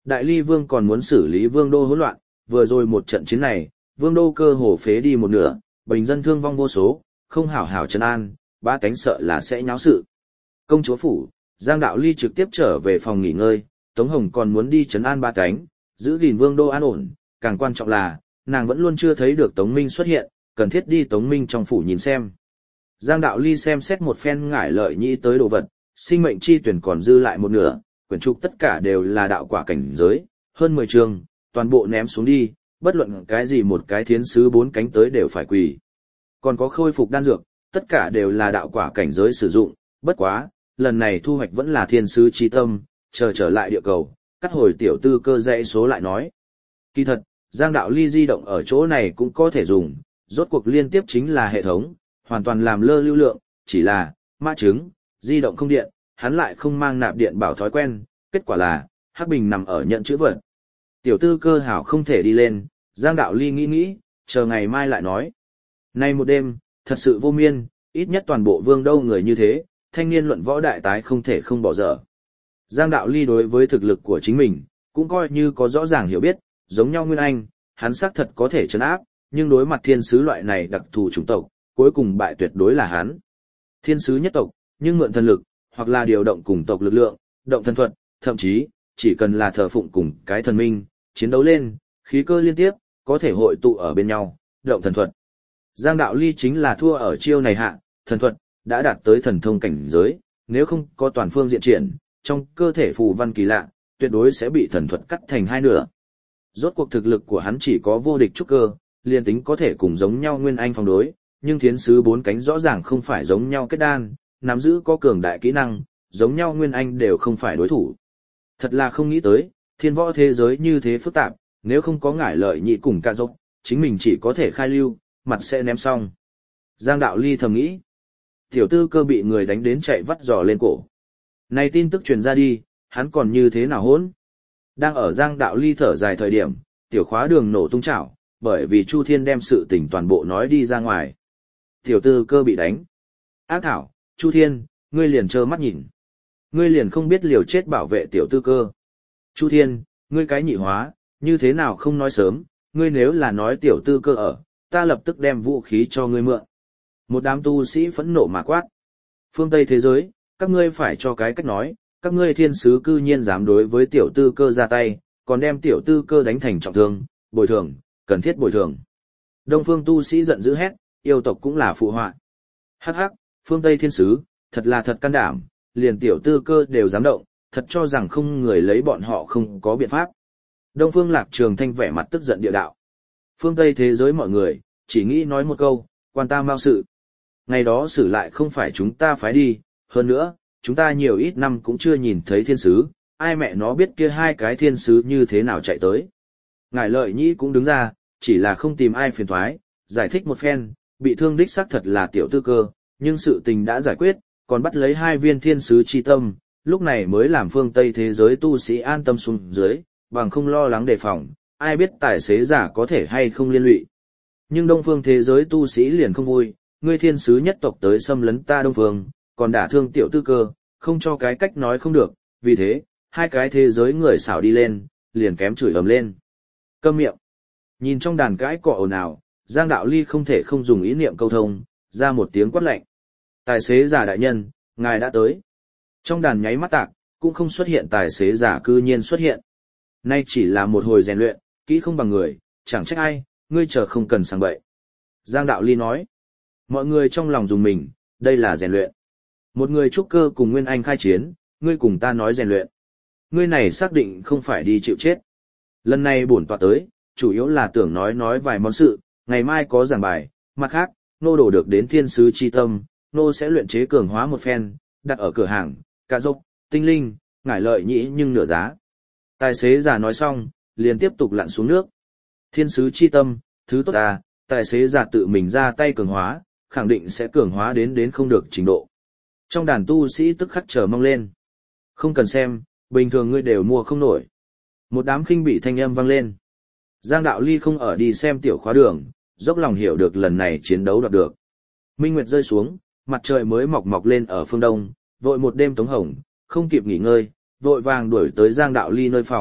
Đại Ly Vương còn muốn xử lý Vương đô hỗn loạn, vừa rồi một trận chiến này, Vương đô cơ hồ phế đi một nửa, bình dân thương vong vô số, không hảo hảo trấn an, ba cánh sợ là sẽ nháo sự. Công chúa phủ, Giang Đạo Ly trực tiếp trở về phòng nghỉ ngơi, Tống Hồng còn muốn đi trấn an ba cánh, giữ gìn Vương đô an ổn, càng quan trọng là, nàng vẫn luôn chưa thấy được Tống Minh xuất hiện, cần thiết đi Tống Minh trong phủ nhìn xem. Giang Đạo Ly xem xét một phen ngải lợi nhĩ tới đồ vật, sinh mệnh chi tuyển còn dư lại một nửa, quyển trục tất cả đều là đạo quả cảnh giới, hơn 10 trường, toàn bộ ném xuống đi, bất luận cái gì một cái thiến sứ 4 cánh tới đều phải quỳ. Còn có khôi phục đan dược, tất cả đều là đạo quả cảnh giới sử dụng, bất quá, lần này thu hoạch vẫn là thiên sứ chi tâm, chờ trở lại địa cầu, cắt hồi tiểu tư cơ dãy số lại nói. Kỳ thật, Giang Đạo Ly di động ở chỗ này cũng có thể dùng, rốt cuộc liên tiếp chính là hệ thống, hoàn toàn làm lơ lưu lượng, chỉ là, mã chứng, di động không điện, hắn lại không mang nạp điện bảo thói quen, kết quả là, hắc bình nằm ở nhận chữ vật. Tiểu tư cơ hảo không thể đi lên, Giang Đạo Ly nghĩ, chờ ngày mai lại nói. Nay một đêm, thật sự vô miên, ít nhất toàn bộ Vương đô người như thế, thanh niên luận võ đại tái không thể không bỏ dở. Giang Đạo Ly đối với thực lực của chính mình, cũng coi như có rõ ràng hiểu biết, giống nhau Nguyên Anh, hắn xác thật có thể trấn áp, nhưng đối mặt thiên sứ loại này đặc thù chủng tộc, cuối cùng bại tuyệt đối là hắn. Thiên sứ nhất tộc, nhưng mượn thần lực, hoặc là điều động cùng tộc lực lượng, động thần thuật, thậm chí, chỉ cần là thờ phụng cùng cái thần minh, chiến đấu lên, khí cơ liên tiếp, có thể hội tụ ở bên nhau, động thần thuật. Giang Đạo Ly chính là thua ở chiêu này hạ, thần thuật, đã đạt tới thần thông cảnh giới, nếu không có toàn phương diện triển, trong cơ thể phù văn kỳ lạ, tuyệt đối sẽ bị thần thuật cắt thành hai nửa. Rốt cuộc thực lực của hắn chỉ có vô địch trúc cơ, liền tính có thể cùng giống nhau Nguyên Anh phòng đối, nhưng thiến sứ 4 cánh rõ ràng không phải giống nhau kết đan, nắm giữ có cường đại kỹ năng, giống nhau Nguyên Anh đều không phải đối thủ. Thật là không nghĩ tới, thiên võ thế giới như thế phức tạp, nếu không có ngải lợi nhị cùng ca dốc, chính mình chỉ có thể khai lưu, mặt sẽ ném xong. Giang Đạo Ly thầm nghĩ, tiểu tư cơ bị người đánh đến chạy vắt giò lên cổ. Này tin tức truyền ra đi, hắn còn như thế nào hỗn? Đang ở Giang Đạo Ly thở dài thời điểm, tiểu khóa đường nổ tung chảo, bởi vì Chu Thiên đem sự tình toàn bộ nói đi ra ngoài. Tiểu tư cơ bị đánh. Ác thảo, Chu Thiên, ngươi liền trơ mắt nhìn. Ngươi liền không biết liều chết bảo vệ tiểu tư cơ. Chu Thiên, ngươi cái nhị hóa, như thế nào không nói sớm, ngươi nếu là nói tiểu tư cơ ở, ta lập tức đem vũ khí cho ngươi mượn. Một đám tu sĩ phẫn nộ mà quát. Phương Tây thế giới, các ngươi phải cho cái cách nói, các ngươi thiên sứ cư nhiên dám đối với tiểu tư cơ ra tay, còn đem tiểu tư cơ đánh thành trọng thương, bồi thường, cần thiết bồi thường. Đông phương tu sĩ giận dữ hét, yêu tộc cũng là phụ họa. Hắc hắc, phương Tây thiên sứ, thật là thật can đảm, liền tiểu tư cơ đều dám động, thật cho rằng không người lấy bọn họ không có biện pháp. Đông phương Lạc Trường Thanh vẻ mặt tức giận địa đạo. Phương Tây thế giới mọi người, chỉ nghĩ nói một câu, quan ta mau sự. Ngày đó xử lại không phải chúng ta phái đi, hơn nữa, chúng ta nhiều ít năm cũng chưa nhìn thấy thiên sứ, ai mẹ nó biết kia hai cái thiên sứ như thế nào chạy tới. Ngải lợi nhĩ cũng đứng ra, chỉ là không tìm ai phiền toái, giải thích một phen, bị thương đích xác thật là tiểu tư cơ, nhưng sự tình đã giải quyết, còn bắt lấy hai viên thiên sứ chi tâm, lúc này mới làm phương Tây thế giới tu sĩ an tâm xuống dưới, bằng không lo lắng đề phòng, ai biết tài xế giả có thể hay không liên lụy. Nhưng đông phương thế giới tu sĩ liền không vui, ngươi thiên sứ nhất tộc tới xâm lấn ta đông phương, còn đả thương tiểu tư cơ, không cho cái cách nói không được, vì thế, hai cái thế giới người xảo đi lên, liền kém chửi ầm lên. Câm miệng. Nhìn trong đàn cãi cọ ồn ào, Giang Đạo Ly không thể không dùng ý niệm câu thông, ra một tiếng quát lạnh. Tài xế giả đại nhân, ngài đã tới. Trong đàn nháy mắt tạc, cũng không xuất hiện tài xế giả cư nhiên xuất hiện. Nay chỉ là một hồi rèn luyện, kỹ không bằng người, chẳng trách ai, ngươi chờ không cần sang bậy. Giang Đạo Ly nói. Mọi người trong lòng dùng mình, đây là rèn luyện. Một người trúc cơ cùng Nguyên Anh khai chiến, ngươi cùng ta nói rèn luyện. Ngươi này xác định không phải đi chịu chết. Lần này bổn tọa tới, chủ yếu là tưởng nói vài món sự, ngày mai có giảng bài, mặt khác, nô đổ được đến thiên sứ chi tâm, nô sẽ luyện chế cường hóa một phen, đặt ở cửa hàng, cà dốc, tinh linh, ngải lợi nhĩ nhưng nửa giá. Tài xế giả nói xong, liền tiếp tục lặn xuống nước. Thiên sứ chi tâm, thứ tốt à, tài xế giả tự mình ra tay cường hóa, khẳng định sẽ cường hóa đến không được trình độ. Trong đàn tu sĩ tức khắc chờ mong lên. Không cần xem, bình thường ngươi đều mua không nổi. Một đám khinh bị thanh âm vang lên. Giang Đạo Ly không ở đi xem tiểu khóa đường, dốc lòng hiểu được lần này chiến đấu đoạt được. Minh Nguyệt rơi xuống, mặt trời mới mọc lên ở phương đông, vội một đêm Tống Hồng, không kịp nghỉ ngơi, vội vàng đuổi tới Giang Đạo Ly nơi phòng,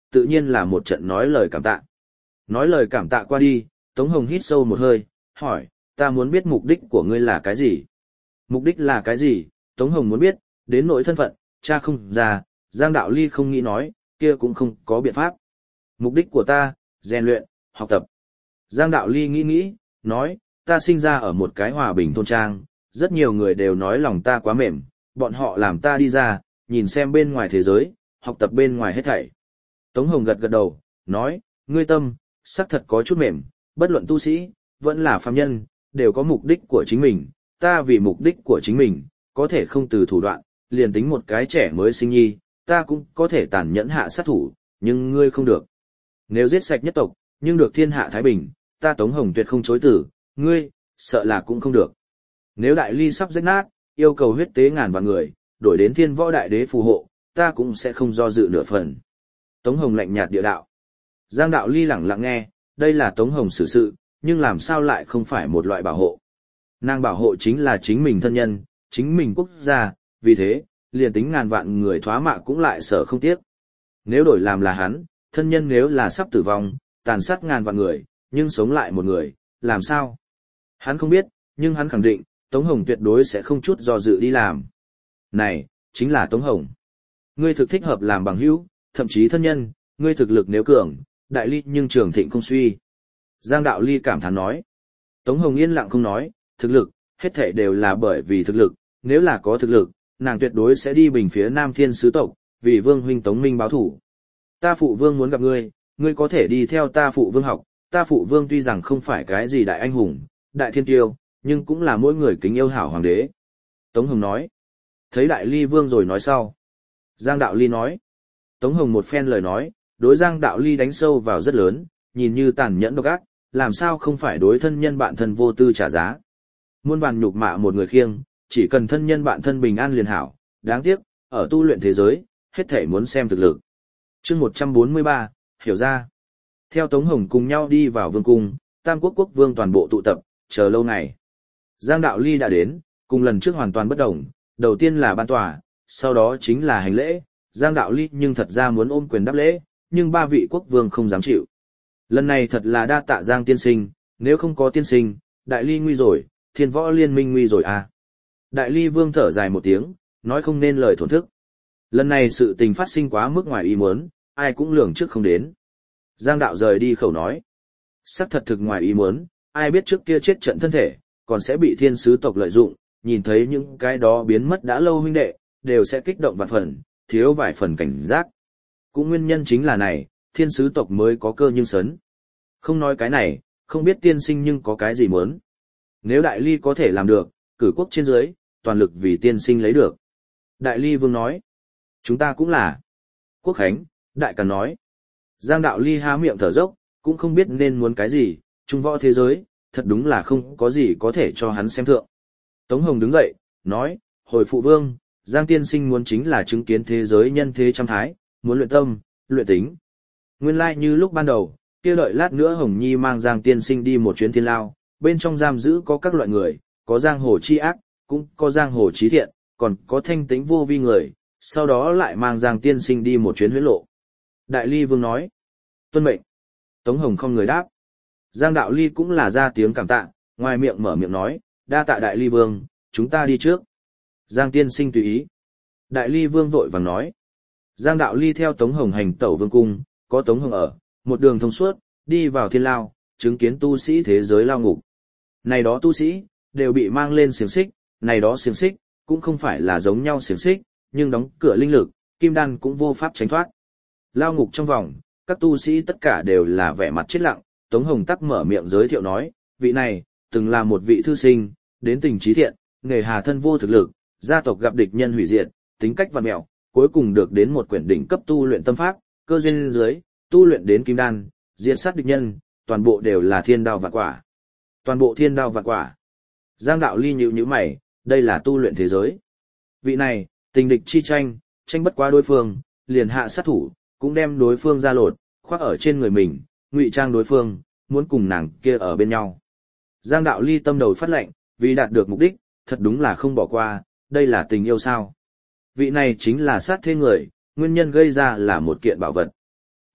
tự nhiên là một trận nói lời cảm tạ. Nói lời cảm tạ qua đi, Tống Hồng hít sâu một hơi, hỏi, ta muốn biết mục đích của ngươi là cái gì? Mục đích là cái gì? Tống Hồng muốn biết, đến nỗi thân phận, cha không ra, Giang Đạo Ly không nghĩ nói, kia cũng không có biện pháp. Mục đích của ta, rèn luyện, học tập. Giang Đạo Ly nghĩ, nói, ta sinh ra ở một cái hòa bình thôn trang, rất nhiều người đều nói lòng ta quá mềm, bọn họ làm ta đi ra, nhìn xem bên ngoài thế giới, học tập bên ngoài hết thảy. Tống Hồng gật đầu, nói, ngươi tâm, xác thật có chút mềm, bất luận tu sĩ, vẫn là phàm nhân, đều có mục đích của chính mình, ta vì mục đích của chính mình, có thể không từ thủ đoạn, liền tính một cái trẻ mới sinh nhi, ta cũng có thể tàn nhẫn hạ sát thủ, nhưng ngươi không được. Nếu giết sạch nhất tộc, nhưng được thiên hạ thái bình, ta Tống Hồng tuyệt không chối tử, ngươi, sợ là cũng không được. Nếu đại ly sắp rách nát, yêu cầu huyết tế ngàn vạn người, đổi đến thiên võ đại đế phù hộ, ta cũng sẽ không do dự nửa phần. Tống Hồng lạnh nhạt địa đạo. Giang Đạo Ly lẳng lặng nghe, đây là Tống Hồng xử sự, nhưng làm sao lại không phải một loại bảo hộ. Nàng bảo hộ chính là chính mình thân nhân, chính mình quốc gia, vì thế, liền tính ngàn vạn người thoá mạ cũng lại sợ không tiếc. Nếu đổi làm là hắn, thân nhân nếu là sắp tử vong, tàn sát ngàn vạn người, nhưng sống lại một người, làm sao? Hắn không biết, nhưng hắn khẳng định, Tống Hồng tuyệt đối sẽ không chút do dự đi làm. Này, chính là Tống Hồng. Ngươi thực thích hợp làm bằng hữu, thậm chí thân nhân, ngươi thực lực nếu cường, đại ly nhưng trường thịnh không suy. Giang Đạo Ly cảm thán nói. Tống Hồng yên lặng không nói, thực lực, hết thảy đều là bởi vì thực lực, nếu là có thực lực, nàng tuyệt đối sẽ đi bình phía Nam Thiên Sứ tộc, vì Vương huynh Tống Minh báo thủ. Ta phụ vương muốn gặp ngươi, ngươi có thể đi theo ta phụ vương học, ta phụ vương tuy rằng không phải cái gì đại anh hùng, đại thiên tiêu, nhưng cũng là mỗi người kính yêu hảo hoàng đế. Tống Hồng nói. Thấy Đại Ly Vương rồi nói sau. Giang Đạo Ly nói. Tống Hồng một phen lời nói, đối Giang Đạo Ly đánh sâu vào rất lớn, nhìn như tàn nhẫn độc ác, làm sao không phải đối thân nhân bạn thân vô tư trả giá. Muôn vàn nhục mạ một người khiêng, chỉ cần thân nhân bạn thân bình an liền hảo, đáng tiếc, ở tu luyện thế giới, hết thể muốn xem thực lực. Chương 143, hiểu ra. Theo Tống Hồng cùng nhau đi vào vương cung, Tam Quốc quốc vương toàn bộ tụ tập, chờ lâu ngày. Giang Đạo Ly đã đến, cùng lần trước hoàn toàn bất đồng, đầu tiên là ban tòa, sau đó chính là hành lễ, Giang Đạo Ly nhưng thật ra muốn ôm quyền đáp lễ, nhưng ba vị quốc vương không dám chịu. Lần này thật là đa tạ Giang tiên sinh, nếu không có tiên sinh, Đại Ly nguy rồi, thiên võ liên minh nguy rồi à. Đại Ly vương thở dài một tiếng, nói không nên lời thổn thức. Lần này sự tình phát sinh quá mức ngoài ý muốn, ai cũng lường trước không đến. Giang Đạo rời đi khẩu nói. Sắc thật thực ngoài ý muốn, ai biết trước kia chết trận thân thể, còn sẽ bị thiên sứ tộc lợi dụng, nhìn thấy những cái đó biến mất đã lâu huynh đệ, đều sẽ kích động vạn phần, thiếu vài phần cảnh giác. Cũng nguyên nhân chính là này, thiên sứ tộc mới có cơ nhưng sấn. Không nói cái này, không biết tiên sinh nhưng có cái gì muốn. Nếu Đại Ly có thể làm được, cử quốc trên dưới, toàn lực vì tiên sinh lấy được. Đại Ly vương nói, chúng ta cũng là. Quốc khánh, Đại Càn nói. Giang Đạo Ly há miệng thở dốc, cũng không biết nên muốn cái gì, trung võ thế giới, thật đúng là không có gì có thể cho hắn xem thượng. Tống Hồng đứng dậy, nói, hồi phụ vương, Giang tiên sinh muốn chính là chứng kiến thế giới nhân thế trăm thái, muốn luyện tâm, luyện tính. Nguyên lai như lúc ban đầu, kia đợi lát nữa Hồng Nhi mang Giang tiên sinh đi một chuyến thiên lao, bên trong giam giữ có các loại người, có giang hồ chi ác, cũng có giang hồ trí thiện, còn có thanh tĩnh vô vi người, sau đó lại mang Giang tiên sinh đi một chuyến huyết lộ. Đại Ly vương nói, tuân mệnh. Tống Hồng không người đáp. Giang Đạo Ly cũng là ra tiếng cảm tạ, ngoài miệng mở miệng nói, đa tạ Đại Ly vương, chúng ta đi trước. Giang tiên sinh tùy ý. Đại Ly vương vội vàng nói. Giang Đạo Ly theo Tống Hồng hành tẩu vương cung, có Tống Hồng ở, một đường thông suốt, đi vào thiên lao, chứng kiến tu sĩ thế giới lao ngục. Này đó tu sĩ, đều bị mang lên xiềng xích, này đó xiềng xích, cũng không phải là giống nhau xiềng xích, nhưng đóng cửa linh lực, kim đan cũng vô pháp tránh thoát. Lao ngục trong vòng, các tu sĩ tất cả đều là vẻ mặt chết lặng, Tống Hồng tắc mở miệng giới thiệu nói, vị này, từng là một vị thư sinh, đến tình trí thiện, nghề hà thân vô thực lực, gia tộc gặp địch nhân hủy diệt, tính cách vặn mẹo, cuối cùng được đến một quyển đỉnh cấp tu luyện tâm pháp, cơ duyên dưới, tu luyện đến kim đan, diệt sát địch nhân, toàn bộ đều là thiên đao vạn quả. Toàn bộ thiên đao vạn quả. Giang Đạo Ly nhíu mày, đây là tu luyện thế giới. Vị này, tình địch chi tranh, tranh bất quá đối phương, liền hạ sát thủ, cũng đem đối phương ra lột, khoác ở trên người mình, ngụy trang đối phương, muốn cùng nàng kia ở bên nhau. Giang Đạo Ly tâm đầu phát lệnh, vì đạt được mục đích, thật đúng là không bỏ qua, đây là tình yêu sao. Vị này chính là sát thế người, nguyên nhân gây ra là một kiện bảo vật.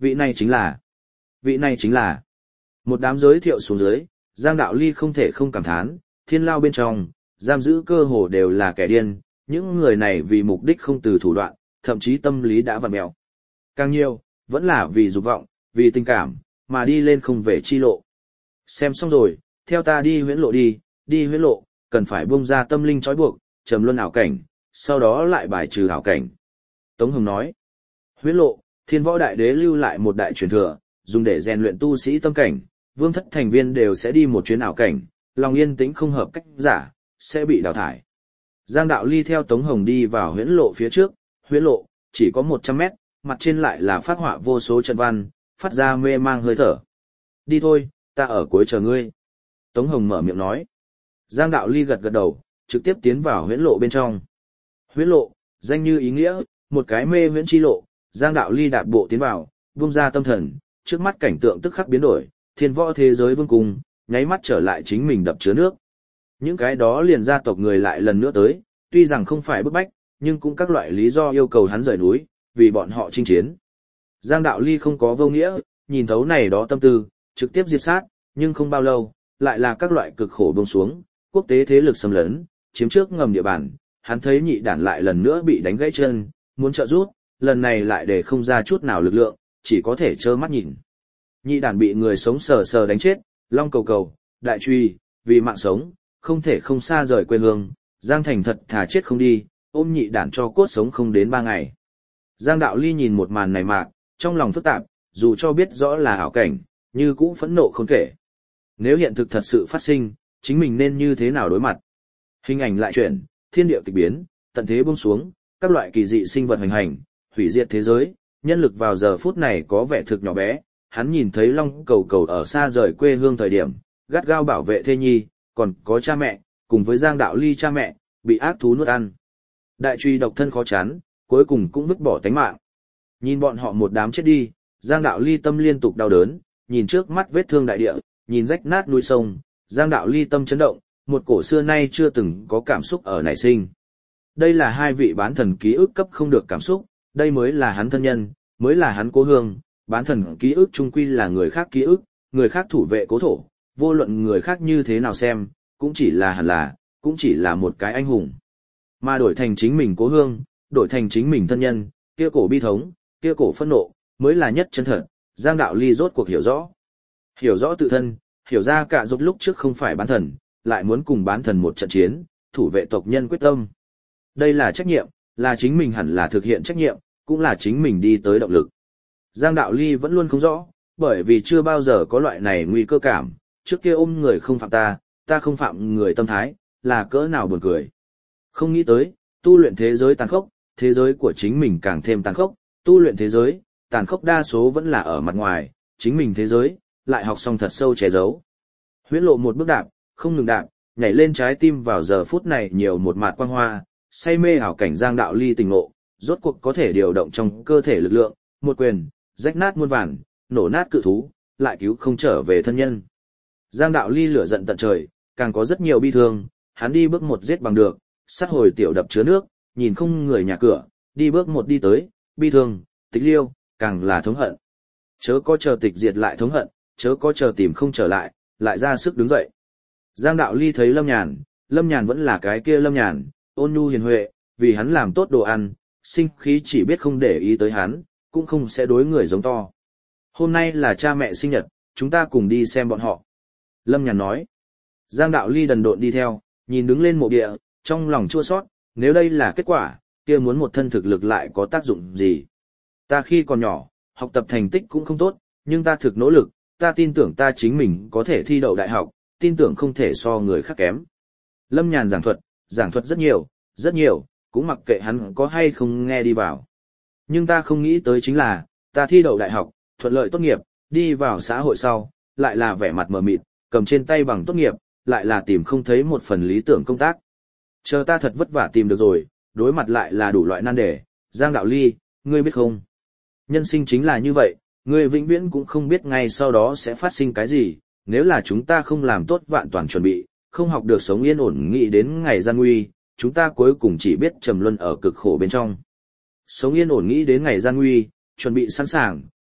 vị này chính là. Một đám giới thiệu xuống dưới, Giang Đạo Ly không thể không cảm thán, thiên lao bên trong, giam giữ cơ hồ đều là kẻ điên, những người này vì mục đích không từ thủ đoạn, thậm chí tâm lý đã vặn mèo. Càng nhiều, vẫn là vì dục vọng, vì tình cảm, mà đi lên không về chi lộ. Xem xong rồi, theo ta đi huyễn lộ đi huyễn lộ, cần phải buông ra tâm linh trói buộc, trầm luân ảo cảnh, sau đó lại bài trừ ảo cảnh. Tống Hồng nói, huyễn lộ, Thiên Võ Đại Đế lưu lại một đại truyền thừa, dùng để rèn luyện tu sĩ tâm cảnh, vương thất thành viên đều sẽ đi một chuyến ảo cảnh, lòng yên tĩnh không hợp cách giả, sẽ bị đào thải. Giang Đạo Ly theo Tống Hồng đi vào huyễn lộ phía trước, huyễn lộ, chỉ có 100 mét, mặt trên lại là phát họa vô số trận văn, phát ra mê mang hơi thở. Đi thôi, ta ở cuối chờ ngươi. Tống Hồng mở miệng nói. Giang Đạo Ly gật gật đầu, trực tiếp tiến vào huyễn lộ bên trong. Huyễn lộ, danh như ý nghĩa, một cái mê huyễn chi lộ, Giang Đạo Ly đạp bộ tiến vào, buông ra tâm thần, trước mắt cảnh tượng tức khắc biến đổi, thiên võ thế giới vương cung, nháy mắt trở lại chính mình đập chứa nước. Những cái đó liền gia tộc người lại lần nữa tới, tuy rằng không phải bức bách, nhưng cũng các loại lý do yêu cầu hắn rời núi, vì bọn họ chinh chiến. Giang Đạo Ly không có vô nghĩa, nhìn thấu này đó tâm tư, trực tiếp diệt sát, nhưng không bao lâu, lại là các loại cực khổ buông xuống, quốc tế thế lực xâm lấn, chiếm trước ngầm địa bàn, hắn thấy nhị đản lại lần nữa bị đánh gãy chân, muốn trợ giúp, lần này lại để không ra chút nào lực lượng, chỉ có thể trơ mắt nhìn. Nhị đản bị người sống sờ sờ đánh chết, long cầu cầu, đại truy, vì mạng sống, không thể không xa rời quê hương, Giang Thành thật thà chết không đi, ôm nhị đản cho cốt sống không đến 3 ngày. Giang Đạo Ly nhìn một màn này mạc, trong lòng phức tạp, dù cho biết rõ là ảo cảnh, như cũng phẫn nộ không kể. Nếu hiện thực thật sự phát sinh, chính mình nên như thế nào đối mặt? Hình ảnh lại chuyển, thiên địa kịch biến, tận thế buông xuống, các loại kỳ dị sinh vật hoành hành, hủy diệt thế giới, nhân lực vào giờ phút này có vẻ thực nhỏ bé. Hắn nhìn thấy long cầu cầu ở xa rời quê hương thời điểm, gắt gao bảo vệ thê nhi, còn có cha mẹ, cùng với Giang Đạo Ly cha mẹ, bị ác thú nuốt ăn. Đại truy độc thân khó chán, cuối cùng cũng vứt bỏ tánh mạng. Nhìn bọn họ một đám chết đi, Giang Đạo Ly tâm liên tục đau đớn, nhìn trước mắt vết thương đại địa, nhìn rách nát núi sông, Giang Đạo Ly tâm chấn động, một cổ xưa nay chưa từng có cảm xúc ở nảy sinh. Đây là hai vị bán thần ký ức cấp không được cảm xúc, đây mới là hắn thân nhân, mới là hắn cố hương, bán thần ký ức chung quy là người khác ký ức, người khác thủ vệ cố thổ, vô luận người khác như thế nào xem, cũng chỉ là hẳn là, cũng chỉ là một cái anh hùng. Mà đổi thành chính mình cố hương, đổi thành chính mình thân nhân, kia cổ bi thống, kia cổ phẫn nộ, mới là nhất chân thật, Giang Đạo Ly rốt cuộc hiểu rõ. Hiểu rõ tự thân, hiểu ra cả giúp lúc trước không phải bán thần, lại muốn cùng bán thần một trận chiến, thủ vệ tộc nhân quyết tâm. Đây là trách nhiệm, là chính mình hẳn là thực hiện trách nhiệm, cũng là chính mình đi tới động lực. Giang Đạo Ly vẫn luôn không rõ, bởi vì chưa bao giờ có loại này nguy cơ cảm, trước kia ôm người không phạm ta, ta không phạm người tâm thái, là cỡ nào buồn cười. Không nghĩ tới, tu luyện thế giới tàn khốc, thế giới của chính mình càng thêm tàn khốc, tu luyện thế giới, tàn khốc đa số vẫn là ở mặt ngoài, chính mình thế giới, lại học xong thật sâu che giấu. Huyễn lộ một bước đạp, không ngừng đạp, nhảy lên trái tim vào giờ phút này nhiều một mạt quang hoa, say mê ảo cảnh Giang Đạo Ly tình ngộ, rốt cuộc có thể điều động trong cơ thể lực lượng, một quyền, rách nát muôn vàn, nổ nát cự thú, lại cứu không trở về thân nhân. Giang Đạo Ly lửa giận tận trời, càng có rất nhiều bi thương, hắn đi bước một giết bằng được, sát hồi tiểu đập chứa nước, nhìn không người nhà cửa, đi bước một đi tới, bi thương, tịch liêu, càng là thống hận. Chớ có chờ tịch diệt lại thống hận, chớ có chờ tìm không trở lại, lại ra sức đứng dậy. Giang Đạo Ly thấy Lâm Nhàn vẫn là cái kia Lâm Nhàn, ôn nhu hiền huệ, vì hắn làm tốt đồ ăn, sinh khí chỉ biết không để ý tới hắn, cũng không sẽ đối người giống to. Hôm nay là cha mẹ sinh nhật, chúng ta cùng đi xem bọn họ. Lâm Nhàn nói. Giang Đạo Ly đần độn đi theo, nhìn đứng lên mộ địa, trong lòng chua xót, nếu đây là kết quả, kia muốn một thân thực lực lại có tác dụng gì. Ta khi còn nhỏ, học tập thành tích cũng không tốt, nhưng ta thực nỗ lực, ta tin tưởng ta chính mình có thể thi đậu đại học, tin tưởng không thể so người khác kém. Lâm Nhàn giảng thuật rất nhiều, cũng mặc kệ hắn có hay không nghe đi vào. Nhưng ta không nghĩ tới chính là, ta thi đậu đại học, thuận lợi tốt nghiệp, đi vào xã hội sau, lại là vẻ mặt mờ mịt, cầm trên tay bằng tốt nghiệp, lại là tìm không thấy một phần lý tưởng công tác. Chờ ta thật vất vả tìm được rồi, đối mặt lại là đủ loại nan đề. Giang Đạo Ly, ngươi biết không? Nhân sinh chính là như vậy, ngươi vĩnh viễn cũng không biết ngay sau đó sẽ phát sinh cái gì, nếu là chúng ta không làm tốt vạn toàn chuẩn bị, không học được sống yên ổn nghĩ đến ngày gian nguy, chúng ta cuối cùng chỉ biết trầm luân ở cực khổ bên trong. Sống yên ổn nghĩ đến ngày gian nguy, chuẩn bị sẵn sàng,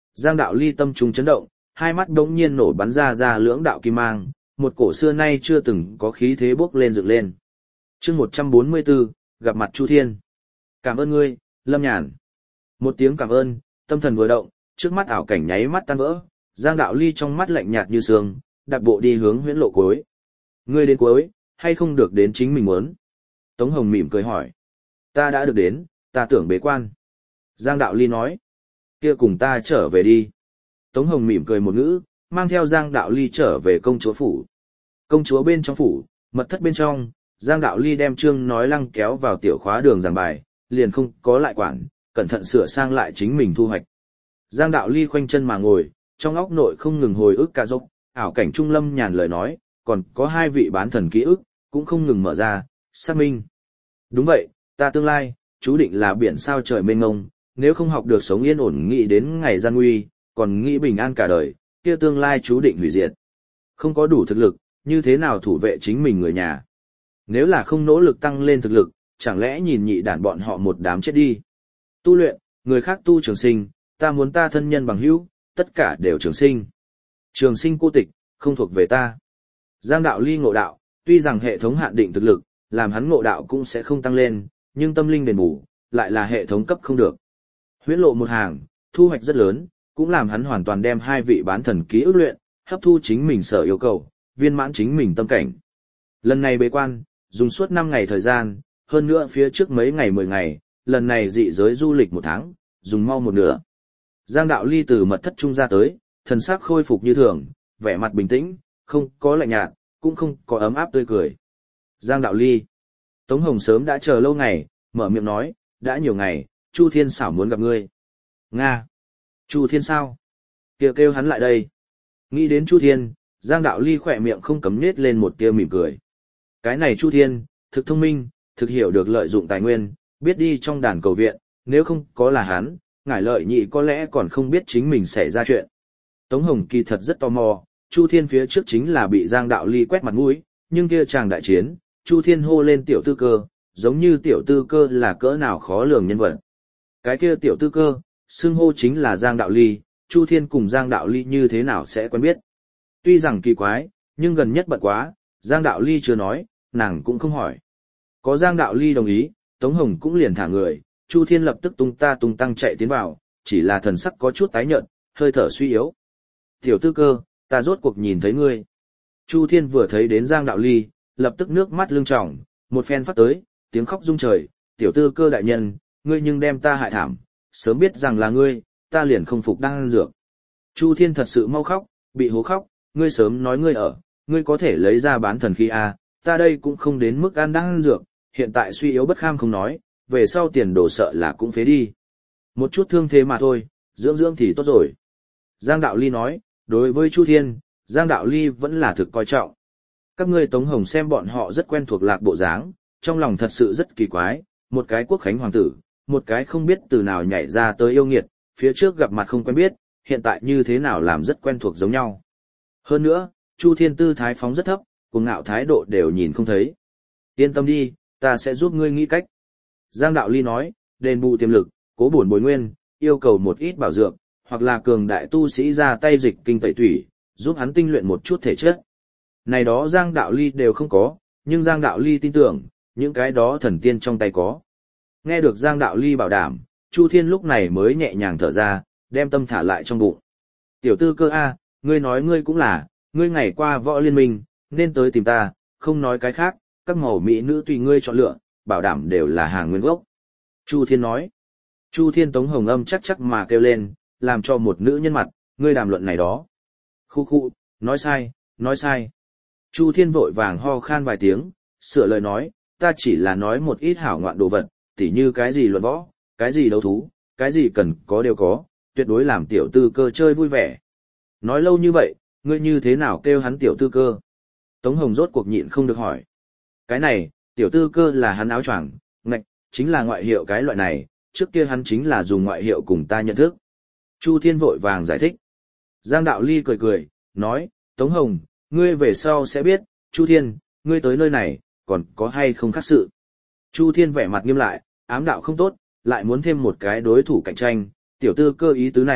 Giang Đạo Ly tâm trung chấn động, hai mắt đống nhiên nổ bắn ra lưỡng đạo kim mang, một cổ xưa nay chưa từng có khí thế bốc lên dựng lên. Chương 144, gặp mặt Chu Thiên. Cảm ơn ngươi, Lâm Nhàn. Một tiếng cảm ơn, tâm thần vừa động, trước mắt ảo cảnh nháy mắt tan vỡ, Giang Đạo Ly trong mắt lạnh nhạt như sương, đạp bộ đi hướng huyễn lộ cuối. Ngươi đến cuối, hay không được đến chính mình muốn? Tống Hồng mỉm cười hỏi. Ta đã được đến, ta tưởng bế quan. Giang Đạo Ly nói. Kia cùng ta trở về đi. Tống Hồng mỉm cười một ngữ, mang theo Giang Đạo Ly trở về công chúa phủ. Công chúa bên trong phủ, mật thất bên trong, Giang Đạo Ly đem Trương Nói Lăng kéo vào tiểu khóa đường giảng bài, liền không có lại quản, cẩn thận sửa sang lại chính mình thu hoạch. Giang Đạo Ly khoanh chân mà ngồi, trong óc nội không ngừng hồi ức cả dốc, ảo cảnh trung Lâm Nhàn lời nói, còn có hai vị bán thần ký ức, cũng không ngừng mở ra, xác minh. Đúng vậy, ta tương lai, chú định là biển sao trời mênh mông, nếu không học được sống yên ổn nghĩ đến ngày gian nguy, còn nghĩ bình an cả đời, kia tương lai chú định hủy diệt. Không có đủ thực lực, như thế nào thủ vệ chính mình người nhà? Nếu là không nỗ lực tăng lên thực lực, chẳng lẽ nhìn nhị đàn bọn họ một đám chết đi? Tu luyện, người khác tu trường sinh, ta muốn ta thân nhân bằng hữu, tất cả đều trường sinh. Trường sinh cô tịch, không thuộc về ta. Giang Đạo Ly ngộ đạo, tuy rằng hệ thống hạn định thực lực, làm hắn ngộ đạo cũng sẽ không tăng lên, nhưng tâm linh đền bù, lại là hệ thống cấp không được. Huyễn lộ một hàng, thu hoạch rất lớn, cũng làm hắn hoàn toàn đem hai vị bán thần ký ức luyện, hấp thu chính mình sở yêu cầu, viên mãn chính mình tâm cảnh. Lần này bế quan, dùng suốt 5 ngày thời gian, hơn nữa phía trước mấy ngày 10 ngày, lần này dị giới du lịch 1 tháng, dùng mau một nửa. Giang Đạo Ly từ mật thất trung ra tới, thần sắc khôi phục như thường, vẻ mặt bình tĩnh, không có lạnh nhạt, cũng không có ấm áp tươi cười. Giang Đạo Ly. Tống Hồng sớm đã chờ lâu ngày, mở miệng nói, đã nhiều ngày, Chu Thiên xảo muốn gặp ngươi. Nga. Chu Thiên sao? Kêu hắn lại đây. Nghĩ đến Chu Thiên, Giang Đạo Ly khỏe miệng không cấm nết lên một tia mỉm cười. Cái này Chu Thiên, thực thông minh, thực hiểu được lợi dụng tài nguyên, biết đi trong đàn cầu viện, nếu không có là hắn, ngải lợi nhị có lẽ còn không biết chính mình xảy ra chuyện. Tống Hồng kỳ thật rất tò mò, Chu Thiên phía trước chính là bị Giang Đạo Ly quét mặt mũi, nhưng kia chàng đại chiến, Chu Thiên hô lên tiểu tư cơ, giống như tiểu tư cơ là cỡ nào khó lường nhân vật. Cái kia tiểu tư cơ, xưng hô chính là Giang Đạo Ly, Chu Thiên cùng Giang Đạo Ly như thế nào sẽ quen biết. Tuy rằng kỳ quái, nhưng gần nhất bận quá, Giang Đạo Ly chưa nói, nàng cũng không hỏi. Có Giang Đạo Ly đồng ý, Tống Hồng cũng liền thả người, Chu Thiên lập tức tung ta tung tăng chạy tiến vào, chỉ là thần sắc có chút tái nhợt, hơi thở suy yếu. Tiểu tư cơ, ta rốt cuộc nhìn thấy ngươi. Chu Thiên vừa thấy đến Giang Đạo Ly, lập tức nước mắt lưng tròng, một phen phát tới, tiếng khóc rung trời, tiểu tư cơ đại nhân, ngươi nhưng đem ta hại thảm, sớm biết rằng là ngươi, ta liền không phục đang ăn dược. Chu Thiên thật sự mau khóc, bị hố khóc, ngươi sớm nói ngươi ở, ngươi có thể lấy ra bán thần khí à, ta đây cũng không đến mức ăn đang ăn dược, hiện tại suy yếu bất kham không nói, về sau tiền đồ sợ là cũng phế đi. Một chút thương thế mà thôi, dưỡng dưỡng thì tốt rồi. Giang Đạo Ly nói, đối với Chu Thiên, Giang Đạo Ly vẫn là thực coi trọng. Các ngươi Tống Hồng xem bọn họ rất quen thuộc lạc bộ dáng, trong lòng thật sự rất kỳ quái, một cái quốc khánh hoàng tử, một cái không biết từ nào nhảy ra tới yêu nghiệt, phía trước gặp mặt không quen biết, hiện tại như thế nào làm rất quen thuộc giống nhau. Hơn nữa, Chu Thiên tư thái phóng rất thấp, cuồng ngạo thái độ đều nhìn không thấy. Yên tâm đi, ta sẽ giúp ngươi nghĩ cách. Giang Đạo Ly nói, đền bù tiềm lực, cố bổn bồi nguyên, yêu cầu một ít bảo dược, hoặc là cường đại tu sĩ ra tay dịch kinh tẩy thủy, giúp hắn tinh luyện một chút thể chất. Này đó Giang Đạo Ly đều không có, nhưng Giang Đạo Ly tin tưởng, những cái đó thần tiên trong tay có. Nghe được Giang Đạo Ly bảo đảm, Chu Thiên lúc này mới nhẹ nhàng thở ra, đem tâm thả lại trong bụng. Tiểu tư cơ A, ngươi nói ngươi cũng là, ngươi ngày qua võ liên minh, nên tới tìm ta, không nói cái khác, các mẫu mỹ nữ tùy ngươi chọn lựa, bảo đảm đều là hàng nguyên gốc. Chu Thiên nói. Chu Thiên Tống Hồng âm chắc chắc mà kêu lên, làm cho một nữ nhân mặt, ngươi đàm luận này đó. Khu khu, nói sai, nói sai. Chu Thiên vội vàng ho khan vài tiếng, sửa lời nói, ta chỉ là nói một ít hảo ngoạn đồ vật, tỉ như cái gì luận võ, cái gì đấu thú, cái gì cần có đều có, tuyệt đối làm tiểu tư cơ chơi vui vẻ. Nói lâu như vậy, ngươi như thế nào kêu hắn tiểu tư cơ? Tống Hồng rốt cuộc nhịn không được hỏi. Cái này, tiểu tư cơ là hắn áo choàng, ngạch, chính là ngoại hiệu cái loại này, trước kia hắn chính là dùng ngoại hiệu cùng ta nhận thức. Chu Thiên vội vàng giải thích. Giang Đạo Ly cười cười, nói, Tống Hồng, ngươi về sau sẽ biết, Chu Thiên, ngươi tới nơi này, còn có hay không khác sự. Chu Thiên vẻ mặt nghiêm lại, ám đạo không tốt, lại muốn thêm một cái đối thủ cạnh tranh, tiểu tư cơ ý tứ này,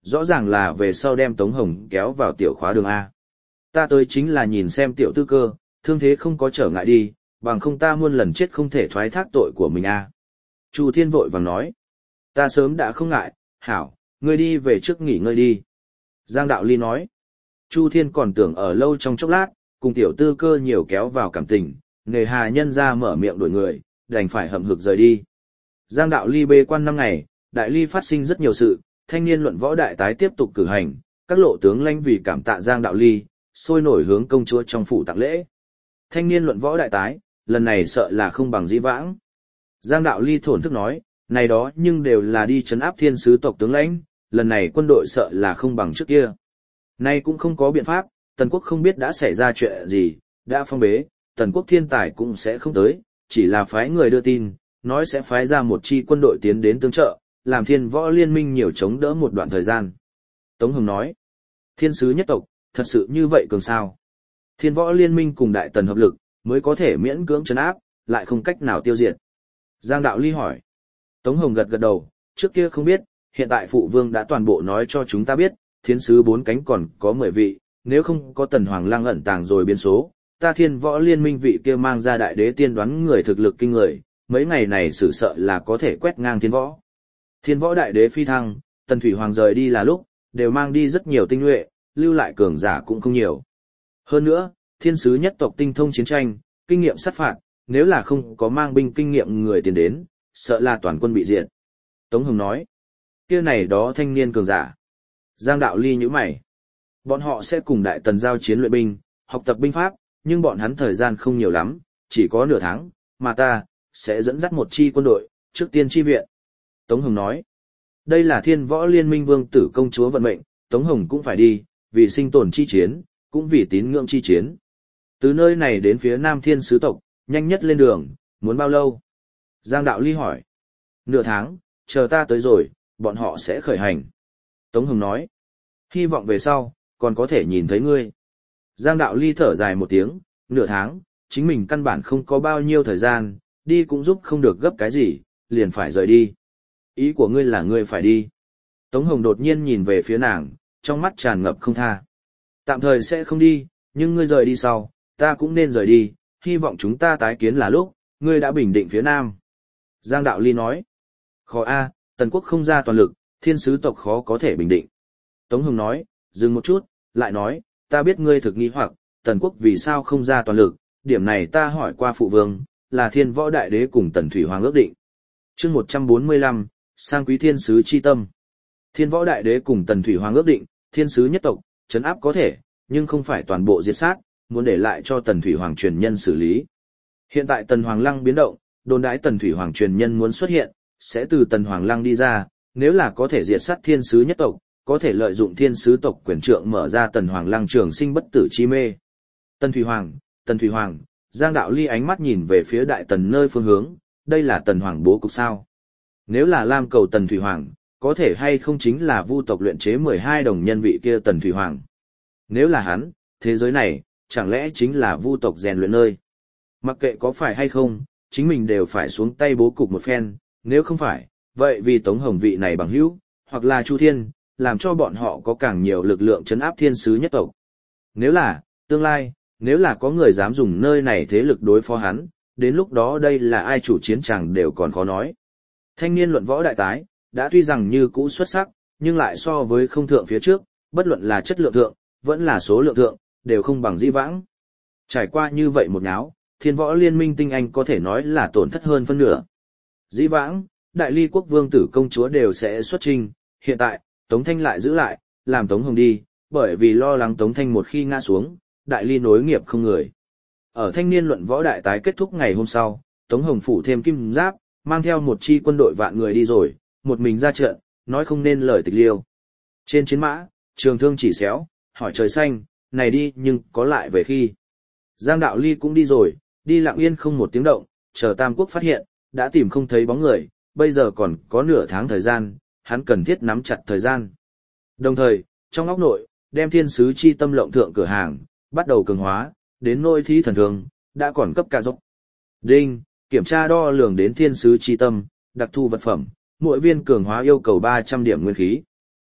rõ ràng là về sau đem Tống Hồng kéo vào tiểu khóa đường A. Ta tới chính là nhìn xem tiểu tư cơ, thương thế không có trở ngại đi, bằng không ta muôn lần chết không thể thoái thác tội của mình A. Chu Thiên vội vàng nói, ta sớm đã không ngại, hảo, ngươi đi về trước nghỉ ngơi đi. Giang Đạo Ly nói, Chu Thiên còn tưởng ở lâu trong chốc lát, cùng tiểu tư cơ nhiều kéo vào cảm tình, nề hà nhân ra mở miệng đổi người, đành phải hậm hực rời đi. Giang Đạo Ly bê quan 5 ngày, Đại Ly phát sinh rất nhiều sự, thanh niên luận võ đại tái tiếp tục cử hành, các lộ tướng lãnh vì cảm tạ Giang Đạo Ly, sôi nổi hướng công chúa trong phủ tặng lễ. Thanh niên luận võ đại tái, lần này sợ là không bằng dĩ vãng. Giang Đạo Ly thổn thức nói, này đó nhưng đều là đi trấn áp thiên sứ tộc tướng lãnh, lần này quân đội sợ là không bằng trước kia. Nay cũng không có biện pháp, Tần quốc không biết đã xảy ra chuyện gì, đã phong bế, Tần quốc thiên tài cũng sẽ không tới, chỉ là phái người đưa tin, nói sẽ phái ra một chi quân đội tiến đến tương trợ, làm thiên võ liên minh nhiều chống đỡ một đoạn thời gian. Tống Hồng nói, thiên sứ nhất tộc, thật sự như vậy cường sao? Thiên võ liên minh cùng đại tần hợp lực, mới có thể miễn cưỡng trấn áp, lại không cách nào tiêu diệt. Giang Đạo Ly hỏi. Tống Hồng gật gật đầu, trước kia không biết, hiện tại phụ vương đã toàn bộ nói cho chúng ta biết, thiên sứ 4 cánh còn có 10 vị, nếu không có tần hoàng lang ẩn tàng rồi biến số, ta thiên võ liên minh vị kia mang ra đại đế tiên đoán người thực lực kinh người, mấy ngày này xử sợ là có thể quét ngang thiên võ. Thiên võ đại đế phi thăng, tần thủy hoàng rời đi là lúc, đều mang đi rất nhiều tinh nhuệ, lưu lại cường giả cũng không nhiều. Hơn nữa, thiên sứ nhất tộc tinh thông chiến tranh, kinh nghiệm sát phạt, nếu là không có mang binh kinh nghiệm người tiền đến, sợ là toàn quân bị diệt. Tống Hồng nói, kia này đó thanh niên cường giả. Giang Đạo Ly nhíu mày. Bọn họ sẽ cùng đại tần giao chiến luyện binh, học tập binh pháp, nhưng bọn hắn thời gian không nhiều lắm, chỉ có nửa tháng, mà ta sẽ dẫn dắt một chi quân đội, trước tiên chi viện. Tống Hồng nói, đây là thiên võ liên minh vương tử công chúa vận mệnh, Tống Hồng cũng phải đi, vì sinh tồn chi chiến, cũng vì tín ngưỡng chi chiến. Từ nơi này đến phía nam thiên sứ tộc, nhanh nhất lên đường, muốn bao lâu? Giang Đạo Ly hỏi. Nửa tháng, chờ ta tới rồi, bọn họ sẽ khởi hành. Tống Hồng nói, hy vọng về sau, còn có thể nhìn thấy ngươi. Giang Đạo Ly thở dài một tiếng, nửa tháng, chính mình căn bản không có bao nhiêu thời gian, đi cũng giúp không được gấp cái gì, liền phải rời đi. Ý của ngươi là ngươi phải đi. Tống Hồng đột nhiên nhìn về phía nàng, trong mắt tràn ngập không tha. Tạm thời sẽ không đi, nhưng ngươi rời đi sau, ta cũng nên rời đi, hy vọng chúng ta tái kiến là lúc, ngươi đã bình định phía nam. Giang Đạo Ly nói, khó a, Tần quốc không ra toàn lực, thiên sứ tộc khó có thể bình định. Tống Hồng nói, dừng một chút, lại nói, ta biết ngươi thực nghi hoặc, Tần quốc vì sao không ra toàn lực, điểm này ta hỏi qua phụ vương, là thiên võ đại đế cùng Tần Thủy Hoàng ước định. Chương 145, sang quý thiên sứ chi tâm. Thiên võ đại đế cùng Tần Thủy Hoàng ước định, thiên sứ nhất tộc, trấn áp có thể, nhưng không phải toàn bộ diệt sát, muốn để lại cho Tần Thủy Hoàng truyền nhân xử lý. Hiện tại Tần Hoàng Lăng biến động, đồn đãi Tần Thủy Hoàng truyền nhân muốn xuất hiện, sẽ từ Tần Hoàng Lăng đi ra, nếu là có thể diệt sát thiên sứ nhất tộc, có thể lợi dụng thiên sứ tộc quyền trượng mở ra Tần Hoàng Lăng trường sinh bất tử chi mê. Tần Thủy Hoàng, Giang Đạo Ly ánh mắt nhìn về phía đại tần nơi phương hướng, đây là Tần Hoàng bố cục sao? Nếu là lam cầu Tần Thủy Hoàng, có thể hay không chính là vu tộc luyện chế 12 đồng nhân vị kia Tần Thủy Hoàng? Nếu là hắn, thế giới này, chẳng lẽ chính là vu tộc rèn luyện nơi? Mặc kệ có phải hay không, chính mình đều phải xuống tay bố cục một phen, nếu không phải, vậy vì Tống Hồng vị này bằng hữu, hoặc là Chu Thiên, làm cho bọn họ có càng nhiều lực lượng trấn áp thiên sứ nhất tộc. Nếu là, tương lai, nếu là có người dám dùng nơi này thế lực đối phó hắn, đến lúc đó đây là ai chủ chiến tràng đều còn khó nói. Thanh niên luận võ đại tái, đã tuy rằng như cũ xuất sắc, nhưng lại so với không thượng phía trước, bất luận là chất lượng thượng, vẫn là số lượng thượng, đều không bằng dĩ vãng. Trải qua như vậy một náo, thiên võ liên minh tinh anh có thể nói là tổn thất hơn phân nửa. Dĩ vãng, đại ly quốc vương tử công chúa đều sẽ xuất trình, hiện tại, Tống Thanh lại giữ lại, làm Tống Hồng đi, bởi vì lo lắng Tống Thanh một khi ngã xuống, đại ly nối nghiệp không người. Ở thanh niên luận võ đại tái kết thúc ngày hôm sau, Tống Hồng phủ thêm kim giáp, mang theo một chi quân đội vạn người đi rồi, một mình ra trận, nói không nên lời tịch liêu. Trên chiến mã, Trường Thương chỉ xéo, hỏi trời xanh, này đi nhưng có lại về khi. Giang Đạo Ly cũng đi rồi, đi lặng yên không một tiếng động, chờ Tam Quốc phát hiện, đã tìm không thấy bóng người, bây giờ còn có nửa tháng thời gian, hắn cần thiết nắm chặt thời gian. Đồng thời, trong óc nội, đem thiên sứ chi tâm lộng thượng cửa hàng, bắt đầu cường hóa, đến nôi thí thần thương, đã còn cấp ca dốc. Đinh, kiểm tra đo lường đến thiên sứ chi tâm, đặc thu vật phẩm, mỗi viên cường hóa yêu cầu 300 điểm nguyên khí.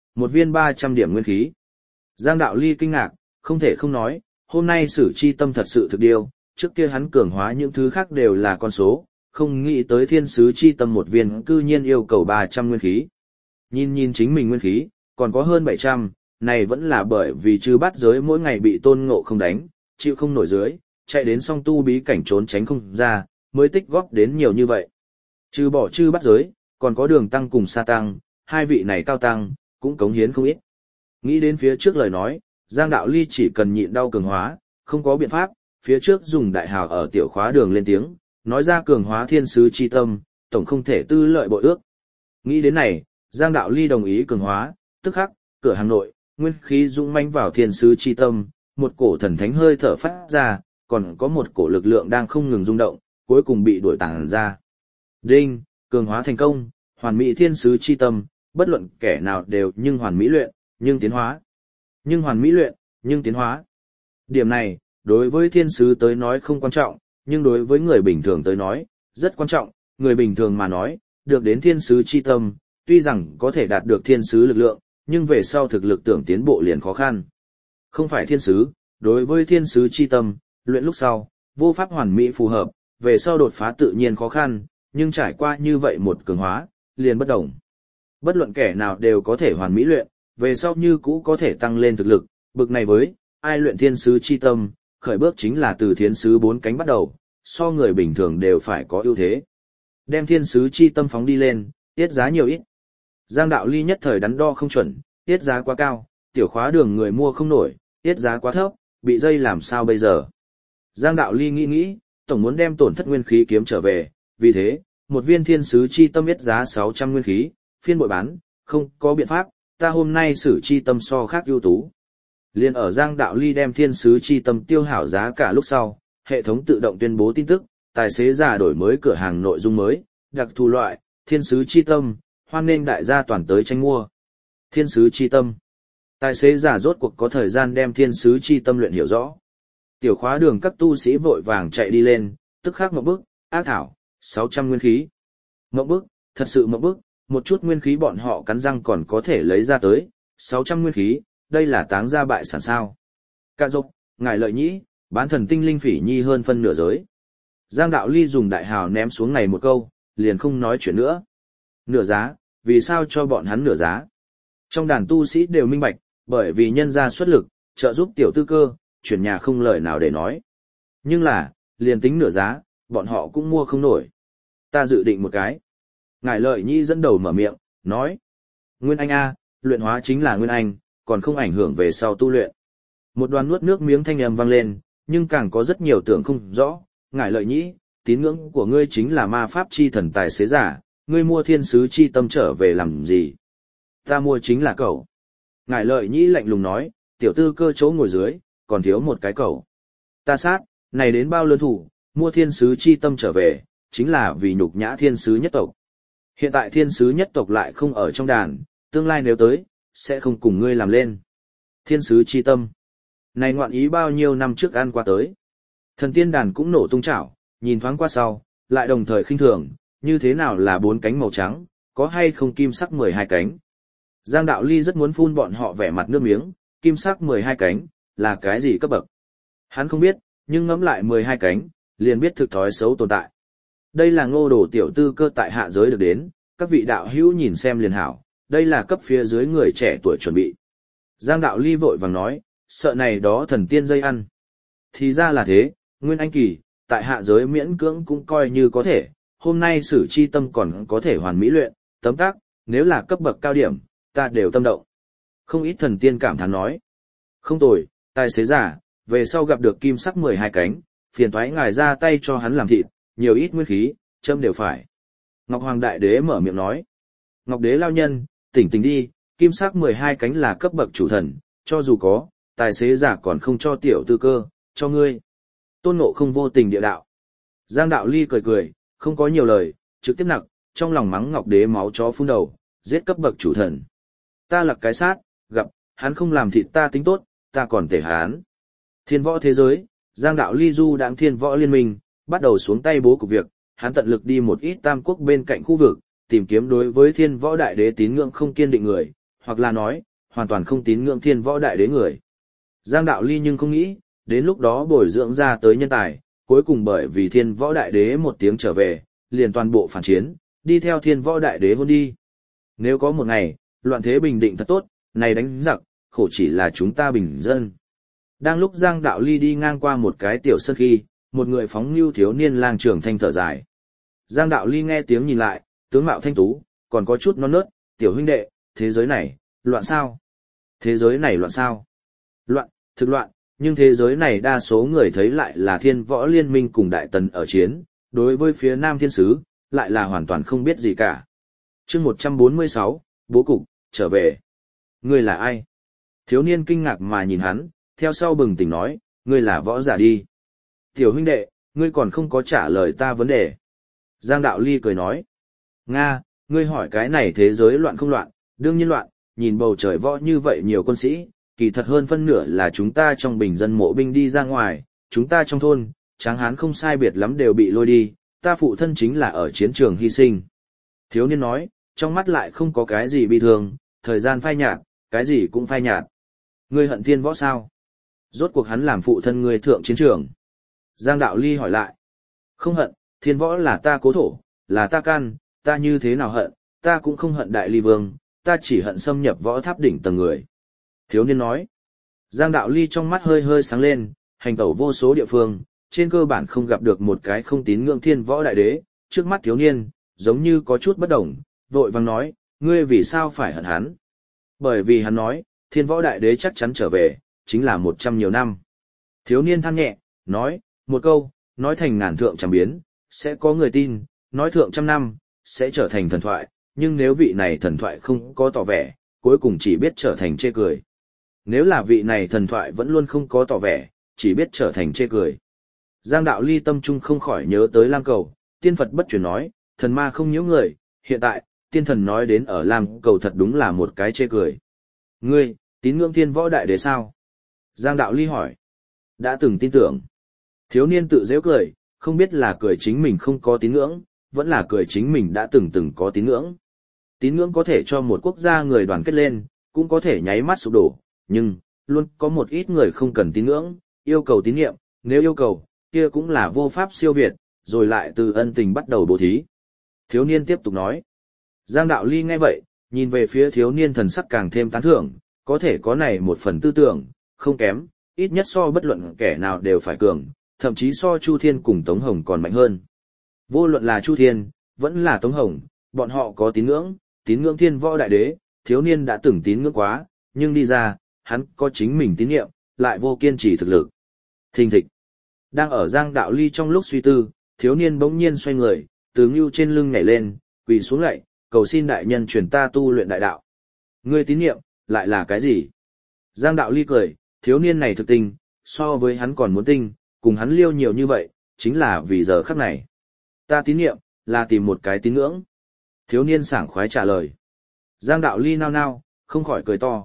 Một viên 300 điểm nguyên khí. Giang Đạo Ly kinh ngạc, không thể không nói, hôm nay Sử Chi Tâm thật sự thực điều, trước kia hắn cường hóa những thứ khác đều là con số, không nghĩ tới Thiên Sứ Chi Tâm một viên cư nhiên yêu cầu 300 nguyên khí. Nhìn chính mình nguyên khí, còn có hơn 700, này vẫn là bởi vì chư bát giới mỗi ngày bị Tôn Ngộ không đánh, chịu không nổi dưới, chạy đến song tu bí cảnh trốn tránh không ra, mới tích góp đến nhiều như vậy. Trừ bỏ chư bát giới, còn có Đường Tăng cùng Sa Tăng, hai vị này cao tăng, cũng cống hiến không ít. Nghĩ đến phía trước lời nói, Giang Đạo Ly chỉ cần nhịn đau cường hóa, không có biện pháp, phía trước dùng đại hào ở tiểu khóa đường lên tiếng, nói ra cường hóa Thiên Sứ Chi Tâm, tổng không thể tư lợi bội ước. Nghĩ đến này, Giang Đạo Ly đồng ý cường hóa, tức khắc, cửa hàng nội, nguyên khí dũng mãnh vào Thiên Sứ Chi Tâm, một cổ thần thánh hơi thở phát ra, còn có một cổ lực lượng đang không ngừng rung động, cuối cùng bị đuổi tản ra. Đinh, cường hóa thành công, hoàn mỹ Thiên Sứ Chi Tâm, bất luận kẻ nào đều nhưng hoàn mỹ luyện, nhưng tiến hóa. Nhưng hoàn mỹ luyện, nhưng tiến hóa. Điểm này, đối với thiên sứ tới nói không quan trọng, nhưng đối với người bình thường tới nói, rất quan trọng. Người bình thường mà nói, được đến thiên sứ chi tâm, tuy rằng có thể đạt được thiên sứ lực lượng, nhưng về sau thực lực tưởng tiến bộ liền khó khăn. Không phải thiên sứ, đối với thiên sứ chi tâm, luyện lúc sau, vô pháp hoàn mỹ phù hợp, về sau đột phá tự nhiên khó khăn, nhưng trải qua như vậy một cường hóa, liền bất đồng. Bất luận kẻ nào đều có thể hoàn mỹ luyện, về sau như cũ có thể tăng lên thực lực, bực này với, ai luyện thiên sứ chi tâm, khởi bước chính là từ thiên sứ 4 cánh bắt đầu, so người bình thường đều phải có ưu thế. Đem thiên sứ chi tâm phóng đi lên, tiết giá nhiều ít. Giang Đạo Ly nhất thời đắn đo không chuẩn, tiết giá quá cao, tiểu khóa đường người mua không nổi, tiết giá quá thấp, bị dây làm sao bây giờ. Giang Đạo Ly nghĩ, tổng muốn đem tổn thất nguyên khí kiếm trở về, vì thế, một viên thiên sứ chi tâm tiết giá 600 nguyên khí, phiên bội bán, không có biện pháp, ta hôm nay xử chi tâm so khác ưu tú. Liên ở Giang Đạo Ly đem thiên sứ chi tâm tiêu hảo giá cả lúc sau, hệ thống tự động tuyên bố tin tức, tài xế giả đổi mới cửa hàng nội dung mới, đặc thù loại, thiên sứ chi tâm, hoan nghênh đại gia toàn tới tranh mua. Thiên sứ chi tâm. Tài xế giả rốt cuộc có thời gian đem thiên sứ chi tâm luyện hiểu rõ. Tiểu khóa đường các tu sĩ vội vàng chạy đi lên, tức khắc một bức, ác thảo, 600 nguyên khí. Một bức, thật sự một bức, một chút nguyên khí bọn họ cắn răng còn có thể lấy ra tới, 600 nguyên khí, đây là táng ra bại sản sao. Cả dục, ngài lợi nhĩ, bán thần tinh linh phỉ nhi hơn phân nửa giới. Giang Đạo Ly dùng đại hào ném xuống này một câu, liền không nói chuyện nữa. Nửa giá, vì sao cho bọn hắn nửa giá? Trong đàn tu sĩ đều minh bạch, bởi vì nhân gia xuất lực, trợ giúp tiểu tư cơ, chuyển nhà không lời nào để nói. Nhưng là, liền tính nửa giá, bọn họ cũng mua không nổi. Ta dự định một cái. Ngài lợi nhi dẫn đầu mở miệng, nói. Nguyên Anh A, luyện hóa chính là Nguyên Anh, còn không ảnh hưởng về sau tu luyện. Một đoàn nuốt nước miếng thanh âm vang lên, nhưng càng có rất nhiều tưởng không rõ. Ngài lợi nhĩ, tín ngưỡng của ngươi chính là ma pháp chi thần tài xế giả, ngươi mua thiên sứ chi tâm trở về làm gì? Ta mua chính là cậu. Ngài lợi nhĩ lạnh lùng nói, tiểu tư cơ chỗ ngồi dưới, còn thiếu một cái cậu. Ta sát, này đến bao lớn thủ, mua thiên sứ chi tâm trở về, chính là vì nhục nhã thiên sứ nhất tộc. Hiện tại thiên sứ nhất tộc lại không ở trong đàn, tương lai nếu tới, sẽ không cùng ngươi làm lên. Thiên sứ chi tâm. Này ngoạn ý bao nhiêu năm trước ăn qua tới. Thần tiên đàn cũng nổ tung chảo, nhìn thoáng qua sau, lại đồng thời khinh thường, như thế nào là 4 cánh màu trắng, có hay không kim sắc 12 cánh. Giang Đạo Ly rất muốn phun bọn họ vẻ mặt nước miếng, kim sắc 12 cánh, là cái gì cấp bậc. Hắn không biết, nhưng ngẫm lại 12 cánh, liền biết thực thói xấu tồn tại. Đây là Ngô Đồ tiểu tư cơ tại hạ giới được đến, các vị đạo hữu nhìn xem liền hảo, đây là cấp phía dưới người trẻ tuổi chuẩn bị. Giang Đạo Ly vội vàng nói, sợ này đó thần tiên dây ăn. Thì ra là thế, Nguyên Anh kỳ, tại hạ giới miễn cưỡng cũng coi như có thể, hôm nay sử chi tâm còn có thể hoàn mỹ luyện, tấm tắc, nếu là cấp bậc cao điểm, ta đều tâm động. Không ít thần tiên cảm thán nói. Không tồi, tài xế giả, về sau gặp được kim sắc 12 cánh, phiền thoái ngài ra tay cho hắn làm thịt, nhiều ít nguyên khí, châm đều phải. Ngọc Hoàng Đại Đế mở miệng nói. Ngọc Đế lao nhân, tỉnh đi, kim sắc 12 cánh là cấp bậc chủ thần, cho dù có, tài xế giả còn không cho tiểu tư cơ, cho ngươi. Tôn Ngộ không vô tình địa đạo. Giang Đạo Ly cười, không có nhiều lời, trực tiếp nặc, trong lòng mắng Ngọc Đế máu chó phun đầu, giết cấp bậc chủ thần. Ta là cái sát, gặp, hắn không làm thịt ta tính tốt, ta còn thể hắn. Thiên võ thế giới, Giang Đạo Ly du đãng thiên võ liên minh, bắt đầu xuống tay bố cục việc, hắn tận lực đi một ít tam quốc bên cạnh khu vực, tìm kiếm đối với thiên võ đại đế tín ngưỡng không kiên định người, hoặc là nói, hoàn toàn không tín ngưỡng thiên võ đại đế người. Giang Đạo Ly nhưng không nghĩ, đến lúc đó bồi dưỡng ra tới nhân tài, cuối cùng bởi vì thiên võ đại đế một tiếng trở về, liền toàn bộ phản chiến, đi theo thiên võ đại đế hôn đi. Nếu có một ngày, loạn thế bình định thật tốt, này đánh giặc, khổ chỉ là chúng ta bình dân. Đang lúc Giang Đạo Ly đi ngang qua một cái tiểu sân khi, một người phóng nhu thiếu niên lang trưởng thanh thở dài. Giang Đạo Ly nghe tiếng nhìn lại, tướng mạo thanh tú, còn có chút non nớt, tiểu huynh đệ, thế giới này, loạn sao? Thế giới này loạn sao? Loạn, thực loạn, nhưng thế giới này đa số người thấy lại là thiên võ liên minh cùng đại tần ở chiến, đối với phía nam thiên sứ, lại là hoàn toàn không biết gì cả. chương 146, bố cục, trở về. Ngươi là ai? Thiếu niên kinh ngạc mà nhìn hắn, theo sau bừng tỉnh nói, ngươi là võ giả đi. Tiểu huynh đệ, ngươi còn không có trả lời ta vấn đề. Giang Đạo Ly cười nói, Nga, ngươi hỏi cái này thế giới loạn không loạn, đương nhiên loạn, nhìn bầu trời võ như vậy nhiều quân sĩ, kỳ thật hơn phân nửa là chúng ta trong bình dân mộ binh đi ra ngoài, chúng ta trong thôn, tráng hán không sai biệt lắm đều bị lôi đi, ta phụ thân chính là ở chiến trường hy sinh. Thiếu niên nói, trong mắt lại không có cái gì bi thương, thời gian phai nhạt, cái gì cũng phai nhạt. Ngươi hận thiên võ sao? Rốt cuộc hắn làm phụ thân ngươi thượng chiến trường. Giang Đạo Ly hỏi lại. Không hận, thiên võ là ta cố thổ, là ta can, ta như thế nào hận, ta cũng không hận Đại Ly Vương, ta chỉ hận xâm nhập võ tháp đỉnh tầng người. Thiếu niên nói. Giang Đạo Ly trong mắt hơi hơi sáng lên, hành tẩu vô số địa phương, trên cơ bản không gặp được một cái không tín ngưỡng thiên võ đại đế, trước mắt thiếu niên, giống như có chút bất đồng, vội vàng nói, ngươi vì sao phải hận hắn? Bởi vì hắn nói, thiên võ đại đế chắc chắn trở về, chính là 100 nhiều năm. Thiếu niên than nhẹ, nói, một câu, nói thành ngàn thượng trăm biến, sẽ có người tin, nói thượng trăm năm, sẽ trở thành thần thoại, nhưng nếu vị này thần thoại không có tỏ vẻ, cuối cùng chỉ biết trở thành chê cười. Nếu là vị này thần thoại vẫn luôn không có tỏ vẻ, chỉ biết trở thành chê cười. Giang Đạo Ly tâm trung không khỏi nhớ tới Lam Cầu, tiên Phật bất chuyển nói, thần ma không nhiễu người, hiện tại, tiên thần nói đến ở Lam Cầu thật đúng là một cái chê cười. Ngươi, tín ngưỡng thiên võ đại đế sao? Giang Đạo Ly hỏi. Đã từng tin tưởng. Thiếu niên tự giễu cười, không biết là cười chính mình không có tín ngưỡng, vẫn là cười chính mình đã từng có tín ngưỡng. Tín ngưỡng có thể cho một quốc gia người đoàn kết lên, cũng có thể nháy mắt sụp đổ, nhưng, luôn có một ít người không cần tín ngưỡng, yêu cầu tín nhiệm, nếu yêu cầu, kia cũng là vô pháp siêu việt, rồi lại từ ân tình bắt đầu bố thí. Thiếu niên tiếp tục nói. Giang Đạo Ly nghe vậy, nhìn về phía thiếu niên thần sắc càng thêm tán thưởng, có thể có này một phần tư tưởng, không kém, ít nhất so bất luận kẻ nào đều phải cường, thậm chí so Chu Thiên cùng Tống Hồng còn mạnh hơn. Vô luận là Chu Thiên, vẫn là Tống Hồng, bọn họ có tín ngưỡng thiên võ đại đế, thiếu niên đã từng tín ngưỡng quá, nhưng đi ra, hắn có chính mình tín nhiệm, lại vô kiên trì thực lực. Thình thịch. Đang ở Giang Đạo Ly trong lúc suy tư, thiếu niên bỗng nhiên xoay người, từ ngưu trên lưng nhảy lên, quỳ xuống lạy, cầu xin đại nhân truyền ta tu luyện đại đạo. Ngươi tín nhiệm, lại là cái gì? Giang Đạo Ly cười, thiếu niên này thực tình, so với hắn còn muốn tinh, cùng hắn liêu nhiều như vậy, chính là vì giờ khắc này. Ta tín nhiệm, là tìm một cái tín ngưỡng. Thiếu niên sảng khoái trả lời. Giang Đạo Ly nao nao, không khỏi cười to,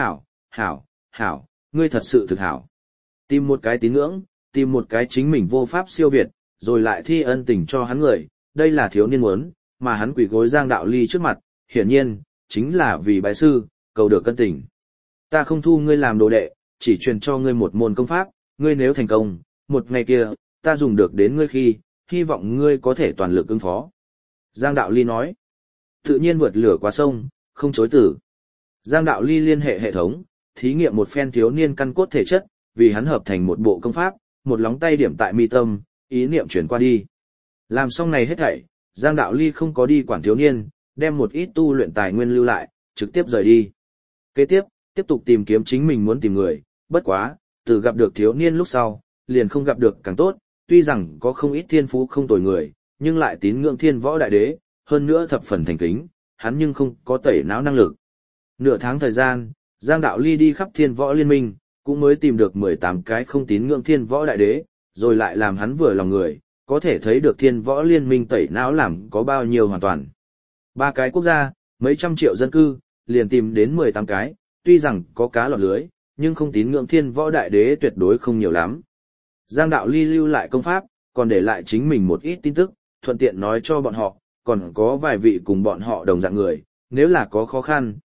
hảo, ngươi thật sự thực hảo. Tìm một cái tín ngưỡng, tìm một cái chính mình vô pháp siêu việt, rồi lại thi ân tình cho hắn người, đây là thiếu niên muốn, mà hắn quỳ gối Giang Đạo Ly trước mặt, hiển nhiên, chính là vì bái sư, cầu được ân tình. Ta không thu ngươi làm đồ đệ, chỉ truyền cho ngươi một môn công pháp, ngươi nếu thành công, một ngày kia, ta dùng được đến ngươi khi, hy vọng ngươi có thể toàn lực ứng phó. Giang Đạo Ly nói, tự nhiên vượt lửa qua sông, không chối từ. Giang Đạo Ly liên hệ hệ thống, thí nghiệm một phen thiếu niên căn cốt thể chất, vì hắn hợp thành một bộ công pháp, một lóng tay điểm tại mi tâm, ý niệm chuyển qua đi. Làm xong này hết thảy, Giang Đạo Ly không có đi quản thiếu niên, đem một ít tu luyện tài nguyên lưu lại, trực tiếp rời đi. Kế tiếp tục tìm kiếm chính mình muốn tìm người, bất quá, từ gặp được thiếu niên lúc sau, liền không gặp được càng tốt, tuy rằng có không ít thiên phú không tồi người, nhưng lại tín ngưỡng thiên võ đại đế, hơn nữa thập phần thành kính, hắn nhưng không có tẩy não năng lực. Nửa tháng thời gian, Giang Đạo Ly đi khắp thiên võ liên minh, cũng mới tìm được 18 cái không tín ngưỡng thiên võ đại đế, rồi lại làm hắn vừa lòng người, có thể thấy được thiên võ liên minh tẩy não làm có bao nhiêu hoàn toàn. 3 cái quốc gia, mấy trăm triệu dân cư, liền tìm đến 18 cái, tuy rằng có cá lọt lưới, nhưng không tín ngưỡng thiên võ đại đế tuyệt đối không nhiều lắm. Giang Đạo Ly lưu lại công pháp, còn để lại chính mình một ít tin tức, thuận tiện nói cho bọn họ, còn có vài vị cùng bọn họ đồng dạng người, nếu là có khó khăn,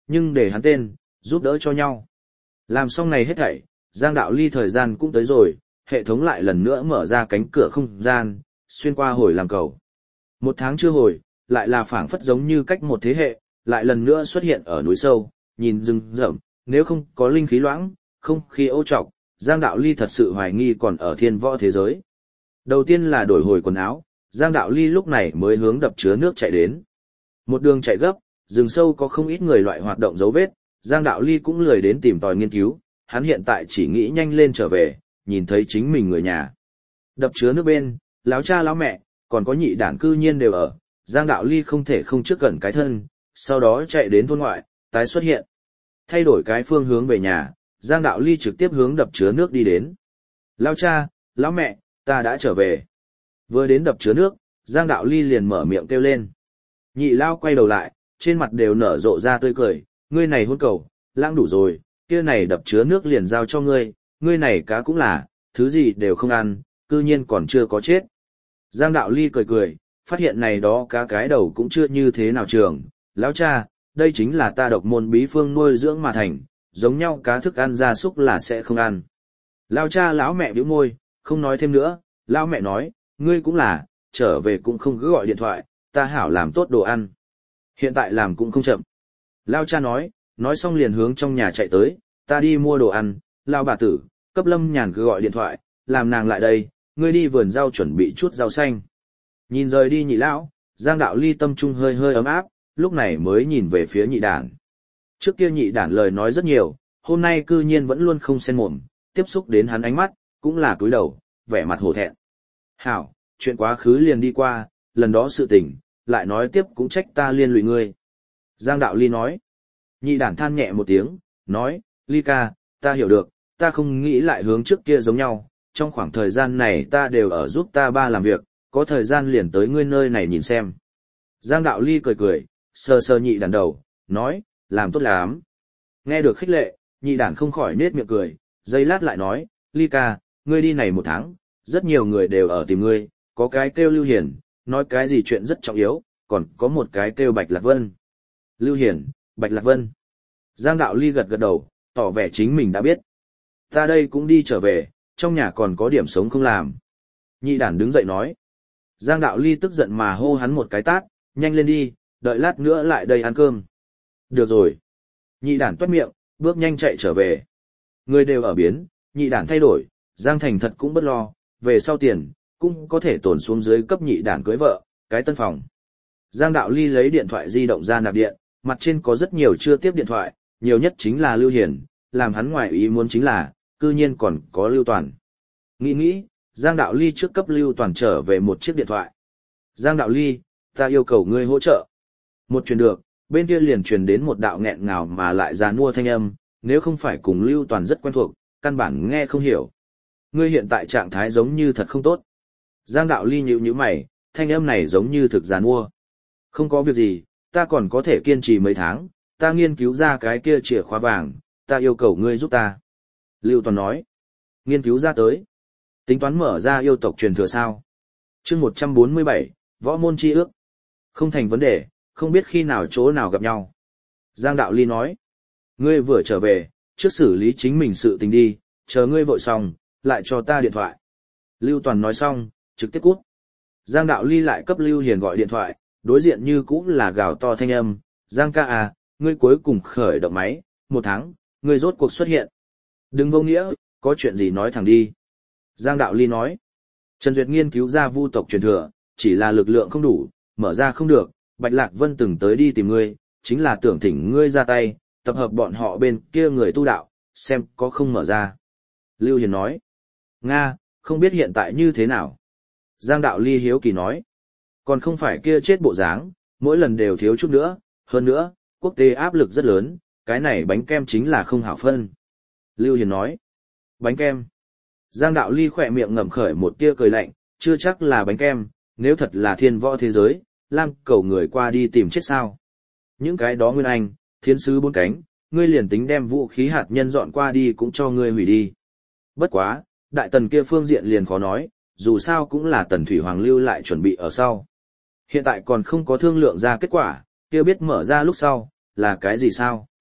nhưng để hắn tên, giúp đỡ cho nhau. Làm xong này hết thảy, Giang Đạo Ly thời gian cũng tới rồi, hệ thống lại lần nữa mở ra cánh cửa không gian, xuyên qua hồi làm cầu. 1 tháng chưa hồi, lại là phảng phất giống như cách một thế hệ, lại lần nữa xuất hiện ở núi sâu, nhìn rừng rậm, nếu không có linh khí loãng, không khí ô trọc, Giang Đạo Ly thật sự hoài nghi còn ở thiên võ thế giới. Đầu tiên là đổi hồi quần áo, Giang Đạo Ly lúc này mới hướng đập chứa nước chạy đến. Một đường chạy gấp, rừng sâu có không ít người loại hoạt động dấu vết, Giang Đạo Ly cũng lười đến tìm tòi nghiên cứu, hắn hiện tại chỉ nghĩ nhanh lên trở về, nhìn thấy chính mình người nhà. Đập chứa nước bên, láo cha láo mẹ, còn có nhị đản cư nhiên đều ở, Giang Đạo Ly không thể không trước gần cái thân, sau đó chạy đến thôn ngoại, tái xuất hiện. Thay đổi cái phương hướng về nhà, Giang Đạo Ly trực tiếp hướng đập chứa nước đi đến. Lão cha, lão mẹ, ta đã trở về. Vừa đến đập chứa nước, Giang Đạo Ly liền mở miệng kêu lên. Nhị lao quay đầu lại, trên mặt đều nở rộ ra tươi cười, ngươi này hôn cầu, lãng đủ rồi, kia này đập chứa nước liền giao cho ngươi, ngươi này cá cũng là, thứ gì đều không ăn, cư nhiên còn chưa có chết. Giang Đạo Ly cười cười, phát hiện này đó cá cái đầu cũng chưa như thế nào trường, lão cha, đây chính là ta độc môn bí phương nuôi dưỡng mà thành, giống nhau cá thức ăn gia súc là sẽ không ăn. Lão cha lão mẹ bĩu môi, không nói thêm nữa, lão mẹ nói, ngươi cũng là, trở về cũng không cứ gọi điện thoại, ta hảo làm tốt đồ ăn. Hiện tại làm cũng không chậm. Lão cha nói xong liền hướng trong nhà chạy tới, ta đi mua đồ ăn, lão bà tử, cấp Lâm Nhàn cứ gọi điện thoại, làm nàng lại đây, ngươi đi vườn rau chuẩn bị chút rau xanh. Nhìn rời đi nhị lão, Giang Đạo Ly tâm trung hơi hơi ấm áp, lúc này mới nhìn về phía nhị đản. Trước kia nhị đản lời nói rất nhiều, hôm nay cư nhiên vẫn luôn không xen mồm, tiếp xúc đến hắn ánh mắt, cũng là cúi đầu, vẻ mặt hổ thẹn. Hảo, chuyện quá khứ liền đi qua, lần đó sự tình, lại nói tiếp cũng trách ta liên lụy ngươi. Giang Đạo Ly nói. Nhị đản than nhẹ một tiếng, nói, Ly ca, ta hiểu được, ta không nghĩ lại hướng trước kia giống nhau, trong khoảng thời gian này ta đều ở giúp ta ba làm việc, có thời gian liền tới ngươi nơi này nhìn xem. Giang Đạo Ly cười cười, sờ sờ nhị đản đầu, nói, làm tốt lắm. Nghe được khích lệ, nhị đản không khỏi nết miệng cười, giây lát lại nói, Ly ca, ngươi đi này 1 tháng, rất nhiều người đều ở tìm ngươi, có cái kêu Lưu Hiền, nói cái gì chuyện rất trọng yếu, còn có một cái kêu Bạch Lạc Vân. Lưu Hiền, Bạch Lạc Vân. Giang Đạo Ly gật gật đầu, tỏ vẻ chính mình đã biết. Ta đây cũng đi trở về, trong nhà còn có điểm sống không làm. Nhị đản đứng dậy nói. Giang Đạo Ly tức giận mà hô hắn một cái tát, nhanh lên đi, đợi lát nữa lại đây ăn cơm. Được rồi. Nhị đản toét miệng, bước nhanh chạy trở về. Người đều ở biến, nhị đản thay đổi, Giang Thành thật cũng bất lo, về sau tiền, cũng có thể tồn xuống dưới cấp nhị đản cưới vợ, cái tân phòng. Giang Đạo Ly lấy điện thoại di động ra nạp điện, mặt trên có rất nhiều chưa tiếp điện thoại, nhiều nhất chính là Lưu Hiền, làm hắn ngoài ý muốn chính là, cư nhiên còn có Lưu Toàn. Nghĩ, Giang Đạo Ly trước cấp Lưu Toàn trở về một chiếc điện thoại. Giang Đạo Ly, ta yêu cầu ngươi hỗ trợ. Một truyền được, bên kia liền truyền đến một đạo nghẹn ngào mà lại già nua thanh âm, nếu không phải cùng Lưu Toàn rất quen thuộc, căn bản nghe không hiểu. Ngươi hiện tại trạng thái giống như thật không tốt. Giang Đạo Ly nhíu mày, thanh âm này giống như thực già nua. Không có việc gì, ta còn có thể kiên trì mấy tháng, ta nghiên cứu ra cái kia chìa khóa vàng, ta yêu cầu ngươi giúp ta. Lưu Toàn nói, nghiên cứu ra tới. Tính toán mở ra yêu tộc truyền thừa sao? Chương 147, Võ môn chi ước. Không thành vấn đề, không biết khi nào chỗ nào gặp nhau. Giang Đạo Ly nói, ngươi vừa trở về, trước xử lý chính mình sự tình đi, chờ ngươi vội xong, lại cho ta điện thoại. Lưu Toàn nói xong, trực tiếp cút. Giang Đạo Ly lại cấp Lưu Hiền gọi điện thoại, đối diện như cũng là gào to thanh âm, Giang ca à, ngươi cuối cùng khởi động máy, 1 tháng, ngươi rốt cuộc xuất hiện. Đừng vô nghĩa, có chuyện gì nói thẳng đi. Giang Đạo Ly nói, Trần Duyệt nghiên cứu ra vu tộc truyền thừa, chỉ là lực lượng không đủ, mở ra không được, Bạch Lạc Vân từng tới đi tìm ngươi, chính là tưởng thỉnh ngươi ra tay, tập hợp bọn họ bên kia người tu đạo, xem có không mở ra. Lưu Hiền nói, Nga, không biết hiện tại như thế nào. Giang Đạo Ly hiếu kỳ nói, còn không phải kia chết bộ dáng, mỗi lần đều thiếu chút nữa, hơn nữa, quốc tế áp lực rất lớn, cái này bánh kem chính là không hảo phân. Lưu Hiền nói, bánh kem. Giang Đạo Ly khỏe miệng ngậm khởi một tia cười lạnh, chưa chắc là bánh kem, nếu thật là thiên võ thế giới, Lam cầu người qua đi tìm chết sao. Những cái đó Nguyên Anh, thiên sứ 4 cánh, ngươi liền tính đem vũ khí hạt nhân dọn qua đi cũng cho ngươi hủy đi. Bất quá, đại tần kia phương diện liền khó nói, dù sao cũng là tần thủy hoàng lưu lại chuẩn bị ở sau. Hiện tại còn không có thương lượng ra kết quả, kia biết mở ra lúc sau, là cái gì sao?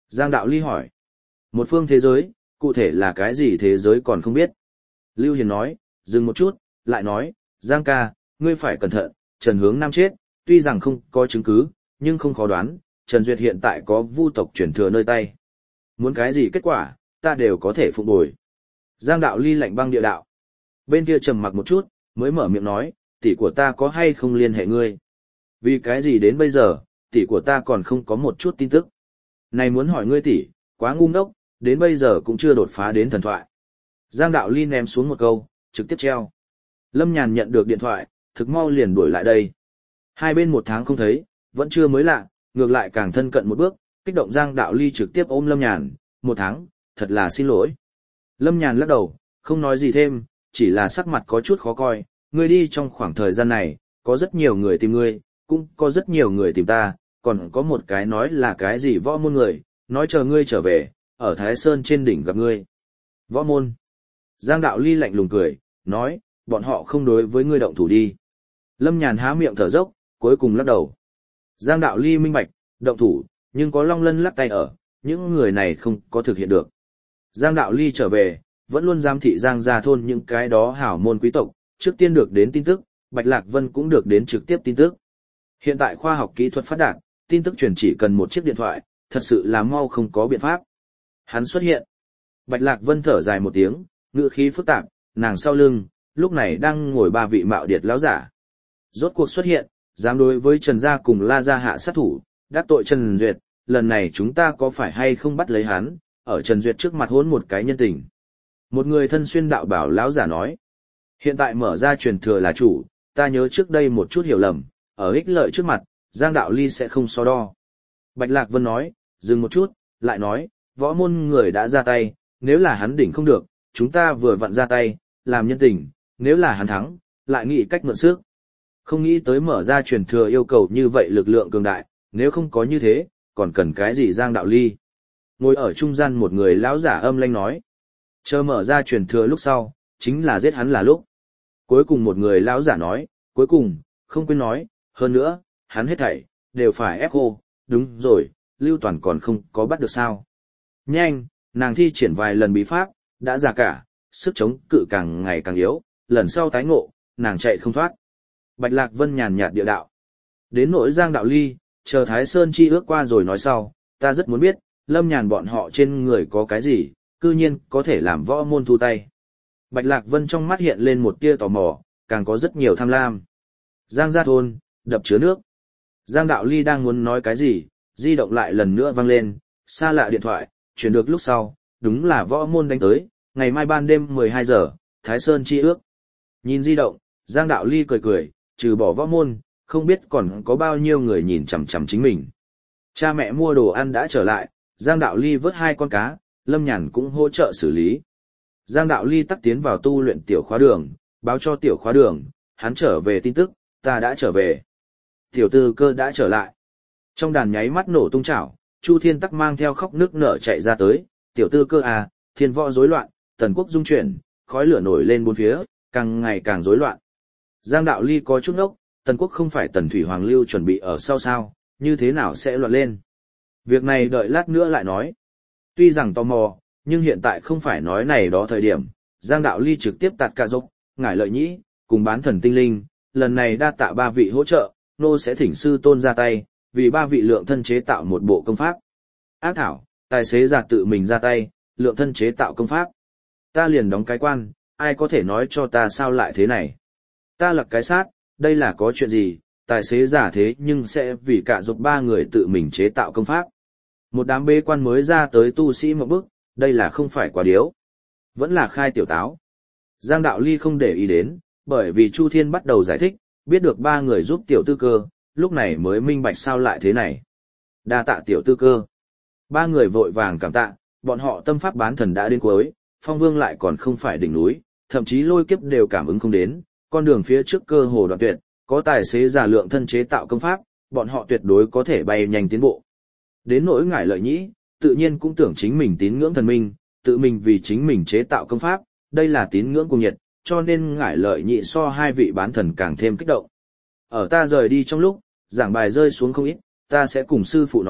Giang Đạo Ly hỏi. Một phương thế giới, cụ thể là cái gì thế giới còn không biết. Lưu Hiền nói, dừng một chút, lại nói, Giang ca, ngươi phải cẩn thận, Trần Hướng Nam chết, tuy rằng không có chứng cứ, nhưng không khó đoán, Trần Duyệt hiện tại có vu tộc chuyển thừa nơi tay. Muốn cái gì kết quả, ta đều có thể phục bồi. Giang Đạo Ly lạnh băng địa đạo. Bên kia trầm mặc một chút, mới mở miệng nói, tỷ của ta có hay không liên hệ ngươi? Vì cái gì đến bây giờ, tỷ của ta còn không có một chút tin tức. Này muốn hỏi ngươi tỷ, quá ngu ngốc, đến bây giờ cũng chưa đột phá đến thần thoại. Giang Đạo Ly ném xuống một câu, trực tiếp treo. Lâm Nhàn nhận được điện thoại, thực mau liền đuổi lại đây. Hai bên một tháng không thấy, vẫn chưa mới lạ, ngược lại càng thân cận một bước, kích động Giang Đạo Ly trực tiếp ôm Lâm Nhàn, một tháng, thật là xin lỗi. Lâm Nhàn lắc đầu, không nói gì thêm, chỉ là sắc mặt có chút khó coi, ngươi đi trong khoảng thời gian này, có rất nhiều người tìm ngươi, cũng có rất nhiều người tìm ta, còn có một cái nói là cái gì võ môn người, nói chờ ngươi trở về, ở Thái Sơn trên đỉnh gặp ngươi. Võ môn. Giang Đạo Ly lạnh lùng cười, nói, bọn họ không đối với ngươi động thủ đi. Lâm Nhàn há miệng thở dốc, cuối cùng lắc đầu. Giang Đạo Ly minh bạch, động thủ, nhưng có Long Lân lắc tay ở, những người này không có thực hiện được. Giang Đạo Ly trở về, vẫn luôn giám thị Giang gia thôn những cái đó hảo môn quý tộc, trước tiên được đến tin tức, Bạch Lạc Vân cũng được đến trực tiếp tin tức. Hiện tại khoa học kỹ thuật phát đạt, tin tức truyền chỉ cần một chiếc điện thoại, thật sự là mau không có biện pháp. Hắn xuất hiện. Bạch Lạc Vân thở dài một tiếng, ngữ khí phức tạp, nàng sau lưng, lúc này đang ngồi ba vị mạo điệt lão giả. Rốt cuộc xuất hiện, dám đối với Trần gia cùng La gia hạ sát thủ, đắc tội Trần Duyệt, lần này chúng ta có phải hay không bắt lấy hắn, ở Trần Duyệt trước mặt hôn một cái nhân tình. Một người thân xuyên đạo bảo lão giả nói, hiện tại mở ra truyền thừa là chủ, ta nhớ trước đây một chút hiểu lầm, ở ích lợi trước mặt, Giang Đạo Ly sẽ không so đo. Bạch Lạc Vân nói, dừng một chút, lại nói, võ môn người đã ra tay, nếu là hắn đỉnh không được, chúng ta vừa vặn ra tay, làm nhân tình, nếu là hắn thắng, lại nghĩ cách mượn sức. Không nghĩ tới mở ra truyền thừa yêu cầu như vậy lực lượng cường đại, nếu không có như thế, còn cần cái gì Giang Đạo Ly. Ngồi ở trung gian một người lão giả âm lanh nói, chờ mở ra truyền thừa lúc sau, chính là giết hắn là lúc. Cuối cùng một người lão giả nói, cuối cùng, không quên nói, hơn nữa, hắn hết thảy, đều phải ép khô, đúng rồi, Lưu Toàn còn không có bắt được sao. Nhanh, nàng thi triển vài lần bí pháp, đã già cả, sức chống cự càng ngày càng yếu, lần sau tái ngộ, nàng chạy không thoát. Bạch Lạc Vân nhàn nhạt địa đạo. Đến nỗi Giang Đạo Ly, chờ Thái Sơn chi ước qua rồi nói sau, ta rất muốn biết, Lâm Nhàn bọn họ trên người có cái gì, cư nhiên có thể làm võ môn thu tay. Bạch Lạc Vân trong mắt hiện lên một tia tò mò, càng có rất nhiều tham lam. Giang gia thôn, đập chứa nước. Giang Đạo Ly đang muốn nói cái gì, di động lại lần nữa vang lên, xa lạ điện thoại, chuyển được lúc sau, đúng là võ môn đánh tới, ngày mai ban đêm 12 giờ, Thái Sơn chi ước. Nhìn di động, Giang Đạo Ly cười cười, trừ bỏ võ môn, không biết còn có bao nhiêu người nhìn chằm chằm chính mình. Cha mẹ mua đồ ăn đã trở lại, Giang Đạo Ly vớt 2 con cá, Lâm Nhàn cũng hỗ trợ xử lý. Giang Đạo Ly tắt tiến vào tu luyện tiểu khóa đường, báo cho tiểu khóa đường, hắn trở về tin tức, ta đã trở về. Tiểu tư cơ đã trở lại. Trong đàn nháy mắt nổ tung chảo, Chu Thiên Tắc mang theo khóc nước nở chạy ra tới, tiểu tư cơ à, thiên võ rối loạn, tần quốc dung chuyển, khói lửa nổi lên bốn phía, càng ngày càng rối loạn. Giang Đạo Ly có chút ngốc, tần quốc không phải tần thủy hoàng lưu chuẩn bị ở sau sao, như thế nào sẽ loạn lên. Việc này đợi lát nữa lại nói. Tuy rằng tò mò, nhưng hiện tại không phải nói này đó thời điểm, Giang Đạo Ly trực tiếp tạt cả dốc, ngải lợi nhĩ, cùng bán thần tinh linh, lần này đa tạ 3 vị hỗ trợ, nô sẽ thỉnh sư tôn ra tay, vì 3 vị lượng thân chế tạo một bộ công pháp. Ác thảo, tài xế giả tự mình ra tay, lượng thân chế tạo công pháp. Ta liền đóng cái quan, ai có thể nói cho ta sao lại thế này. Ta lật cái sát, đây là có chuyện gì, tài xế giả thế nhưng sẽ vì cả dục 3 người tự mình chế tạo công pháp. Một đám bế quan mới ra tới tu sĩ một bước, đây là không phải quá điếu. Vẫn là khai tiểu táo. Giang Đạo Ly không để ý đến, bởi vì Chu Thiên bắt đầu giải thích, biết được 3 người giúp tiểu tư cơ, lúc này mới minh bạch sao lại thế này. Đa tạ tiểu tư cơ. 3 người vội vàng cảm tạ, bọn họ tâm pháp bán thần đã đến cuối, phong vương lại còn không phải đỉnh núi, thậm chí lôi kiếp đều cảm ứng không đến, con đường phía trước cơ hồ đoạn tuyệt, có tài xế giả lượng thân chế tạo công pháp, bọn họ tuyệt đối có thể bay nhanh tiến bộ. Đến nỗi ngải lợi nhĩ, tự nhiên cũng tưởng chính mình tín ngưỡng thần minh, tự mình vì chính mình chế tạo công pháp, đây là tín ngưỡng cùng nhiệt, cho nên ngải lợi nhị so 2 vị bán thần càng thêm kích động. Ở ta rời đi trong lúc, giảng bài rơi xuống không ít, ta sẽ cùng sư phụ nói,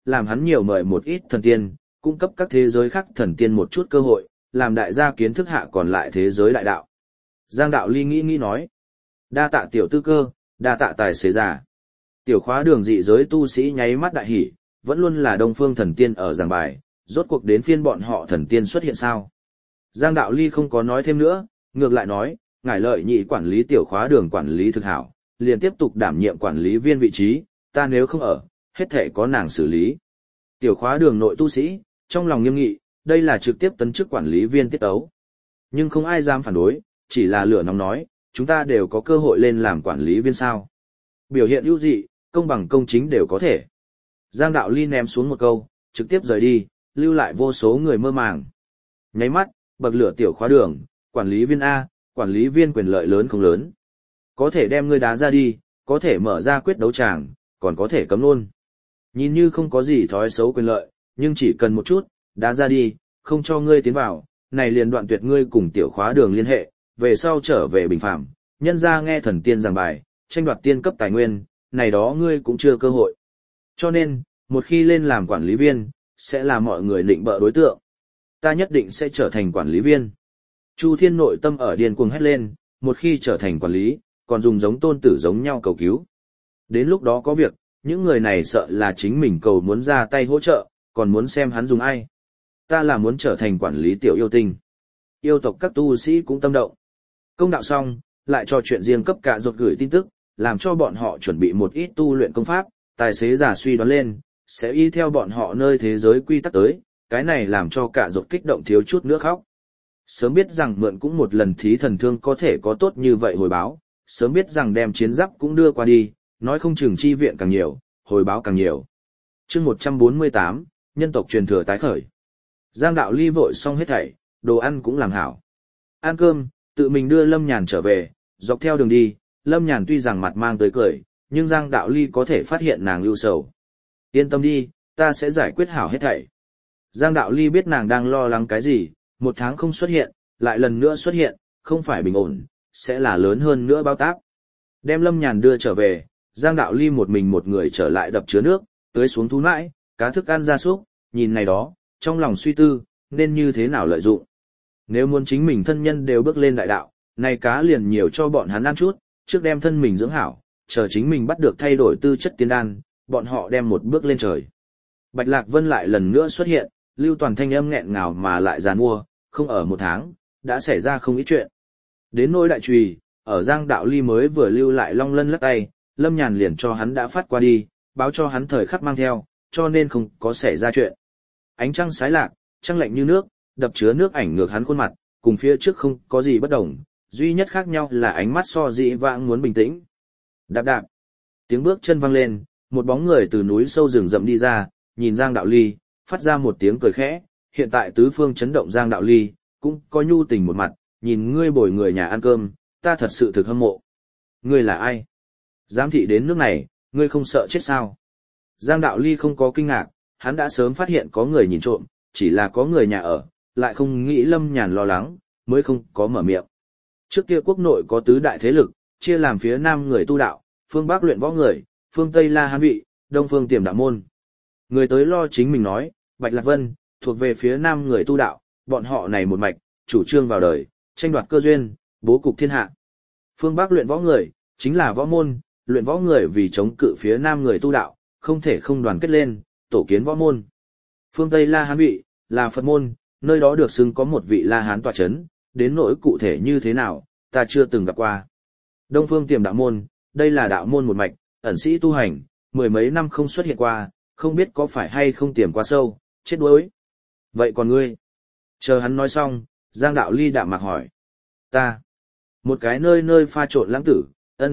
làm hắn nhiều mời một ít thần tiên, cung cấp các thế giới khác thần tiên một chút cơ hội, làm đại gia kiến thức hạ còn lại thế giới đại đạo. Giang Đạo Ly nghĩ nói, đa tạ tiểu tư cơ, đa tạ tài xế già. Tiểu khóa đường dị giới tu sĩ nháy mắt đại hỉ, vẫn luôn là Đông Phương thần tiên ở giảng bài, rốt cuộc đến phiên bọn họ thần tiên xuất hiện sao. Giang Đạo Ly không có nói thêm nữa, ngược lại nói, ngài lợi nhị quản lý tiểu khóa đường quản lý thực hảo, liền tiếp tục đảm nhiệm quản lý viên vị trí, ta nếu không ở, hết thể có nàng xử lý. Tiểu khóa đường nội tu sĩ, trong lòng nghiêm nghị, đây là trực tiếp tấn chức quản lý viên tiết ấu. Nhưng không ai dám phản đối, chỉ là lửa nóng nói, chúng ta đều có cơ hội lên làm quản lý viên sao. Biểu hiện ưu dị, công bằng công chính đều có thể. Giang Đạo Ly ném xuống một câu, trực tiếp rời đi, lưu lại vô số người mơ màng. Nháy mắt, bậc lửa tiểu khóa đường, quản lý viên A, quản lý viên quyền lợi lớn không lớn. Có thể đem ngươi đá ra đi, có thể mở ra quyết đấu tràng, còn có thể cấm luôn. Nhìn như không có gì thói xấu quyền lợi, nhưng chỉ cần một chút, đá ra đi, không cho ngươi tiến vào, này liền đoạn tuyệt ngươi cùng tiểu khóa đường liên hệ, về sau trở về bình phạm, nhân ra nghe thần tiên giảng bài, tranh đoạt tiên cấp tài nguyên, này đó ngươi cũng chưa cơ hội. Cho nên, một khi lên làm quản lý viên, sẽ là mọi người định bợ đối tượng. Ta nhất định sẽ trở thành quản lý viên. Chu Thiên nội tâm ở điên cuồng hét lên, một khi trở thành quản lý, còn dùng giống tôn tử giống nhau cầu cứu. Đến lúc đó có việc, những người này sợ là chính mình cầu muốn ra tay hỗ trợ, còn muốn xem hắn dùng ai. Ta là muốn trở thành quản lý tiểu yêu tinh. Yêu tộc các tu sĩ cũng tâm động. Công đạo xong, lại cho chuyện riêng cấp cả ruột gửi tin tức, làm cho bọn họ chuẩn bị một ít tu luyện công pháp, tài xế giả suy đoán lên, sẽ y theo bọn họ nơi thế giới quy tắc tới, cái này làm cho cả ruột kích động thiếu chút nữa khóc. Sớm biết rằng mượn cũng một lần thí thần thương có thể có tốt như vậy hồi báo, sớm biết rằng đem chiến giáp cũng đưa qua đi, nói không chừng chi viện càng nhiều, hồi báo càng nhiều. Chương 148, nhân tộc truyền thừa tái khởi. Giang Đạo Ly vội xong hết thảy, đồ ăn cũng làm hảo. Ăn cơm, tự mình đưa Lâm Nhàn trở về, dọc theo đường đi, Lâm Nhàn tuy rằng mặt mang tới cười, nhưng Giang Đạo Ly có thể phát hiện nàng ưu sầu. Yên tâm đi, ta sẽ giải quyết hảo hết thảy. Giang Đạo Ly biết nàng đang lo lắng cái gì, một tháng không xuất hiện, lại lần nữa xuất hiện, không phải bình ổn, sẽ là lớn hơn nữa báo táp. Đem Lâm Nhàn đưa trở về, Giang Đạo Ly một mình một người trở lại đập chứa nước, tưới xuống thú nãi, cá thức ăn gia súc, nhìn này đó, trong lòng suy tư, nên như thế nào lợi dụng. Nếu muốn chính mình thân nhân đều bước lên đại đạo, này cá liền nhiều cho bọn hắn ăn chút, trước đem thân mình dưỡng hảo, chờ chính mình bắt được thay đổi tư chất tiên đan, bọn họ đem một bước lên trời. Bạch Lạc Vân lại lần nữa xuất hiện, Lưu Toàn thanh âm nghẹn ngào mà lại giàn mua, không ở một tháng, đã xảy ra không ít chuyện. Đến nỗi đại trùy, ở Giang Đạo Ly mới vừa lưu lại long lân lắc tay, Lâm Nhàn liền cho hắn đã phát qua đi, báo cho hắn thời khắc mang theo, cho nên không có xảy ra chuyện. Ánh trăng sái lạc, trăng lạnh như nước, đập chứa nước ảnh ngược hắn khuôn mặt, cùng phía trước không có gì bất đồng, duy nhất khác nhau là ánh mắt so dĩ vãng muốn bình tĩnh. Đạp đạp, tiếng bước chân vang lên, một bóng người từ núi sâu rừng rậm đi ra, nhìn Giang Đạo Ly, phát ra một tiếng cười khẽ, hiện tại tứ phương chấn động Giang Đạo Ly, cũng có nhu tình một mặt, nhìn ngươi bồi người nhà ăn cơm, ta thật sự thực hâm mộ. Ngươi là ai? Giám thị đến nước này, ngươi không sợ chết sao? Giang Đạo Ly không có kinh ngạc, hắn đã sớm phát hiện có người nhìn trộm, chỉ là có người nhà ở, lại không nghĩ Lâm Nhàn lo lắng, mới không có mở miệng. Trước kia quốc nội có tứ đại thế lực, chia làm phía Nam người tu đạo, phương Bắc luyện võ người, phương Tây La Hán vị, Đông phương Tiềm Đạo môn. Người tới lo chính mình nói, Bạch Lạc Vân, thuộc về phía Nam người tu đạo, bọn họ này một mạch, chủ trương vào đời, tranh đoạt cơ duyên, bố cục thiên hạ. Phương Bắc luyện võ người, chính là võ môn, luyện võ người vì chống cự phía Nam người tu đạo, không thể không đoàn kết lên, tổ kiến võ môn. Phương Tây La Hán vị, là Phật môn, nơi đó được xưng có một vị La Hán tọa chấn, đến nỗi cụ thể như thế nào, ta chưa từng gặp qua. Đông phương Tiềm Đạo môn, đây là đạo môn một mạch, ẩn sĩ tu hành, mười mấy năm không xuất hiện qua, không biết có phải hay không tiềm quá sâu, chết đuối. Vậy còn ngươi? Chờ hắn nói xong, Giang Đạo Ly đạm mạc hỏi. Ta, một cái nơi nơi pha trộn lãng tử,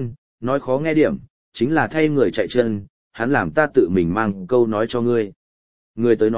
nói khó nghe điểm, chính là thay người chạy chân, hắn làm ta tự mình mang câu nói cho ngươi. Người tới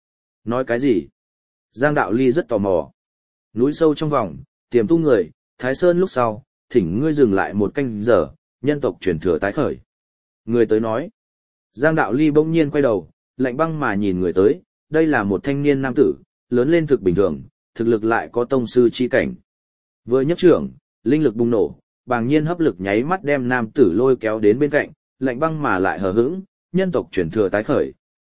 nói cái gì? Giang Đạo Ly rất tò mò. Núi sâu trong vòng, tiềm tu người, Thái Sơn lúc sau, thỉnh ngươi dừng lại một canh giờ, nhân tộc truyền thừa tái khởi. Người tới nói. Giang Đạo Ly bỗng nhiên quay đầu, lạnh băng mà nhìn người tới, đây là một thanh niên nam tử, lớn lên thực bình thường, thực lực lại có tông sư chi cảnh. Vừa nhấc trưởng, linh lực bùng nổ, bàng nhiên hấp lực nháy mắt đem nam tử lôi kéo đến bên cạnh, lạnh băng mà lại hờ hững, nhân tộc truyền thừa tái khởi,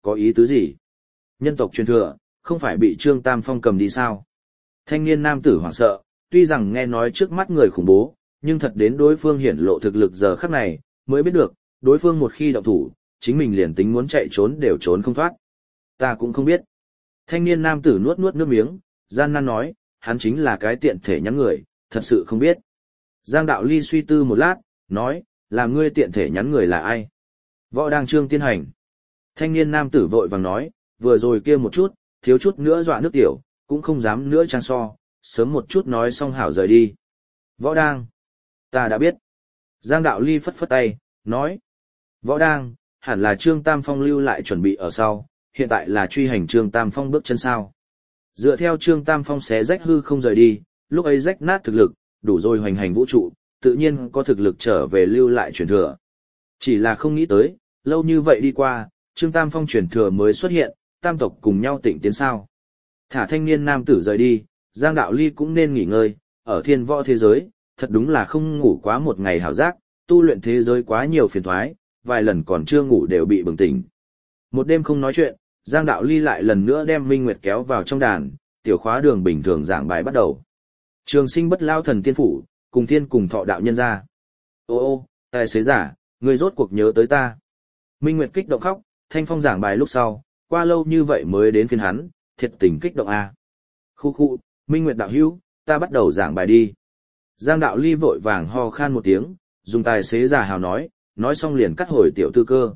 có ý tứ gì? Nhân tộc truyền thừa, không phải bị Trương Tam Phong cầm đi sao? Thanh niên nam tử hoảng sợ, tuy rằng nghe nói trước mắt người khủng bố, nhưng thật đến đối phương hiển lộ thực lực giờ khắc này, mới biết được, đối phương một khi động thủ, chính mình liền tính muốn chạy trốn đều trốn không thoát. Ta cũng không biết. Thanh niên nam tử nuốt nuốt nước miếng, gian nan nói, hắn chính là cái tiện thể nhắn người, thật sự không biết. Giang Đạo Ly suy tư một lát, nói, là ngươi tiện thể nhắn người là ai? Võ Đang Trương Tiên Hành. Thanh niên nam tử vội vàng nói, vừa rồi kia một chút, thiếu chút nữa dọa nước tiểu, cũng không dám nữa trang so, sớm một chút nói xong hảo rời đi. Võ Đang. Ta đã biết. Giang Đạo Ly phất phất tay, nói. Võ Đang, hẳn là Trương Tam Phong lưu lại chuẩn bị ở sau, hiện tại là truy hành Trương Tam Phong bước chân sao. Dựa theo Trương Tam Phong xé rách hư không rời đi, lúc ấy rách nát thực lực, đủ rồi hoành hành vũ trụ, tự nhiên có thực lực trở về lưu lại truyền thừa. Chỉ là không nghĩ tới, lâu như vậy đi qua, Trương Tam Phong truyền thừa mới xuất hiện, tam tộc cùng nhau tịnh tiến sao. Thả thanh niên nam tử rời đi, Giang Đạo Ly cũng nên nghỉ ngơi, ở thiên võ thế giới, thật đúng là không ngủ quá một ngày hảo giác, tu luyện thế giới quá nhiều phiền thoái, vài lần còn chưa ngủ đều bị bừng tỉnh. Một đêm không nói chuyện, Giang Đạo Ly lại lần nữa đem Minh Nguyệt kéo vào trong đàn, tiểu khóa đường bình thường giảng bài bắt đầu. Trường sinh bất lao thần tiên phủ, cùng thiên cùng thọ đạo nhân ra. Ô, tài xế giả, người rốt cuộc nhớ tới ta. Minh Nguyệt kích động khóc, Thanh Phong giảng bài lúc sau, qua lâu như vậy mới đến phiên hắn, thiệt tình kích động a. Khu, Minh Nguyệt đạo hữu, ta bắt đầu giảng bài đi. Giang Đạo Ly vội vàng ho khan một tiếng, dùng tài xế giả hào nói xong liền cắt hồi tiểu tư cơ.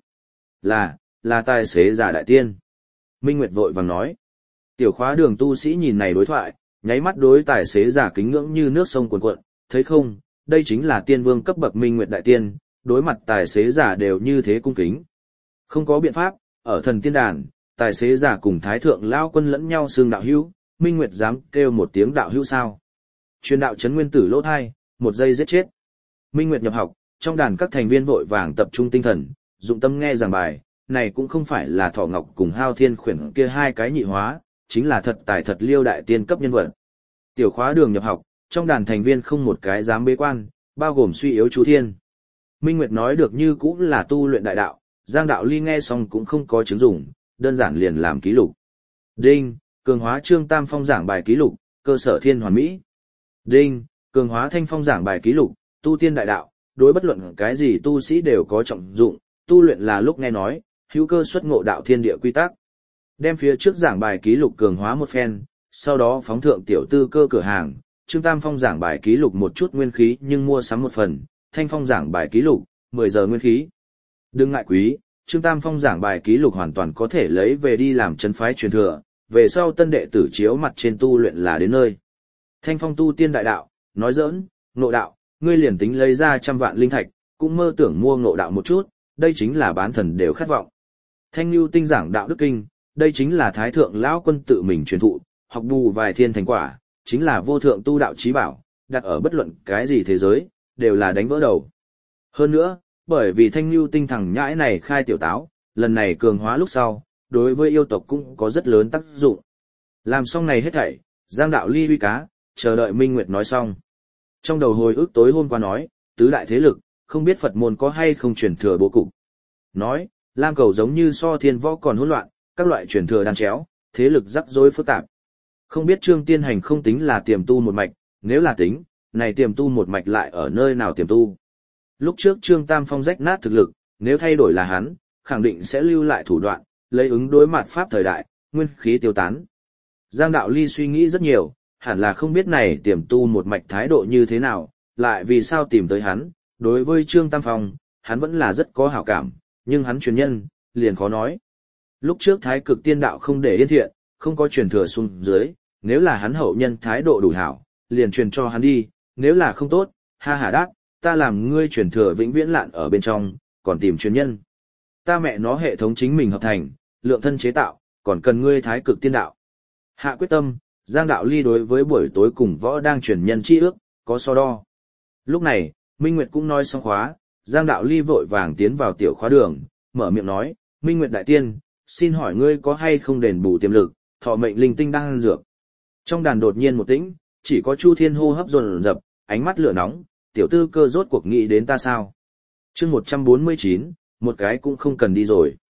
Là tài xế giả đại tiên. Minh Nguyệt vội vàng nói. Tiểu khóa đường tu sĩ nhìn này đối thoại, nháy mắt đối tài xế giả kính ngưỡng như nước sông cuồn cuộn, thấy không, đây chính là tiên vương cấp bậc Minh Nguyệt đại tiên, đối mặt tài xế giả đều như thế cung kính. Không có biện pháp, ở thần tiên đàn, tài xế giả cùng thái thượng lao quân lẫn nhau xương đạo hữu, Minh Nguyệt dám kêu một tiếng đạo hữu sao? Truyền đạo chấn nguyên tử lỗ thai, một giây giết chết. Minh Nguyệt nhập học, trong đàn các thành viên vội vàng tập trung tinh thần, dụng tâm nghe giảng bài, này cũng không phải là Thọ Ngọc cùng Hao Thiên Khuyển kia hai cái nhị hóa, chính là thật tài thật liêu đại tiên cấp nhân vật. Tiểu khóa đường nhập học, trong đàn thành viên không một cái dám bế quan, bao gồm suy yếu chú thiên. Minh Nguyệt nói được như cũng là tu luyện đại đạo, Giang Đạo Ly nghe xong cũng không có chứng dụng, đơn giản liền làm ký lục. Đinh, cường hóa Trương Tam Phong giảng bài ký lục, cơ sở thiên hoàn mỹ. Đinh, cường hóa Thanh Phong giảng bài ký lục, tu tiên đại đạo, đối bất luận cái gì tu sĩ đều có trọng dụng, tu luyện là lúc nghe nói, hữu cơ xuất ngộ đạo thiên địa quy tắc. Đem phía trước giảng bài ký lục cường hóa một phen, sau đó phóng thượng tiểu tư cơ cửa hàng, Trương Tam Phong giảng bài ký lục một chút nguyên khí nhưng mua sắm một phần, Thanh Phong giảng bài ký lục, 10 giờ nguyên khí. Đừng ngại quý, Trương Tam Phong giảng bài ký lục hoàn toàn có thể lấy về đi làm chân phái truyền thừa, về sau tân đệ tử chiếu mặt trên tu luyện là đến nơi. Thanh Phong tu tiên đại đạo, nói giỡn, ngộ đạo, ngươi liền tính lấy ra 100 vạn linh thạch, cũng mơ tưởng mua ngộ đạo một chút, đây chính là bán thần đều khát vọng. Thanh Nưu tinh giảng đạo đức kinh, đây chính là thái thượng lão quân tự mình truyền thụ, học bù vài thiên thành quả, chính là vô thượng tu đạo chí bảo, đặt ở bất luận cái gì thế giới, đều là đánh vỡ đầu. Hơn nữa, bởi vì Thanh Nưu tinh thằng nhãi này khai tiểu táo, lần này cường hóa lúc sau, đối với yêu tộc cũng có rất lớn tác dụng. Làm xong này hết thảy, Giang Đạo Ly huy cá, chờ đợi Minh Nguyệt nói xong. Trong đầu hồi ức tối hôm qua nói, tứ đại thế lực, không biết Phật môn có hay không truyền thừa bố cục. Nói, Lam Cầu giống như so thiên võ còn hỗn loạn, các loại truyền thừa đan chéo, thế lực rắc rối phức tạp. Không biết Trương Tiên Hành không tính là tiềm tu một mạch, nếu là tính, này tiềm tu một mạch lại ở nơi nào tiềm tu. Lúc trước Trương Tam Phong rách nát thực lực, nếu thay đổi là hắn, khẳng định sẽ lưu lại thủ đoạn, lấy ứng đối mặt pháp thời đại, nguyên khí tiêu tán. Giang Đạo Ly suy nghĩ rất nhiều, hẳn là không biết này tiềm tu một mạch thái độ như thế nào, lại vì sao tìm tới hắn. Đối với Trương Tam Phong, hắn vẫn là rất có hảo cảm, nhưng hắn truyền nhân, liền khó nói. Lúc trước thái cực tiên đạo không để yên thiện, không có truyền thừa xuống dưới, nếu là hắn hậu nhân thái độ đủ hảo, liền truyền cho hắn đi, nếu là không tốt, ha ha đát, ta làm ngươi truyền thừa vĩnh viễn lạn ở bên trong, còn tìm truyền nhân. Ta mẹ nó hệ thống chính mình hợp thành, lượng thân chế tạo, còn cần ngươi thái cực tiên đạo. Hạ quyết tâm, Giang Đạo Ly đối với buổi tối cùng võ đang truyền nhân chi ước, có so đo. Lúc này, Minh Nguyệt cũng nói xong khóa, Giang Đạo Ly vội vàng tiến vào tiểu khóa đường, mở miệng nói, Minh Nguyệt đại tiên, xin hỏi ngươi có hay không đền bù tiềm lực, thọ mệnh linh tinh đang ăn dược. Trong đàn đột nhiên một tĩnh, chỉ có Chu Thiên hô hấp dồn dập, ánh mắt lửa nóng, tiểu tư cơ rốt cuộc nghĩ đến ta sao. Chương 149, một cái cũng không cần đi rồi.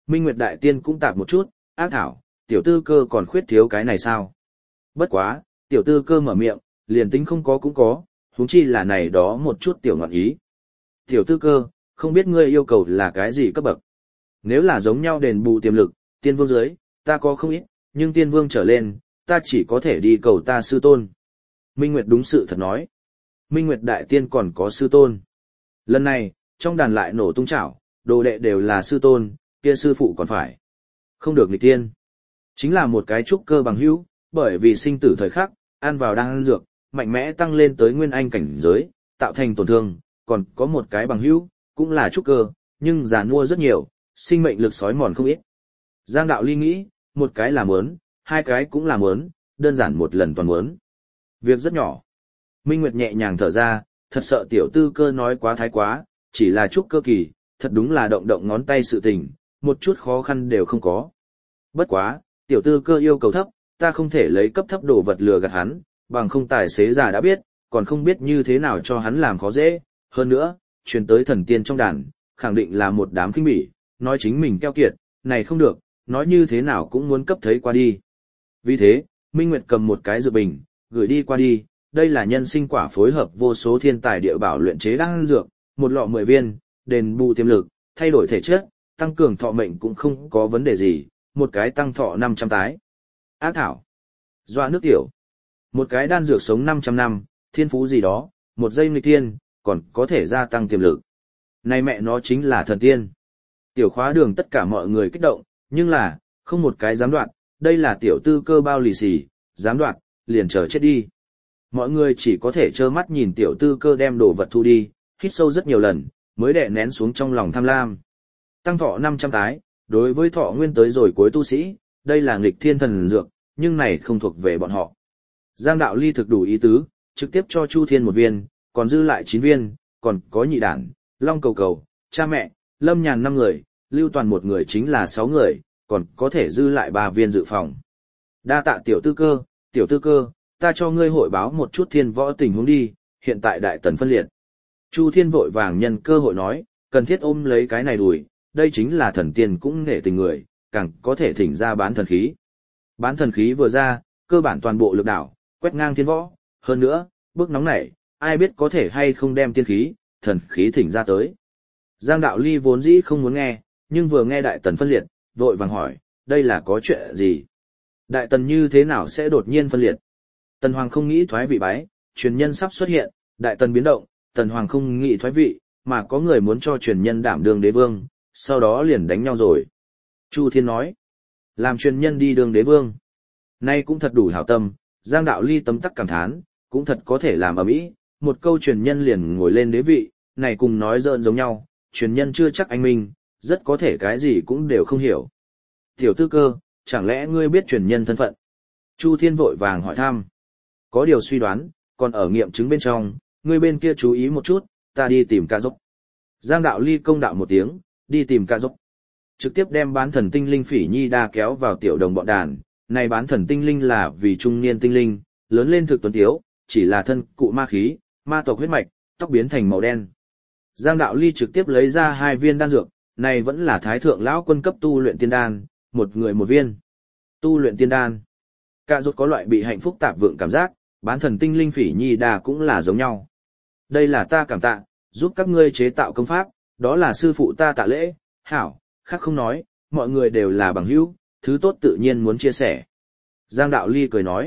Minh Nguyệt Đại Tiên cũng tạp một chút, ác thảo, tiểu tư cơ còn khuyết thiếu cái này sao? Bất quá, tiểu tư cơ mở miệng, liền tính không có cũng có, huống chi là này đó một chút tiểu ngọn ý. Tiểu tư cơ, không biết ngươi yêu cầu là cái gì cấp bậc? Nếu là giống nhau đền bù tiềm lực, tiên vương dưới, ta có không ít, nhưng tiên vương trở lên, ta chỉ có thể đi cầu ta sư tôn. Minh Nguyệt đúng sự thật nói. Minh Nguyệt Đại Tiên còn có sư tôn. Lần này, trong đàn lại nổ tung chảo, đồ đệ đều là sư tôn, kia sư phụ còn phải. Không được nghịch tiên. Chính là một cái trúc cơ bằng hữu, bởi vì sinh tử thời khắc, ăn vào đang ăn dược, mạnh mẽ tăng lên tới nguyên anh cảnh giới, tạo thành tổn thương, còn có một cái bằng hữu, cũng là trúc cơ, nhưng già nua rất nhiều, sinh mệnh lực sói mòn không ít. Giang Đạo Ly nghĩ, một cái là muốn, hai cái cũng là muốn, đơn giản một lần toàn muốn. Việc rất nhỏ. Minh Nguyệt nhẹ nhàng thở ra, thật sợ tiểu tư cơ nói quá thái quá, chỉ là trúc cơ kỳ, thật đúng là động động ngón tay sự tình, một chút khó khăn đều không có. Bất quá, tiểu tư cơ yêu cầu thấp, ta không thể lấy cấp thấp đồ vật lừa gạt hắn, bằng không tài xế già đã biết, còn không biết như thế nào cho hắn làm khó dễ. Hơn nữa, truyền tới thần tiên trong đàn, khẳng định là một đám khinh bỉ, nói chính mình keo kiệt, này không được, nói như thế nào cũng muốn cấp thấy qua đi. Vì thế, Minh Nguyệt cầm một cái dược bình, gửi đi qua đi, đây là nhân sinh quả phối hợp vô số thiên tài địa bảo luyện chế đan dược, một lọ 10 viên, đền bù tiềm lực, thay đổi thể chất, tăng cường thọ mệnh cũng không có vấn đề gì, một cái tăng thọ 500 tái. Ác thảo, doa nước tiểu, một cái đan dược sống 500 năm, thiên phú gì đó, một giây nghịch tiên, còn có thể gia tăng tiềm lực. Này mẹ nó chính là thần tiên. Tiểu khóa đường tất cả mọi người kích động, nhưng là, không một cái dám đoạt, đây là tiểu tư cơ bao lì xì, dám đoạt, liền chờ chết đi. Mọi người chỉ có thể trơ mắt nhìn tiểu tư cơ đem đồ vật thu đi, hít sâu rất nhiều lần, mới đè nén xuống trong lòng tham lam. Tăng thọ 500 tái, đối với thọ nguyên tới rồi cuối tu sĩ, đây là nghịch thiên thần dược, nhưng này không thuộc về bọn họ. Giang Đạo Ly thực đủ ý tứ, trực tiếp cho Chu Thiên một viên, còn dư lại 9 viên, còn có nhị đản, Long Cầu Cầu, cha mẹ, Lâm Nhàn 5 người, Lưu Toàn một người chính là 6 người, còn có thể dư lại 3 viên dự phòng. Đa tạ tiểu tư cơ, ta cho ngươi hội báo một chút thiên võ tình huống đi, hiện tại đại tần phân liệt. Chu Thiên vội vàng nhân cơ hội nói, cần thiết ôm lấy cái này đùi, đây chính là thần tiên cũng nể tình người, càng có thể thỉnh ra bán thần khí. Bán thần khí vừa ra, cơ bản toàn bộ lực đảo, quét ngang thiên võ, hơn nữa, bước nóng này, ai biết có thể hay không đem tiên khí, thần khí thỉnh ra tới. Giang Đạo Ly vốn dĩ không muốn nghe, nhưng vừa nghe đại tần phân liệt, vội vàng hỏi, đây là có chuyện gì? Đại tần như thế nào sẽ đột nhiên phân liệt? Tần Hoàng không nghĩ thoái vị bái, truyền nhân sắp xuất hiện, đại tần biến động, Tần Hoàng không nghĩ thoái vị, mà có người muốn cho truyền nhân đảm đương đế vương, sau đó liền đánh nhau rồi. Chu Thiên nói, làm truyền nhân đi đương đế vương. Nay cũng thật đủ hảo tâm, Giang Đạo Ly tấm tắc cảm thán, cũng thật có thể làm ở mỹ, một câu truyền nhân liền ngồi lên đế vị, này cùng nói giỡn giống nhau, truyền nhân chưa chắc anh minh, rất có thể cái gì cũng đều không hiểu. Tiểu tư cơ, chẳng lẽ ngươi biết truyền nhân thân phận? Chu Thiên vội vàng hỏi thăm. Có điều suy đoán, còn ở nghiệm chứng bên trong, ngươi bên kia chú ý một chút, ta đi tìm ca dốc. Giang Đạo Ly công đạo một tiếng, đi tìm ca dốc. Trực tiếp đem bán thần tinh linh Phỉ Nhi đa kéo vào tiểu đồng bọn đàn, này bán thần tinh linh là vì trung niên tinh linh, lớn lên thực tuấn tiếu, chỉ là thân cụ ma khí, ma tộc huyết mạch, tóc biến thành màu đen. Giang Đạo Ly trực tiếp lấy ra 2 viên đan dược, này vẫn là thái thượng lão quân cấp tu luyện tiên đan, một người một viên. Tu luyện tiên đan. Cả rốt có loại bị hạnh phúc tạp vượng cảm giác, bán thần tinh linh Phỉ Nhi đa cũng là giống nhau. Đây là ta cảm tạ, giúp các ngươi chế tạo công pháp, đó là sư phụ ta tạ lễ, hảo, khác không nói, mọi người đều là bằng hữu, thứ tốt tự nhiên muốn chia sẻ. Giang Đạo Ly cười nói,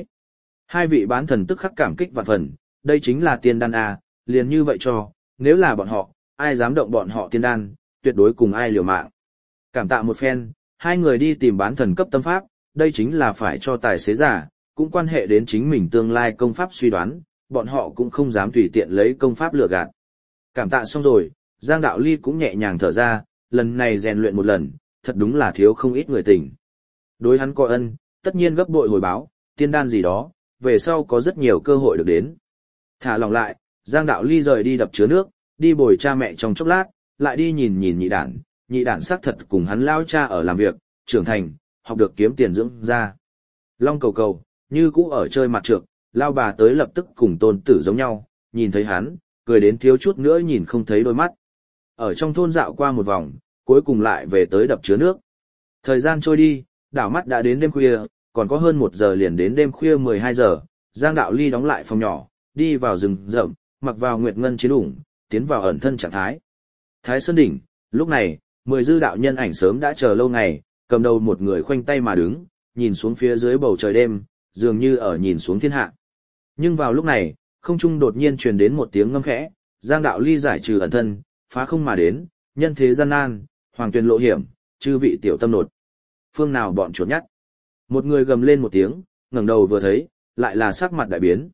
2 vị bán thần tức khắc cảm kích vạn phần, đây chính là tiên đan à, liền như vậy cho, nếu là bọn họ, ai dám động bọn họ tiên đan, tuyệt đối cùng ai liều mạng. Cảm tạ một phen, 2 người đi tìm bán thần cấp tâm pháp, đây chính là phải cho tài xế giả, cũng quan hệ đến chính mình tương lai công pháp suy đoán, bọn họ cũng không dám tùy tiện lấy công pháp lừa gạt. Cảm tạ xong rồi, Giang Đạo Ly cũng nhẹ nhàng thở ra, lần này rèn luyện một lần, thật đúng là thiếu không ít người tình. Đối hắn có ân, tất nhiên gấp bội hồi báo, tiên đan gì đó, về sau có rất nhiều cơ hội được đến. Thả lòng lại, Giang Đạo Ly rời đi đập chứa nước, đi bồi cha mẹ trong chốc lát, lại đi nhìn nhìn nhị đản xác thật cùng hắn lao cha ở làm việc, trưởng thành, học được kiếm tiền dưỡng ra. Long Cầu Cầu, như cũ ở chơi mặt trược, lao bà tới lập tức cùng tôn tử giống nhau, nhìn thấy hắn, cười đến thiếu chút nữa nhìn không thấy đôi mắt. Ở trong thôn dạo qua một vòng, cuối cùng lại về tới đập chứa nước. Thời gian trôi đi, đảo mắt đã đến đêm khuya, còn có hơn 1 giờ liền đến đêm khuya 12 giờ, Giang Đạo Ly đóng lại phòng nhỏ, đi vào rừng rậm, mặc vào nguyệt ngân chiến ủng, tiến vào ẩn thân trạng thái. Thái Sơn đỉnh, lúc này, 10 dư đạo nhân ảnh sớm đã chờ lâu ngày, cầm đầu một người khoanh tay mà đứng, nhìn xuống phía dưới bầu trời đêm, dường như ở nhìn xuống thiên hạ. Nhưng vào lúc này, không trung đột nhiên truyền đến một tiếng ngâm khẽ, Giang Đạo Ly giải trừ ẩn thân, phá không mà đến, nhân thế gian nan, hoàng tuyền lộ hiểm, chư vị tiểu tâm nột. Phương nào bọn chuột nhắt. Một người gầm lên một tiếng, ngẩng đầu vừa thấy, lại là sắc mặt đại biến,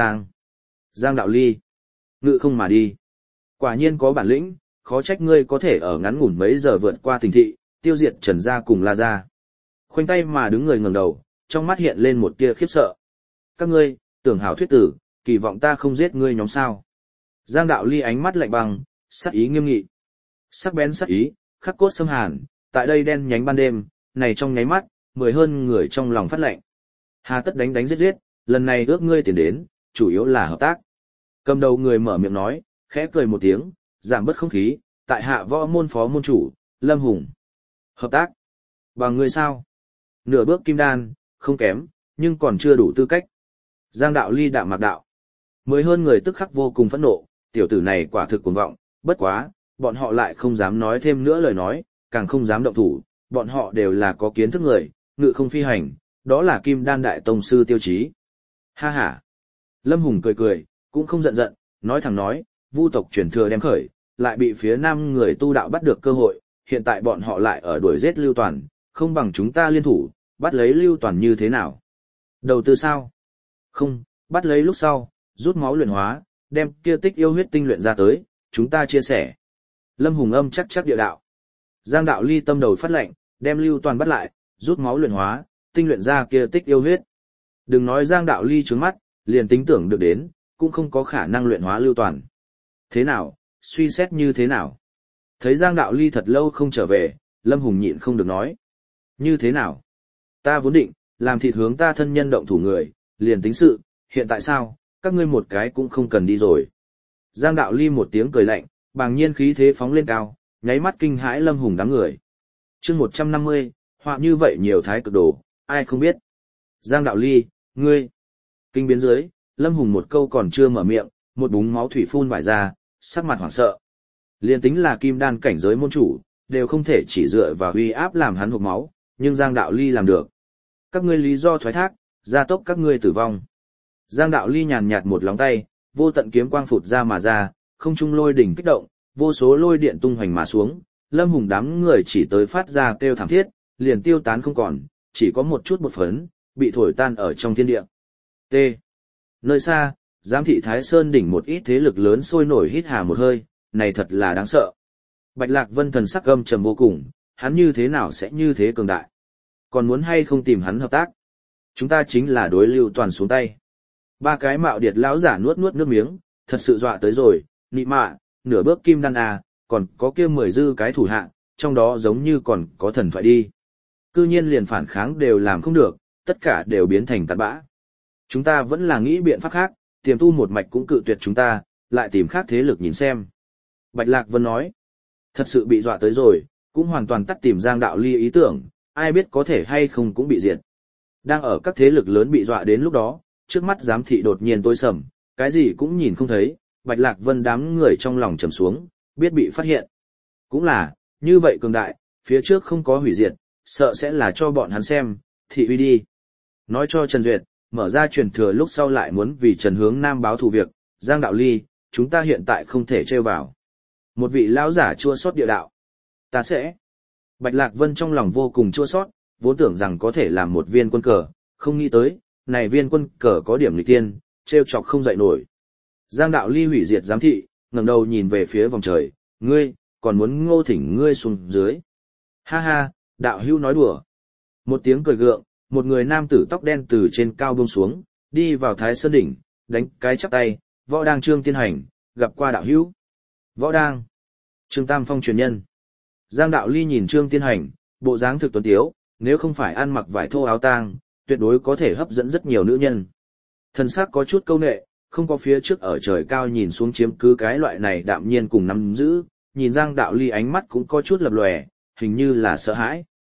Giang Đạo Ly. Ngự không mà đi. Quả nhiên có bản lĩnh, khó trách ngươi có thể ở ngắn ngủn mấy giờ vượt qua thành thị, tiêu diệt Trần gia cùng La gia. Khoanh tay mà đứng người ngẩng đầu, trong mắt hiện lên một tia khiếp sợ. Các ngươi, tưởng hảo thuyết tử, kỳ vọng ta không giết ngươi nhóm sao. Giang Đạo Ly ánh mắt lạnh băng, sắc ý nghiêm nghị. Sắc bén sắc ý, khắc cốt xâm hàn, tại đây đen nhánh ban đêm, này trong nháy mắt, 10 hơn người trong lòng phát lạnh. Hà tất đánh đánh giết giết, lần này ước ngươi tiền đến, chủ yếu là hợp tác. Cầm đầu người mở miệng nói, khẽ cười một tiếng, giảm bớt không khí, tại hạ võ môn phó môn chủ, Lâm Hùng. Hợp tác? Bằng ngươi sao? Nửa bước kim đan, không kém, nhưng còn chưa đủ tư cách. Giang Đạo Ly đạm mạc đạo. 10 hơn người tức khắc vô cùng phẫn nộ, tiểu tử này quả thực cuồng vọng, bất quá, bọn họ lại không dám nói thêm nữa lời nói, càng không dám động thủ, bọn họ đều là có kiến thức người, ngự không phi hành, đó là kim đan đại tông sư tiêu chí. Ha ha. Lâm Hùng cười cười, cũng không giận giận, nói thẳng nói, Vu tộc truyền thừa đem khởi, lại bị phía nam người tu đạo bắt được cơ hội, hiện tại bọn họ lại ở đuổi giết Lưu Toàn, không bằng chúng ta liên thủ, bắt lấy Lưu Toàn như thế nào? Đầu tư sao? Không, bắt lấy lúc sau, rút máu luyện hóa, đem kia tích yêu huyết tinh luyện ra tới, chúng ta chia sẻ. Lâm Hùng âm chắc chắc địa đạo. Giang Đạo Ly tâm đầu phát lệnh, đem Lưu Toàn bắt lại, rút máu luyện hóa, tinh luyện ra kia tích yêu huyết. Đừng nói Giang Đạo Ly trướng mắt, liền tính tưởng được đến, cũng không có khả năng luyện hóa Lưu Toàn. Thế nào, suy xét như thế nào? Thấy Giang Đạo Ly thật lâu không trở về, Lâm Hùng nhịn không được nói. Như thế nào? Ta vốn định, làm thịt hướng ta thân nhân động thủ người, liền tính sự, hiện tại sao, các ngươi một cái cũng không cần đi rồi. Giang Đạo Ly một tiếng cười lạnh, bàng nhiên khí thế phóng lên cao, nháy mắt kinh hãi Lâm Hùng đám người. chương 150, họa như vậy nhiều thái cực đồ, ai không biết. Giang Đạo Ly, ngươi. Kinh biến dưới, Lâm Hùng một câu còn chưa mở miệng, một búng máu thủy phun vải ra, sắc mặt hoảng sợ. Liên tính là kim đan cảnh giới môn chủ, đều không thể chỉ dựa vào uy áp làm hắn hộc máu, nhưng Giang Đạo Ly làm được. Các ngươi lý do thoái thác, gia tốc các ngươi tử vong. Giang Đạo Ly nhàn nhạt một lóng tay, vô tận kiếm quang phụt ra mà ra, không trung lôi đỉnh kích động, vô số lôi điện tung hoành mà xuống, Lâm Hùng đám người chỉ tới phát ra kêu thảm thiết, liền tiêu tán không còn, chỉ có một chút một phấn, bị thổi tan ở trong thiên địa. T. Nơi xa, giám thị Thái Sơn đỉnh một ít thế lực lớn sôi nổi hít hà một hơi, này thật là đáng sợ. Bạch Lạc Vân thần sắc gâm trầm vô cùng, hắn như thế nào sẽ như thế cường đại? Còn muốn hay không tìm hắn hợp tác? Chúng ta chính là đối Lưu Toàn xuống tay. Ba cái mạo điệt lão giả nuốt nuốt nước miếng, thật sự dọa tới rồi, nị mạ, nửa bước kim đan à, còn có kia 10 dư cái thủ hạ, trong đó giống như còn có thần thoại đi. Cư nhiên liền phản kháng đều làm không được, tất cả đều biến thành tạt bã. Chúng ta vẫn là nghĩ biện pháp khác, tiềm tu một mạch cũng cự tuyệt chúng ta, lại tìm khác thế lực nhìn xem. Bạch Lạc Vân nói, thật sự bị dọa tới rồi, cũng hoàn toàn tắt tìm Giang Đạo Ly ý tưởng, ai biết có thể hay không cũng bị diệt. Đang ở các thế lực lớn bị dọa đến lúc đó, trước mắt giám thị đột nhiên tối sầm, cái gì cũng nhìn không thấy, Bạch Lạc Vân đám người trong lòng trầm xuống, biết bị phát hiện. Cũng là, như vậy cường đại, phía trước không có hủy diệt, sợ sẽ là cho bọn hắn xem, thị uy đi. Nói cho Trần Duyệt, mở ra truyền thừa lúc sau lại muốn vì Trần Hướng Nam báo thù việc, Giang Đạo Ly, chúng ta hiện tại không thể trêu vào. Một vị lão giả chua xót địa đạo. Ta sẽ. Bạch Lạc Vân trong lòng vô cùng chua xót, vốn tưởng rằng có thể làm một viên quân cờ, không nghĩ tới, này viên quân cờ có điểm nghịch tiên, trêu chọc không dậy nổi. Giang Đạo Ly hủy diệt giám thị, ngẩng đầu nhìn về phía vòng trời, ngươi, còn muốn Ngô thỉnh ngươi xuống dưới. Ha ha, đạo hữu nói đùa. Một tiếng cười gượng, một người nam tử tóc đen từ trên cao buông xuống, đi vào Thái Sơn đỉnh, đánh cái chắp tay, võ đang Trương Tiên Hành, gặp qua đạo hữu. Võ đang. Trương Tam Phong truyền nhân. Giang Đạo Ly nhìn Trương Tiên Hành, bộ dáng thực tuấn tiếu, nếu không phải ăn mặc vải thô áo tang, tuyệt đối có thể hấp dẫn rất nhiều nữ nhân. Thần sắc có chút câu nệ, không có phía trước ở trời cao nhìn xuống chiếm cứ cái loại này đạm nhiên cùng nắm giữ, nhìn Giang Đạo Ly ánh mắt cũng có chút lập lòe, hình như là sợ hãi.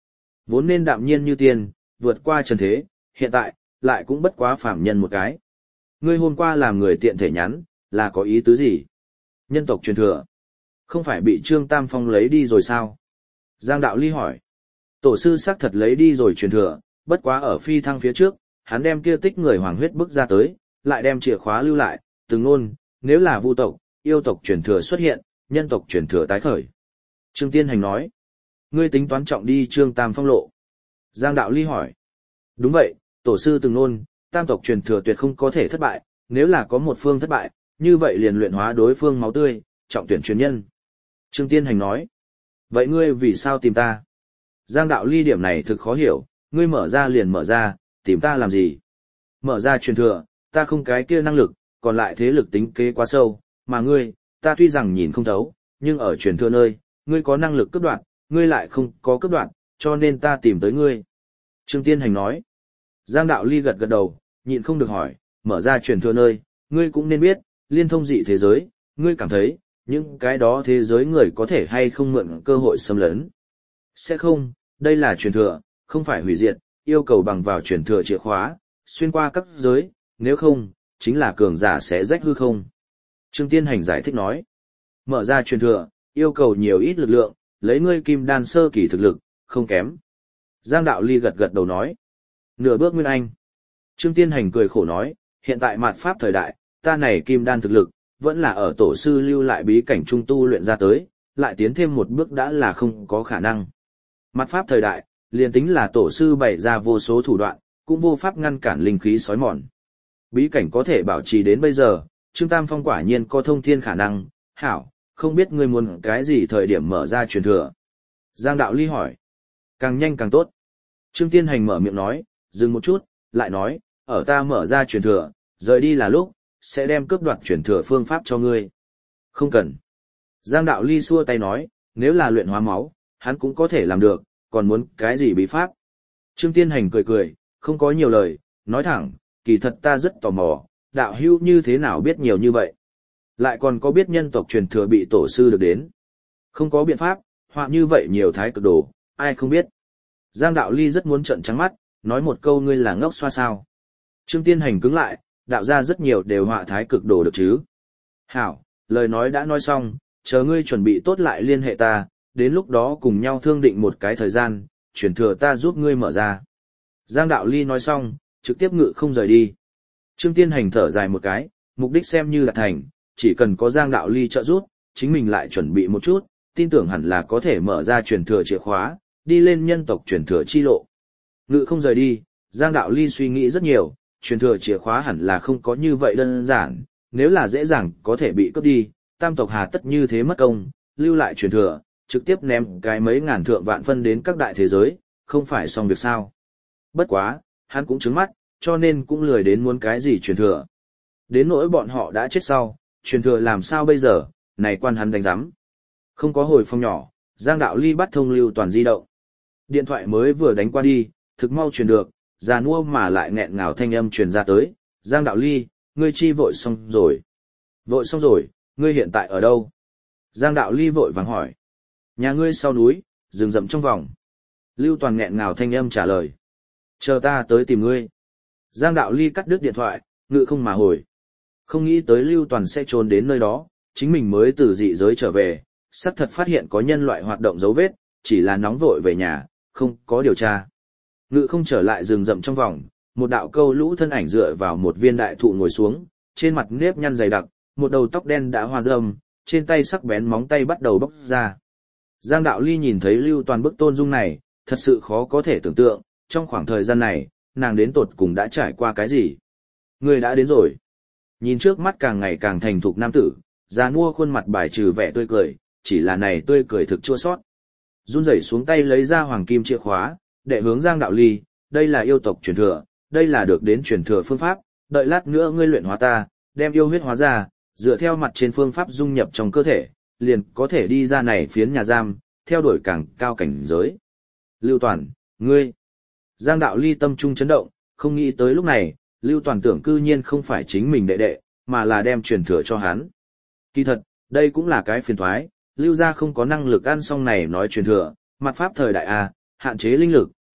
Vốn nên đạm nhiên như tiên, vượt qua trần thế, hiện tại, lại cũng bất quá phàm nhân một cái. Ngươi hôm qua làm người tiện thể nhắn, là có ý tứ gì? Nhân tộc truyền thừa. Không phải bị Trương Tam Phong lấy đi rồi sao? Giang Đạo Ly hỏi. Tổ sư xác thật lấy đi rồi truyền thừa, bất quá ở phi thăng phía trước, hắn đem kia tích người hoàng huyết bức ra tới, lại đem chìa khóa lưu lại, từng ngôn, nếu là vu tộc, yêu tộc truyền thừa xuất hiện, nhân tộc truyền thừa tái khởi. Trương Tiên Hành nói. Ngươi tính toán trọng đi Trương Tam Phong lộ. Giang Đạo Ly hỏi. Đúng vậy, tổ sư từng ngôn, tam tộc truyền thừa tuyệt không có thể thất bại, nếu là có một phương thất bại, như vậy liền luyện hóa đối phương máu tươi, trọng tuyển truyền nhân. Trương Tiên Hành nói. Vậy ngươi vì sao tìm ta? Giang Đạo Ly điểm này thực khó hiểu, ngươi mở ra liền mở ra, tìm ta làm gì? Mở ra truyền thừa, ta không cái kia năng lực, còn lại thế lực tính kế quá sâu, mà ngươi, ta tuy rằng nhìn không thấu, nhưng ở truyền thừa nơi, ngươi có năng lực cướp đoạt, ngươi lại không có cướp đoạt, cho nên ta tìm tới ngươi. Trương Tiên Hành nói. Giang Đạo Ly gật gật đầu, nhịn không được hỏi, mở ra truyền thừa nơi, ngươi cũng nên biết, liên thông dị thế giới, ngươi cảm thấy, những cái đó thế giới người có thể hay không mượn cơ hội xâm lấn. Sẽ không, đây là truyền thừa, không phải hủy diệt, yêu cầu bằng vào truyền thừa chìa khóa, xuyên qua các giới, nếu không, chính là cường giả sẽ rách hư không. Trương Tiên Hành giải thích nói, mở ra truyền thừa, yêu cầu nhiều ít lực lượng, lấy ngươi kim đan sơ kỳ thực lực, không kém. Giang Đạo Ly gật gật đầu nói, nửa bước nguyên anh. Trương Tiên Hành cười khổ nói, hiện tại mạt pháp thời đại, ta này kim đan thực lực, vẫn là ở tổ sư lưu lại bí cảnh trung tu luyện ra tới, lại tiến thêm một bước đã là không có khả năng. Mạt pháp thời đại, liền tính là tổ sư bày ra vô số thủ đoạn, cũng vô pháp ngăn cản linh khí sói mòn. Bí cảnh có thể bảo trì đến bây giờ, Trương Tam Phong quả nhiên có thông thiên khả năng, hảo, không biết ngươi muốn cái gì thời điểm mở ra truyền thừa. Giang Đạo Ly hỏi, càng nhanh càng tốt. Trương Tiên Hành mở miệng nói, dừng một chút, lại nói, ở ta mở ra truyền thừa, rời đi là lúc, sẽ đem cướp đoạt truyền thừa phương pháp cho ngươi. Không cần. Giang Đạo Ly xua tay nói, nếu là luyện hóa máu, hắn cũng có thể làm được, còn muốn cái gì bí pháp. Trương Tiên Hành cười cười, không có nhiều lời, nói thẳng, kỳ thật ta rất tò mò, đạo hữu như thế nào biết nhiều như vậy. Lại còn có biết nhân tộc truyền thừa bị tổ sư được đến. Không có biện pháp, họa như vậy nhiều thái cực đồ, ai không biết. Giang Đạo Ly rất muốn trợn trắng mắt, nói một câu ngươi là ngốc xoa sao. Trương Tiên Hành cứng lại, đạo ra rất nhiều đều họa thái cực đồ được chứ. Hảo, lời nói đã nói xong, chờ ngươi chuẩn bị tốt lại liên hệ ta, đến lúc đó cùng nhau thương định một cái thời gian, truyền thừa ta giúp ngươi mở ra. Giang Đạo Ly nói xong, trực tiếp ngự không rời đi. Trương Tiên Hành thở dài một cái, mục đích xem như là thành, chỉ cần có Giang Đạo Ly trợ giúp, chính mình lại chuẩn bị một chút, tin tưởng hẳn là có thể mở ra truyền thừa chìa khóa, đi lên nhân tộc truyền thừa chi lộ. Ngự không rời đi, Giang Đạo Ly suy nghĩ rất nhiều, truyền thừa chìa khóa hẳn là không có như vậy đơn giản, nếu là dễ dàng có thể bị cướp đi, tam tộc hà tất như thế mất công, lưu lại truyền thừa, trực tiếp ném cái mấy ngàn thượng vạn phân đến các đại thế giới, không phải xong việc sao. Bất quá, hắn cũng trứng mắt, cho nên cũng lười đến muốn cái gì truyền thừa. Đến nỗi bọn họ đã chết sau, truyền thừa làm sao bây giờ, này quan hắn đánh giám. Không có hồi phong nhỏ, Giang Đạo Ly bắt thông Lưu Toàn di động. Điện thoại mới vừa đánh qua đi, thực mau truyền được, già nua mà lại nghẹn ngào thanh âm truyền ra tới. Giang Đạo Ly, ngươi chi vội xong rồi. Vội xong rồi, ngươi hiện tại ở đâu? Giang Đạo Ly vội vàng hỏi. Nhà ngươi sau núi, rừng rậm trong vòng. Lưu Toàn nghẹn ngào thanh âm trả lời. Chờ ta tới tìm ngươi. Giang Đạo Ly cắt đứt điện thoại, ngự không mà hồi. Không nghĩ tới Lưu Toàn sẽ trốn đến nơi đó, chính mình mới từ dị giới trở về, xác thật phát hiện có nhân loại hoạt động dấu vết, chỉ là nóng vội về nhà, không có điều tra. Ngự không trở lại rừng rậm trong vòng, một đạo câu lũ thân ảnh dựa vào một viên đại thụ ngồi xuống, trên mặt nếp nhăn dày đặc, một đầu tóc đen đã hoa râm, trên tay sắc bén móng tay bắt đầu bóc ra. Giang Đạo Ly nhìn thấy Lưu Toàn bức tôn dung này, thật sự khó có thể tưởng tượng, trong khoảng thời gian này, nàng đến tột cùng đã trải qua cái gì. Người đã đến rồi. Nhìn trước mắt càng ngày càng thành thục nam tử, già nua khuôn mặt bài trừ vẻ tươi cười, chỉ là này tươi cười thực chua sót. Run rẩy xuống tay lấy ra hoàng kim chìa khóa, để hướng Giang Đạo Ly, đây là yêu tộc truyền thừa, đây là được đến truyền thừa phương pháp, đợi lát nữa ngươi luyện hóa ta, đem yêu huyết hóa ra, dựa theo mặt trên phương pháp dung nhập trong cơ thể, liền có thể đi ra này phiến nhà giam, theo đuổi càng cao cảnh giới. Lưu Toàn, ngươi. Giang Đạo Ly tâm trung chấn động, không nghĩ tới lúc này, Lưu Toàn tưởng cư nhiên không phải chính mình đệ đệ, mà là đem truyền thừa cho hắn. Kỳ thật, đây cũng là cái phiền toái, Lưu gia không có năng lực ăn xong này nói truyền thừa, mặt pháp thời đại A, hạn chế linh lực,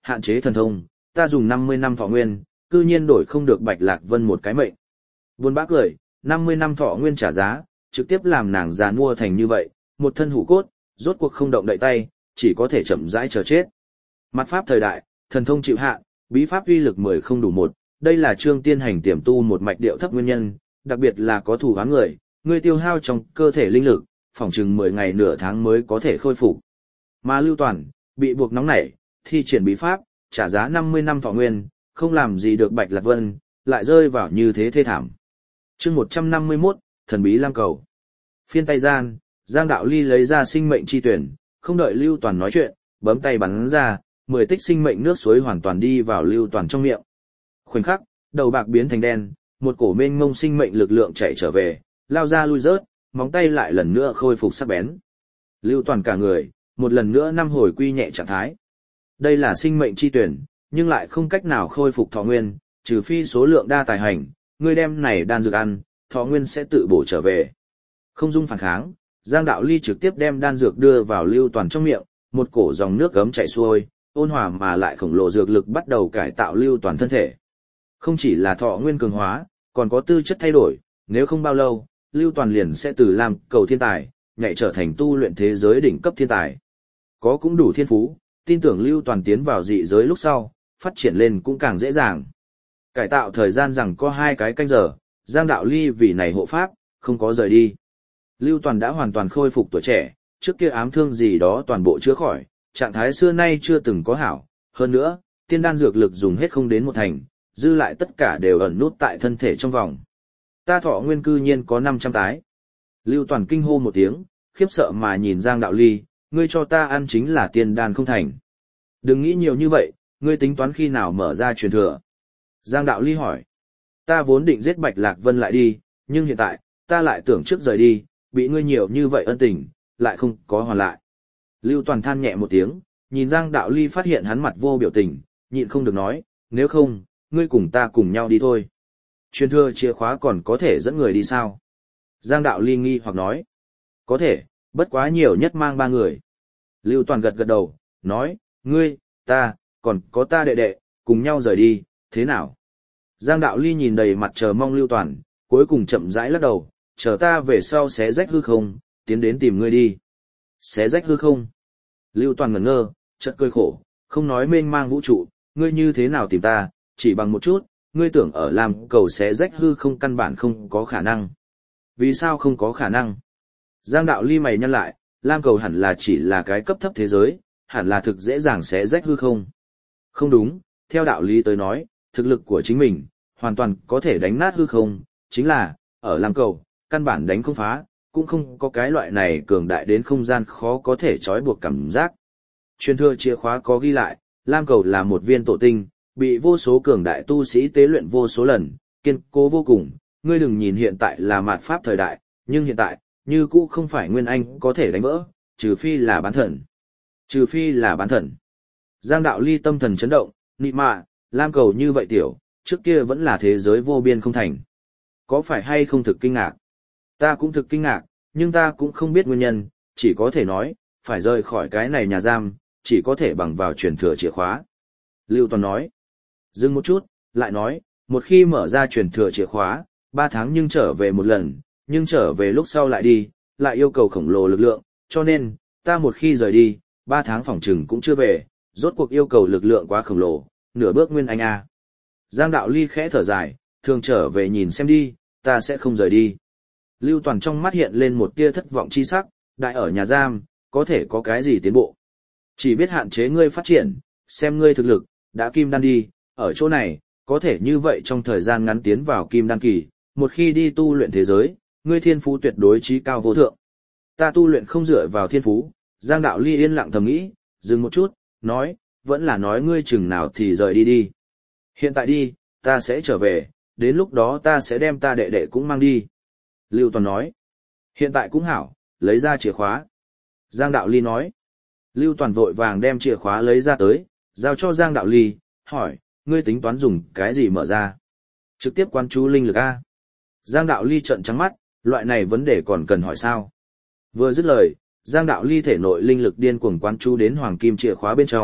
Hạn chế thần thông, ta dùng 50 năm thọ nguyên, cư nhiên đổi không được Bạch Lạc Vân một cái mệnh. Buồn bã cười, 50 năm thọ nguyên trả giá, trực tiếp làm nàng già mua thành như vậy, một thân hủ cốt, rốt cuộc không động đậy tay, chỉ có thể chậm rãi chờ chết. Mặt pháp thời đại, thần thông chịu hạn, bí pháp uy lực 10 không đủ một, đây là Trương Tiên Hành tiềm tu một mạch điệu thấp nguyên nhân, đặc biệt là có thủ án người, người tiêu hao trong cơ thể linh lực, phòng chừng 10 ngày nửa tháng mới có thể khôi phục. Mà Lưu Toàn, bị buộc nóng nảy, thi triển bí pháp, trả giá 50 năm thọ nguyên, không làm gì được Bạch Lạc Vân, lại rơi vào như thế thê thảm. Chương 151, thần bí lam cầu. Phiên tay gian, Giang Đạo Ly lấy ra sinh mệnh chi tuyển, không đợi Lưu Toàn nói chuyện, bấm tay bắn ra, 10 tích sinh mệnh nước suối hoàn toàn đi vào Lưu Toàn trong miệng. Khoảnh khắc, đầu bạc biến thành đen, một cổ mênh mông sinh mệnh lực lượng chạy trở về, lao ra lui rớt, móng tay lại lần nữa khôi phục sắc bén. Lưu Toàn cả người, một lần nữa năm hồi quy nhẹ trạng thái. Đây là sinh mệnh chi tuyển, nhưng lại không cách nào khôi phục thọ nguyên, trừ phi số lượng đa tài hành, người đem này đan dược ăn, thọ nguyên sẽ tự bổ trở về. Không dung phản kháng, Giang Đạo Ly trực tiếp đem đan dược đưa vào Lưu Toàn trong miệng, một cổ dòng nước gấm chảy xuôi, ôn hòa mà lại khổng lồ dược lực bắt đầu cải tạo Lưu Toàn thân thể. Không chỉ là thọ nguyên cường hóa, còn có tư chất thay đổi, nếu không bao lâu, Lưu Toàn liền sẽ từ làm cầu thiên tài, nhảy trở thành tu luyện thế giới đỉnh cấp thiên tài. Có cũng đủ thiên phú, tin tưởng Lưu Toàn tiến vào dị giới lúc sau, phát triển lên cũng càng dễ dàng. Cải tạo thời gian rằng có 2 cái canh giờ, Giang Đạo Ly vì này hộ pháp, không có rời đi. Lưu Toàn đã hoàn toàn khôi phục tuổi trẻ, trước kia ám thương gì đó toàn bộ chữa khỏi, trạng thái xưa nay chưa từng có hảo. Hơn nữa, tiên đan dược lực dùng hết không đến một thành, dư lại tất cả đều ẩn nút tại thân thể trong vòng. Ta thọ nguyên cư nhiên có 500 tái. Lưu Toàn kinh hô một tiếng, khiếp sợ mà nhìn Giang Đạo Ly, ngươi cho ta ăn chính là tiên đan không thành. Đừng nghĩ nhiều như vậy, ngươi tính toán khi nào mở ra truyền thừa. Giang Đạo Ly hỏi, ta vốn định giết Bạch Lạc Vân lại đi, nhưng hiện tại, ta lại tưởng trước rời đi, bị ngươi nhiều như vậy ân tình, lại không có hoàn lại. Lưu Toàn than nhẹ một tiếng, nhìn Giang Đạo Ly phát hiện hắn mặt vô biểu tình, nhịn không được nói, nếu không, ngươi cùng ta cùng nhau đi thôi. Truyền thừa chìa khóa còn có thể dẫn người đi sao? Giang Đạo Ly nghi hoặc nói, có thể, bất quá nhiều nhất mang 3 người. Lưu Toàn gật gật đầu, nói, ngươi, ta, còn có ta đệ đệ, cùng nhau rời đi, thế nào? Giang Đạo Ly nhìn đầy mặt chờ mong Lưu Toàn, cuối cùng chậm rãi lắc đầu, chờ ta về sau xé rách hư không, tiến đến tìm ngươi đi. Xé rách hư không? Lưu Toàn ngẩn ngơ, chợt cười khổ, không nói mênh mang vũ trụ, ngươi như thế nào tìm ta, chỉ bằng một chút, ngươi tưởng ở làm cầu xé rách hư không căn bản không có khả năng. Vì sao không có khả năng? Giang Đạo Ly mày nhăn lại, lam cầu hẳn là chỉ là cái cấp thấp thế giới, hẳn là thực dễ dàng xé rách hư không. Không đúng, theo đạo lý tới nói, thực lực của chính mình, hoàn toàn có thể đánh nát hư không, chính là, ở lam cầu, căn bản đánh không phá, cũng không có cái loại này cường đại đến không gian khó có thể trói buộc cảm giác. Truyền thừa chìa khóa có ghi lại, lam cầu là một viên tổ tinh, bị vô số cường đại tu sĩ tế luyện vô số lần, kiên cố vô cùng, ngươi đừng nhìn hiện tại là mạt pháp thời đại, nhưng hiện tại, như cũ không phải nguyên anh có thể đánh vỡ, trừ phi là bán thần. Trừ phi là bán thần. Giang Đạo Ly tâm thần chấn động, nị mạ, lam cầu như vậy tiểu, trước kia vẫn là thế giới vô biên không thành. Có phải hay không thực kinh ngạc? Ta cũng thực kinh ngạc, nhưng ta cũng không biết nguyên nhân, chỉ có thể nói, phải rời khỏi cái này nhà giam, chỉ có thể bằng vào truyền thừa chìa khóa. Lưu Toàn nói. Dừng một chút, lại nói, một khi mở ra truyền thừa chìa khóa, 3 tháng nhưng trở về một lần, nhưng trở về lúc sau lại đi, lại yêu cầu khổng lồ lực lượng, cho nên, ta một khi rời đi, 3 tháng phòng trừng cũng chưa về, rốt cuộc yêu cầu lực lượng quá khổng lồ, nửa bước nguyên anh a. Giang Đạo Ly khẽ thở dài, thường trở về nhìn xem đi, ta sẽ không rời đi. Lưu Toàn trong mắt hiện lên một tia thất vọng chi sắc, đại ở nhà giam, có thể có cái gì tiến bộ. Chỉ biết hạn chế ngươi phát triển, xem ngươi thực lực, đã kim đan đi, ở chỗ này, có thể như vậy trong thời gian ngắn tiến vào kim đan kỳ, một khi đi tu luyện thế giới, ngươi thiên phú tuyệt đối trí cao vô thượng. Ta tu luyện không dựa vào thiên phú, Giang Đạo Ly yên lặng thầm nghĩ, dừng một chút, nói, vẫn là nói ngươi chừng nào thì rời đi đi. Hiện tại đi, ta sẽ trở về, đến lúc đó ta sẽ đem ta đệ đệ cũng mang đi. Lưu Toàn nói, hiện tại cũng hảo, lấy ra chìa khóa. Giang Đạo Ly nói, Lưu Toàn vội vàng đem chìa khóa lấy ra tới, giao cho Giang Đạo Ly, hỏi, ngươi tính toán dùng cái gì mở ra? Trực tiếp quán chú linh lực A. Giang Đạo Ly trợn trắng mắt, loại này vấn đề còn cần hỏi sao? Vừa dứt lời, Giang Đạo Ly thể nội linh lực điên cuồng quán chú đến hoàng kim chìa khóa bên trong,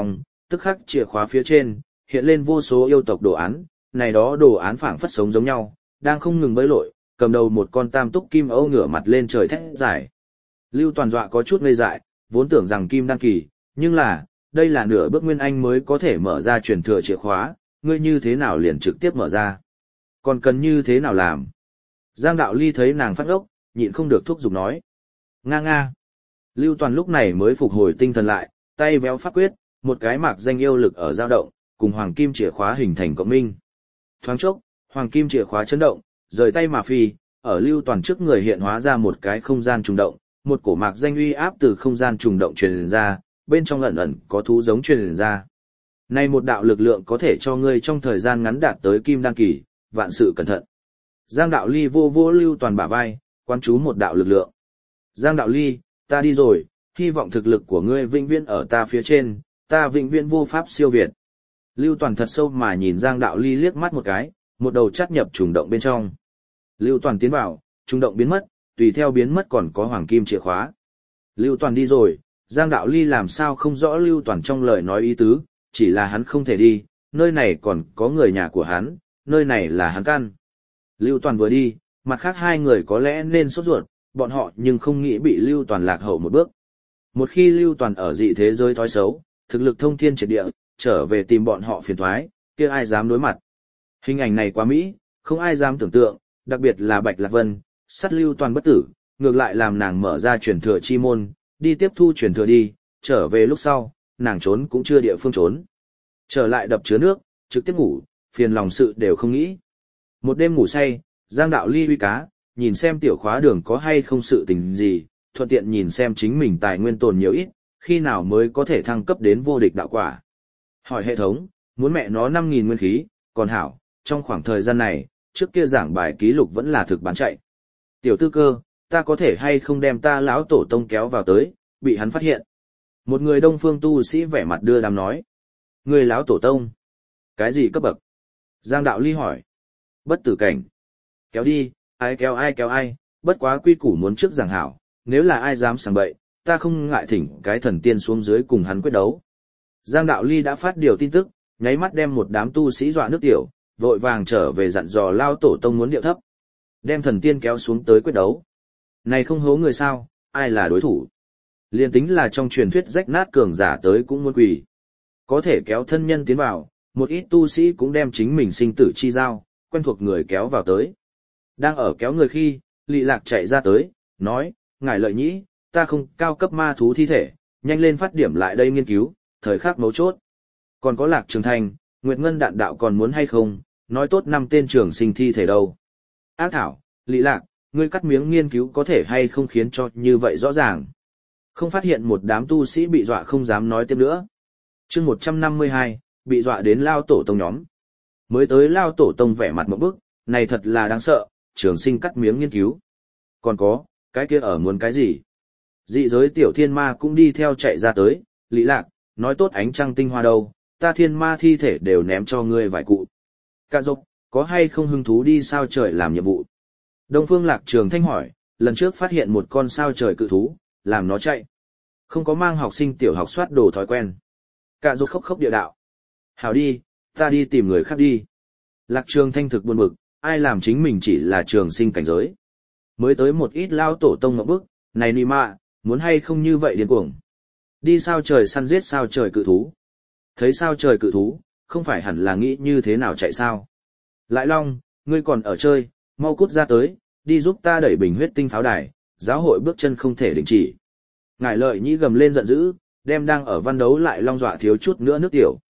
tức khắc chìa khóa phía trên, hiện lên vô số yêu tộc đồ án, này đó đồ án phảng phất sống giống nhau, đang không ngừng bơi lội, cầm đầu một con tam túc kim âu ngửa mặt lên trời thét giải. Lưu Toàn dọa có chút ngây dại, vốn tưởng rằng kim đăng kỳ, nhưng là, đây là nửa bước nguyên anh mới có thể mở ra truyền thừa chìa khóa, ngươi như thế nào liền trực tiếp mở ra? Còn cần như thế nào làm? Giang Đạo Ly thấy nàng phát ốc, nhịn không được thúc giục nói. Nga nga. Lưu Toàn lúc này mới phục hồi tinh thần lại, tay véo pháp quyết, một cái mạc danh yêu lực ở dao động, cùng hoàng kim chìa khóa hình thành cộng minh. Thoáng chốc, hoàng kim chìa khóa chấn động, rời tay mà phi, ở Lưu Toàn trước người hiện hóa ra một cái không gian trùng động, một cổ mạc danh uy áp từ không gian trùng động truyền ra, bên trong ẩn ẩn có thú giống truyền ra. Này một đạo lực lượng có thể cho ngươi trong thời gian ngắn đạt tới kim đăng kỳ, vạn sự cẩn thận. Giang Đạo Ly vô vô Lưu Toàn bả vai, quan chú một đạo lực lượng. Giang Đạo Ly, ta đi rồi, hy vọng thực lực của ngươi vĩnh viễn ở ta phía trên, ta vĩnh viễn vô pháp siêu việt. Lưu Toàn thật sâu mà nhìn Giang Đạo Ly liếc mắt một cái, một đầu chắt nhập trùng động bên trong. Lưu Toàn tiến vào, trùng động biến mất, tùy theo biến mất còn có hoàng kim chìa khóa. Lưu Toàn đi rồi, Giang Đạo Ly làm sao không rõ Lưu Toàn trong lời nói ý tứ, chỉ là hắn không thể đi, nơi này còn có người nhà của hắn, nơi này là hắn căn. Lưu Toàn vừa đi, mặt khác hai người có lẽ nên sốt ruột, bọn họ nhưng không nghĩ bị Lưu Toàn lạc hậu một bước. Một khi Lưu Toàn ở dị thế giới thói xấu, thực lực thông thiên triệt địa, trở về tìm bọn họ phiền toái, kia ai dám đối mặt. Hình ảnh này quá mỹ, không ai dám tưởng tượng, đặc biệt là Bạch Lạc Vân, sát Lưu Toàn bất tử, ngược lại làm nàng mở ra truyền thừa chi môn, đi tiếp thu truyền thừa đi, trở về lúc sau, nàng trốn cũng chưa địa phương trốn. Trở lại đập chứa nước, trực tiếp ngủ, phiền lòng sự đều không nghĩ. Một đêm ngủ say, Giang Đạo Ly uy cá, nhìn xem tiểu khóa đường có hay không sự tình gì, thuận tiện nhìn xem chính mình tài nguyên tồn nhiều ít, khi nào mới có thể thăng cấp đến vô địch đạo quả. Hỏi hệ thống, muốn mẹ nó 5.000 nguyên khí, còn hảo, trong khoảng thời gian này, trước kia giảng bài ký lục vẫn là thực bán chạy. Tiểu tư cơ, ta có thể hay không đem ta lão tổ tông kéo vào tới, bị hắn phát hiện. Một người đông phương tu sĩ vẻ mặt đưa đám nói. Người lão tổ tông? Cái gì cấp bậc? Giang Đạo Ly hỏi. Bất tử cảnh. Kéo đi, ai kéo ai, bất quá quy củ muốn trước giảng hảo, nếu là ai dám sảng bậy, ta không ngại thỉnh cái thần tiên xuống dưới cùng hắn quyết đấu. Giang Đạo Ly đã phát điều tin tức, nháy mắt đem một đám tu sĩ dọa nước tiểu, vội vàng trở về dặn dò lao tổ tông muốn điệu thấp. Đem thần tiên kéo xuống tới quyết đấu. Này không hố người sao, ai là đối thủ? Liên tính là trong truyền thuyết rách nát cường giả tới cũng muốn quỳ. Có thể kéo thân nhân tiến vào, một ít tu sĩ cũng đem chính mình sinh tử chi giao, quen thuộc người kéo vào tới. Đang ở kéo người khi, Lị Lạc chạy ra tới, nói, ngài Lợi Nhĩ, ta không cao cấp ma thú thi thể, nhanh lên phát điểm lại đây nghiên cứu, thời khắc mấu chốt. Còn có Lạc Trường Thành, Nguyệt Ngân đạn đạo còn muốn hay không, nói tốt 5 tên trường sinh thi thể đâu. Ác thảo, Lị Lạc, ngươi cắt miếng nghiên cứu có thể hay không khiến cho như vậy rõ ràng. Không phát hiện một đám tu sĩ bị dọa không dám nói tiếp nữa. Chương 152, bị dọa đến lao tổ tông nhóm. Mới tới lao tổ tông vẻ mặt một bức, này thật là đáng sợ, trường sinh cắt miếng nghiên cứu. Còn có, cái kia ở muốn cái gì? Dị giới tiểu thiên ma cũng đi theo chạy ra tới, Lý Lạc, nói tốt ánh trăng tinh hoa đâu, ta thiên ma thi thể đều ném cho ngươi vài cụ. Cả dốc, có hay không hứng thú đi sao trời làm nhiệm vụ? Đông Phương Lạc Trường Thanh hỏi, lần trước phát hiện một con sao trời cự thú, làm nó chạy. Không có mang học sinh tiểu học soát đồ thói quen. Cả dốc khóc khóc địa đạo. Hảo đi, ta đi tìm người khác đi. Lạc Trường Thanh thực buồn bực, ai làm chính mình chỉ là trường sinh cảnh giới. Mới tới một ít lao tổ tông ngậm bức, này nì mạ, muốn hay không như vậy điên cuồng. Đi sao trời săn giết sao trời cự thú. Thấy sao trời cự thú, không phải hẳn là nghĩ như thế nào chạy sao. Lại Long, ngươi còn ở chơi, mau cút ra tới, đi giúp ta đẩy bình huyết tinh pháo đài, giáo hội bước chân không thể đình chỉ. Ngải Lợi Nhĩ gầm lên giận dữ, đem đang ở văn đấu Lại Long dọa thiếu chút nữa nước tiểu.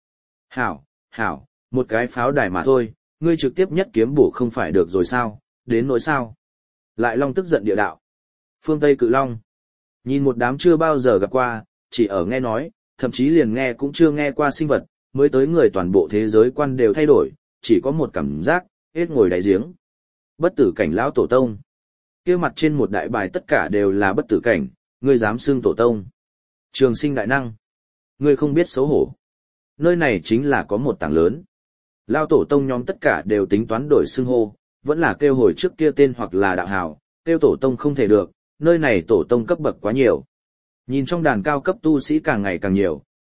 Hảo, một cái pháo đài mà thôi, ngươi trực tiếp nhất kiếm bổ không phải được rồi sao, đến nỗi sao. Lại Long tức giận địa đạo. Phương Tây Cự Long. Nhìn một đám chưa bao giờ gặp qua, chỉ ở nghe nói, thậm chí liền nghe cũng chưa nghe qua sinh vật, mới tới người toàn bộ thế giới quan đều thay đổi, chỉ có một cảm giác, hết ngồi đáy giếng. Bất tử cảnh lão tổ tông. Kia mặt trên một đại bài tất cả đều là bất tử cảnh, ngươi dám xưng tổ tông. Trường sinh đại năng. Ngươi không biết xấu hổ. Nơi này chính là có một tảng lớn. Lao tổ tông nhóm tất cả đều tính toán đổi xưng hô, vẫn là kêu hồi trước kia tên hoặc là đạo hào, kêu tổ tông không thể được, nơi này tổ tông cấp bậc quá nhiều. Nhìn trong đàn cao cấp tu sĩ càng ngày càng nhiều,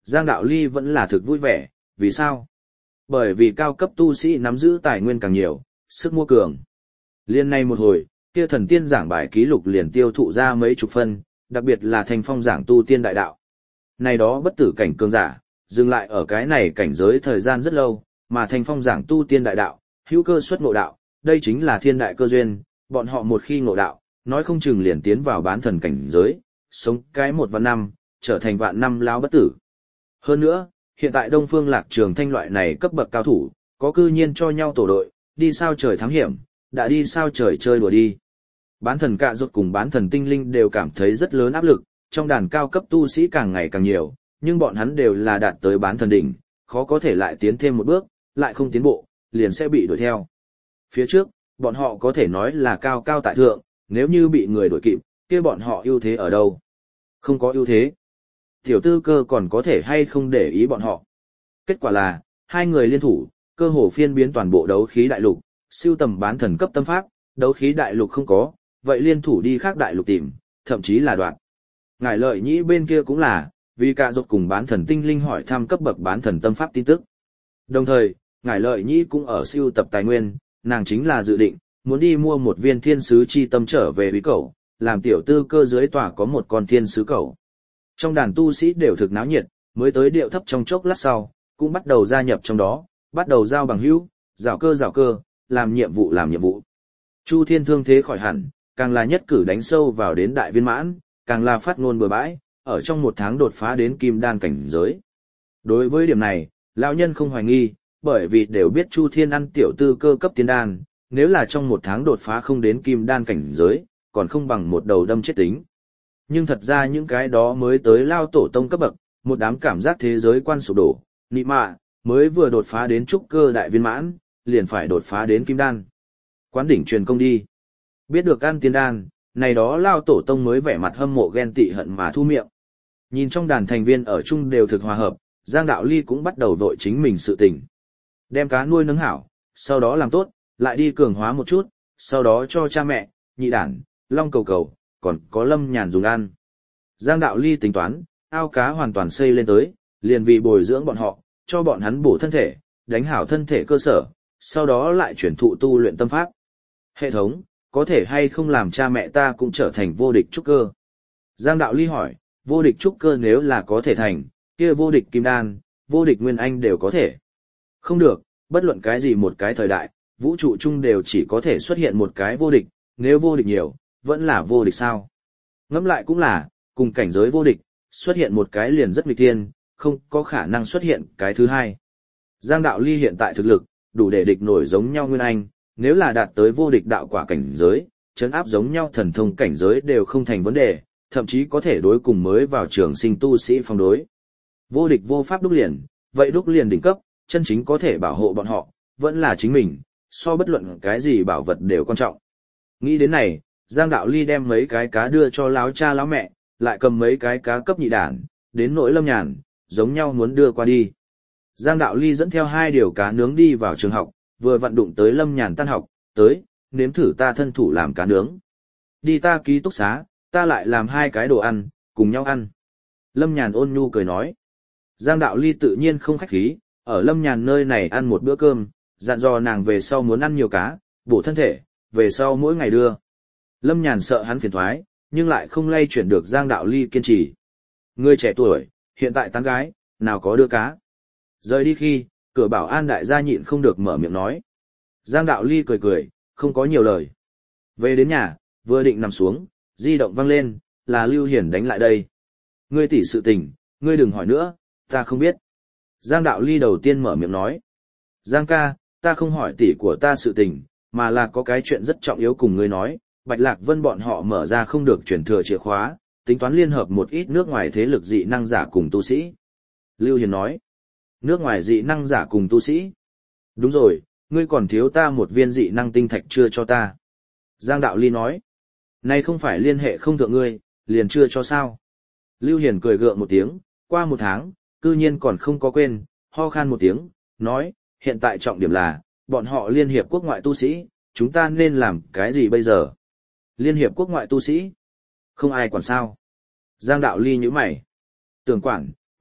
Giang Đạo Ly vẫn là thực vui vẻ, vì sao? Bởi vì cao cấp tu sĩ nắm giữ tài nguyên càng nhiều, sức mua cường. Liên này một hồi, kia thần tiên giảng bài ký lục liền tiêu thụ ra mấy chục phân, đặc biệt là Thanh Phong giảng tu tiên đại đạo. Này đó bất tử cảnh cường giả, dừng lại ở cái này cảnh giới thời gian rất lâu, mà Thanh Phong giảng tu tiên đại đạo, hữu cơ xuất ngộ đạo, đây chính là thiên đại cơ duyên, bọn họ một khi ngộ đạo, nói không chừng liền tiến vào bán thần cảnh giới, sống cái 1 vạn năm, trở thành vạn năm lão bất tử. Hơn nữa, hiện tại Đông Phương Lạc Trường Thanh loại này cấp bậc cao thủ, có cư nhiên cho nhau tổ đội, đi sao trời thám hiểm, đã đi sao trời chơi đùa đi. Bán thần cạ rốt cùng bán thần tinh linh đều cảm thấy rất lớn áp lực, trong đàn cao cấp tu sĩ càng ngày càng nhiều, nhưng bọn hắn đều là đạt tới bán thần đỉnh, khó có thể lại tiến thêm một bước, lại không tiến bộ, liền sẽ bị đuổi theo. Phía trước, bọn họ có thể nói là cao cao tại thượng, nếu như bị người đuổi kịp, kia bọn họ ưu thế ở đâu? Không có ưu thế. Tiểu Tư Cơ còn có thể hay không để ý bọn họ. Kết quả là, hai người liên thủ, cơ hồ phiên biến toàn bộ đấu khí đại lục, siêu tầm bán thần cấp tâm pháp, đấu khí đại lục không có, vậy liên thủ đi khác đại lục tìm, thậm chí là đoạt. Ngải Lợi Nhĩ bên kia cũng là, vì cả rốt cùng bán thần tinh linh hỏi thăm cấp bậc bán thần tâm pháp tin tức. Đồng thời, Ngải Lợi Nhĩ cũng ở siêu tập tài nguyên, nàng chính là dự định, muốn đi mua một viên thiên sứ chi tâm trở về bí cẩu, làm Tiểu Tư Cơ dưới tòa có một con thiên sứ cẩu. Trong đàn tu sĩ đều thực náo nhiệt, mới tới điệu thấp trong chốc lát sau, cũng bắt đầu gia nhập trong đó, bắt đầu giao bằng hữu, rào cơ, làm nhiệm vụ. Chu Thiên thương thế khỏi hẳn, càng là nhất cử đánh sâu vào đến đại viên mãn, càng là phát ngôn bừa bãi, ở trong 1 tháng đột phá đến kim đan cảnh giới. Đối với điểm này, lão nhân không hoài nghi, bởi vì đều biết Chu Thiên ăn Tiểu Tư Cơ cấp tiên đan, nếu là trong 1 tháng đột phá không đến kim đan cảnh giới, còn không bằng một đầu đâm chết tính. Nhưng thật ra những cái đó mới tới lao tổ tông cấp bậc, một đám cảm giác thế giới quan sụp đổ, nị mạ, mới vừa đột phá đến trúc cơ đại viên mãn, liền phải đột phá đến kim đan. Quán đỉnh truyền công đi. Biết được ăn tiên đan, này đó lao tổ tông mới vẻ mặt hâm mộ ghen tị hận mà thu miệng. Nhìn trong đàn thành viên ở chung đều thực hòa hợp, Giang Đạo Ly cũng bắt đầu vội chính mình sự tình. Đem cá nuôi nấng hảo, sau đó làm tốt, lại đi cường hóa một chút, sau đó cho cha mẹ, nhị đản, long cầu, còn có Lâm Nhàn dùng ăn. Giang Đạo Ly tính toán, ao cá hoàn toàn xây lên tới, liền vì bồi dưỡng bọn họ, cho bọn hắn bổ thân thể, đánh hảo thân thể cơ sở, sau đó lại chuyển thụ tu luyện tâm pháp. Hệ thống, có thể hay không làm cha mẹ ta cũng trở thành vô địch trúc cơ? Giang Đạo Ly hỏi, vô địch trúc cơ nếu là có thể thành, kia vô địch kim đan, vô địch nguyên anh đều có thể. Không được, bất luận cái gì một cái thời đại, vũ trụ chung đều chỉ có thể xuất hiện một cái vô địch, nếu vô địch nhiều, vẫn là vô địch sao? Ngẫm lại cũng là, cùng cảnh giới vô địch, xuất hiện một cái liền rất nghịch thiên, không có khả năng xuất hiện cái thứ hai. Giang Đạo Ly hiện tại thực lực, đủ để địch nổi giống nhau nguyên anh, nếu là đạt tới vô địch đạo quả cảnh giới, trấn áp giống nhau thần thông cảnh giới đều không thành vấn đề, thậm chí có thể đối cùng mới vào trường sinh tu sĩ phong đối. Vô địch vô pháp đúc liền, vậy đúc liền đỉnh cấp, chân chính có thể bảo hộ bọn họ, vẫn là chính mình, so bất luận cái gì bảo vật đều quan trọng. Nghĩ đến này, Giang Đạo Ly đem mấy cái cá đưa cho láo cha láo mẹ, lại cầm mấy cái cá cấp nhị đản, đến nỗi Lâm Nhàn, giống nhau muốn đưa qua đi. Giang Đạo Ly dẫn theo 2 điều cá nướng đi vào trường học, vừa vặn đụng tới Lâm Nhàn tan học, tới, nếm thử ta thân thủ làm cá nướng. Đi ta ký túc xá, ta lại làm 2 cái đồ ăn, cùng nhau ăn. Lâm Nhàn ôn nhu cười nói. Giang Đạo Ly tự nhiên không khách khí, ở Lâm Nhàn nơi này ăn một bữa cơm, dặn dò nàng về sau muốn ăn nhiều cá, bổ thân thể, về sau mỗi ngày đưa. Lâm Nhàn sợ hắn phiền thoái, nhưng lại không lay chuyển được Giang Đạo Ly kiên trì. Người trẻ tuổi, hiện tại tán gái, nào có đưa cá. Rời đi khi, cửa bảo an đại gia nhịn không được mở miệng nói. Giang Đạo Ly cười, không có nhiều lời. Về đến nhà, vừa định nằm xuống, di động vang lên, là Lưu Hiển đánh lại đây. Ngươi tỷ sự tình, ngươi đừng hỏi nữa, ta không biết. Giang Đạo Ly đầu tiên mở miệng nói. Giang ca, ta không hỏi tỷ của ta sự tình, mà là có cái chuyện rất trọng yếu cùng ngươi nói. Bạch Lạc Vân bọn họ mở ra không được chuyển thừa chìa khóa, tính toán liên hợp một ít nước ngoài thế lực dị năng giả cùng tu sĩ. Lưu Hiền nói. Nước ngoài dị năng giả cùng tu sĩ? Đúng rồi, ngươi còn thiếu ta một viên dị năng tinh thạch chưa cho ta. Giang Đạo Ly nói. Này không phải liên hệ không thượng ngươi, liền chưa cho sao. Lưu Hiền cười gượng một tiếng, qua 1 tháng, cư nhiên còn không có quên, ho khan một tiếng, nói, hiện tại trọng điểm là, bọn họ liên hiệp quốc ngoại tu sĩ, chúng ta nên làm cái gì bây giờ? Liên hiệp quốc ngoại tu sĩ? Không ai quản sao? Giang Đạo Ly nhíu mày. Tưởng quản,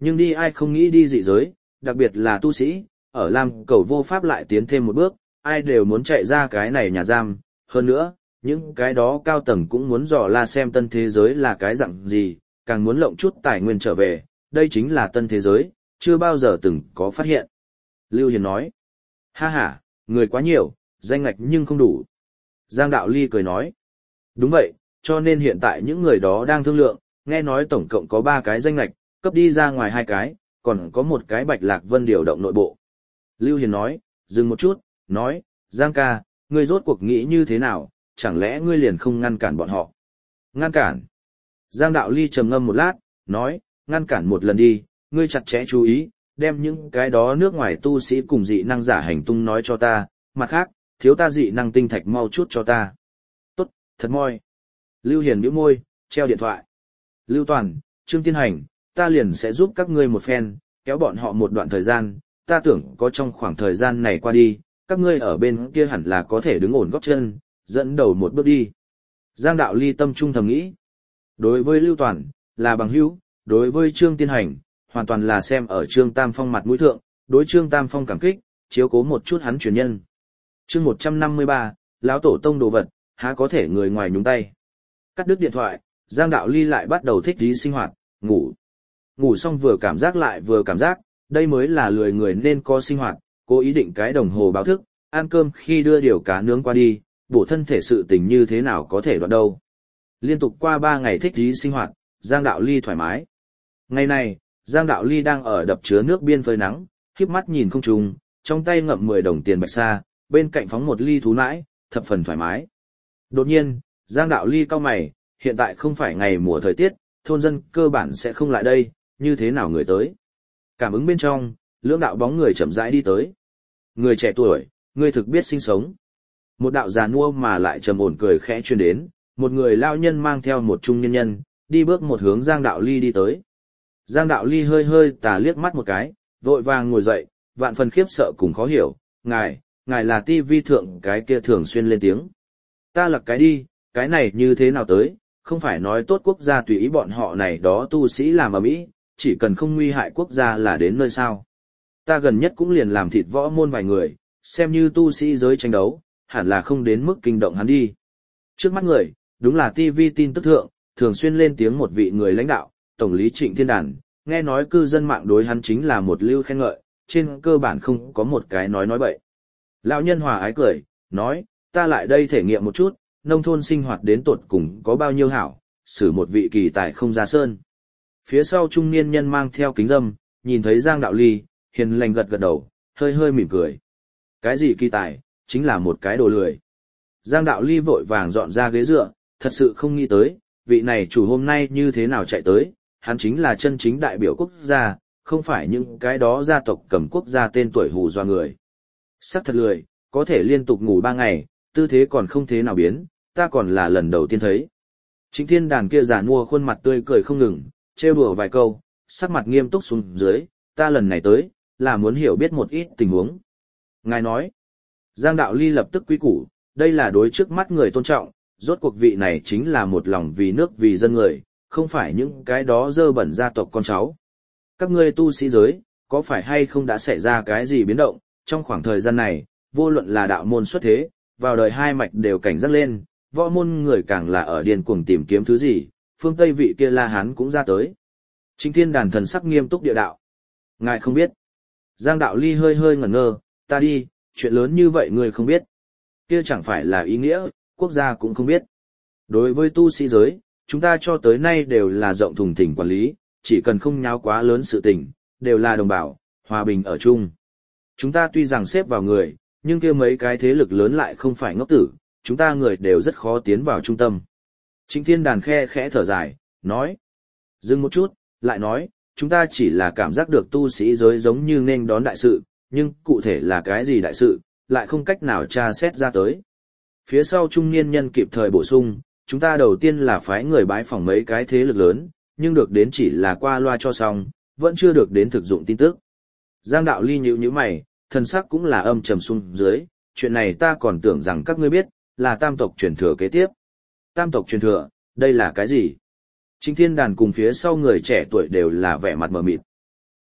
Nhưng đi ai không nghĩ đi dị giới, đặc biệt là tu sĩ, ở Lam Cầu vô pháp lại tiến thêm một bước, ai đều muốn chạy ra cái này nhà giam, hơn nữa, những cái đó cao tầng cũng muốn dò la xem tân thế giới là cái dạng gì, càng muốn lộng chút tài nguyên trở về, đây chính là tân thế giới, chưa bao giờ từng có phát hiện. Lưu Hiền nói, ha ha, người quá nhiều, danh ngạch nhưng không đủ. Giang Đạo Ly cười nói, đúng vậy, cho nên hiện tại những người đó đang thương lượng, nghe nói tổng cộng có 3 cái danh ngạch, cấp đi ra ngoài 2 cái, còn có một cái Bạch Lạc Vân điều động nội bộ. Lưu Hiền nói, dừng một chút, nói, Giang ca, ngươi rốt cuộc nghĩ như thế nào, chẳng lẽ ngươi liền không ngăn cản bọn họ? Ngăn cản. Giang Đạo Ly trầm ngâm một lát, nói, ngăn cản một lần đi, ngươi chặt chẽ chú ý, đem những cái đó nước ngoài tu sĩ cùng dị năng giả hành tung nói cho ta, mặt khác, thiếu ta dị năng tinh thạch mau chút cho ta. Tốt, thật moi. Lưu Hiền nhíu môi, treo điện thoại. Lưu Toàn, Trương Tiên Hành, ta liền sẽ giúp các ngươi một phen, kéo bọn họ một đoạn thời gian, ta tưởng có trong khoảng thời gian này qua đi, các ngươi ở bên kia hẳn là có thể đứng ổn gót chân, dẫn đầu một bước đi. Giang Đạo Ly tâm trung thầm nghĩ. Đối với Lưu Toàn, là bằng hữu, đối với Trương Tiên Hành, hoàn toàn là xem ở Trương Tam Phong mặt mũi thượng, đối Trương Tam Phong cảm kích, chiếu cố một chút hắn truyền nhân. Chương 153, lão tổ tông đồ vật, há có thể người ngoài nhúng tay. Cắt đứt điện thoại, Giang Đạo Ly lại bắt đầu thích trí sinh hoạt, ngủ. Ngủ xong vừa cảm giác lại vừa cảm giác, đây mới là lười người nên có sinh hoạt, cố ý định cái đồng hồ báo thức, ăn cơm khi đưa điều cá nướng qua đi, bổ thân thể sự tình như thế nào có thể đoạn đâu. Liên tục qua 3 ngày thích trí sinh hoạt, Giang Đạo Ly thoải mái. Ngày này, Giang Đạo Ly đang ở đập chứa nước biên phơi nắng, khép mắt nhìn không trùng, trong tay ngậm 10 đồng tiền bạch sa, bên cạnh phóng một ly thú nãi, thập phần thoải mái. Đột nhiên, Giang Đạo Ly cau mày, hiện tại không phải ngày mùa thời tiết, thôn dân cơ bản sẽ không lại đây, như thế nào người tới. Cảm ứng bên trong, lưỡng đạo bóng người chậm rãi đi tới. Người trẻ tuổi, người thực biết sinh sống. Một đạo già nua mà lại trầm ổn cười khẽ truyền đến, một người lao nhân mang theo một trung nhân nhân, đi bước một hướng Giang Đạo Ly đi tới. Giang Đạo Ly hơi hơi tà liếc mắt một cái, vội vàng ngồi dậy, vạn phần khiếp sợ cùng khó hiểu, ngài là TV thượng cái kia thường xuyên lên tiếng. Ta lặc cái đi, cái này như thế nào tới, không phải nói tốt quốc gia tùy ý bọn họ này đó tu sĩ làm ở Mỹ, chỉ cần không nguy hại quốc gia là đến nơi sao. Ta gần nhất cũng liền làm thịt võ môn vài người, xem như tu sĩ giới tranh đấu, hẳn là không đến mức kinh động hắn đi. Trước mắt người, đúng là TV tin tức thượng, thường xuyên lên tiếng một vị người lãnh đạo, Tổng lý Trịnh Thiên Đàn, nghe nói cư dân mạng đối hắn chính là một lưu khen ngợi, trên cơ bản không có một cái nói bậy. Lão nhân hòa ái cười, nói, ta lại đây thể nghiệm một chút, nông thôn sinh hoạt đến tột cùng có bao nhiêu hảo, xử một vị kỳ tài không ra sơn. Phía sau trung niên nhân mang theo kính dâm, nhìn thấy Giang Đạo Ly, hiền lành gật gật đầu, hơi hơi mỉm cười. Cái gì kỳ tài, chính là một cái đồ lười. Giang Đạo Ly vội vàng dọn ra ghế dựa, thật sự không nghĩ tới, vị này chủ hôm nay như thế nào chạy tới, hắn chính là chân chính đại biểu quốc gia, không phải những cái đó gia tộc cầm quốc gia tên tuổi hù dọa người. Sắc thật lười, có thể liên tục ngủ 3 ngày, tư thế còn không thế nào biến, ta còn là lần đầu tiên thấy. Trịnh Thiên Đàn kia già nua khuôn mặt tươi cười không ngừng, trêu đùa vài câu, sắc mặt nghiêm túc xuống dưới, ta lần này tới, là muốn hiểu biết một ít tình huống. Ngài nói, Giang Đạo Ly lập tức quý củ, đây là đối trước mắt người tôn trọng, rốt cuộc vị này chính là một lòng vì nước vì dân người, không phải những cái đó dơ bẩn gia tộc con cháu. Các ngươi tu sĩ giới, có phải hay không đã xảy ra cái gì biến động, trong khoảng thời gian này, vô luận là đạo môn xuất thế, vào đời hai mạch đều cảnh giác lên, võ môn người càng là ở điên cuồng tìm kiếm thứ gì, phương Tây vị kia La Hán cũng ra tới. Trịnh Thiên Đàn thần sắc nghiêm túc địa đạo. Ngài không biết. Giang Đạo Ly hơi hơi ngẩn ngơ, ta đi, chuyện lớn như vậy người không biết. Kia chẳng phải là ý nghĩa, quốc gia cũng không biết. Đối với tu sĩ giới, chúng ta cho tới nay đều là rộng thùng thình quản lý, chỉ cần không nháo quá lớn sự tình, đều là đồng bào, hòa bình ở chung. Chúng ta tuy rằng xếp vào người, nhưng kia mấy cái thế lực lớn lại không phải ngốc tử, chúng ta người đều rất khó tiến vào trung tâm. Trịnh Thiên Đàn khe khẽ thở dài, nói. Dừng một chút, lại nói, chúng ta chỉ là cảm giác được tu sĩ giới giống như nên đón đại sự, nhưng cụ thể là cái gì đại sự, lại không cách nào tra xét ra tới. Phía sau trung niên nhân kịp thời bổ sung, chúng ta đầu tiên là phái người bái phỏng mấy cái thế lực lớn, nhưng được đến chỉ là qua loa cho xong, vẫn chưa được đến thực dụng tin tức. Giang Đạo Ly nhíu mày, thần sắc cũng là âm trầm xuống dưới, chuyện này ta còn tưởng rằng các ngươi biết, là tam tộc truyền thừa kế tiếp. Tam tộc truyền thừa, đây là cái gì? Trịnh Thiên Đàn cùng phía sau người trẻ tuổi đều là vẻ mặt mờ mịt.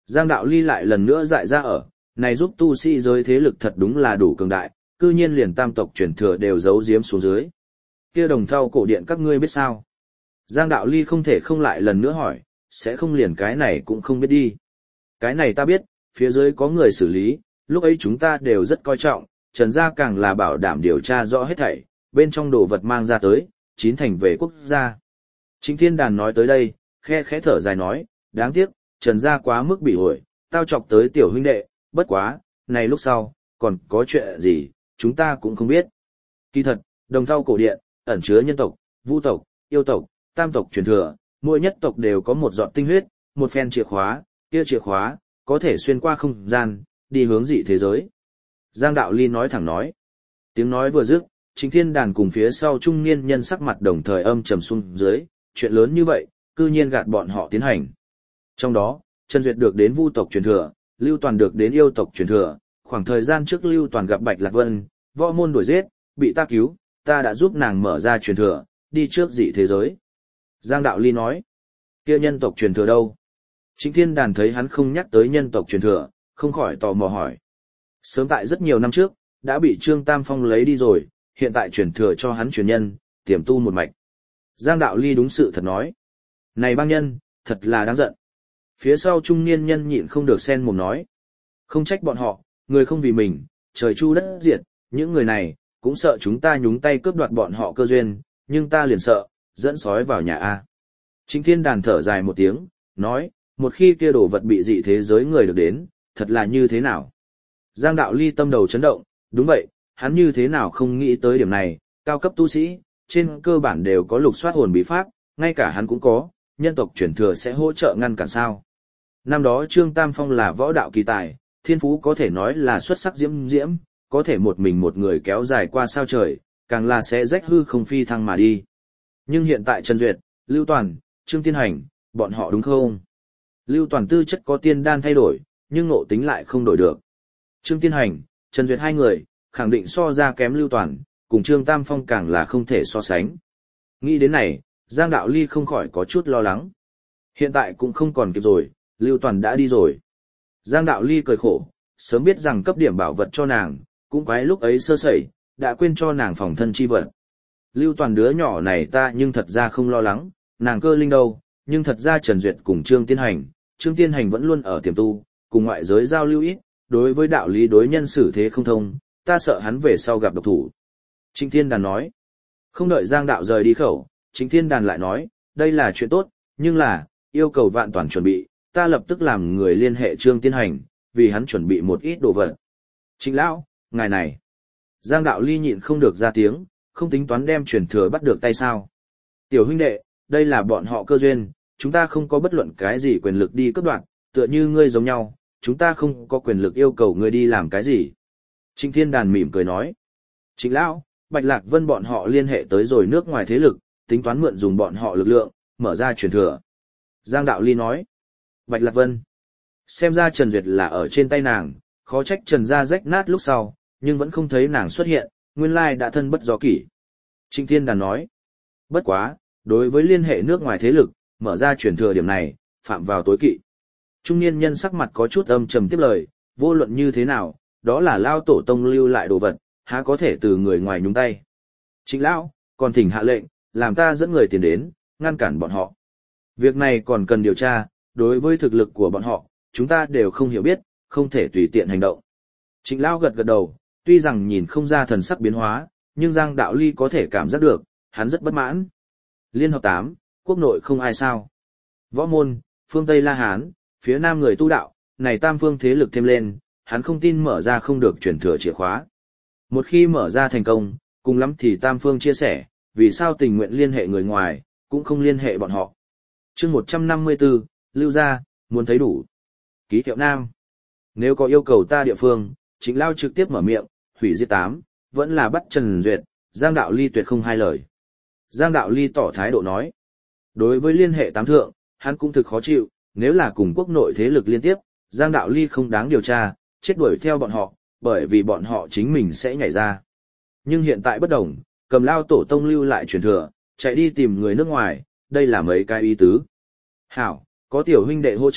Giang Đạo Ly lại lần nữa dại ra ở, này giúp tu sĩ giới thế lực thật đúng là đủ cường đại, cư nhiên liền tam tộc truyền thừa đều giấu giếm xuống dưới. Kia Đồng Thau cổ điện các ngươi biết sao? Giang Đạo Ly không thể không lại lần nữa hỏi, sẽ không liền cái này cũng không biết đi. Cái này ta biết, phía dưới có người xử lý, lúc ấy chúng ta đều rất coi trọng, Trần gia càng là bảo đảm điều tra rõ hết thảy, bên trong đồ vật mang ra tới, chín thành về quốc gia. Trịnh Thiên Đàn nói tới đây, khe khẽ thở dài nói, đáng tiếc, Trần gia quá mức bị ổi, tao chọc tới tiểu huynh đệ, bất quá, này lúc sau, còn có chuyện gì, chúng ta cũng không biết. Kỳ thật, Đồng Thau cổ điện, ẩn chứa nhân tộc, vu tộc, yêu tộc, tam tộc truyền thừa, mỗi nhất tộc đều có một giọt tinh huyết, một phen chìa khóa, kia chìa khóa, có thể xuyên qua không gian, đi hướng dị thế giới. Giang Đạo Ly nói thẳng nói. Tiếng nói vừa dứt, Trịnh Thiên Đàn cùng phía sau trung niên nhân sắc mặt đồng thời âm trầm xuống dưới, chuyện lớn như vậy, cư nhiên gạt bọn họ tiến hành. Trong đó, Trần Duyệt được đến vu tộc truyền thừa, Lưu Toàn được đến yêu tộc truyền thừa, khoảng thời gian trước Lưu Toàn gặp Bạch Lạc Vân, võ môn đuổi giết, bị ta cứu, ta đã giúp nàng mở ra truyền thừa, đi trước dị thế giới. Giang Đạo Ly nói, kia nhân tộc truyền thừa đâu? Trịnh Thiên Đàn thấy hắn không nhắc tới nhân tộc truyền thừa, không khỏi tò mò hỏi. Sớm tại rất nhiều năm trước, đã bị Trương Tam Phong lấy đi rồi, hiện tại truyền thừa cho hắn truyền nhân, tiềm tu một mạch. Giang Đạo Ly đúng sự thật nói. Này bang nhân, thật là đáng giận. Phía sau trung niên nhân nhịn không được sen mồm nói. Không trách bọn họ, người không vì mình, trời chu đất diệt, những người này, cũng sợ chúng ta nhúng tay cướp đoạt bọn họ cơ duyên, nhưng ta liền sợ, dẫn sói vào nhà A. Trịnh Thiên Đàn thở dài một tiếng, nói, một khi kia đồ vật bị dị thế giới người được đến, thật là như thế nào? Giang Đạo Ly tâm đầu chấn động, đúng vậy, hắn như thế nào không nghĩ tới điểm này, cao cấp tu sĩ, trên cơ bản đều có lục soát hồn bí pháp, ngay cả hắn cũng có, nhân tộc truyền thừa sẽ hỗ trợ ngăn cản sao. Năm đó Trương Tam Phong là võ đạo kỳ tài, thiên phú có thể nói là xuất sắc diễm diễm, có thể một mình một người kéo dài qua sao trời, càng là sẽ rách hư không phi thăng mà đi. Nhưng hiện tại Trần Duyệt, Lưu Toàn, Trương Tiên Hành, bọn họ đúng không? Lưu Toàn tư chất có tiên đan thay đổi, nhưng ngộ tính lại không đổi được. Trương Tiên Hành, Trần Duyệt hai người, khẳng định so ra kém Lưu Toàn, cùng Trương Tam Phong càng là không thể so sánh. Nghĩ đến này, Giang Đạo Ly không khỏi có chút lo lắng. Hiện tại cũng không còn kịp rồi, Lưu Toàn đã đi rồi. Giang Đạo Ly cười khổ, sớm biết rằng cấp điểm bảo vật cho nàng, cũng quái lúc ấy sơ sẩy, đã quên cho nàng phòng thân chi vật. Lưu Toàn đứa nhỏ này ta nhưng thật ra không lo lắng, nàng cơ linh đâu, nhưng thật ra Trần Duyệt cùng Trương Tiên Hành vẫn luôn ở tiềm tu, cùng ngoại giới giao lưu ít, đối với đạo lý đối nhân xử thế không thông, ta sợ hắn về sau gặp độc thủ. Trịnh Thiên Đàn nói, không đợi Giang Đạo rời đi khẩu, Trịnh Thiên Đàn lại nói, đây là chuyện tốt, nhưng là, yêu cầu vạn toàn chuẩn bị, ta lập tức làm người liên hệ Trương Tiên Hành, vì hắn chuẩn bị một ít đồ vật. Trịnh Lão, ngài này. Giang Đạo Ly nhịn không được ra tiếng, không tính toán đem truyền thừa bắt được tay sao. Tiểu huynh đệ, đây là bọn họ cơ duyên, chúng ta không có bất luận cái gì quyền lực đi cướp đoạt, tựa như ngươi giống nhau, chúng ta không có quyền lực yêu cầu ngươi đi làm cái gì. Trịnh Thiên Đàn mỉm cười nói. Trịnh Lão, Bạch Lạc Vân bọn họ liên hệ tới rồi nước ngoài thế lực, tính toán mượn dùng bọn họ lực lượng, mở ra truyền thừa. Giang Đạo Ly nói. Bạch Lạc Vân. Xem ra Trần Duyệt là ở trên tay nàng, khó trách Trần gia rách nát lúc sau, nhưng vẫn không thấy nàng xuất hiện, nguyên lai đã thân bất do kỷ. Trịnh Thiên Đàn nói. Bất quá, đối với liên hệ nước ngoài thế lực, mở ra truyền thừa điểm này, phạm vào tối kỵ. Trung niên nhân sắc mặt có chút âm trầm tiếp lời, vô luận như thế nào, đó là lao tổ tông lưu lại đồ vật, há có thể từ người ngoài nhúng tay. Trịnh Lão, còn thỉnh hạ lệnh, làm ta dẫn người tiền đến, ngăn cản bọn họ. Việc này còn cần điều tra, đối với thực lực của bọn họ, chúng ta đều không hiểu biết, không thể tùy tiện hành động. Trịnh Lão gật gật đầu, tuy rằng nhìn không ra thần sắc biến hóa, nhưng Giang Đạo Ly có thể cảm giác được, hắn rất bất mãn. Liên hợp 8, quốc nội không ai sao. Võ môn, phương Tây La Hán, phía Nam người tu đạo, này tam phương thế lực thêm lên, hắn không tin mở ra không được truyền thừa chìa khóa. Một khi mở ra thành công, cùng lắm thì tam phương chia sẻ, vì sao tình nguyện liên hệ người ngoài, cũng không liên hệ bọn họ. Chương 154, Lưu gia, muốn thấy đủ. Ký hiệu Nam. Nếu có yêu cầu ta địa phương, Trịnh Lao trực tiếp mở miệng, hủy diệt 8, vẫn là bắt Trần Duyệt, Giang Đạo Ly tuyệt không hai lời. Giang Đạo Ly tỏ thái độ nói. Đối với liên hệ 8 thượng, hắn cũng thực khó chịu, nếu là cùng quốc nội thế lực liên tiếp, Giang Đạo Ly không đáng điều tra, chết đuổi theo bọn họ, bởi vì bọn họ chính mình sẽ nhảy ra. Nhưng hiện tại bất đồng, cầm lao tổ tông lưu lại truyền thừa, chạy đi tìm người nước ngoài, đây là mấy cái ý tứ. Hảo, có tiểu huynh đệ hỗ trợ,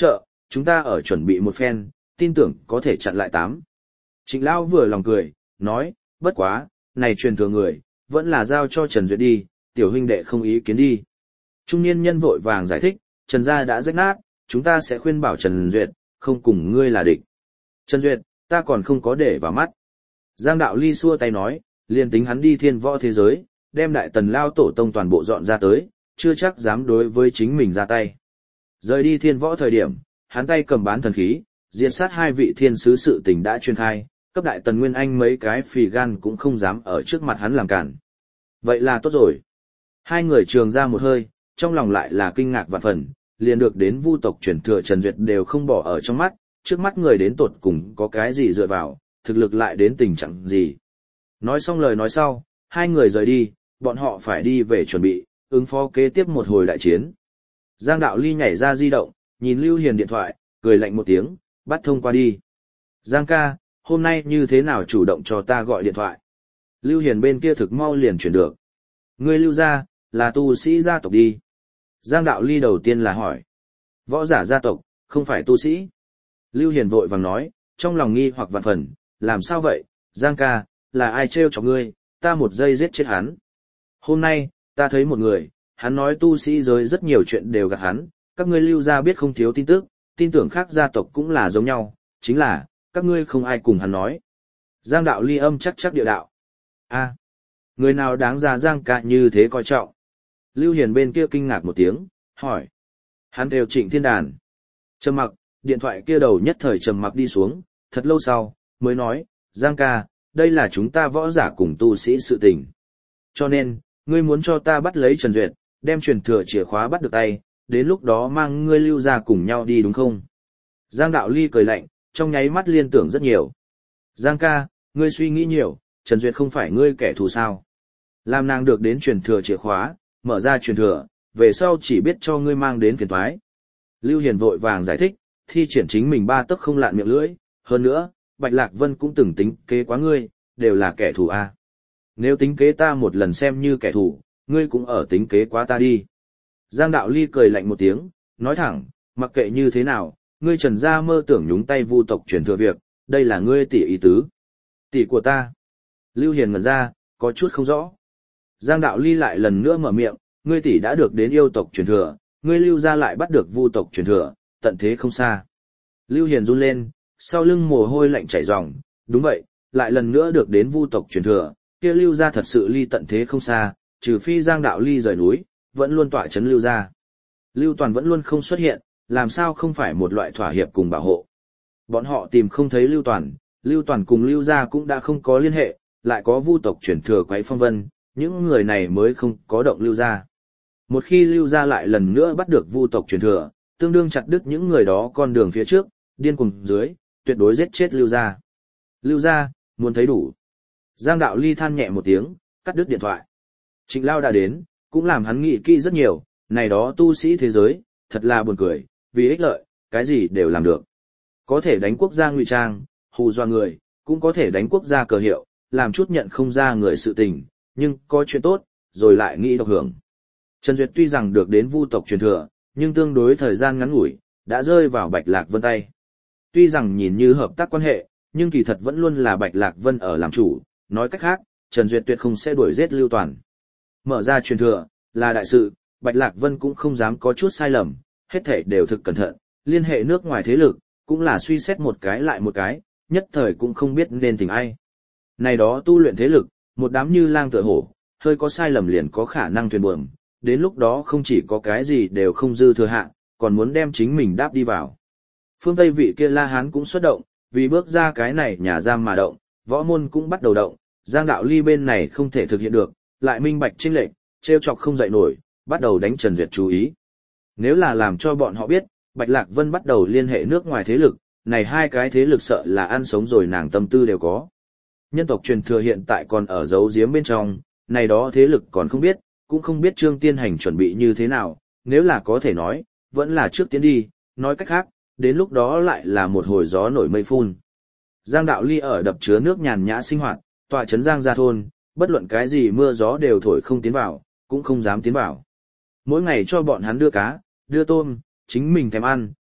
chúng ta ở chuẩn bị một phen, tin tưởng có thể chặn lại 8. Trịnh Lão vừa lòng cười, nói, bất quá, này truyền thừa người, vẫn là giao cho Trần Duyệt đi, tiểu huynh đệ không ý kiến đi. Trung niên nhân vội vàng giải thích, Trần gia đã rách nát, chúng ta sẽ khuyên bảo Trần Duyệt, không cùng ngươi là địch. Trần Duyệt, ta còn không có để vào mắt. Giang Đạo Ly xua tay nói, liền tính hắn đi thiên võ thế giới, đem đại tần lao tổ tông toàn bộ dọn ra tới, chưa chắc dám đối với chính mình ra tay. Rời đi thiên võ thời điểm, hắn tay cầm bán thần khí, diệt sát 2 vị thiên sứ sự tình đã truyền khai, cấp đại tần Nguyên Anh mấy cái phì gan cũng không dám ở trước mặt hắn làm cản. Vậy là tốt rồi. Hai người trường ra một hơi, trong lòng lại là kinh ngạc vạn phần, liền được đến vu tộc chuyển thừa Trần Duyệt đều không bỏ ở trong mắt, trước mắt người đến tột cùng có cái gì dựa vào, thực lực lại đến tình trạng gì. Nói xong lời nói sau, hai người rời đi, bọn họ phải đi về chuẩn bị, ứng phó kế tiếp một hồi đại chiến. Giang Đạo Ly nhảy ra di động, nhìn Lưu Hiền điện thoại, cười lạnh một tiếng, bắt thông qua đi. Giang ca, hôm nay như thế nào chủ động cho ta gọi điện thoại? Lưu Hiền bên kia thực mau liền chuyển được. Ngươi Lưu gia, là tu sĩ gia tộc đi. Giang Đạo Ly đầu tiên là hỏi. Võ giả gia tộc, không phải tu sĩ. Lưu Hiền vội vàng nói, trong lòng nghi hoặc vạn phần, làm sao vậy, Giang ca, là ai trêu chọc ngươi, ta một giây giết chết hắn. Hôm nay, ta thấy một người, hắn nói tu sĩ giới rất nhiều chuyện đều gạt hắn, các ngươi Lưu gia biết không thiếu tin tức, tin tưởng khác gia tộc cũng là giống nhau, chính là, các ngươi không ai cùng hắn nói. Giang Đạo Ly âm chắc chắc địa đạo. A, người nào đáng ra Giang ca như thế coi trọng? Lưu Hiền bên kia kinh ngạc một tiếng, hỏi. Hắn đều Trịnh Thiên Đàn. Trầm mặc, điện thoại kia đầu nhất thời trầm mặc đi xuống, thật lâu sau, mới nói, Giang ca, đây là chúng ta võ giả cùng tu sĩ sự tình. Cho nên, ngươi muốn cho ta bắt lấy Trần Duyệt, đem truyền thừa chìa khóa bắt được tay, đến lúc đó mang ngươi Lưu ra cùng nhau đi đúng không? Giang Đạo Ly cười lạnh, trong nháy mắt liên tưởng rất nhiều. Giang ca, ngươi suy nghĩ nhiều, Trần Duyệt không phải ngươi kẻ thù sao? Làm nàng được đến truyền thừa chìa khóa, mở ra truyền thừa, về sau chỉ biết cho ngươi mang đến phiền toái. Lưu Hiền vội vàng giải thích, thi triển chính mình 3 tấc không lạn miệng lưỡi, hơn nữa, Bạch Lạc Vân cũng từng tính kế quá ngươi, đều là kẻ thù a. Nếu tính kế ta một lần xem như kẻ thù, ngươi cũng ở tính kế quá ta đi. Giang Đạo Ly cười lạnh một tiếng, nói thẳng, mặc kệ như thế nào, ngươi Trần gia mơ tưởng nhúng tay vu tộc truyền thừa việc, đây là ngươi tỷ ý tứ. Tỷ của ta. Lưu Hiền ngẩn ra, có chút không rõ. Giang Đạo Ly lại lần nữa mở miệng, ngươi tỷ đã được đến yêu tộc truyền thừa, ngươi Lưu gia lại bắt được vu tộc truyền thừa, tận thế không xa. Lưu Hiền run lên, sau lưng mồ hôi lạnh chảy ròng, đúng vậy, lại lần nữa được đến vu tộc truyền thừa, kia Lưu gia thật sự ly tận thế không xa, trừ phi Giang Đạo Ly rời núi, vẫn luôn tỏa chấn Lưu gia. Lưu Toàn vẫn luôn không xuất hiện, làm sao không phải một loại thỏa hiệp cùng bảo hộ. Bọn họ tìm không thấy Lưu Toàn cùng Lưu gia cũng đã không có liên hệ, lại có vu tộc truyền thừa quấy phong vân, những người này mới không có động Lưu gia. Một khi Lưu gia lại lần nữa bắt được vu tộc truyền thừa, tương đương chặt đứt những người đó con đường phía trước, điên cuồng dưới, tuyệt đối giết chết Lưu gia. Lưu gia, muốn thấy đủ. Giang Đạo Ly than nhẹ một tiếng, cắt đứt điện thoại. Trịnh Lao đã đến, cũng làm hắn nghĩ kỹ rất nhiều, này đó tu sĩ thế giới, thật là buồn cười, vì ích lợi, cái gì đều làm được. Có thể đánh quốc gia ngụy trang, hù dọa người, cũng có thể đánh quốc gia cờ hiệu, làm chút nhận không ra người sự tình, nhưng có chuyện tốt, rồi lại nghĩ độc hưởng. Trần Duyệt tuy rằng được đến vu tộc truyền thừa, nhưng tương đối thời gian ngắn ngủi, đã rơi vào Bạch Lạc Vân tay. Tuy rằng nhìn như hợp tác quan hệ, nhưng kỳ thật vẫn luôn là Bạch Lạc Vân ở làm chủ, nói cách khác, Trần Duyệt tuyệt không sẽ đuổi giết Lưu Toàn. Mở ra truyền thừa, là đại sự, Bạch Lạc Vân cũng không dám có chút sai lầm, hết thảy đều thực cẩn thận, liên hệ nước ngoài thế lực, cũng là suy xét một cái lại một cái, nhất thời cũng không biết nên tìm ai. Này đó tu luyện thế lực, một đám như lang tựa hổ, hơi có sai lầm liền có khả năng thuyền buồm, đến lúc đó không chỉ có cái gì đều không dư thừa hạ, còn muốn đem chính mình đáp đi vào. Phương Tây vị kia La Hán cũng xuất động, vì bước ra cái này nhà giam mà động, võ môn cũng bắt đầu động, Giang Đạo Ly bên này không thể thực hiện được, lại minh bạch chênh lệch, trêu chọc không dậy nổi, bắt đầu đánh Trần Duyệt chú ý. Nếu là làm cho bọn họ biết, Bạch Lạc Vân bắt đầu liên hệ nước ngoài thế lực, này hai cái thế lực sợ là ăn sống rồi nàng tâm tư đều có. Nhân tộc truyền thừa hiện tại còn ở giấu giếm bên trong, này đó thế lực còn không biết, cũng không biết Trương Tiên Hành chuẩn bị như thế nào, nếu là có thể nói, vẫn là trước tiến đi, nói cách khác, đến lúc đó lại là một hồi gió nổi mây phun. Giang Đạo Ly ở đập chứa nước nhàn nhã sinh hoạt, tọa trấn Giang gia thôn, bất luận cái gì mưa gió đều thổi không tiến vào, cũng không dám tiến vào. Mỗi ngày cho bọn hắn đưa cá, đưa tôm, chính mình thèm ăn,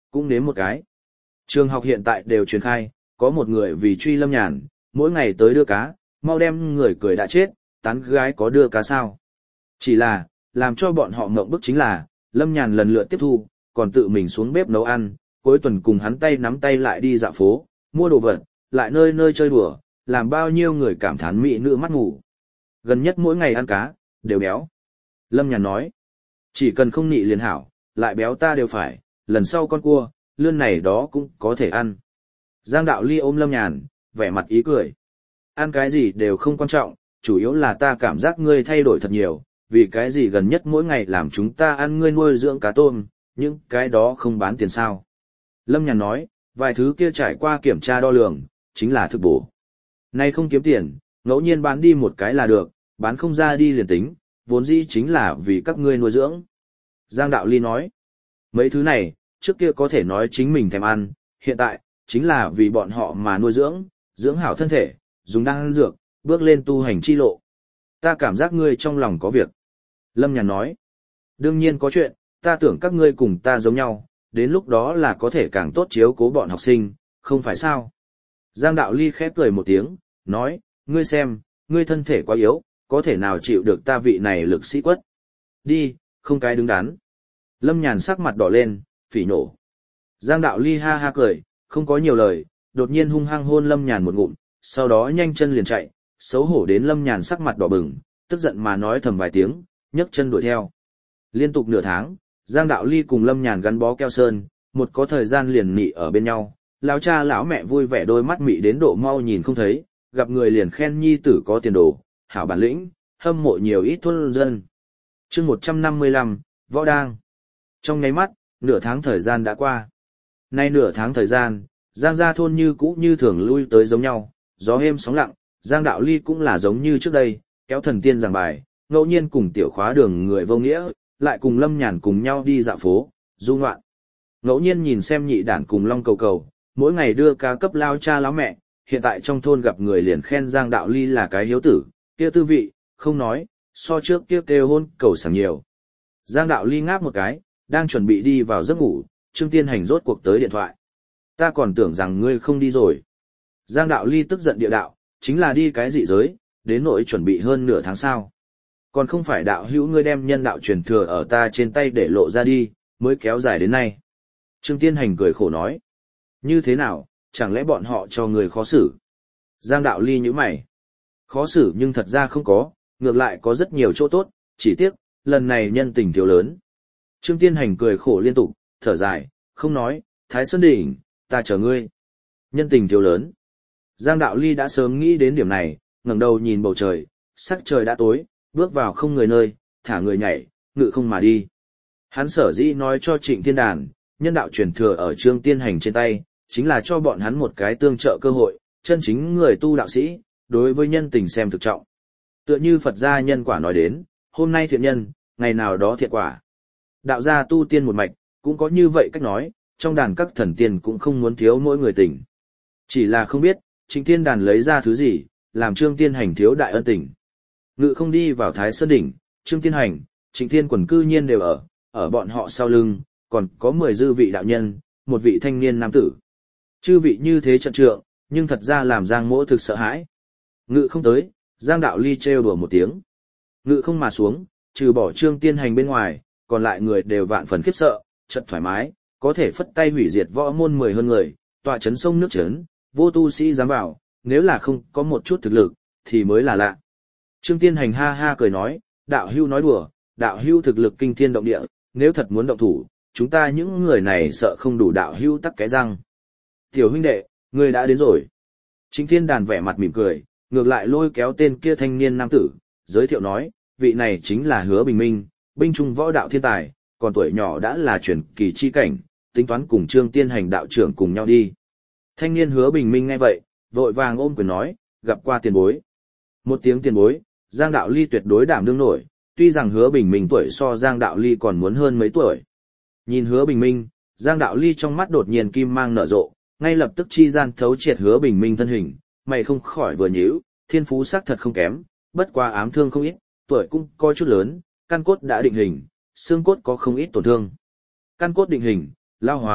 cũng nếm một cái. Trường học hiện tại đều truyền khai, có một người vì truy Lâm Nhàn, mỗi ngày tới đưa cá, mau đem người cười đã chết, tán gái có đưa cá sao. Chỉ là, làm cho bọn họ ngộng bức chính là, Lâm Nhàn lần lượt tiếp thu, còn tự mình xuống bếp nấu ăn, cuối tuần cùng hắn tay nắm tay lại đi dạo phố, mua đồ vật, lại nơi nơi chơi đùa, làm bao nhiêu người cảm thán mỹ nữ mắt ngủ. Gần nhất mỗi ngày ăn cá, đều béo. Lâm Nhàn nói, chỉ cần không nị liền hảo, lại béo ta đều phải, lần sau con cua, lươn này đó cũng có thể ăn. Giang Đạo Ly ôm Lâm Nhàn, vẻ mặt ý cười. Ăn cái gì đều không quan trọng, chủ yếu là ta cảm giác ngươi thay đổi thật nhiều, vì cái gì gần nhất mỗi ngày làm chúng ta ăn ngươi nuôi dưỡng cá tôm, những cái đó không bán tiền sao. Lâm Nhàn nói, vài thứ kia trải qua kiểm tra đo lường, chính là thực bổ. Nay không kiếm tiền, ngẫu nhiên bán đi một cái là được, bán không ra đi liền tính, vốn dĩ chính là vì các ngươi nuôi dưỡng. Giang Đạo Ly nói, mấy thứ này, trước kia có thể nói chính mình thèm ăn, hiện tại, chính là vì bọn họ mà nuôi dưỡng, dưỡng hảo thân thể, dùng đan ăn dược, bước lên tu hành chi lộ. Ta cảm giác ngươi trong lòng có việc. Lâm Nhàn nói, đương nhiên có chuyện, ta tưởng các ngươi cùng ta giống nhau, đến lúc đó là có thể càng tốt chiếu cố bọn học sinh, không phải sao. Giang Đạo Ly khép cười một tiếng, nói, ngươi xem, ngươi thân thể quá yếu, có thể nào chịu được ta vị này lực sĩ quất. Đi, không cái đứng đắn. Lâm Nhàn sắc mặt đỏ lên, phỉ nổ. Giang Đạo Ly ha ha cười, không có nhiều lời, đột nhiên hung hăng hôn Lâm Nhàn một ngụm, sau đó nhanh chân liền chạy, xấu hổ đến Lâm Nhàn sắc mặt đỏ bừng, tức giận mà nói thầm vài tiếng, nhấc chân đuổi theo. Liên tục nửa tháng, Giang Đạo Ly cùng Lâm Nhàn gắn bó keo sơn, một có thời gian liền nị ở bên nhau, lão cha lão mẹ vui vẻ đôi mắt mị đến độ mau nhìn không thấy, gặp người liền khen nhi tử có tiền đồ, hảo bản lĩnh, hâm mộ nhiều ít thôn dân. Chương 155, Võ Đang. Trong nháy mắt, nửa tháng thời gian đã qua. Nay nửa tháng thời gian, Giang gia thôn như cũ như thường lui tới giống nhau, gió êm sóng lặng, Giang Đạo Ly cũng là giống như trước đây, kéo thần tiên giảng bài, ngẫu nhiên cùng tiểu khóa đường người vô nghĩa, lại cùng Lâm Nhàn cùng nhau đi dạo phố, du ngoạn. Ngẫu nhiên nhìn xem nhị đản cùng Long Cầu Cầu, mỗi ngày đưa cá cấp lao cha lão mẹ, hiện tại trong thôn gặp người liền khen Giang Đạo Ly là cái hiếu tử, kia tư vị, không nói, so trước kia kêu hôn cầu sảng nhiều. Giang Đạo Ly ngáp một cái, đang chuẩn bị đi vào giấc ngủ, Trương Tiên Hành rốt cuộc tới điện thoại. Ta còn tưởng rằng ngươi không đi rồi. Giang Đạo Ly tức giận địa đạo, chính là đi cái dị giới, đến nỗi chuẩn bị hơn nửa tháng sau. Còn không phải đạo hữu ngươi đem nhân đạo truyền thừa ở ta trên tay để lộ ra đi, mới kéo dài đến nay. Trương Tiên Hành cười khổ nói. Như thế nào, chẳng lẽ bọn họ cho người khó xử? Giang Đạo Ly nhíu mày. Khó xử nhưng thật ra không có, ngược lại có rất nhiều chỗ tốt, chỉ tiếc, lần này nhân tình thiếu lớn. Trương Tiên Hành cười khổ liên tục, thở dài, không nói, Thái Sơn Đỉnh, ta chờ ngươi. Nhân tình thiếu lớn. Giang Đạo Ly đã sớm nghĩ đến điểm này, ngẩng đầu nhìn bầu trời, sắc trời đã tối, bước vào không người nơi, thả người nhảy, ngự không mà đi. Hắn sở dĩ nói cho Trịnh Thiên Đàn, nhân đạo truyền thừa ở Trương Tiên Hành trên tay, chính là cho bọn hắn một cái tương trợ cơ hội, chân chính người tu đạo sĩ, đối với nhân tình xem thực trọng. Tựa như Phật gia nhân quả nói đến, hôm nay thiện nhân, ngày nào đó thiện quả. Đạo gia tu tiên một mạch, cũng có như vậy cách nói, trong đàn các thần tiên cũng không muốn thiếu mỗi người tình. Chỉ là không biết, Trịnh Thiên Đàn lấy ra thứ gì, làm Trương Tiên Hành thiếu đại ân tình. Ngự không đi vào Thái Sơn Đỉnh, Trương Tiên Hành, Trịnh Thiên Quần cư nhiên đều ở bọn họ sau lưng, còn có 10 dư vị đạo nhân, một vị thanh niên nam tử. Chư vị như thế trận trượng, nhưng thật ra làm Giang Mỗ thực sợ hãi. Ngự không tới, Giang Đạo Ly trêu đùa một tiếng. Ngự không mà xuống, trừ bỏ Trương Tiên Hành bên ngoài, còn lại người đều vạn phần khiếp sợ, trận thoải mái, có thể phất tay hủy diệt võ môn 10 hơn người, tọa chấn sông nước chấn, vô tu sĩ dám vào, nếu là không có một chút thực lực, thì mới là lạ. Trương Tiên Hành ha ha cười nói, đạo hưu nói đùa, đạo hưu thực lực kinh thiên động địa, nếu thật muốn động thủ, chúng ta những người này sợ không đủ đạo hưu tắc cái răng. Tiểu huynh đệ, ngươi đã đến rồi. Trịnh Thiên Đàn vẻ mặt mỉm cười, ngược lại lôi kéo tên kia thanh niên nam tử, giới thiệu nói, vị này chính là Hứa Bình Minh, binh trung võ đạo thiên tài, còn tuổi nhỏ đã là truyền kỳ chi cảnh, tính toán cùng Trương Tiên Hành đạo trưởng cùng nhau đi. Thanh niên Hứa Bình Minh nghe vậy, vội vàng ôm quyền nói, gặp qua tiền bối. Một tiếng tiền bối, Giang Đạo Ly tuyệt đối đảm đương nổi, tuy rằng Hứa Bình Minh tuổi so Giang Đạo Ly còn muốn hơn mấy tuổi. Nhìn Hứa Bình Minh, Giang Đạo Ly trong mắt đột nhiên kim mang nở rộ, ngay lập tức chi gian thấu triệt Hứa Bình Minh thân hình, mày không khỏi vừa nhíu, thiên phú sắc thật không kém, bất quá ám thương không ít, tuổi cũng coi chút lớn, căn cốt đã định hình, xương cốt có không ít tổn thương. Căn cốt định hình, lao hóa,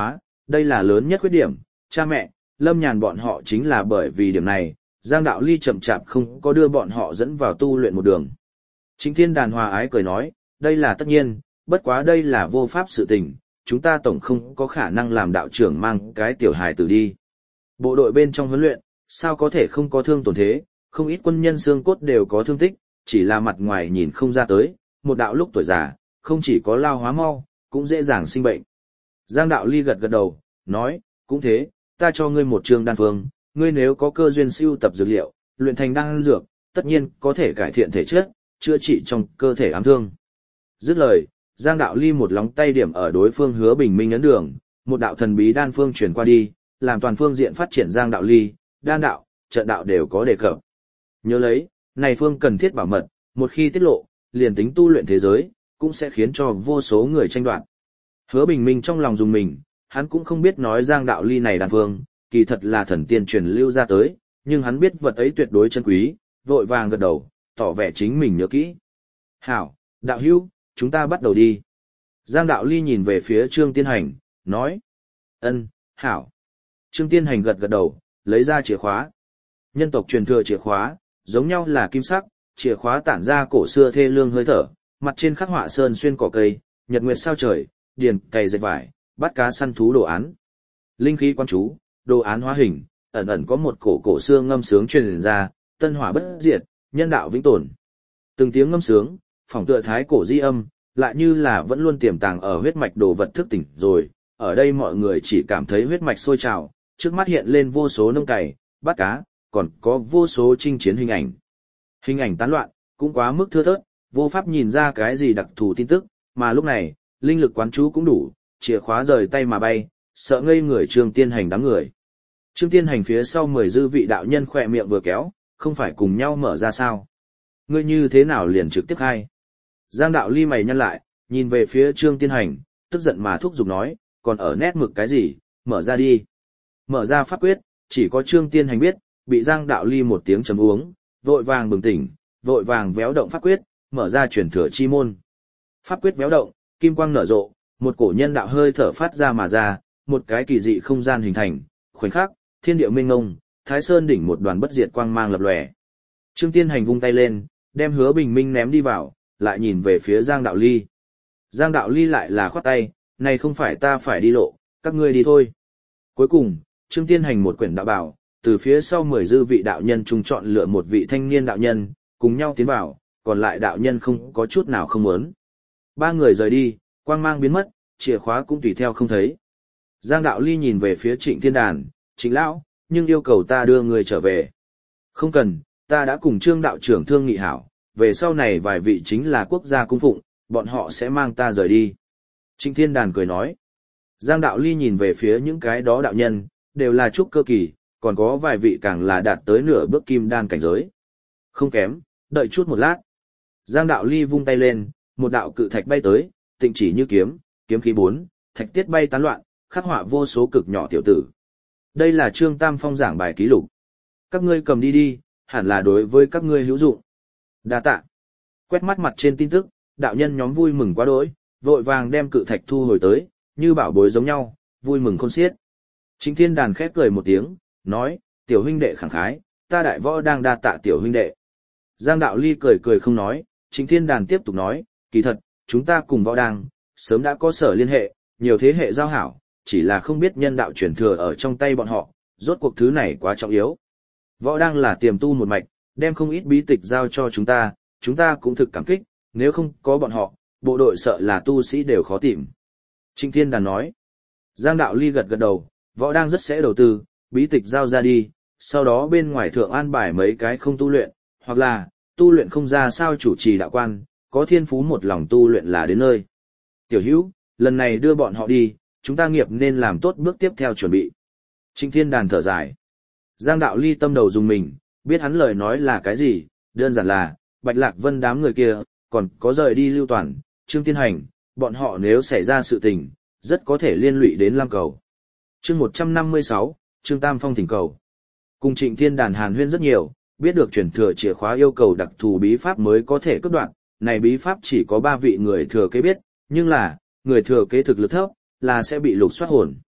đây là lớn nhất khuyết điểm, cha mẹ, Lâm Nhàn bọn họ chính là bởi vì điểm này, Giang Đạo Ly chậm chạp không có đưa bọn họ dẫn vào tu luyện một đường. Trịnh Thiên Đàn hòa ái cười nói, đây là tất nhiên, bất quá đây là vô pháp sự tình, chúng ta tổng không có khả năng làm đạo trưởng mang cái tiểu hài tử đi. Bộ đội bên trong huấn luyện, sao có thể không có thương tổn thế, không ít quân nhân xương cốt đều có thương tích, chỉ là mặt ngoài nhìn không ra tới, một đạo lúc tuổi già, không chỉ có lao hóa mau, cũng dễ dàng sinh bệnh. Giang Đạo Ly gật gật đầu, nói, cũng thế, ta cho ngươi một trường đan phương, ngươi nếu có cơ duyên siêu tập dược liệu, luyện thành đan dược, tất nhiên có thể cải thiện thể chất, chữa trị trong cơ thể ám thương. Dứt lời, Giang Đạo Ly một lóng tay điểm ở đối phương Hứa Bình Minh ấn đường, một đạo thần bí đan phương truyền qua đi, làm toàn phương diện phát triển Giang Đạo Ly, đan đạo, trận đạo đều có đề cập. Nhớ lấy, này phương cần thiết bảo mật, một khi tiết lộ, liền tính tu luyện thế giới, cũng sẽ khiến cho vô số người tranh đoạt. Hứa Bình Minh trong lòng dùng mình, hắn cũng không biết nói Giang Đạo Ly này đan phương, kỳ thật là thần tiên truyền lưu ra tới, nhưng hắn biết vật ấy tuyệt đối chân quý, vội vàng gật đầu, tỏ vẻ chính mình nhớ kỹ. Hảo, đạo hữu, chúng ta bắt đầu đi. Giang Đạo Ly nhìn về phía Trương Tiên Hành, nói. Ân, hảo. Trương Tiên Hành gật gật đầu, lấy ra chìa khóa. Nhân tộc truyền thừa chìa khóa, giống nhau là kim sắc, chìa khóa tản ra cổ xưa thê lương hơi thở, mặt trên khắc họa sơn xuyên cỏ cây, nhật nguyệt sao trời, điền cày dệt vải, bắt cá săn thú đồ án. Linh khí quan chú, đồ án hóa hình, ẩn ẩn có một cổ xưa ngâm sướng truyền ra, tân hỏa bất diệt, nhân đạo vĩnh tồn. Từng tiếng ngâm sướng, phỏng tựa thái cổ di âm, lại như là vẫn luôn tiềm tàng ở huyết mạch đồ vật thức tỉnh rồi, ở đây mọi người chỉ cảm thấy huyết mạch sôi trào, trước mắt hiện lên vô số nông cày, bắt cá, còn có vô số chinh chiến hình ảnh. Hình ảnh tán loạn, cũng quá mức thưa thớt, vô pháp nhìn ra cái gì đặc thù tin tức, mà lúc này, linh lực quán chú cũng đủ, chìa khóa rời tay mà bay, sợ ngây người Trương Tiên Hành đám người. Trương Tiên Hành phía sau 10 dư vị đạo nhân khỏe miệng vừa kéo, không phải cùng nhau mở ra sao? Ngươi như thế nào liền trực tiếp khai? Giang Đạo Ly mày nhăn lại, nhìn về phía Trương Tiên Hành, tức giận mà thúc giục nói, còn ở nét mực cái gì, mở ra đi. Mở ra pháp quyết, chỉ có Trương Tiên Hành biết, bị Giang Đạo Ly một tiếng chấm uống, vội vàng bừng tỉnh, vội vàng véo động pháp quyết, mở ra truyền thừa chi môn. Pháp quyết véo động, kim quang nở rộ, một cổ nhân đạo hơi thở phát ra mà ra, một cái kỳ dị không gian hình thành, khoảnh khắc, thiên địa mênh mông, Thái Sơn đỉnh một đoàn bất diệt quang mang lập lòe. Trương Tiên Hành vung tay lên, đem Hứa Bình Minh ném đi vào, lại nhìn về phía Giang Đạo Ly. Giang Đạo Ly lại là khoát tay, này không phải ta phải đi lộ, các ngươi đi thôi. Cuối cùng, Trương Tiên Hành một quyển đạo bảo, từ phía sau 10 dư vị đạo nhân chung chọn lựa một vị thanh niên đạo nhân, cùng nhau tiến vào, còn lại đạo nhân không có chút nào không muốn. Ba người rời đi, quang mang biến mất, chìa khóa cũng tùy theo không thấy. Giang Đạo Ly nhìn về phía Trịnh Thiên Đàn, Trịnh Lão, nhưng yêu cầu ta đưa người trở về. Không cần, ta đã cùng Trương đạo trưởng thương nghị hảo, về sau này vài vị chính là quốc gia cung phụng, bọn họ sẽ mang ta rời đi. Trịnh Thiên Đàn cười nói. Giang Đạo Ly nhìn về phía những cái đó đạo nhân, đều là trúc cơ kỳ, còn có vài vị càng là đạt tới nửa bước kim đan cảnh giới. Không kém, đợi chút một lát. Giang Đạo Ly vung tay lên, một đạo cự thạch bay tới, tịnh chỉ như kiếm, kiếm khí 4, thạch tiết bay tán loạn, khắc họa vô số cực nhỏ tiểu tử. Đây là Trương Tam Phong giảng bài ký lục. Các ngươi cầm đi đi, hẳn là đối với các ngươi hữu dụng. Đa tạ. Quét mắt mặt trên tin tức, đạo nhân nhóm vui mừng quá đỗi, vội vàng đem cự thạch thu hồi tới, như bảo bối giống nhau, vui mừng khôn xiết. Trịnh Thiên Đàn khép cười một tiếng, nói, tiểu huynh đệ khẳng khái, ta đại võ đang đa tạ tiểu huynh đệ. Giang Đạo Ly cười cười không nói, Trịnh Thiên Đàn tiếp tục nói, kỳ thật, chúng ta cùng võ đang, sớm đã có sở liên hệ, nhiều thế hệ giao hảo, chỉ là không biết nhân đạo truyền thừa ở trong tay bọn họ, rốt cuộc thứ này quá trọng yếu. Võ đang là tiềm tu một mạch, đem không ít bí tịch giao cho chúng ta cũng thực cảm kích, nếu không có bọn họ, bộ đội sợ là tu sĩ đều khó tìm. Trịnh Thiên Đàn nói, Giang Đạo Ly gật gật đầu, võ đang rất sẽ đầu tư, bí tịch giao ra đi, sau đó bên ngoài thượng an bài mấy cái không tu luyện, hoặc là, tu luyện không ra sao chủ trì đạo quan, có thiên phú một lòng tu luyện là đến nơi. Tiểu hữu, lần này đưa bọn họ đi, chúng ta nghiệp nên làm tốt bước tiếp theo chuẩn bị. Trịnh Thiên Đàn thở dài. Giang Đạo Ly tâm đầu dùng mình, biết hắn lời nói là cái gì, đơn giản là, Bạch Lạc Vân đám người kia, còn có rời đi Lưu Toàn, Trương Tiên Hành, bọn họ nếu xảy ra sự tình, rất có thể liên lụy đến Lam Cầu. Chương 156, Trương Tam Phong thỉnh cầu. Cùng Trịnh Thiên Đàn hàn huyên rất nhiều, biết được truyền thừa chìa khóa yêu cầu đặc thù bí pháp mới có thể cướp đoạt, này bí pháp chỉ có 3 vị người thừa kế biết, nhưng là, người thừa kế thực lực thấp, là sẽ bị lục soát hồn.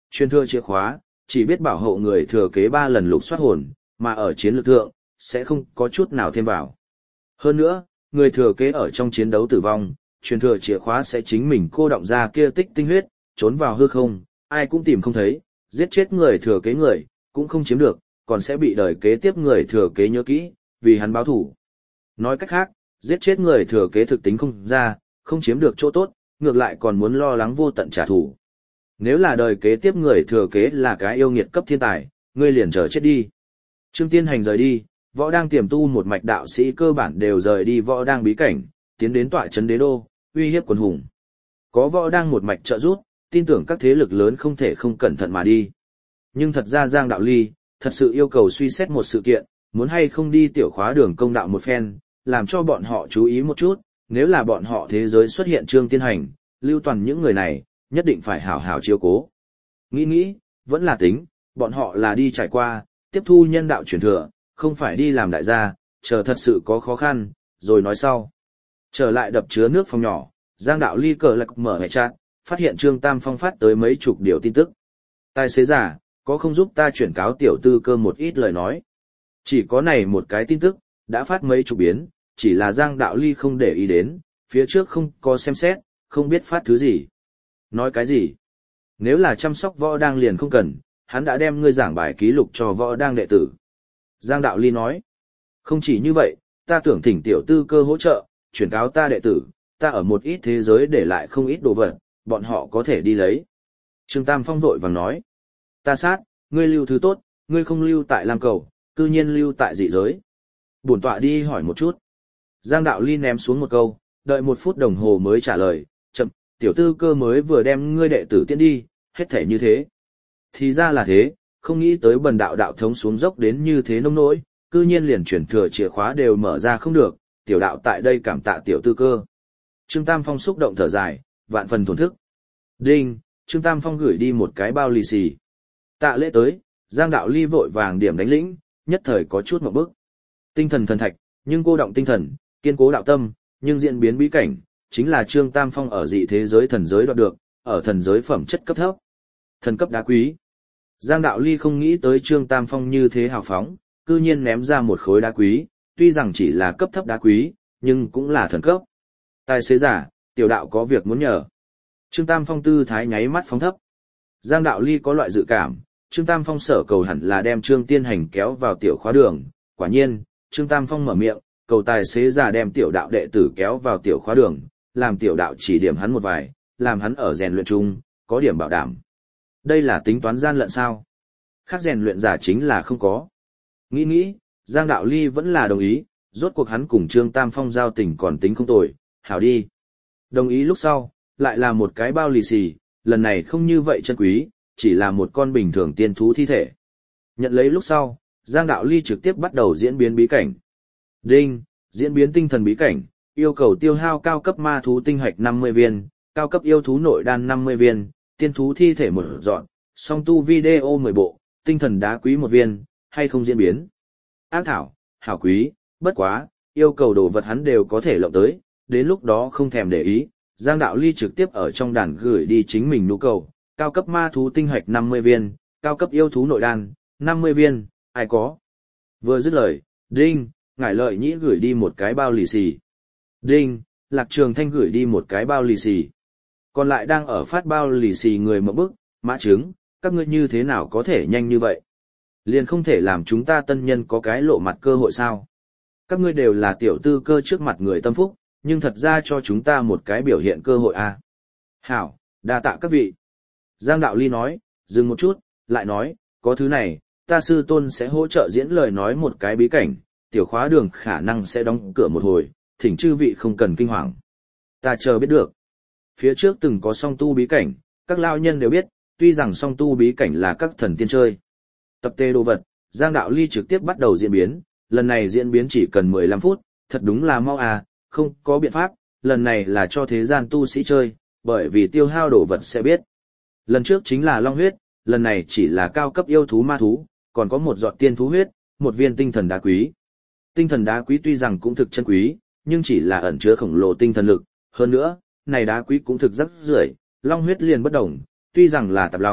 Truyền thừa chìa khóa, chỉ biết bảo hộ người thừa kế 3 lần lục soát hồn, mà ở chiến lược thượng, sẽ không có chút nào thêm vào. Hơn nữa, người thừa kế ở trong chiến đấu tử vong, truyền thừa chìa khóa sẽ chính mình cô động ra kia tích tinh huyết, trốn vào hư không, ai cũng tìm không thấy, giết chết người thừa kế người, cũng không chiếm được, còn sẽ bị đời kế tiếp người thừa kế nhớ kỹ, vì hắn báo thủ. Nói cách khác, giết chết người thừa kế thực tính không ra, không chiếm được chỗ tốt, ngược lại còn muốn lo lắng vô tận trả thù. Nếu là đời kế tiếp người thừa kế là cái yêu nghiệt cấp thiên tài, ngươi liền chờ chết đi. Trương Tiên Hành rời đi, võ đang tiềm tu một mạch đạo sĩ cơ bản đều rời đi võ đang bí cảnh, tiến đến tọa trấn đế đô, uy hiếp quần hùng. Có võ đang một mạch trợ giúp, tin tưởng các thế lực lớn không thể không cẩn thận mà đi. Nhưng thật ra Giang Đạo Ly, thật sự yêu cầu suy xét một sự kiện, muốn hay không đi tiểu khóa đường công đạo một phen, làm cho bọn họ chú ý một chút, nếu là bọn họ thế giới xuất hiện Trương Tiên Hành, Lưu Toàn những người này, nhất định phải hảo hảo chiếu cố. Nghĩ, vẫn là tính, bọn họ là đi trải qua, tiếp thu nhân đạo truyền thừa, không phải đi làm đại gia, chờ thật sự có khó khăn, rồi nói sau. Trở lại đập chứa nước phòng nhỏ, Giang Đạo Ly cờ lạc mở hệ chat, phát hiện Trương Tam Phong phát tới mấy chục điều tin tức. Tài xế giả, có không giúp ta chuyển cáo tiểu tư cơ một ít lời nói. Chỉ có này một cái tin tức, đã phát mấy chục biến, chỉ là Giang Đạo Ly không để ý đến, phía trước không có xem xét, không biết phát thứ gì. Nói cái gì? Nếu là chăm sóc võ đang liền không cần, hắn đã đem ngươi giảng bài ký lục cho võ đang đệ tử. Giang Đạo Ly nói, không chỉ như vậy, ta tưởng thỉnh tiểu tư cơ hỗ trợ, chuyển cáo ta đệ tử, ta ở một ít thế giới để lại không ít đồ vật, bọn họ có thể đi lấy. Trương Tam Phong vội vàng nói, ta sát, ngươi lưu thứ tốt, ngươi không lưu tại Lam Cầu, cư nhiên lưu tại dị giới. Bổn tọa đi hỏi một chút. Giang Đạo Ly ném xuống một câu, đợi 1 phút đồng hồ mới trả lời, chậm, tiểu tư cơ mới vừa đem ngươi đệ tử tiễn đi, hết thể như thế. Thì ra là thế, không nghĩ tới bần đạo đạo thống xuống dốc đến như thế nông nỗi, cư nhiên liền chuyển thừa chìa khóa đều mở ra không được, tiểu đạo tại đây cảm tạ tiểu tư cơ. Trương Tam Phong xúc động thở dài, vạn phần thổn thức. Đinh, Trương Tam Phong gửi đi một cái bao lì xì. Tạ lễ tới, Giang Đạo Ly vội vàng điểm đánh lĩnh, nhất thời có chút một bức. Tinh thần thần thạch, nhưng cô động tinh thần, kiên cố đạo tâm, nhưng diễn biến bí cảnh, chính là Trương Tam Phong ở dị thế giới thần giới đoạt được, ở thần giới phẩm chất cấp thấp. Thần cấp đá quý. Giang Đạo Ly không nghĩ tới Trương Tam Phong như thế hào phóng, cư nhiên ném ra một khối đá quý, tuy rằng chỉ là cấp thấp đá quý, nhưng cũng là thần cấp. Tài xế giả, tiểu đạo có việc muốn nhờ. Trương Tam Phong tư thái nháy mắt phóng thấp. Giang Đạo Ly có loại dự cảm, Trương Tam Phong sở cầu hẳn là đem Trương Tiên Hành kéo vào tiểu khóa đường, quả nhiên, Trương Tam Phong mở miệng, cầu tài xế giả đem tiểu đạo đệ tử kéo vào tiểu khóa đường, làm tiểu đạo chỉ điểm hắn một vài, làm hắn ở rèn luyện chung, có điểm bảo đảm. Đây là tính toán gian lận sao? Khác rèn luyện giả chính là không có. Nghĩ, Giang Đạo Ly vẫn là đồng ý, rốt cuộc hắn cùng Trương Tam Phong giao tình còn tính không tồi, hảo đi. Đồng ý lúc sau, lại là một cái bao lì xì, lần này không như vậy chân quý, chỉ là một con bình thường tiên thú thi thể. Nhận lấy lúc sau, Giang Đạo Ly trực tiếp bắt đầu diễn biến bí cảnh. Đinh, diễn biến tinh thần bí cảnh, yêu cầu tiêu hao cao cấp ma thú tinh hạch 50 viên, cao cấp yêu thú nội đan 50 viên, tiên thú thi thể một dọn, song tu video 10 bộ, tinh thần đá quý 1 viên, hay không diễn biến. Ác thảo, hảo quý, bất quá, yêu cầu đồ vật hắn đều có thể lộng tới, đến lúc đó không thèm để ý, Giang Đạo Ly trực tiếp ở trong đàn gửi đi chính mình nhu cầu, cao cấp ma thú tinh hạch 50 viên, cao cấp yêu thú nội đan, 50 viên, ai có. Vừa dứt lời, đinh, Ngải Lợi Nhĩ gửi đi một cái bao lì xì. Đinh, Lạc Trường Thanh gửi đi một cái bao lì xì. Còn lại đang ở phát bao lì xì người mở bức, mã trứng, các ngươi như thế nào có thể nhanh như vậy? Liền không thể làm chúng ta tân nhân có cái lộ mặt cơ hội sao? Các ngươi đều là tiểu tư cơ trước mặt người tâm phúc, nhưng thật ra cho chúng ta một cái biểu hiện cơ hội à. Hảo, đa tạ các vị. Giang Đạo Ly nói, dừng một chút, lại nói, có thứ này, ta sư tôn sẽ hỗ trợ diễn lời nói một cái bí cảnh, tiểu khóa đường khả năng sẽ đóng cửa một hồi, thỉnh chư vị không cần kinh hoàng. Ta chờ biết được. Phía trước từng có song tu bí cảnh, các lao nhân đều biết, tuy rằng song tu bí cảnh là các thần tiên chơi. Tập tê đồ vật, Giang Đạo Ly trực tiếp bắt đầu diễn biến, lần này diễn biến chỉ cần 15 phút, thật đúng là mau à, không có biện pháp, lần này là cho thế gian tu sĩ chơi, bởi vì tiêu hao đồ vật sẽ biết. Lần trước chính là long huyết, lần này chỉ là cao cấp yêu thú ma thú, còn có một giọt tiên thú huyết, một viên tinh thần đá quý. Tinh thần đá quý tuy rằng cũng thực chân quý, nhưng chỉ là ẩn chứa khổng lồ tinh thần lực, hơn nữa, này đá quý cũng thực rất rưởi, long huyết liền bất đồng, tuy rằng là tạp long,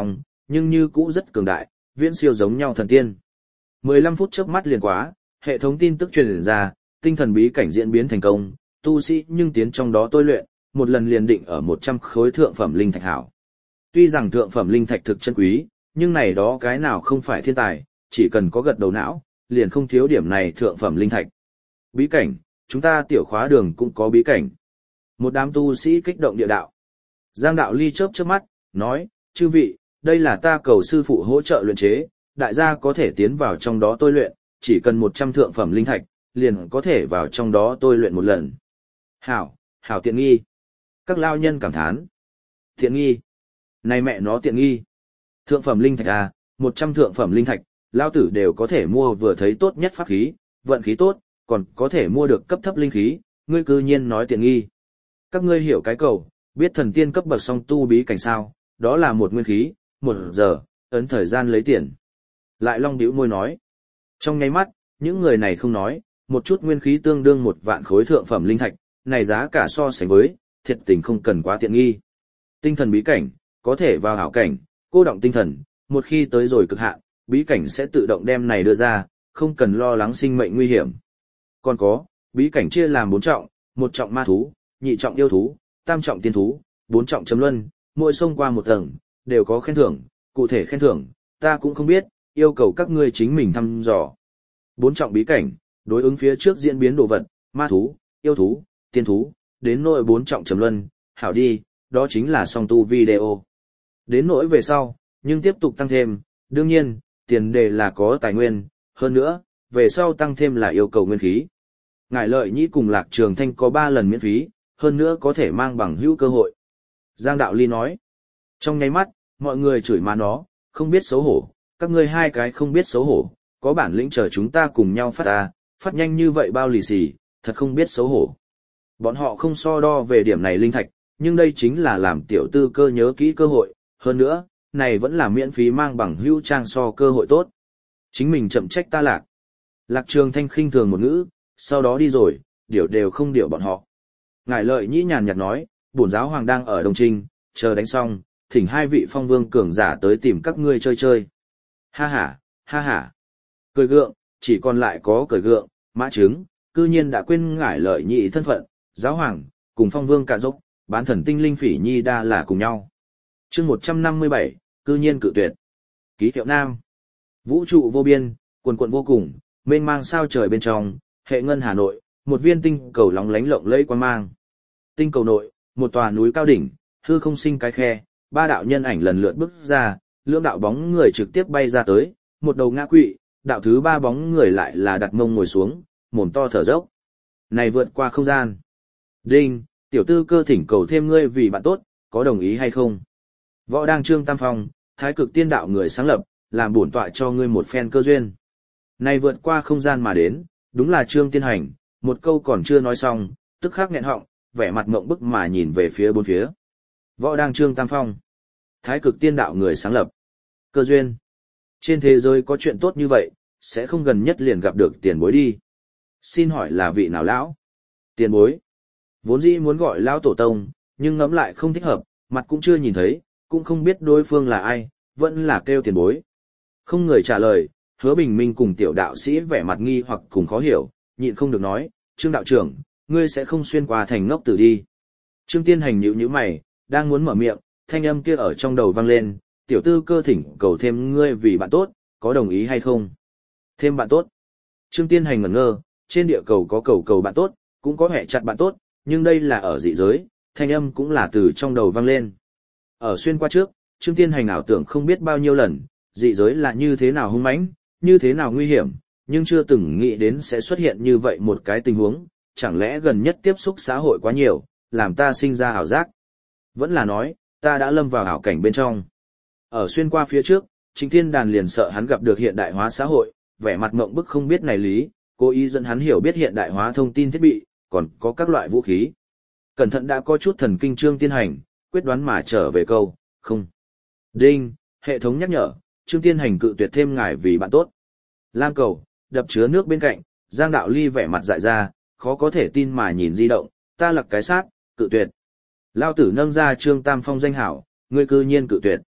nhưng như cũ rất cường đại, viễn siêu giống nhau thần tiên. 15 phút chớp mắt liền quá, hệ thống tin tức truyền ra, tinh thần bí cảnh diễn biến thành công, tu sĩ nhưng tiến trong đó tôi luyện, một lần liền định ở 100 khối thượng phẩm linh thạch hảo. Tuy rằng thượng phẩm linh thạch thực chân quý, nhưng này đó cái nào không phải thiên tài, chỉ cần có gật đầu não, liền không thiếu điểm này thượng phẩm linh thạch. Bí cảnh, chúng ta tiểu khóa đường cũng có bí cảnh. Một đám tu sĩ kích động địa đạo. Giang Đạo Ly chớp chớp mắt, nói, chư vị, đây là ta cầu sư phụ hỗ trợ luyện chế, đại gia có thể tiến vào trong đó tôi luyện, chỉ cần 100 thượng phẩm linh thạch, liền có thể vào trong đó tôi luyện một lần. Hảo, hảo tiện nghi. Các lao nhân cảm thán. Tiện nghi. Này mẹ nó tiện nghi. Thượng phẩm linh thạch à, 100 thượng phẩm linh thạch, lao tử đều có thể mua vừa thấy tốt nhất pháp khí, vận khí tốt, còn có thể mua được cấp thấp linh khí, ngươi cư nhiên nói tiện nghi. Các ngươi hiểu cái cầu, biết thần tiên cấp bậc song tu bí cảnh sao, đó là một nguyên khí, 1 giờ, ấn thời gian lấy tiền. Lại Long bĩu môi nói. Trong nháy mắt, những người này không nói, một chút nguyên khí tương đương 1 vạn khối thượng phẩm linh thạch, này giá cả so sánh với, thiệt tình không cần quá tiện nghi. Tinh thần bí cảnh, có thể vào hảo cảnh, cô động tinh thần, một khi tới rồi cực hạn, bí cảnh sẽ tự động đem này đưa ra, không cần lo lắng sinh mệnh nguy hiểm. Còn có, bí cảnh chia làm 4 trọng, 1 trọng ma thú, 2 trọng yêu thú, 3 trọng tiên thú, 4 trọng chấm luân, mỗi xông qua một tầng, đều có khen thưởng, cụ thể khen thưởng, ta cũng không biết, yêu cầu các ngươi chính mình thăm dò. 4 trọng bí cảnh, đối ứng phía trước diễn biến đồ vật, ma thú, yêu thú, tiên thú, đến nỗi 4 trọng chấm luân, hảo đi, đó chính là song tu video. Đến nỗi về sau, nhưng tiếp tục tăng thêm, đương nhiên, tiền đề là có tài nguyên, hơn nữa, về sau tăng thêm là yêu cầu nguyên khí. Ngải Lợi Nhĩ cùng Lạc Trường Thanh có 3 lần miễn phí, hơn nữa có thể mang bằng hữu cơ hội. Giang Đạo Ly nói, trong nháy mắt, mọi người chửi má nó, không biết xấu hổ, các ngươi hai cái không biết xấu hổ, có bản lĩnh chờ chúng ta cùng nhau phát nhanh như vậy bao lì xì, thật không biết xấu hổ. Bọn họ không so đo về điểm này linh thạch, nhưng đây chính là làm tiểu tư cơ nhớ kỹ cơ hội, hơn nữa, này vẫn là miễn phí mang bằng hữu trang so cơ hội tốt. Chính mình chậm trách ta Lạc. Lạc Trường Thanh khinh thường một ngữ, sau đó đi rồi, điều đều không điều bọn họ. Ngải Lợi Nhĩ nhàn nhạt nói, bổn giáo hoàng đang ở Đông Trinh, chờ đánh xong, thỉnh 2 vị phong vương cường giả tới tìm các ngươi chơi chơi. Ha ha, ha ha. Cười gượng, chỉ còn lại có cười gượng, Mã Trứng, cư nhiên đã quên Ngải Lợi Nhĩ thân phận, giáo hoàng, cùng phong vương cả dốc, bán thần tinh linh Phỉ Nhi đa là cùng nhau. Chương 157, cư nhiên cự tuyệt. Ký hiệu Nam. Vũ trụ vô biên, quần quần vô cùng, mênh mang sao trời bên trong, hệ ngân Hà Nội, một viên tinh cầu lóng lánh lộng lẫy quang mang. Tinh cầu nội, một tòa núi cao đỉnh, hư không sinh cái khe, 3 đạo nhân ảnh lần lượt bước ra, lưỡng đạo bóng người trực tiếp bay ra tới, một đầu ngã quỵ, đạo thứ 3 bóng người lại là đặt mông ngồi xuống, mồm to thở dốc. Này vượt qua không gian. Đinh, tiểu tư cơ thỉnh cầu thêm ngươi vì bạn tốt, có đồng ý hay không? Võ đang Trương Tam Phong, Thái Cực Tiên đạo người sáng lập, làm bổn tọa cho ngươi một phen cơ duyên. Này vượt qua không gian mà đến, đúng là Trương Tiên Hành, một câu còn chưa nói xong, tức khắc nghẹn họng, vẻ mặt ngộng bức mà nhìn về phía bốn phía. Võ đang Trương Tam Phong, Thái Cực Tiên đạo người sáng lập. Cơ duyên. Trên thế giới có chuyện tốt như vậy, sẽ không gần nhất liền gặp được tiền bối đi. Xin hỏi là vị nào lão? Tiền bối. Vốn dĩ muốn gọi lão tổ tông, nhưng ngẫm lại không thích hợp, mặt cũng chưa nhìn thấy, cũng không biết đối phương là ai, vẫn là kêu tiền bối. Không người trả lời, Hứa Bình Minh cùng tiểu đạo sĩ vẻ mặt nghi hoặc cùng khó hiểu, nhịn không được nói, Trương đạo trưởng, ngươi sẽ không xuyên qua thành ngốc tử đi. Trương Tiên Hành nhíu nhíu mày, đang muốn mở miệng, thanh âm kia ở trong đầu vang lên, tiểu tư cơ thỉnh cầu thêm ngươi vì bạn tốt, có đồng ý hay không? Thêm bạn tốt. Trương Tiên Hành ngẩn ngơ, trên địa cầu có cầu bạn tốt, cũng có hệ chặt bạn tốt, nhưng đây là ở dị giới, thanh âm cũng là từ trong đầu vang lên. Ở xuyên qua trước, Trương Tiên Hành ảo tưởng không biết bao nhiêu lần, dị giới là như thế nào hung mãnh, như thế nào nguy hiểm, nhưng chưa từng nghĩ đến sẽ xuất hiện như vậy một cái tình huống, chẳng lẽ gần nhất tiếp xúc xã hội quá nhiều, làm ta sinh ra ảo giác. Vẫn là nói, ta đã lâm vào ảo cảnh bên trong. Ở xuyên qua phía trước, Trịnh Thiên Đàn liền sợ hắn gặp được hiện đại hóa xã hội, vẻ mặt ngộng bức không biết này lý, cố ý dẫn hắn hiểu biết hiện đại hóa thông tin thiết bị, còn có các loại vũ khí. Cẩn thận đã có chút thần kinh Trương Tiên Hành, quyết đoán mà trở về câu, không. Đinh, hệ thống nhắc nhở, Trương Tiên Hành cự tuyệt thêm ngài vì bạn tốt. Lam cầu, đập chứa nước bên cạnh, Giang Đạo Ly vẻ mặt dại ra, khó có thể tin mà nhìn di động, ta lặc cái sát, cự tuyệt. Lao tử nâng ra Trương Tam Phong danh hảo, ngươi cư nhiên cự tuyệt.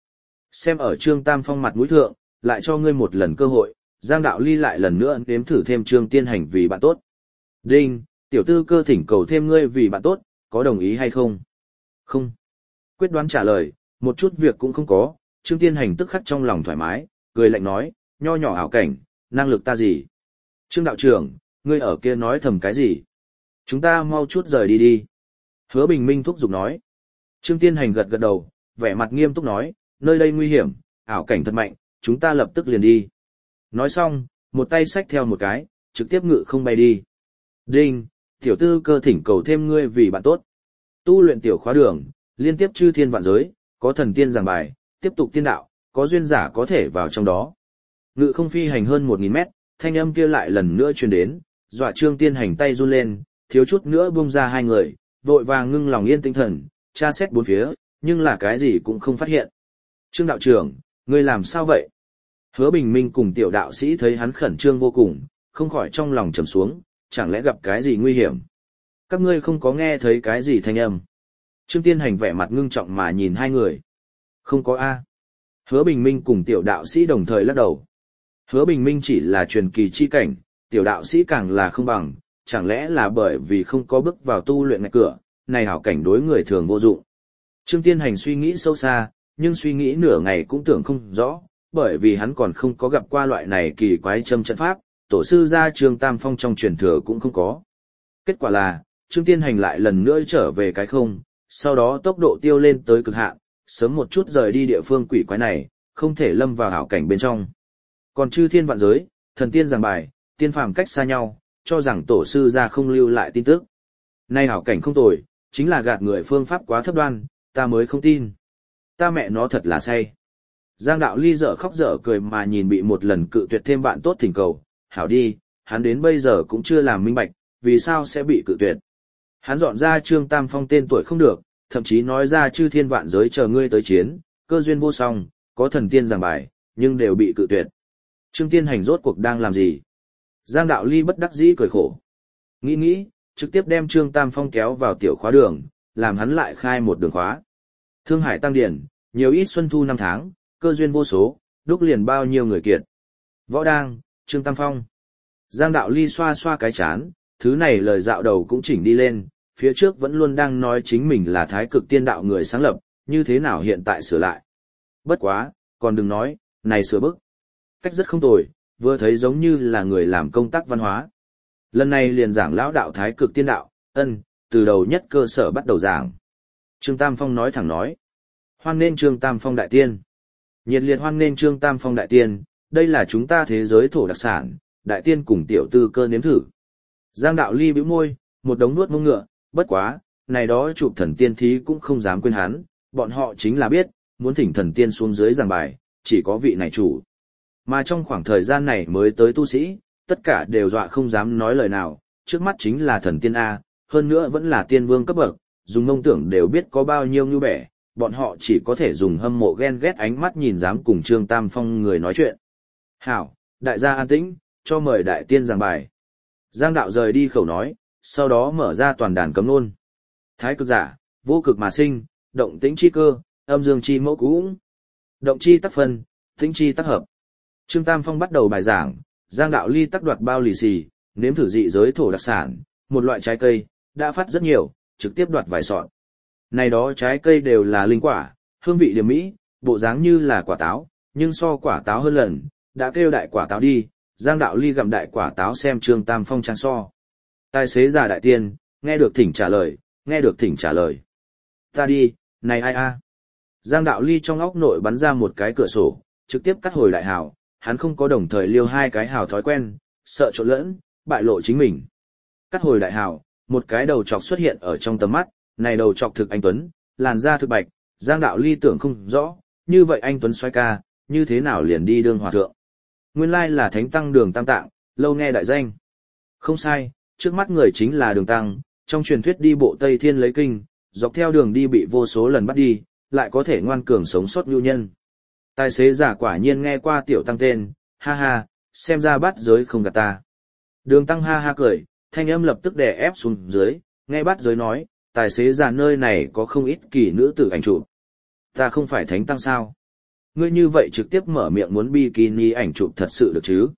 Xem ở Trương Tam Phong mặt mũi thượng, lại cho ngươi một lần cơ hội, Giang Đạo Ly lại lần nữa nếm thử thêm Trương Tiên Hành vì bạn tốt. Đinh, tiểu tư cơ thỉnh cầu thêm ngươi vì bạn tốt, có đồng ý hay không? Không. Quyết đoán trả lời, một chút việc cũng không có, Trương Tiên Hành tức khắc trong lòng thoải mái, cười lạnh nói, nho nhỏ ảo cảnh, năng lực ta gì? Trương đạo trưởng, ngươi ở kia nói thầm cái gì? Chúng ta mau chút rời đi đi. Hứa Bình Minh thúc giục nói. Trương Tiên Hành gật gật đầu, vẻ mặt nghiêm túc nói, nơi đây nguy hiểm, ảo cảnh thật mạnh, chúng ta lập tức liền đi. Nói xong, một tay xách theo một cái, trực tiếp ngự không bay đi. Đinh, tiểu tư cơ thỉnh cầu thêm ngươi vì bạn tốt. Tu luyện tiểu khóa đường, liên tiếp chư thiên vạn giới, có thần tiên giảng bài, tiếp tục tiên đạo, có duyên giả có thể vào trong đó. Ngự không phi hành hơn 1000 mét, thanh âm kia lại lần nữa truyền đến, dọa Trương Tiên Hành tay run lên, thiếu chút nữa buông ra hai người, vội vàng ngưng lòng yên tinh thần, tra xét bốn phía, nhưng là cái gì cũng không phát hiện. Trương đạo trưởng, ngươi làm sao vậy? Hứa Bình Minh cùng tiểu đạo sĩ thấy hắn khẩn trương vô cùng, không khỏi trong lòng trầm xuống, chẳng lẽ gặp cái gì nguy hiểm? Các ngươi không có nghe thấy cái gì thanh âm? Trương Tiên Hành vẻ mặt ngưng trọng mà nhìn hai người. Không có a. Hứa Bình Minh cùng tiểu đạo sĩ đồng thời lắc đầu. Hứa Bình Minh chỉ là truyền kỳ chi cảnh, tiểu đạo sĩ càng là không bằng, chẳng lẽ là bởi vì không có bước vào tu luyện ngạch cửa, này hảo cảnh đối người thường vô dụng. Trương Tiên Hành suy nghĩ sâu xa, nhưng suy nghĩ nửa ngày cũng tưởng không rõ, bởi vì hắn còn không có gặp qua loại này kỳ quái châm trận pháp, tổ sư gia Trương Tam Phong trong truyền thừa cũng không có. Kết quả là, Trương Tiên Hành lại lần nữa trở về cái không, sau đó tốc độ tiêu lên tới cực hạn, sớm một chút rời đi địa phương quỷ quái này, không thể lâm vào hảo cảnh bên trong. Còn chư thiên vạn giới, thần tiên giảng bài, tiên phàm cách xa nhau, cho rằng tổ sư gia không lưu lại tin tức. Nay hảo cảnh không tồi, chính là gạt người phương pháp quá thấp đoan, ta mới không tin. Ta mẹ nó thật là say. Giang Đạo Ly dở khóc dở cười mà nhìn bị một lần cự tuyệt thêm bạn tốt thỉnh cầu, hảo đi, hắn đến bây giờ cũng chưa làm minh bạch, vì sao sẽ bị cự tuyệt. Hắn dọn ra Trương Tam Phong tên tuổi không được, thậm chí nói ra chư thiên vạn giới chờ ngươi tới chiến, cơ duyên vô song, có thần tiên giảng bài, nhưng đều bị cự tuyệt. Trương Tiên Hành rốt cuộc đang làm gì? Giang Đạo Ly bất đắc dĩ cười khổ. Nghĩ, trực tiếp đem Trương Tam Phong kéo vào tiểu khóa đường, làm hắn lại khai một đường khóa. Thương Hải tăng điển, nhiều ít xuân thu năm tháng, cơ duyên vô số, đúc liền bao nhiêu người kiệt. Võ Đang, Trương Tam Phong. Giang Đạo Ly xoa xoa cái chán, thứ này lời dạo đầu cũng chỉnh đi lên, phía trước vẫn luôn đang nói chính mình là thái cực tiên đạo người sáng lập, như thế nào hiện tại sửa lại. Bất quá, còn đừng nói, này sửa bức. Cách rất không tồi, vừa thấy giống như là người làm công tác văn hóa. Lần này liền giảng lão đạo thái cực tiên đạo, từ đầu nhất cơ sở bắt đầu giảng. Trương Tam Phong nói thẳng nói. Hoan nên Trương Tam Phong đại tiên. Nhiệt liệt hoan nên Trương Tam Phong đại tiên, đây là chúng ta thế giới thổ đặc sản, đại tiên cùng tiểu tư cơ nếm thử. Giang Đạo Ly bĩu môi, một đống nuốt mông ngựa, bất quá, này đó chụp thần tiên thí cũng không dám quên hắn, bọn họ chính là biết, muốn thỉnh thần tiên xuống dưới giảng bài, chỉ có vị này chủ. Mà trong khoảng thời gian này mới tới tu sĩ, tất cả đều dọa không dám nói lời nào, trước mắt chính là thần tiên A, hơn nữa vẫn là tiên vương cấp bậc, dùng mông tưởng đều biết có bao nhiêu như bẻ, bọn họ chỉ có thể dùng hâm mộ ghen ghét ánh mắt nhìn dám cùng Trương Tam Phong người nói chuyện. Hảo, đại gia an tĩnh, cho mời đại tiên giảng bài. Giang đạo rời đi khẩu nói, sau đó mở ra toàn đàn cấm nôn. Thái cực giả, vô cực mà sinh, động tĩnh chi cơ, âm dương chi mẫu cũng. Động chi tác phân, tĩnh chi tác hợp. Trương Tam Phong bắt đầu bài giảng, Giang đạo ly tác đoạt bao lì xì, nếm thử dị giới thổ đặc sản, một loại trái cây, đã phát rất nhiều, trực tiếp đoạt vài sọt. Này đó trái cây đều là linh quả, hương vị điểm mỹ, bộ dáng như là quả táo, nhưng so quả táo hơn lần, đã kêu đại quả táo đi, Giang đạo ly gặm đại quả táo xem Trương Tam Phong trang so. Tài xế già đại tiên, nghe được thỉnh trả lời, nghe được thỉnh trả lời. Ta đi, này ai a? Giang đạo ly trong óc nội bắn ra một cái cửa sổ, trực tiếp cắt hồi đại hào, hắn không có đồng thời liêu hai cái hào thói quen, sợ trộn lẫn, bại lộ chính mình. Cắt hồi đại hào, một cái đầu trọc xuất hiện ở trong tầm mắt, này đầu trọc thực anh Tuấn, làn da thực bạch, Giang đạo ly tưởng không rõ, như vậy anh Tuấn xoay ca, như thế nào liền đi đương hòa thượng. Nguyên lai là thánh tăng Đường Tam Tạng, lâu nghe đại danh. Không sai, trước mắt người chính là Đường Tăng, trong truyền thuyết đi bộ Tây Thiên lấy kinh, dọc theo đường đi bị vô số lần bắt đi, lại có thể ngoan cường sống sót nhu nhân. Tài xế giả quả nhiên nghe qua tiểu tăng tên, ha ha, xem ra bắt giới không gạt ta. Đường Tăng ha ha cười, thanh âm lập tức đè ép xuống dưới, nghe bắt giới nói, tài xế giả nơi này có không ít kỳ nữ tử ảnh chụp. Ta không phải thánh tăng sao? ngươi như vậy trực tiếp mở miệng muốn bikini ảnh chụp thật sự được chứ?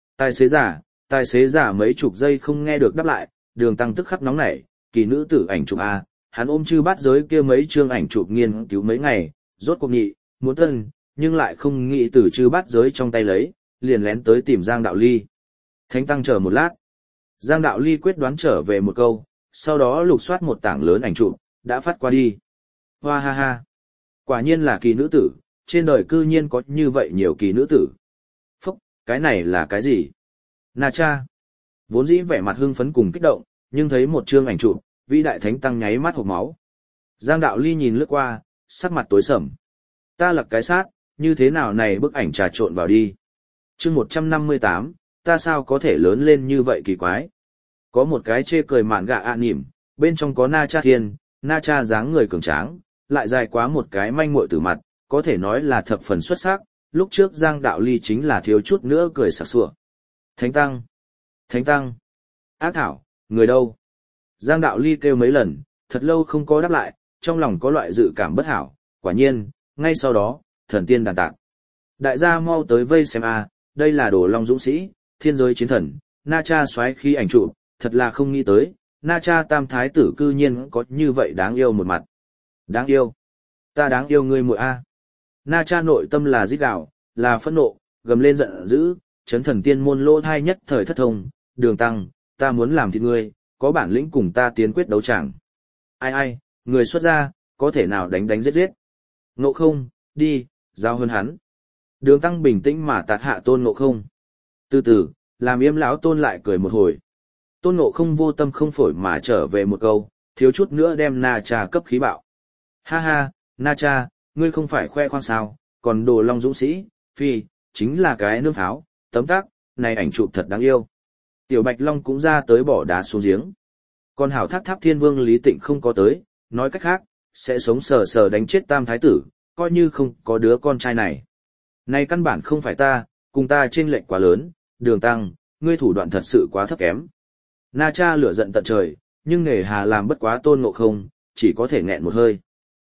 Tài xế giả mấy chục giây không nghe được đáp lại, Đường Tăng tức khắc nóng nảy, kỳ nữ tử ảnh chụp A, hắn ôm chư bát giới kia mấy chương ảnh chụp nghiên cứu mấy ngày, rốt cuộc nghị, muốn thân, nhưng lại không nghĩ từ chư bát giới trong tay lấy, liền lén tới tìm Giang Đạo Ly. Thánh Tăng chờ một lát. Giang Đạo Ly quyết đoán trở về một câu, sau đó lục soát một tảng lớn ảnh chụp, đã phát qua đi. Hoa ha ha. Quả nhiên là kỳ nữ tử, trên đời cư nhiên có như vậy nhiều kỳ nữ tử. Phúc, cái này là cái gì? Na cha. Vốn dĩ vẻ mặt hưng phấn cùng kích động, nhưng thấy một chương ảnh chụp, vĩ đại Thánh Tăng nháy mắt hộc máu. Giang Đạo Ly nhìn lướt qua, sắc mặt tối sầm. Ta lật cái sát, như thế nào này bức ảnh trà trộn vào đi. Chương 158, ta sao có thể lớn lên như vậy kỳ quái. Có một cái chê cười mạn gạ ạ nỉm, bên trong có Na Cha Thiên, Na Cha dáng người cường tráng, lại dài quá một cái manh muội từ mặt, có thể nói là thập phần xuất sắc, lúc trước Giang Đạo Ly chính là thiếu chút nữa cười sặc sụa. Thánh Tăng! Thánh Tăng! Ác thảo, người đâu? Giang Đạo Ly kêu mấy lần, thật lâu không có đáp lại, trong lòng có loại dự cảm bất hảo, quả nhiên, ngay sau đó, thần tiên đàn tạc. Đại gia mau tới vây xem a, đây là Đồ Long dũng sĩ, thiên giới chiến thần, Na Cha xoáy khí ảnh chụp, thật là không nghĩ tới, Na Cha tam thái tử cư nhiên có như vậy đáng yêu một mặt. Đáng yêu. Ta đáng yêu ngươi muội a. Na Cha nội tâm là rít gào, là phẫn nộ, gầm lên giận dữ, chấn thần tiên môn lỗ thai nhất thời thất thông, Đường Tăng, ta muốn làm thịt ngươi, có bản lĩnh cùng ta tiến quyết đấu tràng. Ai, người xuất ra, có thể nào đánh giết. Ngộ Không, đi, giao hơn hắn. Đường Tăng bình tĩnh mà tạt hạ Tôn Ngộ Không. Từ từ, làm yếm lão Tôn lại cười một hồi. Tôn Ngộ Không vô tâm không phổi mà trở về một câu, thiếu chút nữa đem Na Cha cấp khí bạo. Ha ha, Na Cha, ngươi không phải khoe khoang sao, còn Đồ Long dũng sĩ, phi, chính là cái nương pháo, tấm tắc, này ảnh chụp thật đáng yêu. Tiểu Bạch Long cũng ra tới bỏ đá xuống giếng. Còn hảo Tháp Thiên Vương Lý Tịnh không có tới, nói cách khác, sẽ sống sờ sờ đánh chết tam thái tử, coi như không có đứa con trai này. Này căn bản không phải ta, cùng ta chênh lệch quá lớn, Đường Tăng, ngươi thủ đoạn thật sự quá thấp kém. Na Cha lửa giận tận trời, nhưng nề hà làm bất quá Tôn Ngộ Không, chỉ có thể nghẹn một hơi.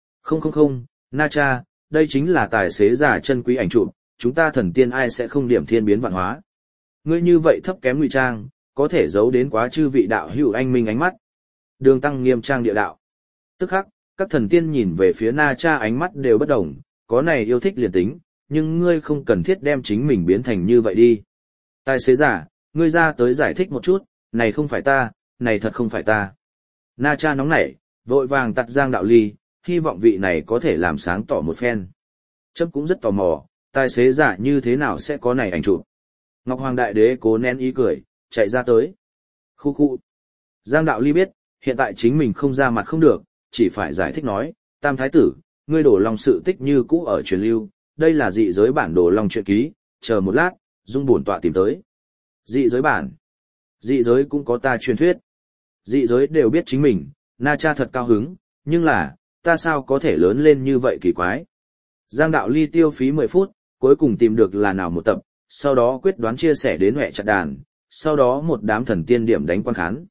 Không, Na Cha, đây chính là tài xế giả chân quý ảnh chụp, chúng ta thần tiên ai sẽ không điểm thiên biến vạn hóa. Ngươi như vậy thấp kém ngụy trang, có thể giấu đến quá chư vị đạo hữu anh minh ánh mắt. Đường Tăng nghiêm trang địa đạo. Tức khắc, các thần tiên nhìn về phía Na Cha ánh mắt đều bất đồng, có này yêu thích liền tính, nhưng ngươi không cần thiết đem chính mình biến thành như vậy đi. Tài xế giả, ngươi ra tới giải thích một chút, này không phải ta, này thật không phải ta. Na Cha nóng nảy, vội vàng tặt Giang Đạo Ly, hy vọng vị này có thể làm sáng tỏ một phen. Chấm cũng rất tò mò, tài xế giả như thế nào sẽ có này ảnh chụp. Ngọc Hoàng Đại Đế cố nén ý cười, chạy ra tới. Khu. Giang Đạo Ly biết, hiện tại chính mình không ra mặt không được, chỉ phải giải thích nói, tam thái tử, ngươi Đồ Long sự tích như cũ ở truyền lưu, đây là dị giới bản Đồ Long truyện ký, chờ một lát, dung bổn tọa tìm tới. Dị giới bản. Dị giới cũng có ta truyền thuyết. Dị giới đều biết chính mình, Na Cha thật cao hứng, nhưng là, ta sao có thể lớn lên như vậy kỳ quái. Giang Đạo Ly tiêu phí 10 phút, cuối cùng tìm được là nào một tập, sau đó quyết đoán chia sẻ đến huệ chặt đàn, sau đó một đám thần tiên điểm đánh quan khán.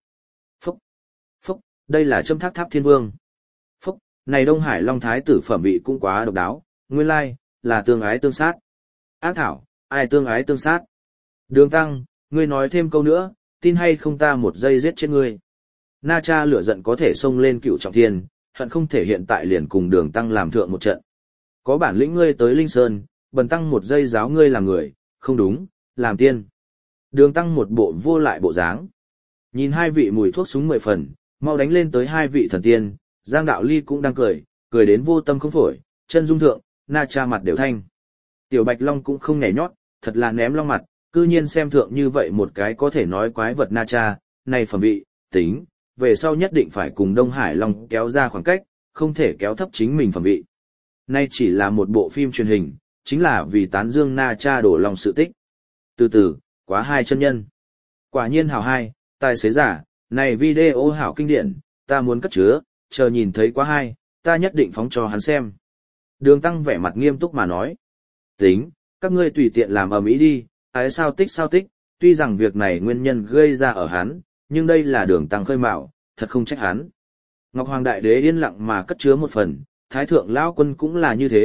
Phúc, đây là Châm Tháp Thiên Vương. Phúc, này Đông Hải Long Thái tử phẩm vị cũng quá độc đáo, nguyên lai, là tương ái tương sát. Ác thảo, ai tương ái tương sát? Đường Tăng, ngươi nói thêm câu nữa, tin hay không ta một giây giết chết ngươi. Na Cha lửa giận có thể xông lên Cựu Trọng Thiên, hận không thể hiện tại liền cùng Đường Tăng làm thượng một trận. Có bản lĩnh ngươi tới Linh Sơn, bần tăng một giây giáo ngươi làm người, không đúng, làm tiên. Đường Tăng một bộ vô lại bộ dáng. Nhìn hai vị mùi thuốc súng 10 phần, mau đánh lên tới hai vị thần tiên, Giang Đạo Ly cũng đang cười đến vô tâm không phổi, chân dung thượng, Na Cha mặt đều thanh. Tiểu Bạch Long cũng không nhảy nhót, thật là ném long mặt, cư nhiên xem thượng như vậy một cái có thể nói quái vật Na Cha, này phẩm vị, tính, về sau nhất định phải cùng Đông Hải Long kéo ra khoảng cách, không thể kéo thấp chính mình phẩm vị. Nay chỉ là một bộ phim truyền hình, chính là vì tán dương Na Cha Đồ Long sự tích. Từ từ, quá hai chân nhân. Quả nhiên hảo hai, tài xế giả, này video hảo kinh điển, ta muốn cất chứa, chờ nhìn thấy quá hai, ta nhất định phóng cho hắn xem. Đường Tăng vẻ mặt nghiêm túc mà nói. Tính, các ngươi tùy tiện làm ầm ĩ đi, ái sao tích, tuy rằng việc này nguyên nhân gây ra ở hắn, nhưng đây là Đường Tăng khơi mạo, thật không trách hắn. Ngọc Hoàng Đại Đế yên lặng mà cất chứa một phần, Thái Thượng Lão Quân cũng là như thế,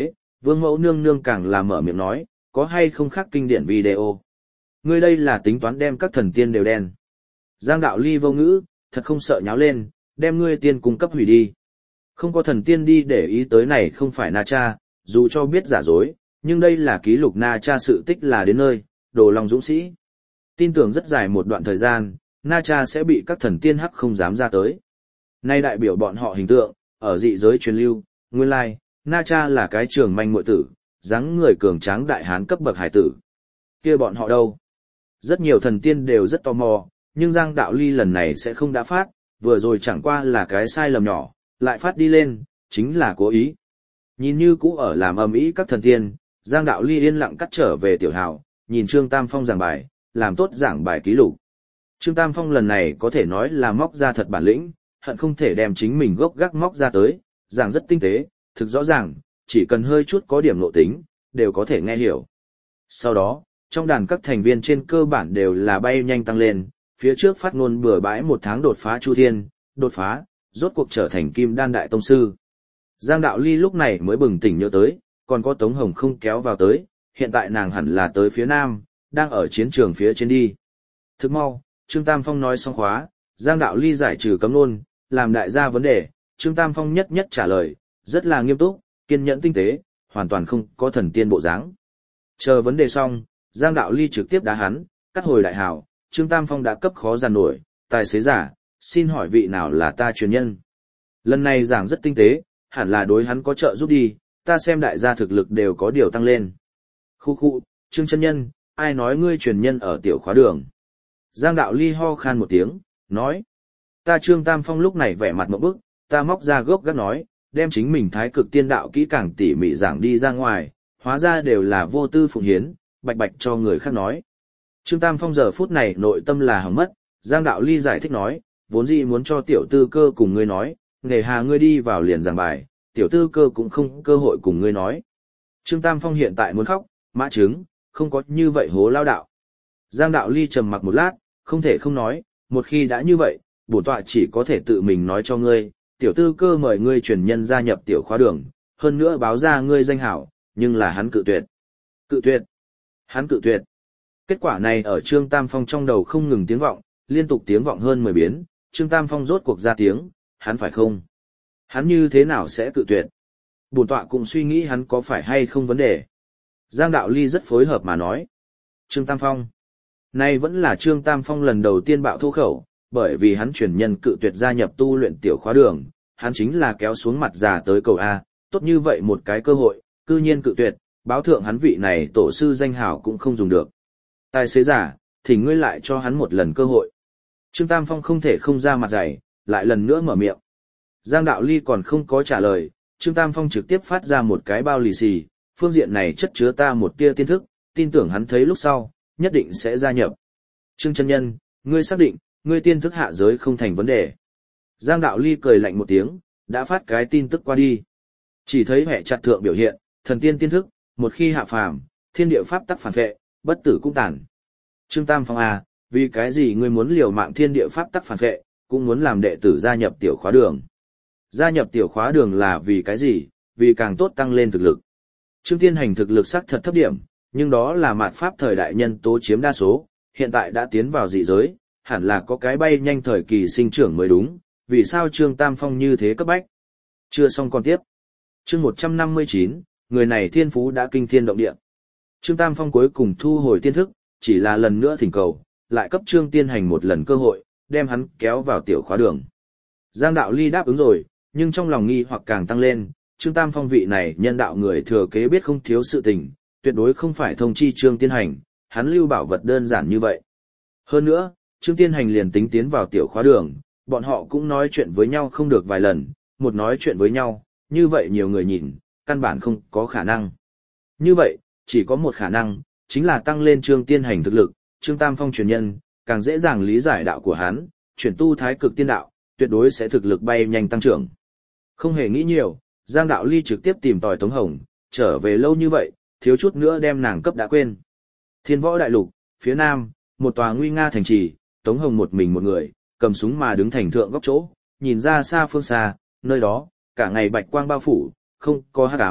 Vương mẫu nương nương càng là mở miệng nói, có hay không khác kinh điển video. Ngươi đây là tính toán đem các thần tiên đều đen. Giang đạo ly vô ngữ, thật không sợ nháo lên, đem ngươi tiên cung cấp hủy đi. Không có thần tiên đi để ý tới này không phải Na Cha, dù cho biết giả dối, nhưng đây là ký lục Na Cha sự tích là đến nơi, đồ lòng dũng sĩ. Tin tưởng rất dài một đoạn thời gian, Na Cha sẽ bị các thần tiên hắc không dám ra tới. Nay đại biểu bọn họ hình tượng, ở dị giới truyền lưu, nguyên lai, Na Cha là cái trường manh muội tử, dáng người cường tráng đại hán cấp bậc hải tử. Kia bọn họ đâu? Rất nhiều thần tiên đều rất tò mò, nhưng Giang Đạo Ly lần này sẽ không đã phát, vừa rồi chẳng qua là cái sai lầm nhỏ, lại phát đi lên, chính là cố ý. Nhìn như cũ ở làm ầm ĩ các thần tiên, Giang Đạo Ly yên lặng cắt trở về tiểu hào, nhìn Trương Tam Phong giảng bài, làm tốt giảng bài ký lục. Trương Tam Phong lần này có thể nói là móc ra thật bản lĩnh, hận không thể đem chính mình gốc gác móc ra tới, giảng rất tinh tế, thực rõ ràng, chỉ cần hơi chút có điểm nội tính, đều có thể nghe hiểu. Sau đó, trong đàn các thành viên trên cơ bản đều là bay nhanh tăng lên, phía trước phát ngôn bừa bãi 1 tháng đột phá Chu Thiên, đột phá, rốt cuộc trở thành Kim Đan Đại Tông Sư. Giang Đạo Ly lúc này mới bừng tỉnh nhớ tới, còn có Tống Hồng không kéo vào tới, hiện tại nàng hẳn là tới phía Nam, đang ở chiến trường phía trên đi. Thức mau, Trương Tam Phong nói xong khóa, Giang Đạo Ly giải trừ cấm nôn, làm đại gia vấn đề, Trương Tam Phong nhất nhất trả lời, rất là nghiêm túc, kiên nhẫn tinh tế, hoàn toàn không có thần tiên bộ dáng. Chờ vấn đề xong, Giang Đạo Ly trực tiếp đá hắn, cắt hồi đại hào, Trương Tam Phong đã cấp khó giàn nổi, tài xế giả, xin hỏi vị nào là ta truyền nhân. Lần này giảng rất tinh tế, hẳn là đối hắn có trợ giúp đi, ta xem đại gia thực lực đều có điều tăng lên. Khu khu, Trương chân nhân, ai nói ngươi truyền nhân ở tiểu khóa đường. Giang Đạo Ly ho khan một tiếng, nói. Ta Trương Tam Phong lúc này vẻ mặt một bức, ta móc ra gốc gác nói, đem chính mình thái cực tiên đạo kỹ càng tỉ mỉ giảng đi ra ngoài, hóa ra đều là vô tư phụng hiến, bạch bạch cho người khác nói. Trương Tam Phong giờ phút này nội tâm là hỏng mất, Giang Đạo Ly giải thích nói, vốn dĩ muốn cho tiểu tư cơ cùng ngươi nói, nghề hà ngươi đi vào liền giảng bài, tiểu tư cơ cũng không cơ hội cùng ngươi nói. Trương Tam Phong hiện tại muốn khóc, mã trứng, không có như vậy hố lao đạo. Giang Đạo Ly trầm mặc một lát, không thể không nói, một khi đã như vậy, bổn tọa chỉ có thể tự mình nói cho ngươi, tiểu tư cơ mời ngươi truyền nhân gia nhập tiểu khóa đường, hơn nữa báo ra ngươi danh hảo, nhưng là hắn cự tuyệt. Cự tuyệt. Hắn cự tuyệt. Kết quả này ở Trương Tam Phong trong đầu không ngừng tiếng vọng, liên tục tiếng vọng hơn 10 biến, Trương Tam Phong rốt cuộc ra tiếng, hắn phải không? Hắn như thế nào sẽ cự tuyệt? Bổn tọa cũng suy nghĩ hắn có phải hay không vấn đề. Giang Đạo Ly rất phối hợp mà nói. Trương Tam Phong. Nay vẫn là Trương Tam Phong lần đầu tiên bạo thô khẩu, bởi vì hắn truyền nhân cự tuyệt gia nhập tu luyện tiểu khóa đường, hắn chính là kéo xuống mặt già tới cầu A, tốt như vậy một cái cơ hội, cư nhiên cự tuyệt, báo thượng hắn vị này tổ sư danh hào cũng không dùng được. Tài xế giả, thỉnh ngươi lại cho hắn một lần cơ hội. Trương Tam Phong không thể không ra mặt dày, lại lần nữa mở miệng. Giang Đạo Ly còn không có trả lời, Trương Tam Phong trực tiếp phát ra một cái bao lì xì, phương diện này chất chứa ta một tia tiên thức, tin tưởng hắn thấy lúc sau, nhất định sẽ gia nhập. Trương chân nhân, ngươi xác định, ngươi tiên thức hạ giới không thành vấn đề. Giang Đạo Ly cười lạnh một tiếng, đã phát cái tin tức qua đi. Chỉ thấy hệ chặt thượng biểu hiện, thần tiên tiên thức, một khi hạ phàm, thiên địa pháp tắc phản vệ, bất tử cũng tàn. Trương Tam Phong à, vì cái gì ngươi muốn liều mạng thiên địa pháp tắc phản vệ, cũng muốn làm đệ tử gia nhập tiểu khóa đường. Gia nhập tiểu khóa đường là vì cái gì, vì càng tốt tăng lên thực lực. Trương Tiên Hành thực lực sắc thật thấp điểm, nhưng đó là mạt pháp thời đại nhân tố chiếm đa số, hiện tại đã tiến vào dị giới, hẳn là có cái bay nhanh thời kỳ sinh trưởng mới đúng, vì sao Trương Tam Phong như thế cấp bách. Chưa xong còn tiếp. Chương 159, người này thiên phú đã kinh thiên động địa. Trương Tam Phong cuối cùng thu hồi tiên thức, chỉ là lần nữa thỉnh cầu, lại cấp Trương Tiên Hành một lần cơ hội, đem hắn kéo vào tiểu khóa đường. Giang Đạo Ly đáp ứng rồi, nhưng trong lòng nghi hoặc càng tăng lên, Trương Tam Phong vị này nhân đạo người thừa kế biết không thiếu sự tình, tuyệt đối không phải thông chi Trương Tiên Hành, hắn lưu bảo vật đơn giản như vậy. Hơn nữa, Trương Tiên Hành liền tính tiến vào tiểu khóa đường, bọn họ cũng nói chuyện với nhau không được vài lần, một nói chuyện với nhau, như vậy nhiều người nhìn, căn bản không có khả năng. Như vậy, chỉ có một khả năng, chính là tăng lên Trương Tiên Hành thực lực, Trương Tam Phong truyền nhân, càng dễ dàng lý giải đạo của hắn, chuyển tu thái cực tiên đạo, tuyệt đối sẽ thực lực bay nhanh tăng trưởng. Không hề nghĩ nhiều, Giang Đạo Ly trực tiếp tìm tòi Tống Hồng, trở về lâu như vậy, thiếu chút nữa đem nàng cấp đã quên. Thiên Võ Đại Lục, phía Nam, một tòa nguy nga thành trì, Tống Hồng một mình một người, cầm súng mà đứng thành thượng góc chỗ, nhìn ra xa phương xa, nơi đó, cả ngày bạch quang bao phủ, không có hắc ám,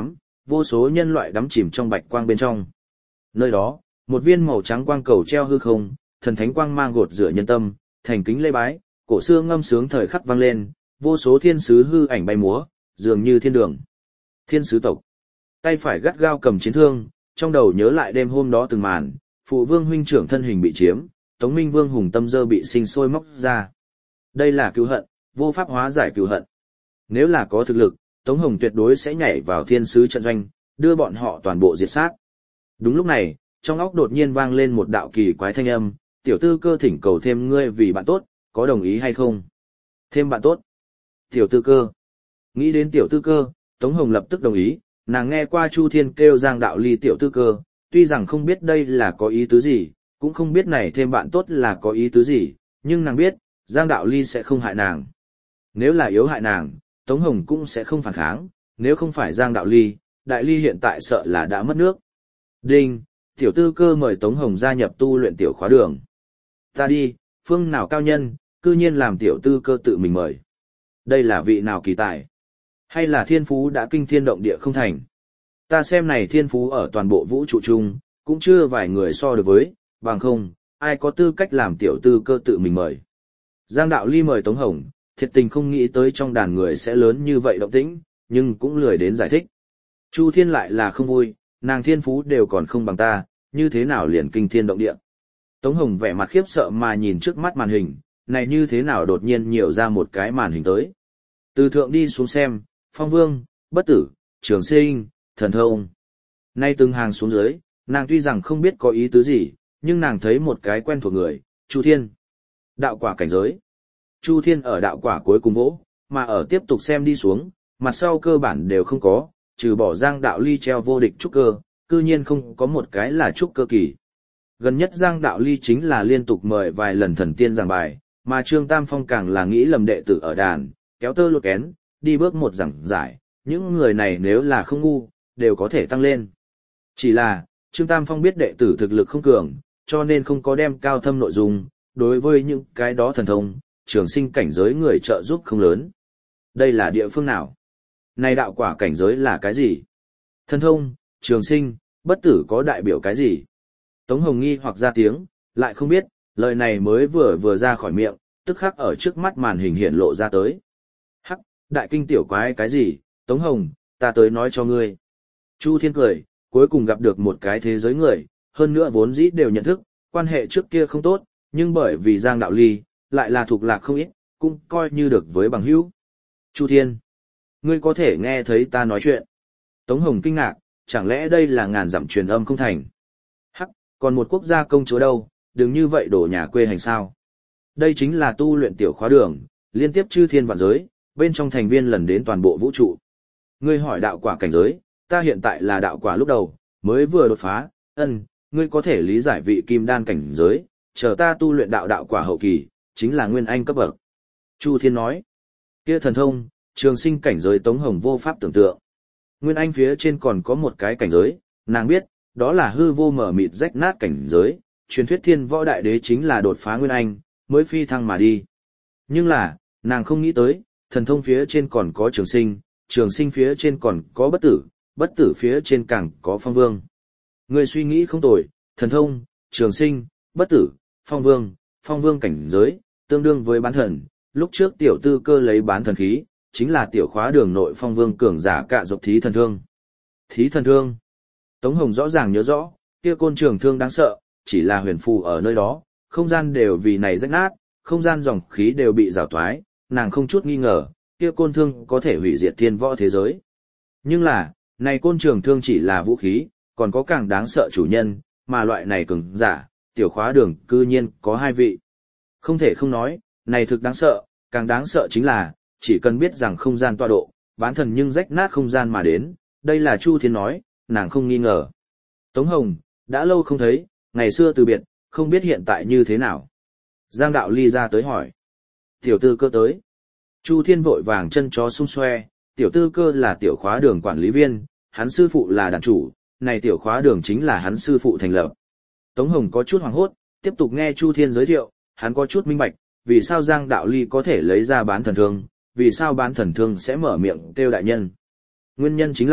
vô số nhân loại đắm chìm trong bạch quang bên trong. Nơi đó, một viên màu trắng quang cầu treo hư không, thần thánh quang mang gột rửa nhân tâm, thành kính lễ bái, cổ xưa ngâm sướng thời khắc vang lên, vô số thiên sứ hư ảnh bay múa, dường như thiên đường. Thiên sứ tộc, tay phải gắt gao cầm chiến thương, trong đầu nhớ lại đêm hôm đó từng màn, phụ vương huynh trưởng thân hình bị chiếm, Tống Minh Vương hùng tâm dơ bị sinh sôi móc ra. Đây là cừu hận, vô pháp hóa giải cừu hận. Nếu là có thực lực, Tống Hồng tuyệt đối sẽ nhảy vào thiên sứ trận doanh, đưa bọn họ toàn bộ diệt sát. Đúng lúc này, trong óc đột nhiên vang lên một đạo kỳ quái thanh âm, tiểu tư cơ thỉnh cầu thêm ngươi vì bạn tốt, có đồng ý hay không? Thêm bạn tốt. Tiểu tư cơ. Nghĩ đến tiểu tư cơ, Tống Hồng lập tức đồng ý, nàng nghe qua Chu Thiên kêu Giang Đạo Ly tiểu tư cơ, tuy rằng không biết đây là có ý tứ gì, cũng không biết này thêm bạn tốt là có ý tứ gì, nhưng nàng biết, Giang Đạo Ly sẽ không hại nàng. Nếu là yếu hại nàng, Tống Hồng cũng sẽ không phản kháng, nếu không phải Giang Đạo Ly, Đại Ly hiện tại sợ là đã mất nước. Đinh, tiểu tư cơ mời Tống Hồng gia nhập tu luyện tiểu khóa đường. Ta đi, phương nào cao nhân, cư nhiên làm tiểu tư cơ tự mình mời. Đây là vị nào kỳ tài? Hay là thiên phú đã kinh thiên động địa không thành? Ta xem này thiên phú ở toàn bộ vũ trụ chung, cũng chưa vài người so được với, bằng không, ai có tư cách làm tiểu tư cơ tự mình mời. Giang Đạo Ly mời Tống Hồng, thiệt tình không nghĩ tới trong đàn người sẽ lớn như vậy động tĩnh, nhưng cũng lười đến giải thích. Chu Thiên lại là không vui, nàng thiên phú đều còn không bằng ta, như thế nào liền kinh thiên động địa. Tống Hồng vẻ mặt khiếp sợ mà nhìn trước mắt màn hình, này như thế nào đột nhiên nhiều ra một cái màn hình tới. Từ thượng đi xuống xem, Phong Vương, Bất Tử, Trường Sinh, Thần Thông. Nay từng hàng xuống dưới, nàng tuy rằng không biết có ý tứ gì, nhưng nàng thấy một cái quen thuộc người, Chu Thiên. Đạo quả cảnh giới. Chu Thiên ở đạo quả cuối cùng vỗ, mà ở tiếp tục xem đi xuống, mặt sau cơ bản đều không có, trừ bỏ Giang Đạo Ly treo vô địch trúc cơ, cư nhiên không có một cái là trúc cơ kỳ. Gần nhất Giang Đạo Ly chính là liên tục mời vài lần thần tiên giảng bài, mà Trương Tam Phong càng là nghĩ lầm đệ tử ở đàn, kéo tơ lột kén, đi bước một giảng giải, những người này nếu là không ngu, đều có thể tăng lên. Chỉ là, Trương Tam Phong biết đệ tử thực lực không cường, cho nên không có đem cao thâm nội dung, đối với những cái đó thần thông, trường sinh cảnh giới người trợ giúp không lớn. Đây là địa phương nào? Này đạo quả cảnh giới là cái gì? Thần thông, trường sinh, bất tử có đại biểu cái gì? Tống Hồng nghi hoặc ra tiếng, lại không biết, lời này mới vừa ra khỏi miệng, tức khắc ở trước mắt màn hình hiện lộ ra tới. Hắc, đại kinh tiểu quái cái gì? Tống Hồng, ta tới nói cho ngươi. Chu Thiên cười, cuối cùng gặp được một cái thế giới người, hơn nữa vốn dĩ đều nhận thức, quan hệ trước kia không tốt, nhưng bởi vì Giang Đạo Ly, lại là thuộc lạc không ít, cũng coi như được với bằng hữu. Chu Thiên, ngươi có thể nghe thấy ta nói chuyện. Tống Hồng kinh ngạc, chẳng lẽ đây là ngàn dặm truyền âm không thành? Hắc, còn một quốc gia công chúa đâu, đừng như vậy đổ nhà quê hành sao. Đây chính là tu luyện tiểu khóa đường, liên tiếp chư thiên vạn giới, bên trong thành viên lần đến toàn bộ vũ trụ. Ngươi hỏi đạo quả cảnh giới, ta hiện tại là đạo quả lúc đầu, mới vừa đột phá, ngươi có thể lý giải vị kim đan cảnh giới, chờ ta tu luyện đạo quả hậu kỳ, chính là nguyên anh cấp bậc. Chu Thiên nói, kia thần thông, trường sinh cảnh giới Tống Hồng vô pháp tưởng tượng. Nguyên anh phía trên còn có một cái cảnh giới, nàng biết, đó là hư vô mở mịt rách nát cảnh giới, truyền thuyết thiên võ đại đế chính là đột phá nguyên anh, mới phi thăng mà đi. Nhưng là, nàng không nghĩ tới, thần thông phía trên còn có trường sinh phía trên còn có bất tử phía trên càng có phong vương. Người suy nghĩ không tồi, thần thông, trường sinh, bất tử, phong vương cảnh giới, tương đương với bán thần, lúc trước tiểu tư cơ lấy bán thần khí, chính là tiểu khóa đường nội phong vương cường giả cạ dọc thí thần thương. Thí thần thương. Tống Hồng rõ ràng nhớ rõ, kia côn trường thương đáng sợ, chỉ là huyền phù ở nơi đó, không gian đều vì này rách nát, không gian dòng khí đều bị rào thoái, nàng không chút nghi ngờ, kia côn thương có thể hủy diệt thiên võ thế giới. Nhưng là, này côn trường thương chỉ là vũ khí, còn có càng đáng sợ chủ nhân, mà loại này cường giả, tiểu khóa đường cư nhiên có 2 vị. Không thể không nói, này thực đáng sợ, càng đáng sợ chính là, chỉ cần biết rằng không gian tọa độ, bán thần nhưng rách nát không gian mà đến, đây là Chu Thiên nói, nàng không nghi ngờ. Tống Hồng, đã lâu không thấy, ngày xưa từ biệt, không biết hiện tại như thế nào. Giang Đạo Ly ra tới hỏi. Tiểu tư cơ tới. Chu Thiên vội vàng chân chó xung xoe, tiểu tư cơ là tiểu khóa đường quản lý viên, hắn sư phụ là đàn chủ, này tiểu khóa đường chính là hắn sư phụ thành lập. Tống Hồng có chút hoảng hốt, tiếp tục nghe Chu Thiên giới thiệu, hắn có chút minh bạch, vì sao Giang Đạo Ly có thể lấy ra bán thần thương, vì sao bán thần thương sẽ mở miệng kêu đại nhân. Nguyên nhân chính là,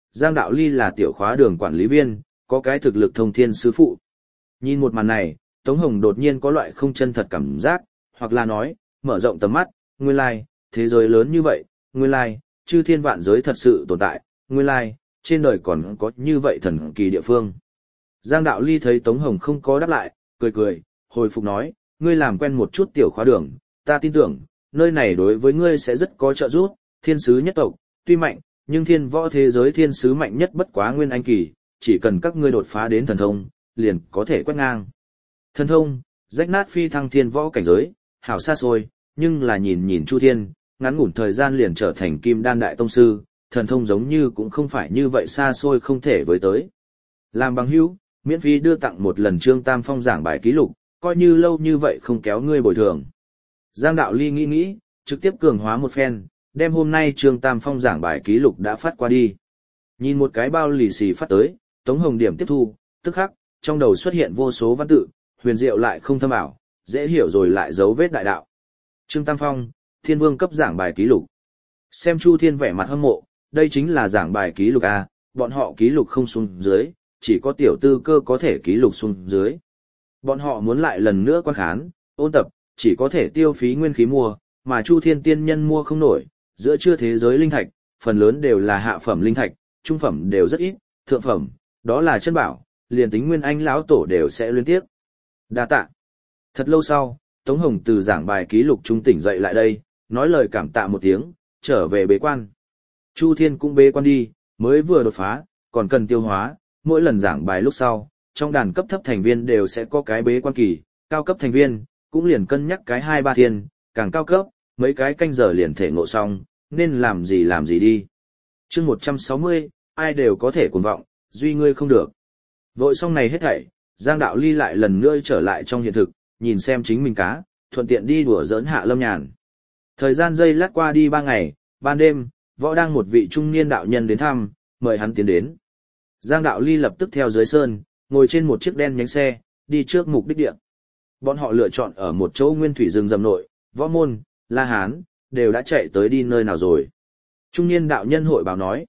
Giang Đạo Ly là tiểu khóa đường quản lý viên, có cái thực lực thông thiên sư phụ. Nhìn một màn này, Tống Hồng đột nhiên có loại không chân thật cảm giác, hoặc là nói, mở rộng tầm mắt, nguyên lai, thế giới lớn như vậy, nguyên lai, chư thiên vạn giới thật sự tồn tại, nguyên lai, trên đời còn có như vậy thần kỳ địa phương. Giang Đạo Ly thấy Tống Hồng không có đáp lại, cười cười, hồi phục nói, ngươi làm quen một chút tiểu khóa đường, ta tin tưởng, nơi này đối với ngươi sẽ rất có trợ giúp, thiên sứ nhất tộc, tuy mạnh, nhưng thiên võ thế giới thiên sứ mạnh nhất bất quá nguyên anh kỳ, chỉ cần các ngươi đột phá đến thần thông, liền có thể quét ngang. Thần thông, rách nát phi thăng thiên võ cảnh giới, hảo xa xôi, nhưng là nhìn nhìn Chu Thiên, ngắn ngủn thời gian liền trở thành kim đan đại tông sư, thần thông giống như cũng không phải như vậy xa xôi không thể với tới. Làm bằng hữu, miễn phí đưa tặng một lần Trương Tam Phong giảng bài ký lục, coi như lâu như vậy không kéo ngươi bồi thường. Giang Đạo Ly nghĩ, trực tiếp cường hóa một phen, đem hôm nay Trương Tam Phong giảng bài ký lục đã phát qua đi. Nhìn một cái bao lì xì phát tới, Tống Hồng điểm tiếp thu, tức khắc, trong đầu xuất hiện vô số văn tự, huyền diệu lại không thâm ảo, dễ hiểu rồi lại dấu vết đại đạo. Trương Tam Phong, Thiên Vương cấp giảng bài ký lục. Xem Chu Thiên vẻ mặt hâm mộ, đây chính là giảng bài ký lục A, bọn họ ký lục không xuống dưới, chỉ có tiểu tư cơ có thể ký lục xuống dưới. Bọn họ muốn lại lần nữa quan khán, ôn tập, chỉ có thể tiêu phí nguyên khí mua, mà Chu Thiên tiên nhân mua không nổi, giữa chưa thế giới linh thạch, phần lớn đều là hạ phẩm linh thạch, trung phẩm đều rất ít, thượng phẩm, đó là chân bảo, liền tính nguyên anh lão tổ đều sẽ liên tiếp. Đa tạ. Thật lâu sau, Tống Hồng từ giảng bài ký lục trung tỉnh dậy lại đây, nói lời cảm tạ một tiếng, trở về bế quan. Chu Thiên cũng bế quan đi, mới vừa đột phá, còn cần tiêu hóa, mỗi lần giảng bài lúc sau, trong đàn cấp thấp thành viên đều sẽ có cái bế quan kỳ, cao cấp thành viên, cũng liền cân nhắc cái 2-3 thiên, càng cao cấp, mấy cái canh giờ liền thể ngộ xong, nên làm gì đi. Chương 160, ai đều có thể cuồng vọng, duy ngươi không được. Vội xong này hết thảy, Giang Đạo Ly lại lần nữa trở lại trong hiện thực, nhìn xem chính mình cá, thuận tiện đi đùa giỡn Hạ Lâm Nhàn. Thời gian giây lát qua đi 3 ngày, ban đêm, võ đang một vị trung niên đạo nhân đến thăm, mời hắn tiến đến. Giang Đạo Ly lập tức theo dưới sơn, ngồi trên một chiếc đen nhánh xe, đi trước mục đích địa. Bọn họ lựa chọn ở một chỗ nguyên thủy rừng rậm nội, Võ Môn, La Hán, đều đã chạy tới đi nơi nào rồi. Trung niên đạo nhân hội báo nói,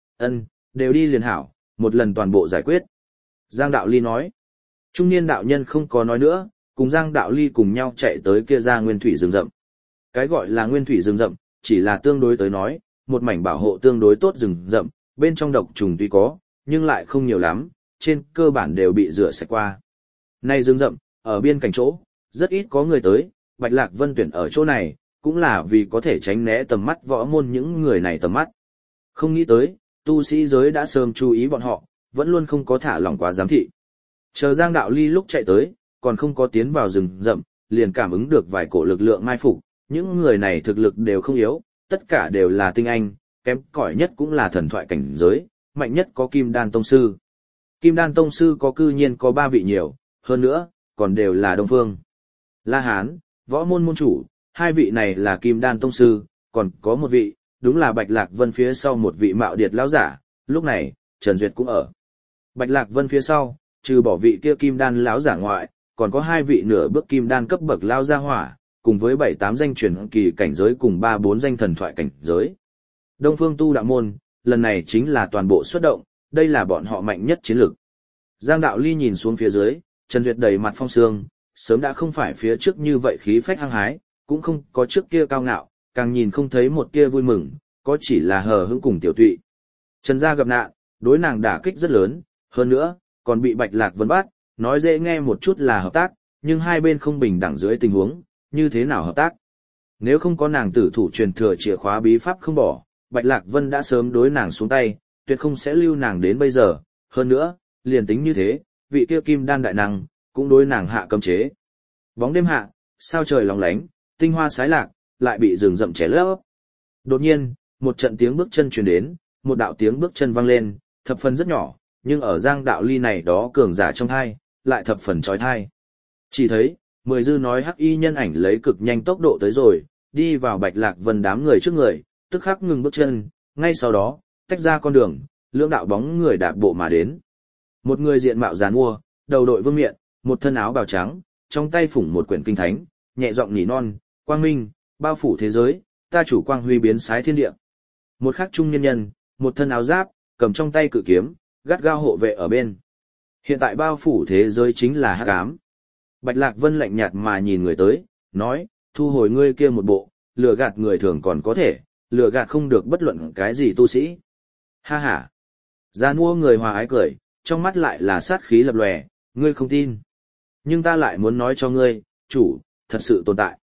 đều đi liền hảo, một lần toàn bộ giải quyết. Giang Đạo Ly nói, trung niên đạo nhân không có nói nữa, cùng Giang Đạo Ly cùng nhau chạy tới kia ra nguyên thủy rừng rậm. Cái gọi là nguyên thủy rừng rậm, chỉ là tương đối tới nói, một mảnh bảo hộ tương đối tốt rừng rậm, bên trong độc trùng tuy có, nhưng lại không nhiều lắm, trên cơ bản đều bị rửa sạch qua. Nay rừng rậm, ở biên cảnh chỗ, rất ít có người tới, Bạch Lạc Vân tuyển ở chỗ này, cũng là vì có thể tránh né tầm mắt võ môn những người này tầm mắt. Không nghĩ tới, tu sĩ giới đã sớm chú ý bọn họ, vẫn luôn không có thả lỏng quá giám thị. Chờ Giang Đạo Ly lúc chạy tới, còn không có tiến vào rừng rậm, liền cảm ứng được vài cổ lực lượng mai phục, những người này thực lực đều không yếu, tất cả đều là tinh anh, kém cỏi nhất cũng là thần thoại cảnh giới, mạnh nhất có Kim Đan Tông Sư. Kim Đan Tông Sư có cư nhiên có 3 vị nhiều, hơn nữa, còn đều là Đông Phương. La Hán, Võ Môn môn chủ, 2 vị này là Kim Đan Tông Sư, còn có một vị, đúng là Bạch Lạc Vân phía sau một vị mạo điệt lão giả, lúc này, Trần Duyệt cũng ở. Bạch Lạc Vân phía sau, trừ bỏ vị kia Kim Đan lão giả ngoại, còn có 2 vị nửa bước Kim Đan cấp bậc lão gia hỏa, cùng với 7-8 danh truyền kỳ cảnh giới cùng 3-4 danh thần thoại cảnh giới. Đông Phương tu đạo môn, lần này chính là toàn bộ xuất động, đây là bọn họ mạnh nhất chiến lược. Giang Đạo Ly nhìn xuống phía dưới, Trần Duyệt đầy mặt phong sương, sớm đã không phải phía trước như vậy khí phách hăng hái, cũng không có trước kia cao ngạo, càng nhìn không thấy một tia vui mừng, có chỉ là hờ hững cùng tiểu tụy. Trần gia gặp nạn, đối nàng đả kích rất lớn, hơn nữa, còn bị Bạch Lạc Vân bắt, nói dễ nghe một chút là hợp tác, nhưng hai bên không bình đẳng dưới tình huống, như thế nào hợp tác? Nếu không có nàng tử thủ truyền thừa chìa khóa bí pháp không bỏ, Bạch Lạc Vân đã sớm đối nàng xuống tay, tuyệt không sẽ lưu nàng đến bây giờ, hơn nữa, liền tính như thế, vị kia Kim Đan đại năng, cũng đối nàng hạ cấm chế. Bóng đêm hạ, sao trời lóng lánh, tinh hoa sái lạc, lại bị rừng rậm ché lấp. Đột nhiên, một trận tiếng bước chân truyền đến, một đạo tiếng bước chân vang lên, thập phần rất nhỏ, nhưng ở Giang Đạo Ly này đó cường giả trong thai, lại thập phần chói tai. Chỉ thấy, 10 dư nói hắc y nhân ảnh lấy cực nhanh tốc độ tới rồi, đi vào Bạch Lạc Vân đám người trước người, tức khắc ngừng bước chân, ngay sau đó, tách ra con đường, lưỡng đạo bóng người đạp bộ mà đến. Một người diện mạo giàn mua, đầu đội vương miện, một thân áo bào trắng, trong tay phủng một quyển kinh thánh, nhẹ giọng nỉ non, quang minh, bao phủ thế giới, ta chủ quang huy biến sái thiên địa. Một khắc trung nhân nhân, một thân áo giáp, cầm trong tay cự kiếm, gắt gao hộ vệ ở bên. Hiện tại bao phủ thế giới chính là hắc ám. Bạch Lạc Vân lạnh nhạt mà nhìn người tới, nói, thu hồi ngươi kia một bộ, lừa gạt người thường còn có thể, lừa gạt không được bất luận cái gì tu sĩ. Ha ha. Già nua người hòa ái cười, trong mắt lại là sát khí lập lòe, ngươi không tin. Nhưng ta lại muốn nói cho ngươi, chủ, thật sự tồn tại.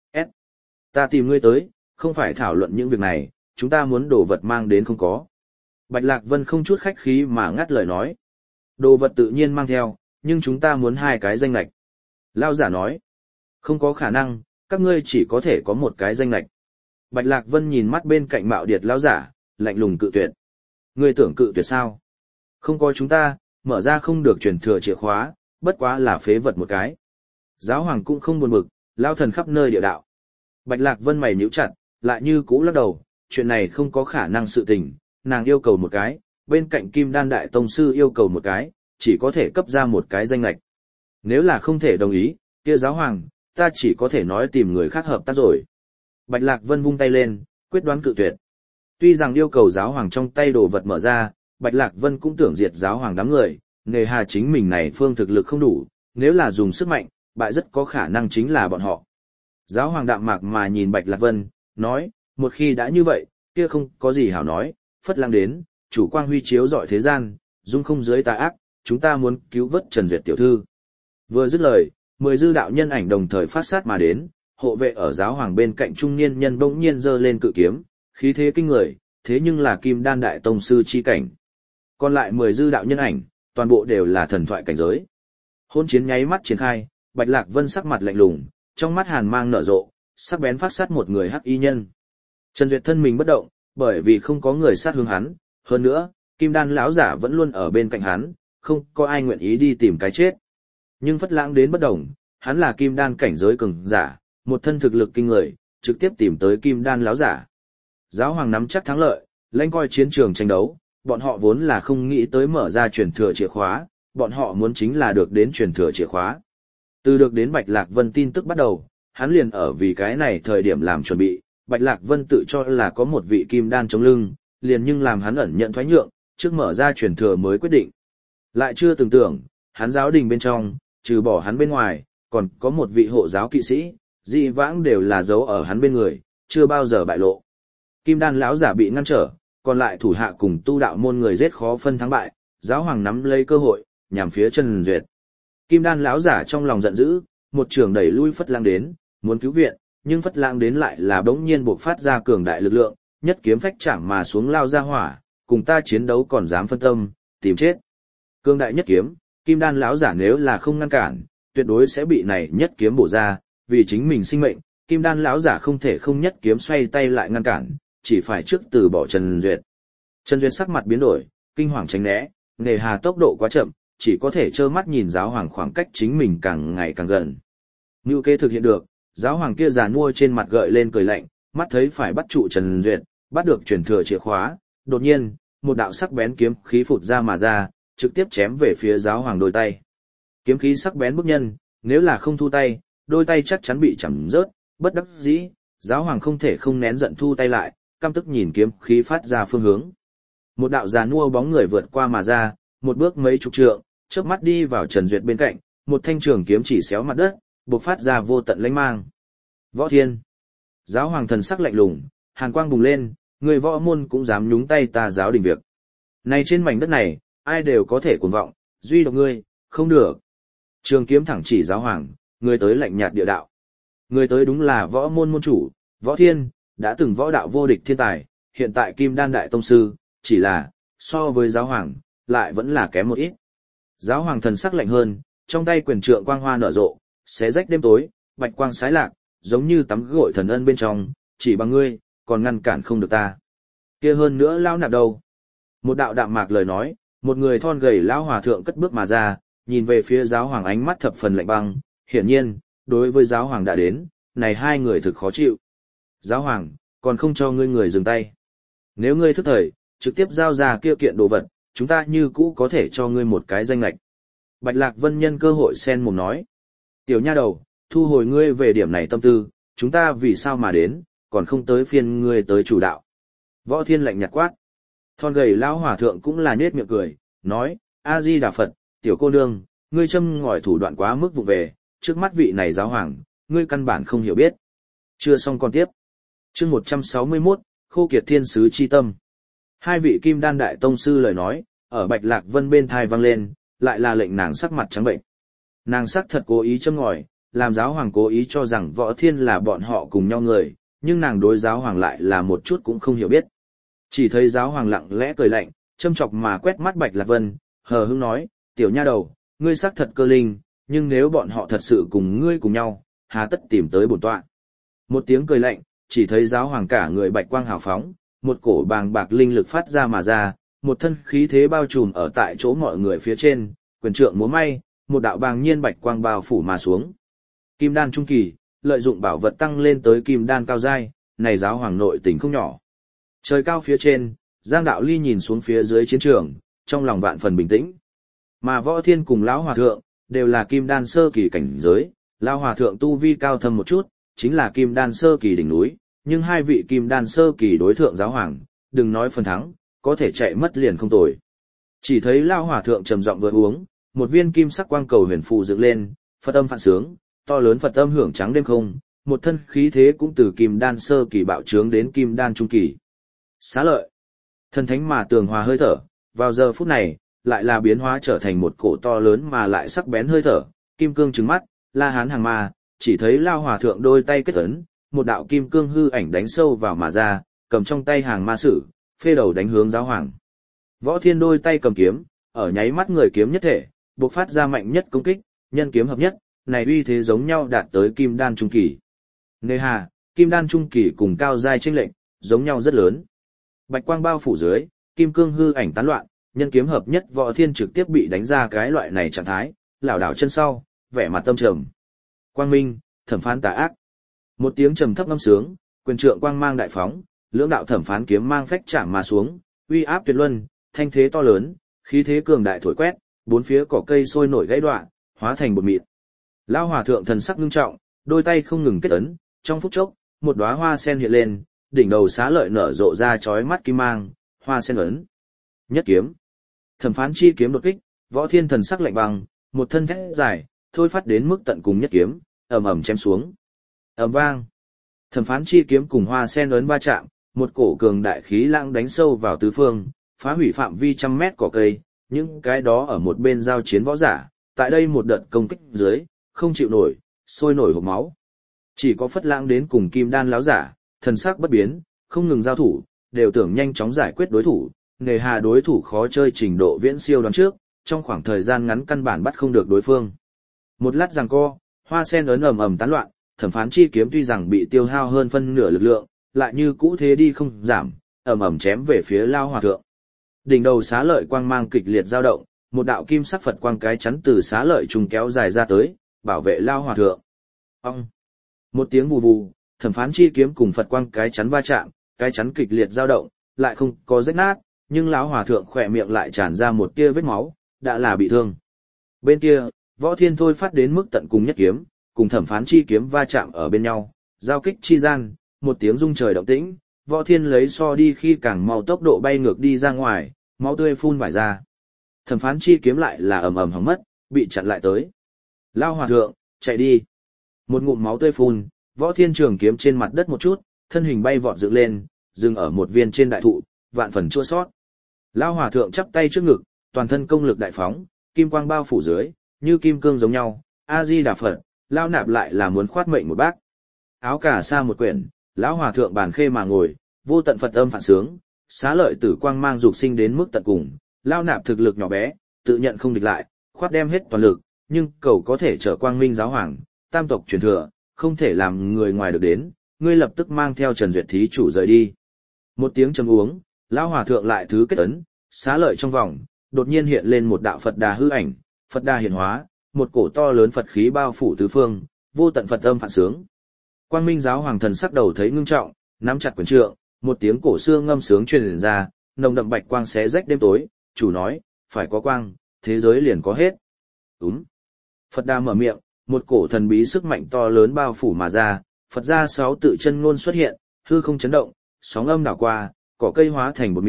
Ta tìm ngươi tới, không phải thảo luận những việc này, chúng ta muốn đồ vật mang đến không có. Bạch Lạc Vân không chút khách khí mà ngắt lời nói. Đồ vật tự nhiên mang theo, nhưng chúng ta muốn 2 cái danh lạch. Lao giả nói. Không có khả năng, các ngươi chỉ có thể có 1 cái danh lạch. Bạch Lạc Vân nhìn mắt bên cạnh Mạo Điệt Lao giả, lạnh lùng cự tuyệt. Ngươi tưởng cự tuyệt sao? Không có chúng ta, mở ra không được truyền thừa chìa khóa, bất quá là phế vật một cái. Giáo hoàng cũng không buồn bực, lao thần khắp nơi địa đạo. Bạch Lạc Vân mày nhíu chặt, lại như cũ lắc đầu, chuyện này không có khả năng sự tình, nàng yêu cầu một cái, bên cạnh Kim Đan Đại Tông Sư yêu cầu một cái, chỉ có thể cấp ra 1 cái danh lệch. Nếu là không thể đồng ý, kia giáo hoàng, ta chỉ có thể nói tìm người khác hợp tác rồi. Bạch Lạc Vân vung tay lên, quyết đoán cự tuyệt. Tuy rằng yêu cầu giáo hoàng trong tay đồ vật mở ra, Bạch Lạc Vân cũng tưởng diệt giáo hoàng đám người, nề hà chính mình này phương thực lực không đủ, nếu là dùng sức mạnh, bại rất có khả năng chính là bọn họ. Giáo hoàng đạm mạc mà nhìn Bạch Lạc Vân, nói, một khi đã như vậy, kia không có gì hảo nói, phất lang đến, chủ quang huy chiếu rọi thế gian, dung không dưới tà ác, chúng ta muốn cứu vớt Trần Duyệt tiểu thư. Vừa dứt lời, 10 dư đạo nhân ảnh đồng thời phát sát mà đến, hộ vệ ở giáo hoàng bên cạnh trung niên nhân bỗng nhiên giơ lên cự kiếm, khí thế kinh người, thế nhưng là Kim Đan Đại Tông Sư chi cảnh. Còn lại 10 dư đạo nhân ảnh, toàn bộ đều là thần thoại cảnh giới. Hôn chiến nháy mắt triển khai, Bạch Lạc Vân sắc mặt lạnh lùng, trong mắt hàn mang nở rộ, sắc bén phát sát một người hắc y nhân. Trần Duyệt thân mình bất động, bởi vì không có người sát hướng hắn, hơn nữa, Kim Đan lão giả vẫn luôn ở bên cạnh hắn, không có ai nguyện ý đi tìm cái chết. Nhưng Phất Lãng đến bất động, hắn là Kim Đan cảnh giới cường giả, một thân thực lực kinh người, trực tiếp tìm tới Kim Đan lão giả. Giáo hoàng nắm chắc thắng lợi, lãnh coi chiến trường tranh đấu, bọn họ vốn là không nghĩ tới mở ra truyền thừa chìa khóa, bọn họ muốn chính là được đến truyền thừa chìa khóa. Từ được đến Bạch Lạc Vân tin tức bắt đầu, hắn liền ở vì cái này thời điểm làm chuẩn bị, Bạch Lạc Vân tự cho là có một vị kim đan chống lưng, liền nhưng làm hắn ẩn nhận thoái nhượng, trước mở ra truyền thừa mới quyết định. Lại chưa từng tưởng, hắn giáo đình bên trong, trừ bỏ hắn bên ngoài, còn có một vị hộ giáo kỵ sĩ, dị vãng đều là giấu ở hắn bên người, chưa bao giờ bại lộ. Kim đan lão giả bị ngăn trở, còn lại thủ hạ cùng tu đạo môn người giết khó phân thắng bại, giáo hoàng nắm lấy cơ hội, nhằm phía Trần Duyệt. Kim đan lão giả trong lòng giận dữ, một trường đẩy lui Phất Lãng đến, muốn cứu viện, nhưng Phất Lãng đến lại là bỗng nhiên buộc phát ra cường đại lực lượng, nhất kiếm phách chạm mà xuống lao ra hỏa, cùng ta chiến đấu còn dám phân tâm, tìm chết. Cường đại nhất kiếm, Kim đan lão giả nếu là không ngăn cản, tuyệt đối sẽ bị này nhất kiếm bổ ra, vì chính mình sinh mệnh, Kim đan lão giả không thể không nhất kiếm xoay tay lại ngăn cản, chỉ phải trước từ bỏ Trần Duyệt. Trần Duyệt sắc mặt biến đổi, kinh hoàng tránh né, nề hà tốc độ quá chậm, chỉ có thể trơ mắt nhìn giáo hoàng khoảng cách chính mình càng ngày càng gần. Mưu kế thực hiện được, giáo hoàng kia già nua trên mặt gợi lên cười lạnh, mắt thấy phải bắt trụ Trần Duyệt, bắt được truyền thừa chìa khóa, đột nhiên, một đạo sắc bén kiếm khí phụt ra mà ra, trực tiếp chém về phía giáo hoàng đôi tay. Kiếm khí sắc bén bức nhân, nếu là không thu tay, đôi tay chắc chắn bị chẩm rớt, bất đắc dĩ, giáo hoàng không thể không nén giận thu tay lại, căm tức nhìn kiếm khí phát ra phương hướng. Một đạo già nua bóng người vượt qua mà ra, một bước mấy chục trượng, chớp mắt đi vào Trần Duyệt bên cạnh, một thanh trường kiếm chỉ xéo mặt đất, bộc phát ra vô tận lãnh mang. Võ Thiên. Giáo hoàng thần sắc lạnh lùng, hàn quang bùng lên, người võ môn cũng dám nhúng tay ta giáo đình việc. Này trên mảnh đất này, ai đều có thể cuồng vọng, duy độc ngươi, không được. Trường kiếm thẳng chỉ giáo hoàng, người tới lạnh nhạt địa đạo. Người tới đúng là võ môn môn chủ, Võ Thiên, đã từng võ đạo vô địch thiên tài, hiện tại Kim Đan Đại Tông Sư, chỉ là, so với giáo hoàng, lại vẫn là kém một ít. Giáo hoàng thần sắc lạnh hơn, trong tay quyền trượng quang hoa nở rộ, xé rách đêm tối, bạch quang sái lạc, giống như tắm gội thần ân bên trong, chỉ bằng ngươi, còn ngăn cản không được ta. Kia hơn nữa lao nạp đâu. Một đạo đạm mạc lời nói, một người thon gầy lão hòa thượng cất bước mà ra, nhìn về phía giáo hoàng ánh mắt thập phần lạnh băng, hiển nhiên, đối với giáo hoàng đã đến, này hai người thực khó chịu. Giáo hoàng, còn không cho ngươi người dừng tay. Nếu ngươi thức thời, trực tiếp giao ra kia kiện đồ vật, chúng ta như cũ có thể cho ngươi một cái danh lệch. Bạch Lạc Vân nhân cơ hội sen mồm nói. Tiểu nha đầu, thu hồi ngươi về điểm này tâm tư, chúng ta vì sao mà đến, còn không tới phiên ngươi tới chủ đạo. Võ Thiên lạnh nhạt quát. Thon gầy lão hòa thượng cũng là nhếch miệng cười, nói, A Di Đà Phật, tiểu cô nương, ngươi châm ngòi thủ đoạn quá mức vụ về, trước mắt vị này giáo hoàng, ngươi căn bản không hiểu biết. Chưa xong còn tiếp. Chương 161, Khô Kiệt Thiên Sứ Chi Tâm. Hai vị Kim Đan đại tông sư lời nói, ở Bạch Lạc Vân bên thai vang lên, lại là lệnh nàng sắc mặt trắng bệnh. Nàng sắc thật cố ý châm ngòi, làm giáo hoàng cố ý cho rằng Võ Thiên là bọn họ cùng nhau người, nhưng nàng đối giáo hoàng lại là một chút cũng không hiểu biết. Chỉ thấy giáo hoàng lặng lẽ cười lạnh, châm chọc mà quét mắt Bạch Lạc Vân, hờ hững nói, tiểu nha đầu, ngươi sắc thật cơ linh, nhưng nếu bọn họ thật sự cùng ngươi cùng nhau, hà tất tìm tới bổn tọa. Một tiếng cười lạnh, chỉ thấy giáo hoàng cả người bạch quang hào phóng, một cổ bàng bạc linh lực phát ra mà ra, một thân khí thế bao trùm ở tại chỗ mọi người phía trên, quyền trượng múa may, một đạo bàng nhiên bạch quang bao phủ mà xuống. Kim đan trung kỳ, lợi dụng bảo vật tăng lên tới kim đan cao giai, này giáo hoàng nội tình không nhỏ. Trời cao phía trên, Giang Đạo Ly nhìn xuống phía dưới chiến trường, trong lòng vạn phần bình tĩnh. Mà Võ Thiên cùng lão hòa thượng đều là kim đan sơ kỳ cảnh giới, lão hòa thượng tu vi cao thâm một chút, chính là kim đan sơ kỳ đỉnh núi, nhưng hai vị kim đan sơ kỳ đối thượng giáo hoàng, đừng nói phần thắng, có thể chạy mất liền không tồi. Chỉ thấy lão hòa thượng trầm giọng vừa uống, một viên kim sắc quang cầu huyền phù dựng lên, Phật âm phản sướng, to lớn Phật âm hưởng trắng đêm không, một thân khí thế cũng từ kim đan sơ kỳ bạo trướng đến kim đan trung kỳ. Xá lợi, thần thánh mà tường hòa hơi thở, vào giờ phút này, lại là biến hóa trở thành một cổ to lớn mà lại sắc bén hơi thở, kim cương trừng mắt, La Hán hàng ma, chỉ thấy lao hòa thượng đôi tay kết ấn, một đạo kim cương hư ảnh đánh sâu vào mà ra, cầm trong tay hàng ma sử, phê đầu đánh hướng giáo hoàng. Võ Thiên đôi tay cầm kiếm, ở nháy mắt người kiếm nhất thể, bộc phát ra mạnh nhất công kích, nhân kiếm hợp nhất, này uy thế giống nhau đạt tới kim đan trung kỳ. Nề hà, kim đan trung kỳ cùng cao giai chênh lệnh, giống nhau rất lớn. Bạch quang bao phủ dưới, kim cương hư ảnh tán loạn, nhân kiếm hợp nhất Võ Thiên trực tiếp bị đánh ra cái loại này trạng thái, lảo đảo chân sau, vẻ mặt tâm trầm. Quang minh, thẩm phán tà ác. Một tiếng trầm thấp ngâm sướng, quyền trượng quang mang đại phóng, lưỡng đạo thẩm phán kiếm mang phách chạm mà xuống, uy áp tuyệt luân, thanh thế to lớn, khí thế cường đại thổi quét, bốn phía cỏ cây sôi nổi gãy đoạn, hóa thành bột mịn. Lão hòa thượng thần sắc nghiêm trọng, đôi tay không ngừng kết ấn, trong phút chốc, một đóa hoa sen hiện lên, đỉnh đầu xá lợi nở rộ ra chói mắt kim mang, hoa sen ấn. Nhất kiếm. Thẩm phán chi kiếm đột kích, Võ Thiên thần sắc lạnh băng, một thân thét dài, thôi phát đến mức tận cùng nhất kiếm, ầm ầm chém xuống. Ầm vang. Thẩm phán chi kiếm cùng hoa sen ấn va chạm, một cổ cường đại khí lãng đánh sâu vào tứ phương, phá hủy phạm vi trăm mét cỏ cây, những cái đó ở một bên giao chiến võ giả, tại đây một đợt công kích dưới, không chịu nổi, sôi nổi hộc máu. Chỉ có Phất Lãng đến cùng Kim Đan láo giả, thần sắc bất biến, không ngừng giao thủ, đều tưởng nhanh chóng giải quyết đối thủ, nề hà đối thủ khó chơi trình độ viễn siêu đoán trước, trong khoảng thời gian ngắn căn bản bắt không được đối phương. Một lát giằng co, hoa sen ấn ầm ầm tán loạn, thẩm phán chi kiếm tuy rằng bị tiêu hao hơn phân nửa lực lượng, lại như cũ thế đi không giảm, ầm ầm chém về phía lao hòa thượng. Đỉnh đầu xá lợi quang mang kịch liệt dao động, một đạo kim sắc Phật quang cái chắn từ xá lợi trùng kéo dài ra tới, bảo vệ lao hòa thượng. Ông! Một tiếng vù vù, thẩm phán chi kiếm cùng Phật quang cái chắn va chạm, cái chắn kịch liệt dao động, lại không có rách nát, nhưng lão hòa thượng khỏe miệng lại tràn ra một tia vết máu, đã là bị thương. Bên kia, Võ Thiên thôi phát đến mức tận cùng nhất kiếm, cùng thẩm phán chi kiếm va chạm ở bên nhau, giao kích chi gian, một tiếng rung trời động tĩnh, Võ Thiên lấy so đi khi càng mau tốc độ bay ngược đi ra ngoài, máu tươi phun vải ra. Thẩm phán chi kiếm lại là ầm ầm hỏng mất, bị chặn lại tới. Lao hòa thượng, chạy đi. Một ngụm máu tươi phun, Võ Thiên trường kiếm trên mặt đất một chút, thân hình bay vọt dựng lên, dừng ở một viên trên đại thụ, vạn phần chua sót. Lao hòa thượng chắp tay trước ngực, toàn thân công lực đại phóng, kim quang bao phủ dưới, như kim cương giống nhau, A Di Đà Phật, Lao nạp lại là muốn khoát mệnh một bác. Áo cà sa một quyển, lão hòa thượng bàn khê mà ngồi, vô tận Phật âm phản sướng, xá lợi tử quang mang dục sinh đến mức tận cùng, Lao nạp thực lực nhỏ bé, tự nhận không địch lại, khoát đem hết toàn lực, nhưng cầu có thể trở quang minh giáo hoàng, tam tộc truyền thừa, không thể làm người ngoài được đến, ngươi lập tức mang theo Trần Duyệt thí chủ rời đi. Một tiếng trầm uống, lão hòa thượng lại thứ kết ấn, xá lợi trong vòng, đột nhiên hiện lên một đạo Phật đà hư ảnh, Phật đà hiện hóa, một cổ to lớn Phật khí bao phủ tứ phương, vô tận Phật âm phản sướng. Quang Minh giáo hoàng thần sắc đầu thấy ngưng trọng, nắm chặt quyền trượng, một tiếng cổ xưa ngâm sướng truyền ra, nồng đậm bạch quang xé rách đêm tối, chủ nói, phải có quang, thế giới liền có hết. Phật đà mở miệng, một cổ thần bí sức mạnh to lớn bao phủ mà ra, Phật gia 6 tự chân ngôn xuất hiện, hư không chấn động, sóng âm đảo qua, cỏ cây hóa thành bột mịn,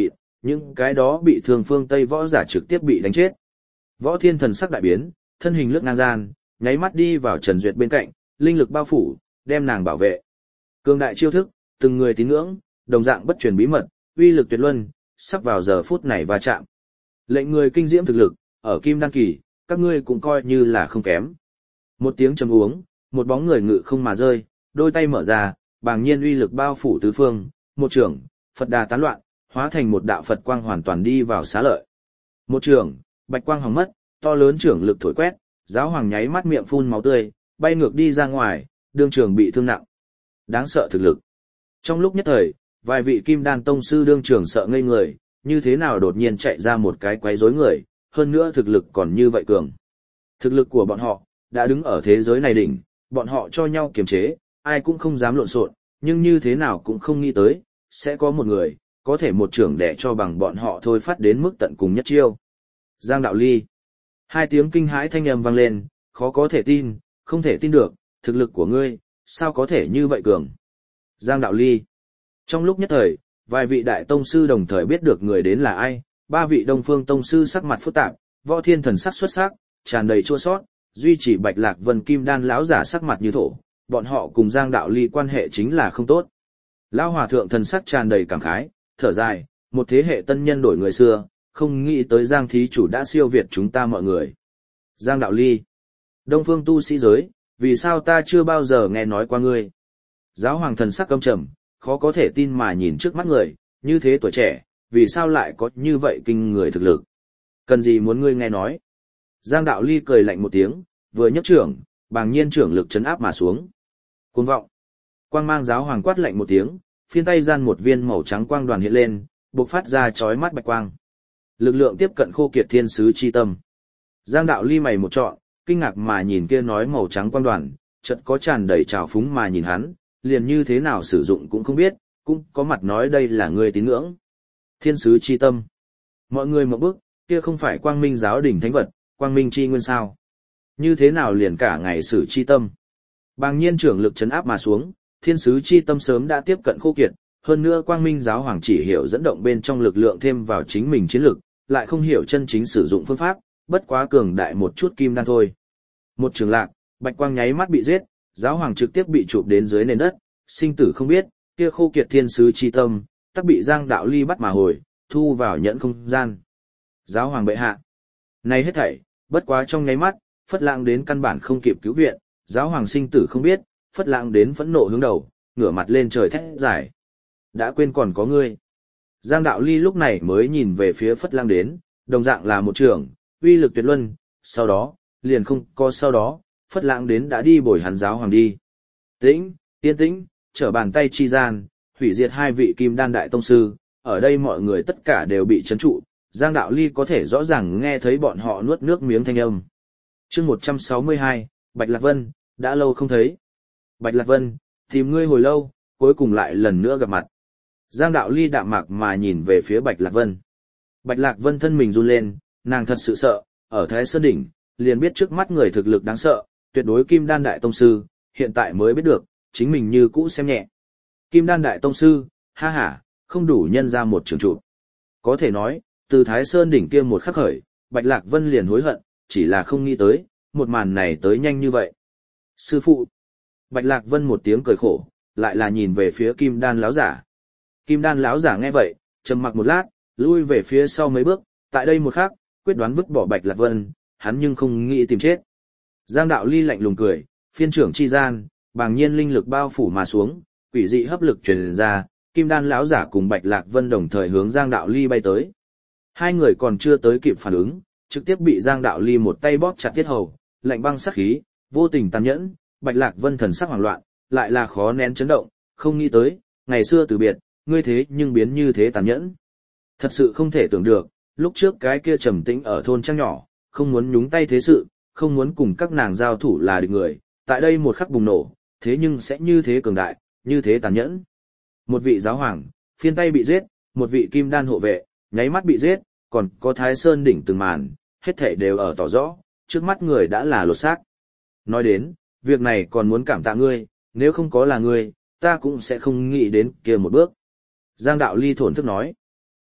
những cái đó bị thương phương Tây võ giả trực tiếp bị đánh chết. Võ Thiên thần sắc đại biến, thân hình lướt ngang gian, nháy mắt đi vào Trần Duyệt bên cạnh, linh lực bao phủ, đem nàng bảo vệ. Cường đại chiêu thức, từng người tín ngưỡng, đồng dạng bất truyền bí mật, uy lực tuyệt luân, sắp vào giờ phút này va chạm. Lệnh người kinh diễm thực lực, ở Kim Đan kỳ, các ngươi cũng coi như là không kém. Một tiếng trầm uống, một bóng người ngự không mà rơi, đôi tay mở ra, bàng nhiên uy lực bao phủ tứ phương, một trường, Phật đà tán loạn, hóa thành một đạo Phật quang hoàn toàn đi vào xá lợi. Một trường, bạch quang hòng mất, to lớn trưởng lực thổi quét, giáo hoàng nháy mắt miệng phun máu tươi, bay ngược đi ra ngoài, đương trường bị thương nặng. Đáng sợ thực lực. Trong lúc nhất thời, vài vị Kim Đan tông sư đương trường sợ ngây người, như thế nào đột nhiên chạy ra một cái quấy rối người, hơn nữa thực lực còn như vậy cường. Thực lực của bọn họ đã đứng ở thế giới này đỉnh, bọn họ cho nhau kiềm chế, ai cũng không dám lộn xộn, nhưng như thế nào cũng không nghĩ tới, sẽ có một người có thể một trưởng đẻ cho bằng bọn họ thôi phát đến mức tận cùng nhất chiêu. Giang Đạo Ly. Hai tiếng kinh hãi thanh âm vang lên, khó có thể tin, không thể tin được, thực lực của ngươi, sao có thể như vậy cường. Giang Đạo Ly. Trong lúc nhất thời, vài vị đại tông sư đồng thời biết được người đến là ai, ba vị đông phương tông sư sắc mặt phức tạp, Võ Thiên thần sắc xuất sắc, tràn đầy chua sót, duy chỉ Bạch Lạc Vân Kim Đan lão giả sắc mặt như thổ, bọn họ cùng Giang Đạo Ly quan hệ chính là không tốt. Lão hòa thượng thần sắc tràn đầy cảm khái, thở dài, một thế hệ tân nhân đổi người xưa, không nghĩ tới Giang thí chủ đã siêu việt chúng ta mọi người. Giang Đạo Ly. Đông phương tu sĩ giới, vì sao ta chưa bao giờ nghe nói qua ngươi? Giáo hoàng thần sắc căm trầm, khó có thể tin mà nhìn trước mắt người, như thế tuổi trẻ, vì sao lại có như vậy kinh người thực lực? Cần gì muốn ngươi nghe nói? Giang Đạo Ly cười lạnh một tiếng, vừa nhấc trưởng, bàng nhiên trưởng lực chấn áp mà xuống. Cuồng vọng. Quang mang giáo hoàng quát lạnh một tiếng, phiên tay gian một viên màu trắng quang đoàn hiện lên, bộc phát ra chói mắt bạch quang. Lực lượng tiếp cận khô kiệt thiên sứ chi tâm. Giang Đạo Ly mày một trọn, kinh ngạc mà nhìn kia nói màu trắng quang đoàn, chợt có tràn đầy trào phúng mà nhìn hắn, liền như thế nào sử dụng cũng không biết, cũng có mặt nói đây là người tín ngưỡng. Thiên sứ chi tâm. Mọi người một bước, kia không phải quang minh giáo đỉnh thánh vật, quang minh chi nguyên sao. Như thế nào liền cả ngày sử chi tâm. Bàng nhiên trưởng lực chấn áp mà xuống, thiên sứ chi tâm sớm đã tiếp cận khô kiệt, hơn nữa quang minh giáo hoàng chỉ hiểu dẫn động bên trong lực lượng thêm vào chính mình chiến lực, lại không hiểu chân chính sử dụng phương pháp, bất quá cường đại một chút kim đan thôi. Một trường lạc, bạch quang nháy mắt bị giết, giáo hoàng trực tiếp bị chụp đến dưới nền đất, sinh tử không biết, kia khô kiệt thiên sứ chi tâm, tắc bị Giang Đạo Ly bắt mà hồi, thu vào nhẫn không gian. Giáo hoàng bệ hạ. Này hết thảy, bất quá trong nháy mắt, Phất Lãng đến căn bản không kịp cứu viện, giáo hoàng sinh tử không biết, Phất Lãng đến phẫn nộ hướng đầu, ngửa mặt lên trời thét giải. Đã quên còn có ngươi. Giang Đạo Ly lúc này mới nhìn về phía Phất Lãng đến, đồng dạng là một trưởng, uy lực tuyệt luân, sau đó, liền không có sau đó, Phất Lãng đến đã đi bồi hắn giáo hoàng đi. Tĩnh, yên tĩnh, trở bàn tay chi gian, hủy diệt hai vị kim đan đại tông sư, ở đây mọi người tất cả đều bị chấn trụ, Giang Đạo Ly có thể rõ ràng nghe thấy bọn họ nuốt nước miếng thanh âm. Chương 162, Bạch Lạc Vân, đã lâu không thấy. Bạch Lạc Vân, tìm ngươi hồi lâu, cuối cùng lại lần nữa gặp mặt. Giang Đạo Ly đạm mạc mà nhìn về phía Bạch Lạc Vân. Bạch Lạc Vân thân mình run lên, nàng thật sự sợ, ở Thái Sơn Đỉnh, liền biết trước mắt người thực lực đáng sợ, tuyệt đối kim đan đại tông sư, hiện tại mới biết được, chính mình như cũ xem nhẹ. Kim đan đại tông sư, ha ha, không đủ nhân ra một trường trụ. Có thể nói, từ Thái Sơn Đỉnh kia một khắc khởi, Bạch Lạc Vân liền hối hận, chỉ là không nghĩ tới, một màn này tới nhanh như vậy. Sư phụ. Bạch Lạc Vân một tiếng cười khổ, lại là nhìn về phía Kim Đan lão giả. Kim Đan lão giả nghe vậy, trầm mặc một lát, lui về phía sau mấy bước, tại đây một khắc, quyết đoán vứt bỏ Bạch Lạc Vân, hắn nhưng không nghĩ tìm chết. Giang Đạo Ly lạnh lùng cười, phiên trưởng chi gian, bàng nhiên linh lực bao phủ mà xuống, quỷ dị hấp lực truyền ra, Kim Đan lão giả cùng Bạch Lạc Vân đồng thời hướng Giang Đạo Ly bay tới. Hai người còn chưa tới kịp phản ứng, trực tiếp bị Giang Đạo Ly một tay bóp chặt tiết hầu, lạnh băng sắc khí, vô tình tàn nhẫn, Bạch Lạc Vân thần sắc hoảng loạn, lại là khó nén chấn động, không nghĩ tới, ngày xưa từ biệt, ngươi thế nhưng biến như thế tàn nhẫn. Thật sự không thể tưởng được, lúc trước cái kia trầm tĩnh ở thôn trang nhỏ, không muốn nhúng tay thế sự, không muốn cùng các nàng giao thủ là địch người, tại đây một khắc bùng nổ, thế nhưng sẽ như thế cường đại, như thế tàn nhẫn. Một vị giáo hoàng, phiên tay bị giết, một vị kim đan hộ vệ, nháy mắt bị giết, còn có Thái Sơn Đỉnh từng màn, hết thảy đều ở tỏ rõ, trước mắt người đã là lột xác. Nói đến, việc này còn muốn cảm tạ ngươi, nếu không có là ngươi, ta cũng sẽ không nghĩ đến kia một bước. Giang Đạo Ly thổn thức nói.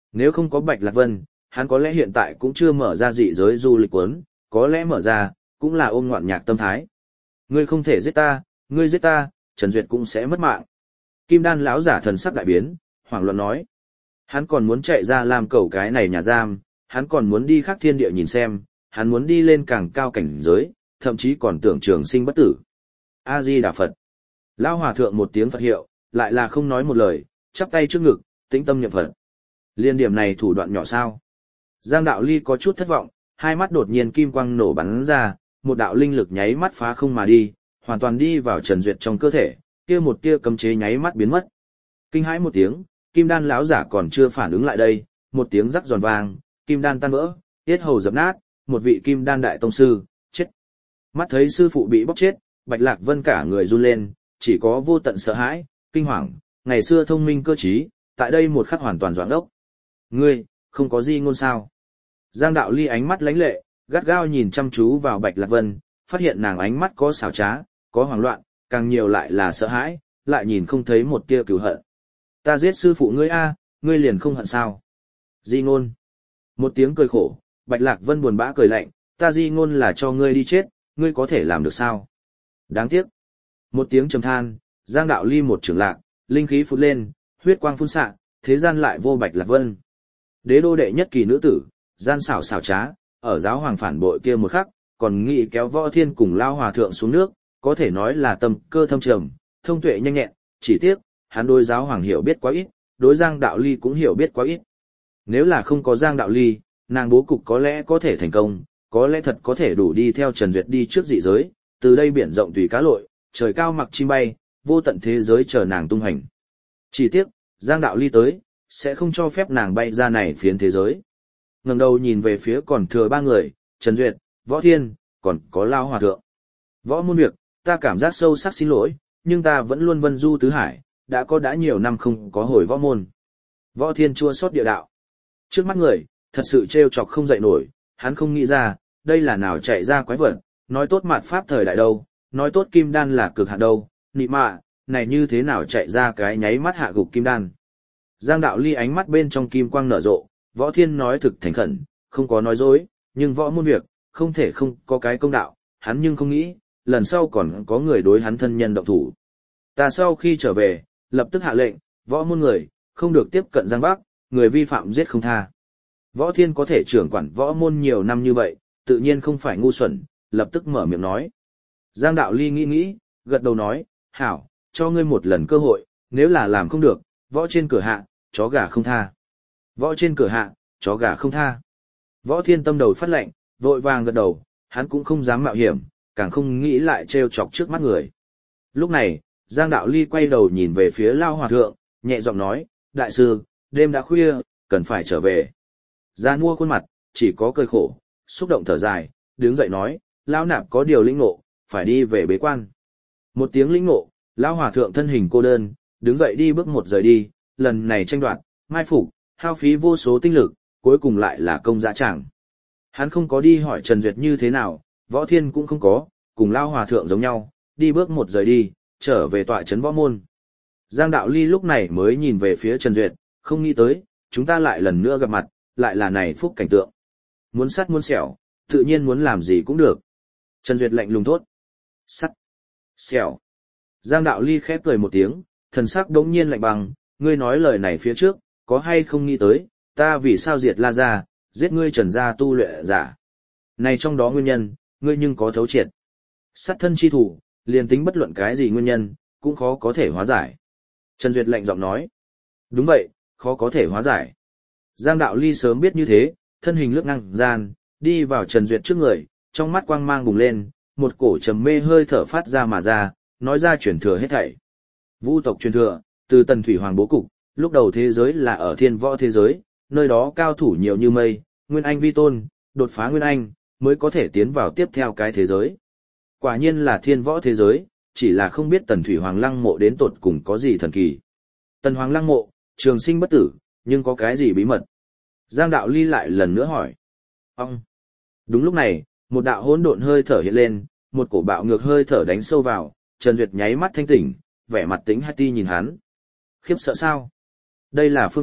Nếu không có Bạch Lạc Vân, hắn có lẽ hiện tại cũng chưa mở ra dị giới du lịch cuốn, có lẽ mở ra, cũng là ôm ngoạn nhạc tâm thái. Ngươi không thể giết ta, ngươi giết ta, Trần Duyệt cũng sẽ mất mạng. Kim Đan lão giả thần sắc đại biến, hoảng loạn nói. Hắn còn muốn chạy ra làm cẩu cái này nhà giam, hắn còn muốn đi khắc thiên địa nhìn xem, hắn muốn đi lên càng cao cảnh giới, thậm chí còn tưởng trường sinh bất tử. A-di-đà Phật. Lão hòa thượng một tiếng Phật hiệu, lại là không nói một lời, chắp tay trước ngực, tĩnh tâm niệm Phật. Liên điểm này thủ đoạn nhỏ sao? Giang Đạo Ly có chút thất vọng, hai mắt đột nhiên kim quang nổ bắn ra, một đạo linh lực nháy mắt phá không mà đi, hoàn toàn đi vào Trần Duyệt trong cơ thể, kia một tia cấm chế nháy mắt biến mất. Kinh hãi một tiếng, Kim Đan lão giả còn chưa phản ứng lại đây, một tiếng rắc giòn vang, Kim Đan tan vỡ, tiết hầu dập nát, một vị Kim Đan đại tông sư, chết. Mắt thấy sư phụ bị bóc chết, Bạch Lạc Vân cả người run lên, chỉ có vô tận sợ hãi, kinh hoàng, ngày xưa thông minh cơ trí, tại đây một khắc hoàn toàn doãn ốc. Ngươi, không có gì ngôn sao? Giang Đạo Ly ánh mắt lánh lệ, gắt gao nhìn chăm chú vào Bạch Lạc Vân, phát hiện nàng ánh mắt có xảo trá, có hoảng loạn, càng nhiều lại là sợ hãi, lại nhìn không thấy một tia cừu hận. Ta giết sư phụ ngươi a, ngươi liền không hận sao? Di ngôn. Một tiếng cười khổ, Bạch Lạc Vân buồn bã cười lạnh, ta di ngôn là cho ngươi đi chết, ngươi có thể làm được sao? Đáng tiếc. Một tiếng trầm than, Giang Đạo Ly một trường lạc, linh khí phút lên, huyết quang phun xạ, thế gian lại vô Bạch Lạc Vân. Đế đô đệ nhất kỳ nữ tử, gian xảo xảo trá, ở giáo hoàng phản bội kia một khắc, còn nghĩ kéo Võ Thiên cùng lao hòa thượng xuống nước, có thể nói là tâm cơ thâm trầm, thông tuệ nhanh nhẹn, chỉ tiếc, hắn đối giáo hoàng hiểu biết quá ít, đối Giang Đạo Ly cũng hiểu biết quá ít. Nếu là không có Giang Đạo Ly, nàng bố cục có lẽ có thể thành công, có lẽ thật có thể đủ đi theo Trần Duyệt đi trước dị giới, từ đây biển rộng tùy cá lội, trời cao mặc chim bay, vô tận thế giới chờ nàng tung hành. Chỉ tiếc, Giang Đạo Ly tới, sẽ không cho phép nàng bay ra này phiến thế giới. Ngẩng đầu nhìn về phía còn thừa ba người, Trần Duyệt, Võ Thiên, còn có Lao Hòa Thượng. Võ môn việc, ta cảm giác sâu sắc xin lỗi, nhưng ta vẫn luôn vân du tứ hải, đã nhiều năm không có hồi võ môn. Võ Thiên chua xót địa đạo. Trước mắt người, thật sự trêu chọc không dậy nổi, hắn không nghĩ ra, đây là nào chạy ra quái vật, nói tốt mạt pháp thời đại đâu, nói tốt kim đan là cực hạn đâu, nị mạ, này như thế nào chạy ra cái nháy mắt hạ gục kim đan. Giang Đạo Ly ánh mắt bên trong kim quang nở rộ, Võ Thiên nói thực thành khẩn, không có nói dối, nhưng võ môn việc, không thể không có cái công đạo, hắn nhưng không nghĩ, lần sau còn có người đối hắn thân nhân động thủ. Ta sau khi trở về, lập tức hạ lệnh, võ môn người, không được tiếp cận Giang Bắc, người vi phạm giết không tha. Võ Thiên có thể trưởng quản võ môn nhiều năm như vậy, tự nhiên không phải ngu xuẩn, lập tức mở miệng nói. Giang Đạo Ly nghĩ, gật đầu nói, hảo, cho ngươi một lần cơ hội, nếu là làm không được, võ trên cửa hạ, chó gà không tha. Võ trên cửa hạ, chó gà không tha. Võ Thiên tâm đầu phát lệnh, vội vàng gật đầu, hắn cũng không dám mạo hiểm, càng không nghĩ lại trêu chọc trước mắt người. Lúc này, Giang Đạo Ly quay đầu nhìn về phía Lao Hòa Thượng, nhẹ giọng nói, đại sư, đêm đã khuya, cần phải trở về. Ra mua khuôn mặt, chỉ có cười khổ, xúc động thở dài, đứng dậy nói, Lao Nạp có điều lĩnh ngộ, phải đi về bế quan. Một tiếng lĩnh ngộ, Lao Hòa Thượng thân hình cô đơn, đứng dậy đi bước một rời đi, lần này tranh đoạt, mai phục, hao phí vô số tinh lực, cuối cùng lại là công dã tràng. Hắn không có đi hỏi Trần Duyệt như thế nào, Võ Thiên cũng không có, cùng Lao Hòa Thượng giống nhau, đi bước một rời đi, trở về tọa trấn võ môn. Giang Đạo Ly lúc này mới nhìn về phía Trần Duyệt, không nghĩ tới, chúng ta lại lần nữa gặp mặt, lại là này phúc cảnh tượng. Muốn sắt muốn xẻo, tự nhiên muốn làm gì cũng được. Trần Duyệt lạnh lùng thốt. Sắt. Xẻo. Giang Đạo Ly khẽ cười một tiếng, thần sắc đống nhiên lạnh bằng, ngươi nói lời này phía trước, có hay không nghĩ tới, ta vì sao diệt La Gia, giết ngươi Trần gia tu luyện giả. Này trong đó nguyên nhân, ngươi nhưng có thấu triệt. Sát thân chi thủ, liền tính bất luận cái gì nguyên nhân, cũng khó có thể hóa giải. Trần Duyệt lạnh giọng nói. Đúng vậy, khó có thể hóa giải. Giang Đạo Ly sớm biết như thế, thân hình lướt ngang gian, đi vào Trần Duyệt trước người, trong mắt quang mang bùng lên, một cổ trầm mê hơi thở phát ra mà ra, nói ra truyền thừa hết thảy. Vu tộc truyền thừa, từ Tần Thủy Hoàng bố cục, lúc đầu thế giới là ở thiên võ thế giới, nơi đó cao thủ nhiều như mây, Nguyên Anh vi tôn, đột phá Nguyên Anh, mới có thể tiến vào tiếp theo cái thế giới. Quả nhiên là thiên võ thế giới, chỉ là không biết Tần Thủy Hoàng lăng mộ đến tột cùng có gì thần kỳ. Tần Hoàng lăng mộ, trường sinh bất tử, nhưng có cái gì bí mật? Giang Đạo Ly lại lần nữa hỏi. Ông! Đúng lúc này, một đạo hỗn độn hơi thở hiện lên, một cổ bạo ngược hơi thở đánh sâu vào, Trần Duyệt nháy mắt thanh tỉnh, vẻ mặt tính hati nhìn hắn. Khiếp sợ sao? Đây là phương pháp,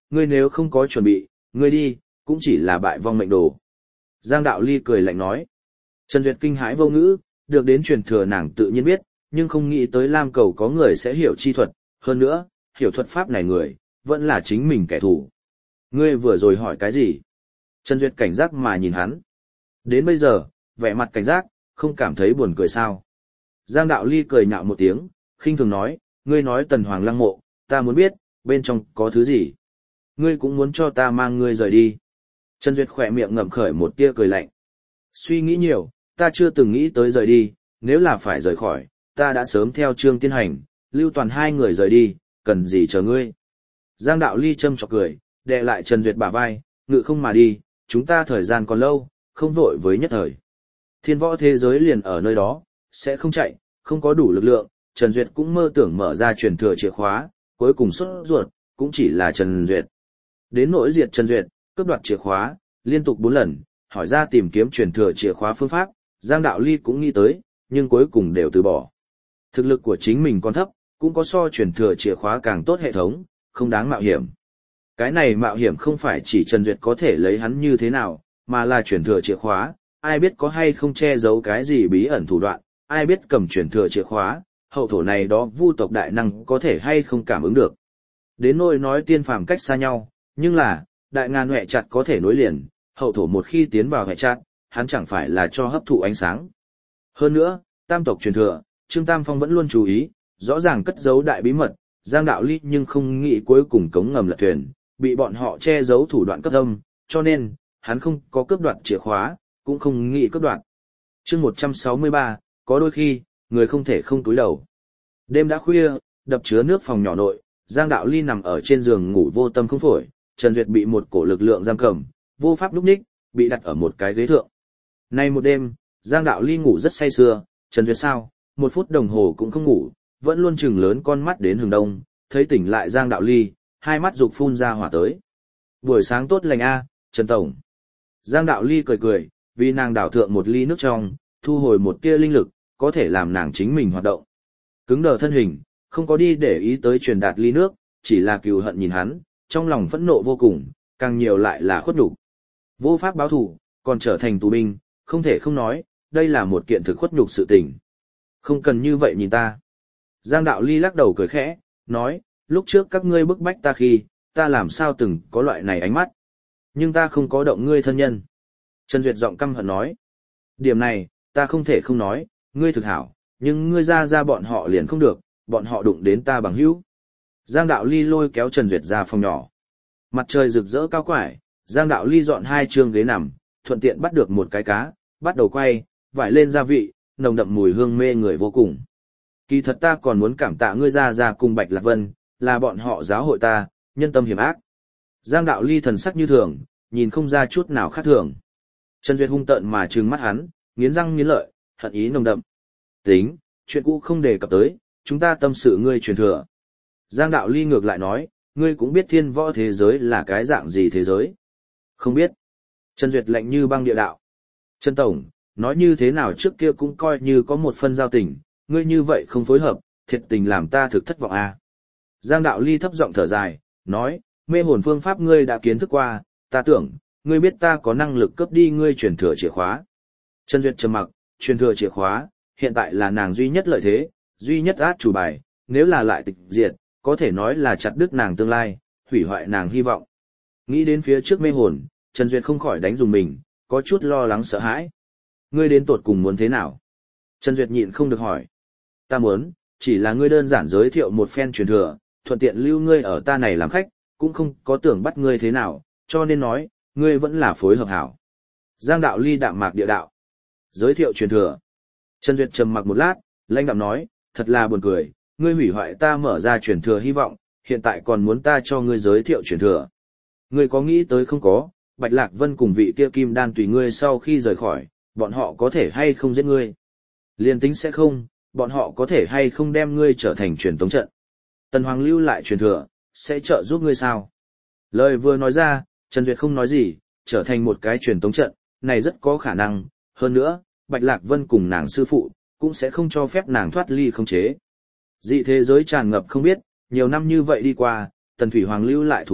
ngươi nếu không có chuẩn bị, ngươi đi, cũng chỉ là bại vong mệnh đồ. Giang Đạo Ly cười lạnh nói. Trần Duyệt kinh hãi vô ngữ, được đến truyền thừa nàng tự nhiên biết, nhưng không nghĩ tới Lam Cầu có người sẽ hiểu chi thuật, hơn nữa, hiểu thuật pháp này người, vẫn là chính mình kẻ thù. Ngươi vừa rồi hỏi cái gì? Trần Duyệt cảnh giác mà nhìn hắn. Đến bây giờ, vẻ mặt cảnh giác, không cảm thấy buồn cười sao. Giang Đạo Ly cười nhạo một tiếng, khinh thường nói, ngươi nói Tần Hoàng lăng mộ, ta muốn biết, bên trong có thứ gì? Ngươi cũng muốn cho ta mang ngươi rời đi. Trần Duyệt khỏe miệng ngậm khởi một tia cười lạnh. Suy nghĩ nhiều, ta chưa từng nghĩ tới rời đi, nếu là phải rời khỏi, ta đã sớm theo Trương Tiên Hành, Lưu Toàn hai người rời đi, cần gì chờ ngươi. Giang Đạo Ly châm chọc cười, đè lại Trần Duyệt bả vai, ngự không mà đi, chúng ta thời gian còn lâu, không vội với nhất thời. Thiên võ thế giới liền ở nơi đó, sẽ không chạy, không có đủ lực lượng, Trần Duyệt cũng mơ tưởng mở ra truyền thừa chìa khóa, cuối cùng xuất ruột, cũng chỉ là Trần Duyệt. Đến nỗi diệt Trần Duyệt, cướp đoạt chìa khóa, liên tục 4 lần, hỏi ra tìm kiếm truyền thừa chìa khóa phương pháp, Giang Đạo Ly cũng nghĩ tới, nhưng cuối cùng đều từ bỏ. Thực lực của chính mình còn thấp, cũng có so truyền thừa chìa khóa càng tốt hệ thống, không đáng mạo hiểm. Cái này mạo hiểm không phải chỉ Trần Duyệt có thể lấy hắn như thế nào, mà là truyền thừa chìa khóa, ai biết có hay không che giấu cái gì bí ẩn thủ đoạn, ai biết cầm truyền thừa chìa khóa, hậu thổ này đó vu tộc đại năng có thể hay không cảm ứng được. Đến nỗi nói tiên phàm cách xa nhau, nhưng là, đại ngàn huệ chặt có thể nối liền, hậu thổ một khi tiến vào huệ chặt, hắn chẳng phải là cho hấp thụ ánh sáng. Hơn nữa, tam tộc truyền thừa, Trương Tam Phong vẫn luôn chú ý, rõ ràng cất giấu đại bí mật, Giang Đạo Ly nhưng không nghĩ cuối cùng cống ngầm lật thuyền, bị bọn họ che giấu thủ đoạn cấp âm, cho nên, hắn không có cướp đoạt chìa khóa, cũng không nghĩ cướp đoạt. Chương 163, có đôi khi, người không thể không túi đầu. Đêm đã khuya, đập chứa nước phòng nhỏ nội, Giang Đạo Ly nằm ở trên giường ngủ vô tâm không phổi, Trần Duyệt bị một cổ lực lượng giam cầm, vô pháp lúc ních, bị đặt ở một cái ghế thượng. Nay một đêm, Giang Đạo Ly ngủ rất say sưa, Trần Duyệt sao, 1 phút đồng hồ cũng không ngủ, vẫn luôn chừng lớn con mắt đến hừng đông, thấy tỉnh lại Giang Đạo Ly, hai mắt dục phun ra hỏa tới. Buổi sáng tốt lành a, Trần Tổng. Giang Đạo Ly cười cười, vì nàng đảo thượng một ly nước trong, thu hồi một tia linh lực, có thể làm nàng chính mình hoạt động. Cứng đờ thân hình, không có đi để ý tới truyền đạt ly nước, chỉ là cừu hận nhìn hắn, trong lòng phẫn nộ vô cùng, càng nhiều lại là khuất nhục. Vô pháp báo thù, còn trở thành tù binh, không thể không nói, đây là một kiện thực khuất nhục sự tình. Không cần như vậy nhìn ta. Giang Đạo Ly lắc đầu cười khẽ, nói, lúc trước các ngươi bức bách ta khi, ta làm sao từng có loại này ánh mắt. Nhưng ta không có động ngươi thân nhân. Trần Duyệt giọng căm hận nói, điểm này, ta không thể không nói, ngươi thực hảo, nhưng ngươi ra bọn họ liền không được, bọn họ đụng đến ta bằng hữu. Giang Đạo Ly lôi kéo Trần Duyệt ra phòng nhỏ. Mặt trời rực rỡ cao quải, Giang Đạo Ly dọn 2 trương ghế nằm, thuận tiện bắt được một cái cá, bắt đầu quay, vải lên gia vị, nồng đậm mùi hương mê người vô cùng. Kỳ thật ta còn muốn cảm tạ ngươi ra cùng Bạch Lạc Vân, là bọn họ giáo hội ta, nhân tâm hiểm ác. Giang Đạo Ly thần sắc như thường, nhìn không ra chút nào khác thường. Trần Duyệt hung tợn mà trừng mắt hắn, nghiến răng nghiến lợi, hận ý nồng đậm. Tính, chuyện cũ không đề cập tới, chúng ta tâm sự ngươi truyền thừa. Giang Đạo Ly ngược lại nói, ngươi cũng biết thiên võ thế giới là cái dạng gì thế giới. Không biết. Trần Duyệt lạnh như băng địa đạo. Trần Tổng, nói như thế nào trước kia cũng coi như có một phân giao tình, ngươi như vậy không phối hợp, thiệt tình làm ta thực thất vọng à. Giang Đạo Ly thấp giọng thở dài, nói, mê hồn phương pháp ngươi đã kiến thức qua, ta tưởng, ngươi biết ta có năng lực cướp đi ngươi truyền thừa chìa khóa. Trần Duyệt trầm mặc, truyền thừa chìa khóa, hiện tại là nàng duy nhất lợi thế, duy nhất át chủ bài, nếu là lại tịch diệt, có thể nói là chặt đứt nàng tương lai, hủy hoại nàng hy vọng. Nghĩ đến phía trước mê hồn, Trần Duyệt không khỏi đánh dùng mình, có chút lo lắng sợ hãi. Ngươi đến tột cùng muốn thế nào? Trần Duyệt nhịn không được hỏi. Ta muốn, chỉ là ngươi đơn giản giới thiệu một phen truyền thừa, thuận tiện lưu ngươi ở ta này làm khách, cũng không có tưởng bắt ngươi thế nào, cho nên nói, ngươi vẫn là phối hợp hảo. Giang Đạo Ly đạm mạc địa đạo. Giới thiệu truyền thừa. Trần Duyệt trầm mặc một lát, lãnh đạm nói, thật là buồn cười, ngươi hủy hoại ta mở ra truyền thừa hy vọng, hiện tại còn muốn ta cho ngươi giới thiệu truyền thừa. Ngươi có nghĩ tới không có, Bạch Lạc Vân cùng vị kia kim đan tùy ngươi sau khi rời khỏi, bọn họ có thể hay không giết ngươi. Liên tính sẽ không, bọn họ có thể hay không đem ngươi trở thành truyền tống trận. Tần Hoàng lưu lại truyền thừa, sẽ trợ giúp ngươi sao? Lời vừa nói ra, Trần Duyệt không nói gì, trở thành một cái truyền tống trận, này rất có khả năng, hơn nữa, Bạch Lạc Vân cùng nàng sư phụ, cũng sẽ không cho phép nàng thoát ly không chế. Dị thế giới tràn ngập không biết, nhiều năm như vậy đi qua, Tần Thủy Hoàng lưu lại thủ đoạn,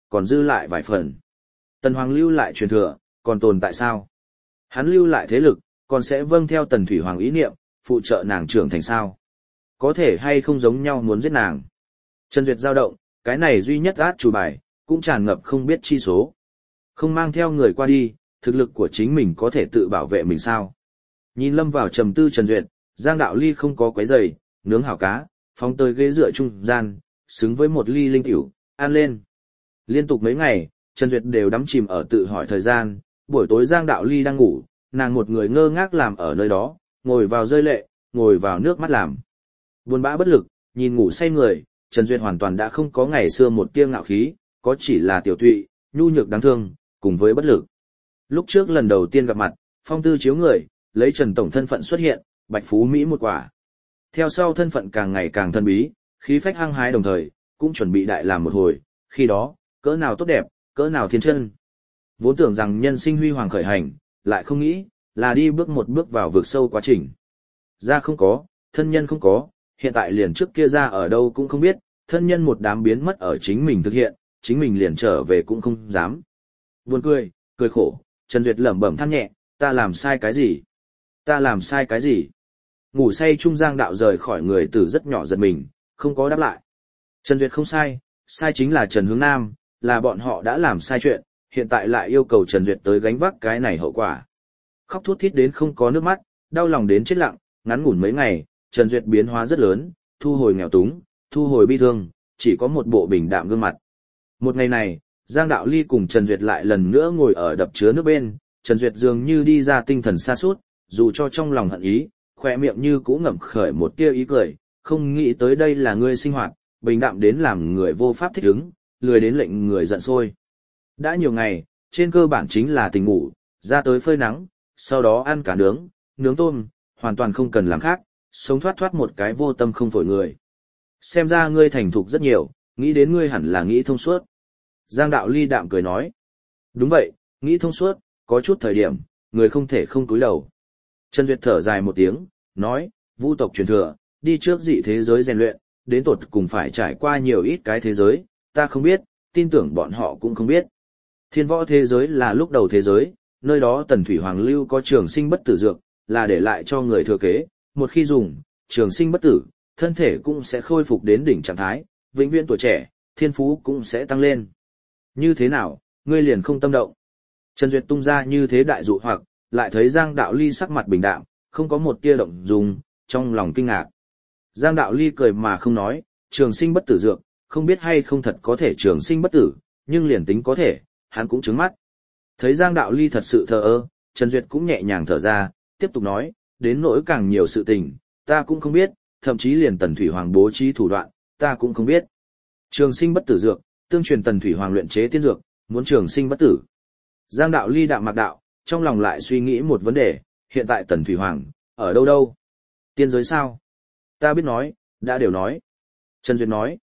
còn dư lại vài phần. Tần Hoàng lưu lại truyền thừa, còn tồn tại sao? Hắn lưu lại thế lực, còn sẽ vâng theo Tần Thủy Hoàng ý niệm, phụ trợ nàng trưởng thành sao? Có thể hay không giống nhau muốn giết nàng? Trần Duyệt dao động, cái này duy nhất át chủ bài, cũng tràn ngập không biết chi số. Không mang theo người qua đi, thực lực của chính mình có thể tự bảo vệ mình sao? Nhìn lâm vào trầm tư Trần Duyệt, Giang Đạo Ly không có quấy rầy, nướng hảo cá, phóng tới ghế dựa trung gian, xứng với một ly linh tiểu, ăn lên. Liên tục mấy ngày, Trần Duyệt đều đắm chìm ở tự hỏi thời gian, buổi tối Giang Đạo Ly đang ngủ, nàng một người ngơ ngác làm ở nơi đó, ngồi vào rơi lệ, ngồi vào nước mắt làm. Buồn bã bất lực, nhìn ngủ say người, Trần Duyệt hoàn toàn đã không có ngày xưa một tia ngạo khí, có chỉ là tiểu tụy, nhu nhược đáng thương, cùng với bất lực. Lúc trước lần đầu tiên gặp mặt, phong tư chiếu người, lấy Trần Tổng thân phận xuất hiện, bạch phú Mỹ một quả. Theo sau thân phận càng ngày càng thân bí, khí phách hăng hái đồng thời, cũng chuẩn bị đại làm một hồi, khi đó, cỡ nào tốt đẹp, cỡ nào thiên chân. Vốn tưởng rằng nhân sinh huy hoàng khởi hành, lại không nghĩ, là đi bước một bước vào vực sâu quá trình. Ra không có, thân nhân không có, hiện tại liền trước kia ra ở đâu cũng không biết, thân nhân một đám biến mất ở chính mình thực hiện, chính mình liền trở về cũng không dám. Buồn cười, cười khổ, Trần Duyệt lẩm bẩm than nhẹ, ta làm sai cái gì? Ta làm sai cái gì? Ngủ say trung Giang Đạo rời khỏi người từ rất nhỏ giật mình, không có đáp lại. Trần Duyệt không sai, sai chính là Trần Hướng Nam, là bọn họ đã làm sai chuyện, hiện tại lại yêu cầu Trần Duyệt tới gánh vác cái này hậu quả. Khóc thút thít đến không có nước mắt, đau lòng đến chết lặng, ngắn ngủn mấy ngày, Trần Duyệt biến hóa rất lớn, thu hồi nghèo túng, thu hồi bi thương, chỉ có một bộ bình đạm gương mặt. Một ngày này, Giang Đạo Ly cùng Trần Duyệt lại lần nữa ngồi ở đập chứa nước bên, Trần Duyệt dường như đi ra tinh thần sa sút, dù cho trong lòng hận ý, khỏe miệng như cũng ngậm khởi một tia ý cười, không nghĩ tới đây là người sinh hoạt, bình đạm đến làm người vô pháp thích ứng, lười đến lệnh người giận sôi. Đã nhiều ngày, trên cơ bản chính là tỉnh ngủ, ra tới phơi nắng, sau đó ăn cá nướng, nướng tôm, hoàn toàn không cần làm khác, sống thoát thoát một cái vô tâm không phổi người. Xem ra ngươi thành thục rất nhiều, nghĩ đến ngươi hẳn là nghĩ thông suốt. Giang Đạo Ly đạm cười nói. Đúng vậy, nghĩ thông suốt, có chút thời điểm, người không thể không cúi đầu. Trần Duyệt thở dài một tiếng, nói, vu tộc truyền thừa, đi trước dị thế giới rèn luyện, đến tột cùng phải trải qua nhiều ít cái thế giới, ta không biết, tin tưởng bọn họ cũng không biết. Thiên võ thế giới là lúc đầu thế giới, nơi đó Tần Thủy Hoàng lưu có trường sinh bất tử dược, là để lại cho người thừa kế, một khi dùng, trường sinh bất tử, thân thể cũng sẽ khôi phục đến đỉnh trạng thái, vĩnh viễn tuổi trẻ, thiên phú cũng sẽ tăng lên. Như thế nào, ngươi liền không tâm động? Trần Duyệt tung ra như thế đại dụ hoặc, lại thấy Giang Đạo Ly sắc mặt bình đạm, không có một tia động dung, trong lòng kinh ngạc. Giang Đạo Ly cười mà không nói, trường sinh bất tử dược, không biết hay không thật có thể trường sinh bất tử, nhưng liền tính có thể, hắn cũng trứng mắt. Thấy Giang Đạo Ly thật sự thờ ơ, Trần Duyệt cũng nhẹ nhàng thở ra, tiếp tục nói, đến nỗi càng nhiều sự tình, ta cũng không biết, thậm chí liền Tần Thủy Hoàng bố trí thủ đoạn, ta cũng không biết. Trường sinh bất tử dược, tương truyền Tần Thủy Hoàng luyện chế tiên dược, muốn trường sinh bất tử. Giang Đạo Ly đạm mạc đạo, trong lòng lại suy nghĩ một vấn đề, hiện tại Tần Thủy Hoàng, ở đâu đâu? Tiên giới sao? Ta biết nói, đã đều nói. Trần Duyệt nói,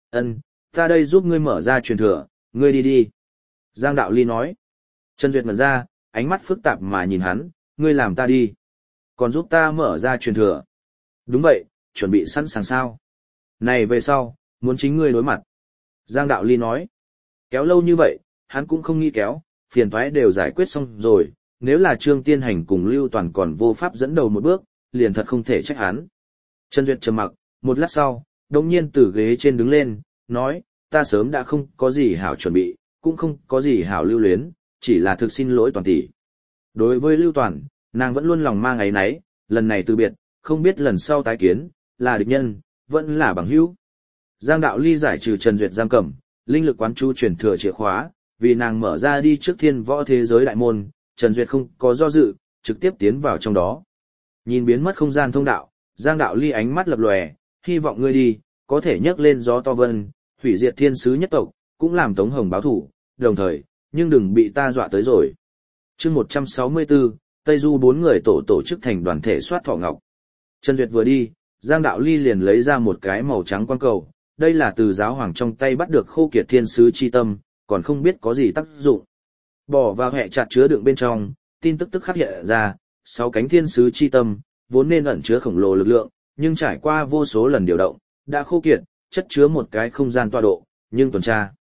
ta đây giúp ngươi mở ra truyền thừa, ngươi đi đi. Giang Đạo Ly nói, Trần Duyệt mở ra, ánh mắt phức tạp mà nhìn hắn, ngươi làm ta đi. Còn giúp ta mở ra truyền thừa. Đúng vậy, chuẩn bị sẵn sàng sao? Này về sau, muốn chính ngươi đối mặt. Giang Đạo Ly nói, kéo lâu như vậy, hắn cũng không nghĩ kéo, phiền toái đều giải quyết xong rồi, nếu là Trương Tiên Hành cùng Lưu Toàn còn vô pháp dẫn đầu một bước, liền thật không thể trách hắn. Trần Duyệt trầm mặc, một lát sau, đồng nhiên từ ghế trên đứng lên, nói, ta sớm đã không có gì hảo chuẩn bị, cũng không có gì hảo lưu luyến, chỉ là thực xin lỗi Toàn tỷ. Đối với Lưu Toàn, nàng vẫn luôn lòng mang áy náy, lần này từ biệt, không biết lần sau tái kiến, là địch nhân, vẫn là bằng hữu. Giang Đạo Ly giải trừ Trần Duyệt giam cầm, linh lực quán chu truyền thừa chìa khóa, vì nàng mở ra đi trước thiên võ thế giới đại môn, Trần Duyệt không có do dự, trực tiếp tiến vào trong đó. Nhìn biến mất không gian thông đạo, Giang Đạo Ly ánh mắt lập lòe, hy vọng ngươi đi, có thể nhấc lên gió to vân, hủy diệt thiên sứ nhất tộc, cũng làm Tống Hồng báo thủ, đồng thời, nhưng đừng bị ta dọa tới rồi. Chương 164, Tây Du 4 người tổ chức thành đoàn thể soát thọ ngọc. Trần Duyệt vừa đi, Giang Đạo Ly liền lấy ra một cái màu trắng quan cầu, đây là từ giáo hoàng trong tay bắt được khô kiệt thiên sứ chi tâm, còn không biết có gì tác dụng. Bỏ vào hệ chặt chứa đựng bên trong, tin tức tức khắc hiện ra, 6 cánh thiên sứ chi tâm, vốn nên ẩn chứa khổng lồ lực lượng, nhưng trải qua vô số lần điều động, đã khô kiệt, chất chứa một cái không gian tọa độ, nhưng tuần tra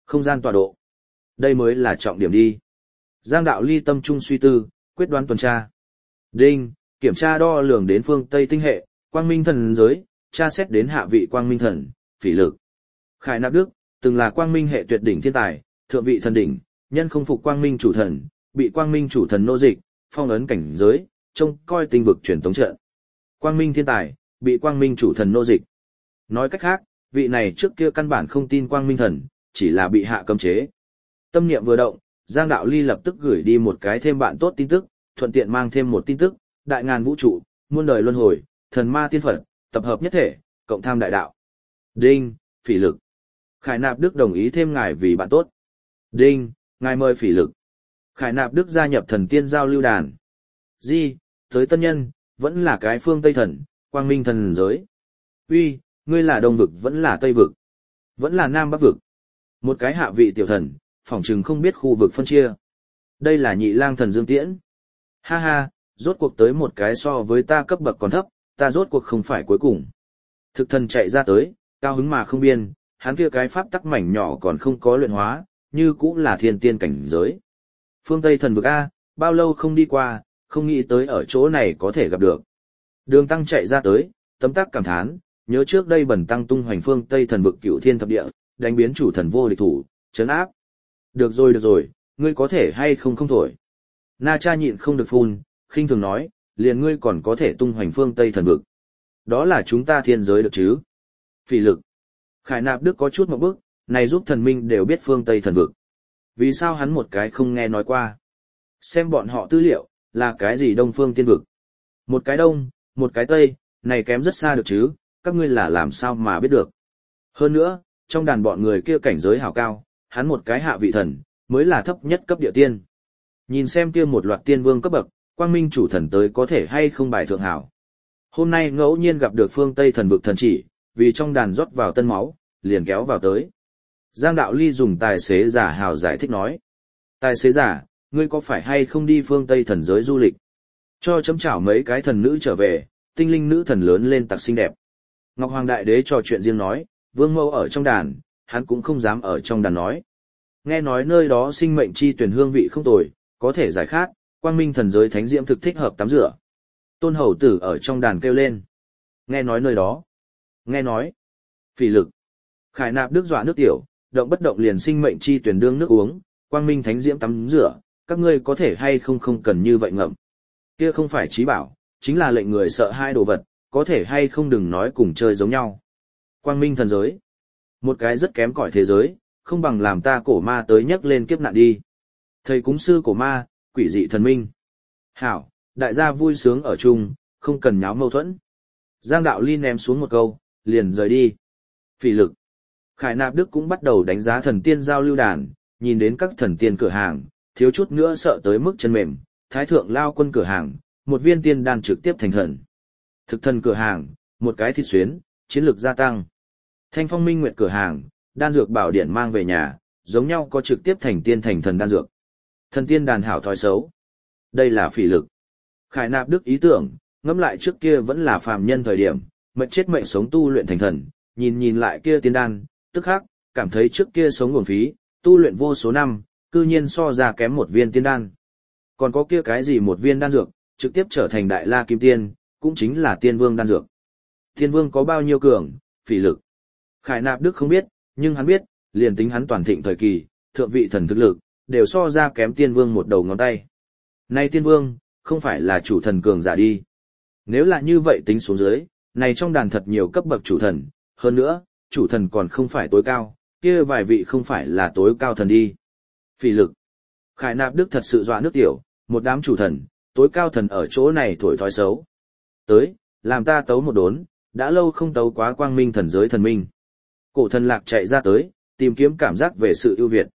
Không gian tọa độ. Đây mới là trọng điểm đi. Giang Đạo Ly tâm trung suy tư, quyết đoán tuần tra. Đinh, kiểm tra đo lường đến phương Tây tinh hệ, quang minh thần giới, tra xét đến hạ vị quang minh thần, phỉ lực. Khải Nạp Đức, từng là quang minh hệ tuyệt đỉnh thiên tài, thượng vị thần đỉnh, nhân không phục quang minh chủ thần, bị quang minh chủ thần nô dịch, phong ấn cảnh giới, trông coi tinh vực truyền tống trận. Quang minh thiên tài, bị quang minh chủ thần nô dịch. Nói cách khác, vị này trước kia căn bản không tin quang minh thần, chỉ là bị hạ cấm chế. Tâm niệm vừa động, Giang Đạo Ly lập tức gửi đi một cái thêm bạn tốt tin tức, thuận tiện mang thêm một tin tức, đại ngàn vũ trụ, muôn đời luân hồi, thần ma tiên Phật, tập hợp nhất thể, cộng tham đại đạo. Đinh, phỉ lực. Khải Nạp Đức đồng ý thêm ngài vì bạn tốt. Đinh, ngài mời phỉ lực. Khải Nạp Đức gia nhập thần tiên giao lưu đàn. Di, tới tân nhân, vẫn là cái phương Tây thần, quang minh thần giới. Uy, ngươi là đông vực vẫn là tây vực, vẫn là nam bắc vực. Một cái hạ vị tiểu thần, phỏng chừng không biết khu vực phân chia. Đây là nhị lang thần Dương Tiễn. Ha ha, rốt cuộc tới một cái so với ta cấp bậc còn thấp, ta rốt cuộc không phải cuối cùng. Thực thần chạy ra tới, cao hứng mà không biên, hắn kia cái pháp tắc mảnh nhỏ còn không có luyện hóa, như cũng là thiên tiên cảnh giới. Phương Tây thần vực A, bao lâu không đi qua, không nghĩ tới ở chỗ này có thể gặp được. Đường Tăng chạy ra tới, tấm tắc cảm thán, nhớ trước đây Bần Tăng tung hoành phương Tây thần vực cửu thiên thập địa, đánh biến chủ thần vô địch thủ, trấn áp. Được rồi, ngươi có thể hay không không thổi. Na Cha nhịn không được phun, khinh thường nói, liền ngươi còn có thể tung hoành phương Tây thần vực. Đó là chúng ta thiên giới được chứ. Phỉ lực. Khải Nạp Đức có chút một bước, này giúp thần minh đều biết phương Tây thần vực. Vì sao hắn một cái không nghe nói qua? Xem bọn họ tư liệu, là cái gì đông phương tiên vực? Một cái đông, một cái tây, này kém rất xa được chứ, các ngươi là làm sao mà biết được? Hơn nữa, trong đàn bọn người kia cảnh giới hảo cao, hắn một cái hạ vị thần, mới là thấp nhất cấp địa tiên. Nhìn xem kia một loạt tiên vương cấp bậc, quang minh chủ thần tới có thể hay không bài thượng hảo. Hôm nay ngẫu nhiên gặp được phương Tây thần vực thần chỉ, vì trong đàn rót vào tân máu, liền kéo vào tới. Giang Đạo Ly dùng tài xế giả hào giải thích nói. Tài xế giả, ngươi có phải hay không đi phương Tây thần giới du lịch? Cho chấm chảo mấy cái thần nữ trở về, tinh linh nữ thần lớn lên tặc xinh đẹp. Ngọc Hoàng Đại Đế trò chuyện riêng nói, vương mẫu ở trong đàn, hắn cũng không dám ở trong đàn nói. Nghe nói nơi đó sinh mệnh chi tuyển hương vị không tồi, có thể giải khát, quang minh thần giới thánh diễm thực thích hợp tắm rửa. Tôn hầu tử ở trong đàn kêu lên. Nghe nói nơi đó. Nghe nói. Phỉ lực. Khải Nạp Đức dọa nước tiểu, động bất động liền sinh mệnh chi tuyển đương nước uống, quang minh thánh diễm tắm rửa, các ngươi có thể hay không cần như vậy ngậm. Kia không phải trí bảo, chính là lệnh người sợ hai đồ vật, có thể hay không đừng nói cùng chơi giống nhau. Quang minh thần giới. Một cái rất kém cỏi thế giới, không bằng làm ta cổ ma tới nhắc lên kiếp nạn đi. Thầy cúng sư cổ ma, quỷ dị thần minh. Hảo, đại gia vui sướng ở chung, không cần nháo mâu thuẫn. Giang Đạo Ly ném xuống một câu, liền rời đi. Phỉ lực. Khải Nạp Đức cũng bắt đầu đánh giá thần tiên giao lưu đàn, nhìn đến các thần tiên cửa hàng, thiếu chút nữa sợ tới mức chân mềm, thái thượng lao quân cửa hàng, một viên tiên đan trực tiếp thành thần. Thực thần cửa hàng, một cái thịt xuyến, chiến lược gia tăng. Thanh Phong Minh Nguyệt cửa hàng, đan dược bảo điển mang về nhà, giống nhau có trực tiếp thành tiên thành thần đan dược. Thần tiên đàn hảo thói xấu. Đây là phỉ lực. Khải Nạp Đức ý tưởng, ngẫm lại trước kia vẫn là phàm nhân thời điểm, mệnh chết mệnh sống tu luyện thành thần, nhìn lại kia tiên đan, tức khắc cảm thấy trước kia sống uổng phí, tu luyện vô số năm, cư nhiên so ra kém một viên tiên đan. Còn có kia cái gì một viên đan dược, trực tiếp trở thành đại la kim tiên, cũng chính là tiên vương đan dược. Tiên vương có bao nhiêu cường, phỉ lực. Khải Nạp Đức không biết, nhưng hắn biết, liền tính hắn toàn thịnh thời kỳ, thượng vị thần thực lực, đều so ra kém tiên vương một đầu ngón tay. Nay tiên vương, không phải là chủ thần cường giả đi. Nếu là như vậy tính xuống dưới, này trong đàn thật nhiều cấp bậc chủ thần, hơn nữa, chủ thần còn không phải tối cao, kia vài vị không phải là tối cao thần đi. Phỉ lực. Khải Nạp Đức thật sự dọa nước tiểu, một đám chủ thần, tối cao thần ở chỗ này thổi thói xấu. Tới, làm ta tấu một đốn, đã lâu không tấu quá quang minh thần giới thần minh. Cổ thần lạc chạy ra tới, tìm kiếm cảm giác về sự ưu việt.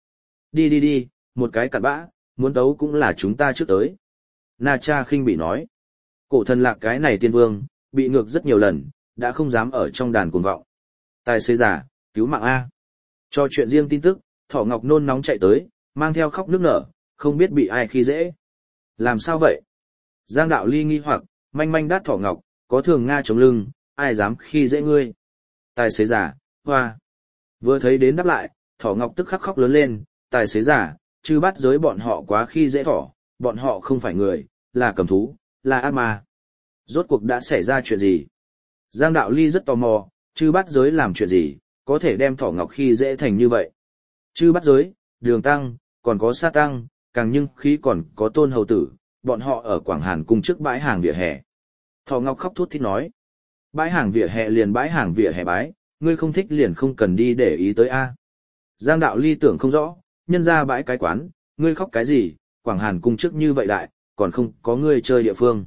Đi, một cái cặn bã, muốn tấu cũng là chúng ta trước tới. Na Cha khinh bị nói. Cổ thần lạc cái này tiên vương, bị ngược rất nhiều lần, đã không dám ở trong đàn cuồng vọng. Tài xế giả, cứu mạng A. Cho chuyện riêng tin tức, Thỏ Ngọc nôn nóng chạy tới, mang theo khóc nức nở, không biết bị ai khi dễ. Làm sao vậy? Giang Đạo Ly nghi hoặc, manh đát Thỏ Ngọc, có thường Nga chống lưng, ai dám khi dễ ngươi? Tài xế giả, hoa. Vừa thấy đến đáp lại, Thỏ Ngọc tức khắc khóc lớn lên, tài xế giả, chư bắt giới bọn họ quá khi dễ thỏ, bọn họ không phải người, là cầm thú, là ác ma. Rốt cuộc đã xảy ra chuyện gì? Giang Đạo Ly rất tò mò, chư bắt giới làm chuyện gì, có thể đem Thỏ Ngọc khi dễ thành như vậy. Chư bắt giới, Đường Tăng, còn có Sa Tăng, càng nhưng khí còn có Tôn Hầu Tử, bọn họ ở Quảng Hàn cung trước bãi hàng vỉa hè. Thỏ Ngọc khóc thút thít nói, bãi hàng vỉa hè liền bãi hàng vỉa hè bái, ngươi không thích liền không cần đi để ý tới a. Giang Đạo Ly tưởng không rõ, nhân ra bãi cái quán, ngươi khóc cái gì, Quảng Hàn cung trước như vậy đại, còn không có ngươi chơi địa phương.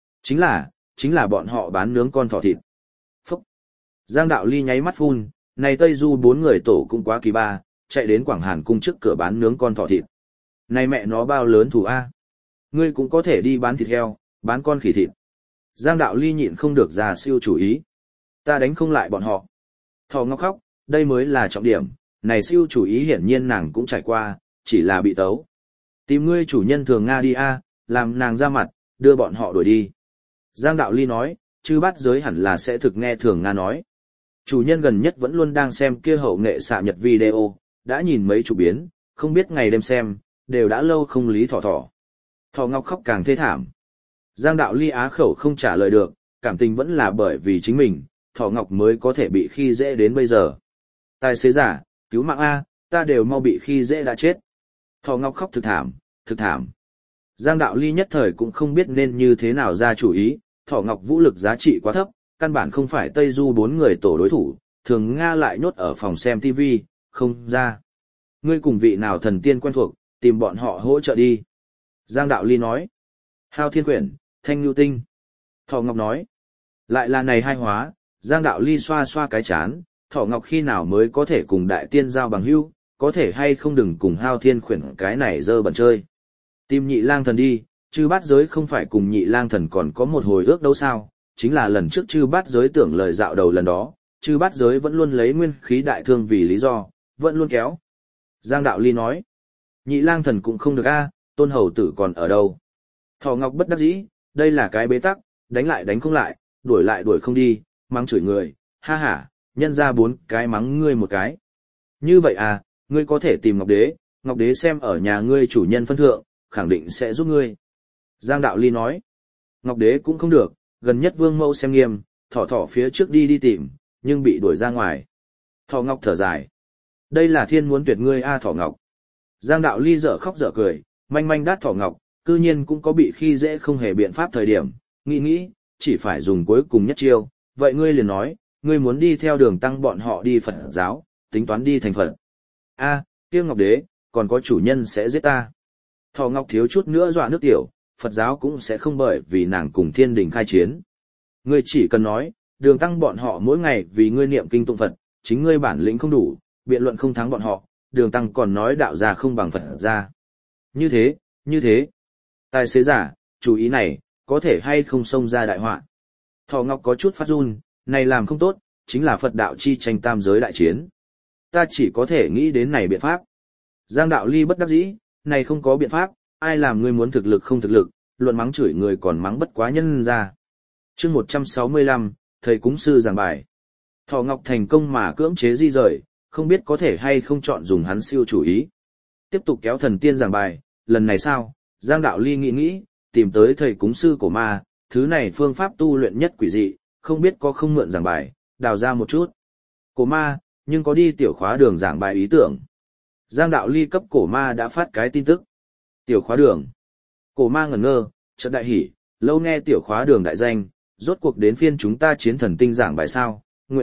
Chính là bọn họ bán nướng con thỏ thịt. Phúc! Giang Đạo Ly nháy mắt phun, này Tây Du 4 người tổ cũng quá kỳ ba, chạy đến Quảng Hàn cung trước cửa bán nướng con thỏ thịt. Này mẹ nó bao lớn thủ a. Ngươi cũng có thể đi bán thịt heo, bán con khỉ thịt. Giang Đạo Ly nhịn không được ra siêu chủ ý. Ta đánh không lại bọn họ. Thỏ Ngọc khóc, đây mới là trọng điểm, này siêu chủ ý hiển nhiên nàng cũng trải qua, chỉ là bị tấu. Tìm ngươi chủ nhân Thường Nga đi a, làm nàng ra mặt, đưa bọn họ đuổi đi. Giang Đạo Ly nói, chư bắt giới hẳn là sẽ thực nghe Thường Nga nói. Chủ nhân gần nhất vẫn luôn đang xem kia hậu nghệ xạ nhật video, đã nhìn mấy chục biến, không biết ngày đêm xem, đều đã lâu không lý thỏ thỏ. Thỏ Ngọc khóc càng thê thảm. Giang Đạo Ly á khẩu không trả lời được, cảm tình vẫn là bởi vì chính mình, Thỏ Ngọc mới có thể bị khi dễ đến bây giờ. Tài xế giả, cứu mạng A, ta đều mau bị khi dễ đã chết. Thỏ Ngọc khóc thực thảm, thực thảm. Giang Đạo Ly nhất thời cũng không biết nên như thế nào ra chủ ý, Thỏ Ngọc vũ lực giá trị quá thấp, căn bản không phải Tây Du 4 người tổ đối thủ, Thường Nga lại nhốt ở phòng xem TV, không ra. Ngươi cùng vị nào thần tiên quen thuộc, tìm bọn họ hỗ trợ đi. Giang Đạo Ly nói. Hao Thiên Quyển, Thanh Nhu Tinh. Thỏ Ngọc nói. Lại là này hai hóa, Giang Đạo Ly xoa xoa cái chán, Thỏ Ngọc khi nào mới có thể cùng đại tiên giao bằng hữu, có thể hay không đừng cùng Hao Thiên Quyển cái này dơ bẩn chơi. Tìm Nhị Lang Thần đi, chư bát giới không phải cùng Nhị Lang Thần còn có một hồi ước đâu sao, chính là lần trước chư bát giới tưởng lời dạo đầu lần đó, chư bát giới vẫn luôn lấy nguyên khí đại thương vì lý do, vẫn luôn kéo. Giang Đạo Ly nói. Nhị Lang Thần cũng không được a, Tôn Hầu Tử còn ở đâu. Thỏ Ngọc bất đắc dĩ, đây là cái bế tắc, đánh lại đánh không lại đuổi không đi, mắng chửi người, ha ha, nhân ra 4 cái mắng ngươi một cái. Như vậy à, ngươi có thể tìm Ngọc Đế xem ở nhà ngươi chủ nhân phân thượng, khẳng định sẽ giúp ngươi. Giang Đạo Ly nói, Ngọc Đế cũng không được, gần nhất Vương Mẫu xem nghiêm, thỏ phía trước đi tìm, nhưng bị đuổi ra ngoài. Thỏ Ngọc thở dài, đây là thiên muốn tuyệt ngươi a Thỏ Ngọc. Giang Đạo Ly dở khóc dở cười, manh manh đát Thỏ Ngọc, cư nhiên cũng có bị khi dễ không hề biện pháp thời điểm, nghĩ, chỉ phải dùng cuối cùng nhất chiêu, vậy ngươi liền nói, ngươi muốn đi theo Đường Tăng bọn họ đi Phật giáo, tính toán đi thành Phật. A, kia Ngọc Đế, còn có chủ nhân sẽ giết ta. Thỏ Ngọc thiếu chút nữa dọa nước tiểu, Phật giáo cũng sẽ không bởi vì nàng cùng thiên đình khai chiến. Ngươi chỉ cần nói, Đường Tăng bọn họ mỗi ngày vì ngươi niệm kinh tụng Phật, chính ngươi bản lĩnh không đủ, biện luận không thắng bọn họ, Đường Tăng còn nói đạo gia không bằng Phật gia. Như thế. Tài xế giả, chú ý này, có thể hay không xông ra đại họa. Thỏ Ngọc có chút phát run, này làm không tốt, chính là Phật đạo chi tranh tam giới đại chiến. Ta chỉ có thể nghĩ đến này biện pháp. Giang Đạo Ly bất đắc dĩ, này không có biện pháp, ai làm ngươi muốn thực lực không thực lực, luận mắng chửi người còn mắng bất quá nhân ra. Chương 165, thầy cúng sư giảng bài. Thỏ Ngọc thành công mà cưỡng chế di rời, không biết có thể hay không chọn dùng hắn siêu chủ ý. Tiếp tục kéo thần tiên giảng bài, lần này sao? Giang Đạo Ly nghĩ, tìm tới thầy cúng sư của ma, thứ này phương pháp tu luyện nhất quỷ dị, không biết có không mượn giảng bài, đào ra một chút. Cổ ma, nhưng có đi tiểu khóa đường giảng bài ý tưởng. Giang Đạo Ly cấp cổ ma đã phát cái tin tức. Tiểu khóa đường. Cổ ma ngẩn ngơ, chợt đại hỉ, lâu nghe tiểu khóa đường đại danh, rốt cuộc đến phiên chúng ta chiến thần tinh giảng bài sao, nguyện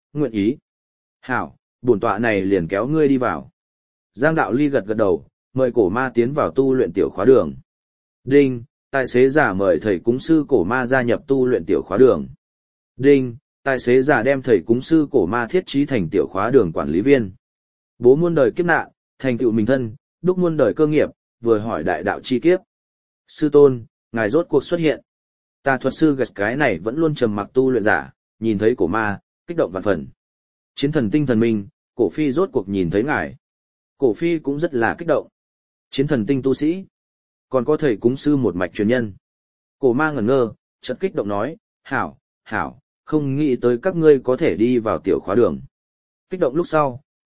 ý. Hảo, bổn tọa này liền kéo ngươi đi vào. Giang Đạo Ly gật đầu, mời cổ ma tiến vào tu luyện tiểu khóa đường. Đinh, tài xế giả mời thầy cúng sư cổ ma gia nhập tu luyện tiểu khóa đường. Đinh, tài xế giả đem thầy cúng sư cổ ma thiết trí thành tiểu khóa đường quản lý viên. Bố muôn đời kiếp nạn, thành tựu mình thân, đúc muôn đời cơ nghiệp, vừa hỏi đại đạo chi kiếp. Sư tôn, ngài rốt cuộc xuất hiện. Tà thuật sư gật cái này vẫn luôn trầm mặc tu luyện giả, nhìn thấy cổ ma, kích động vạn phần. Chiến thần tinh thần minh, cổ phi rốt cuộc nhìn thấy ngài. Cổ phi cũng rất là kích động. Chiến thần tinh tu sĩ. Còn có thầy cúng sư một mạch truyền nhân. Cổ ma ngẩn ngơ, chợt kích động nói, hảo, không nghĩ tới các ngươi có thể đi vào tiểu khóa đường. Kích động lúc sau,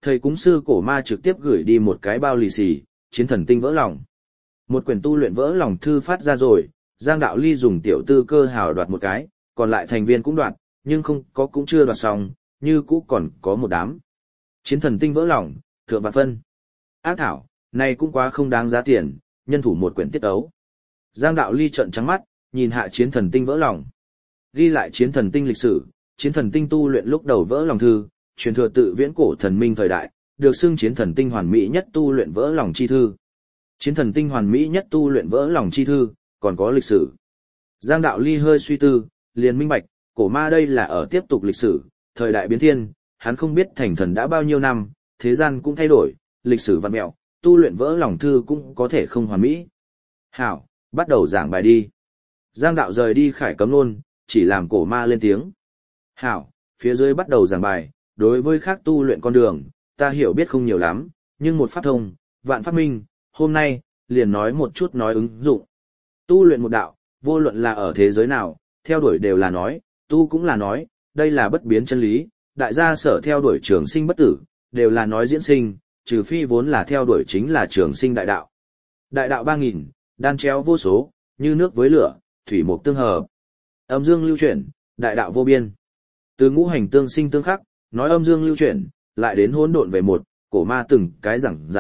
Thầy cúng sư cổ ma trực tiếp gửi đi một cái bao lì xì, chiến thần tinh vỡ lòng. Một quyển tu luyện vỡ lòng thư phát ra rồi, Giang Đạo Ly dùng tiểu tư cơ hào đoạt một cái, còn lại thành viên cũng đoạt, nhưng không có cũng chưa đoạt xong, như cũ còn có một đám. Chiến thần tinh vỡ lòng, thượng vạn phân. Ác thảo, này cũng quá không đáng giá tiền, nhân thủ một quyển tiết ấu. Giang Đạo Ly trợn trắng mắt, nhìn hạ chiến thần tinh vỡ lòng. Ghi lại chiến thần tinh lịch sử, chiến thần tinh tu luyện lúc đầu vỡ lòng thư, truyền thừa tự viễn cổ thần minh thời đại, được xưng chiến thần tinh hoàn mỹ nhất tu luyện vỡ lòng chi thư. Chiến thần tinh hoàn mỹ nhất tu luyện vỡ lòng chi thư, còn có lịch sử. Giang Đạo Ly hơi suy tư, liền minh bạch, cổ ma đây là ở tiếp tục lịch sử, thời đại biến thiên, hắn không biết thành thần đã bao nhiêu năm, thế gian cũng thay đổi, lịch sử vặn mẹo, tu luyện vỡ lòng thư cũng có thể không hoàn mỹ. Hảo, bắt đầu giảng bài đi. Giang Đạo rời đi khải cấm luôn, chỉ làm cổ ma lên tiếng. Hảo, phía dưới bắt đầu giảng bài, đối với khác tu luyện con đường, ta hiểu biết không nhiều lắm, nhưng một pháp thông, vạn pháp minh, hôm nay, liền nói một chút nói ứng dụng. Tu luyện một đạo, vô luận là ở thế giới nào, theo đuổi đều là nói, tu cũng là nói, đây là bất biến chân lý, đại gia sở theo đuổi trường sinh bất tử, đều là nói diễn sinh, trừ phi vốn là theo đuổi chính là trường sinh đại đạo. Đại đạo 3000, đan chéo vô số, như nước với lửa, thủy mục tương hợp. Âm dương lưu chuyển, đại đạo vô biên. Từ ngũ hành tương sinh tương khắc, nói âm dương lưu chuyển, lại đến hỗn độn về một, cổ ma từng cái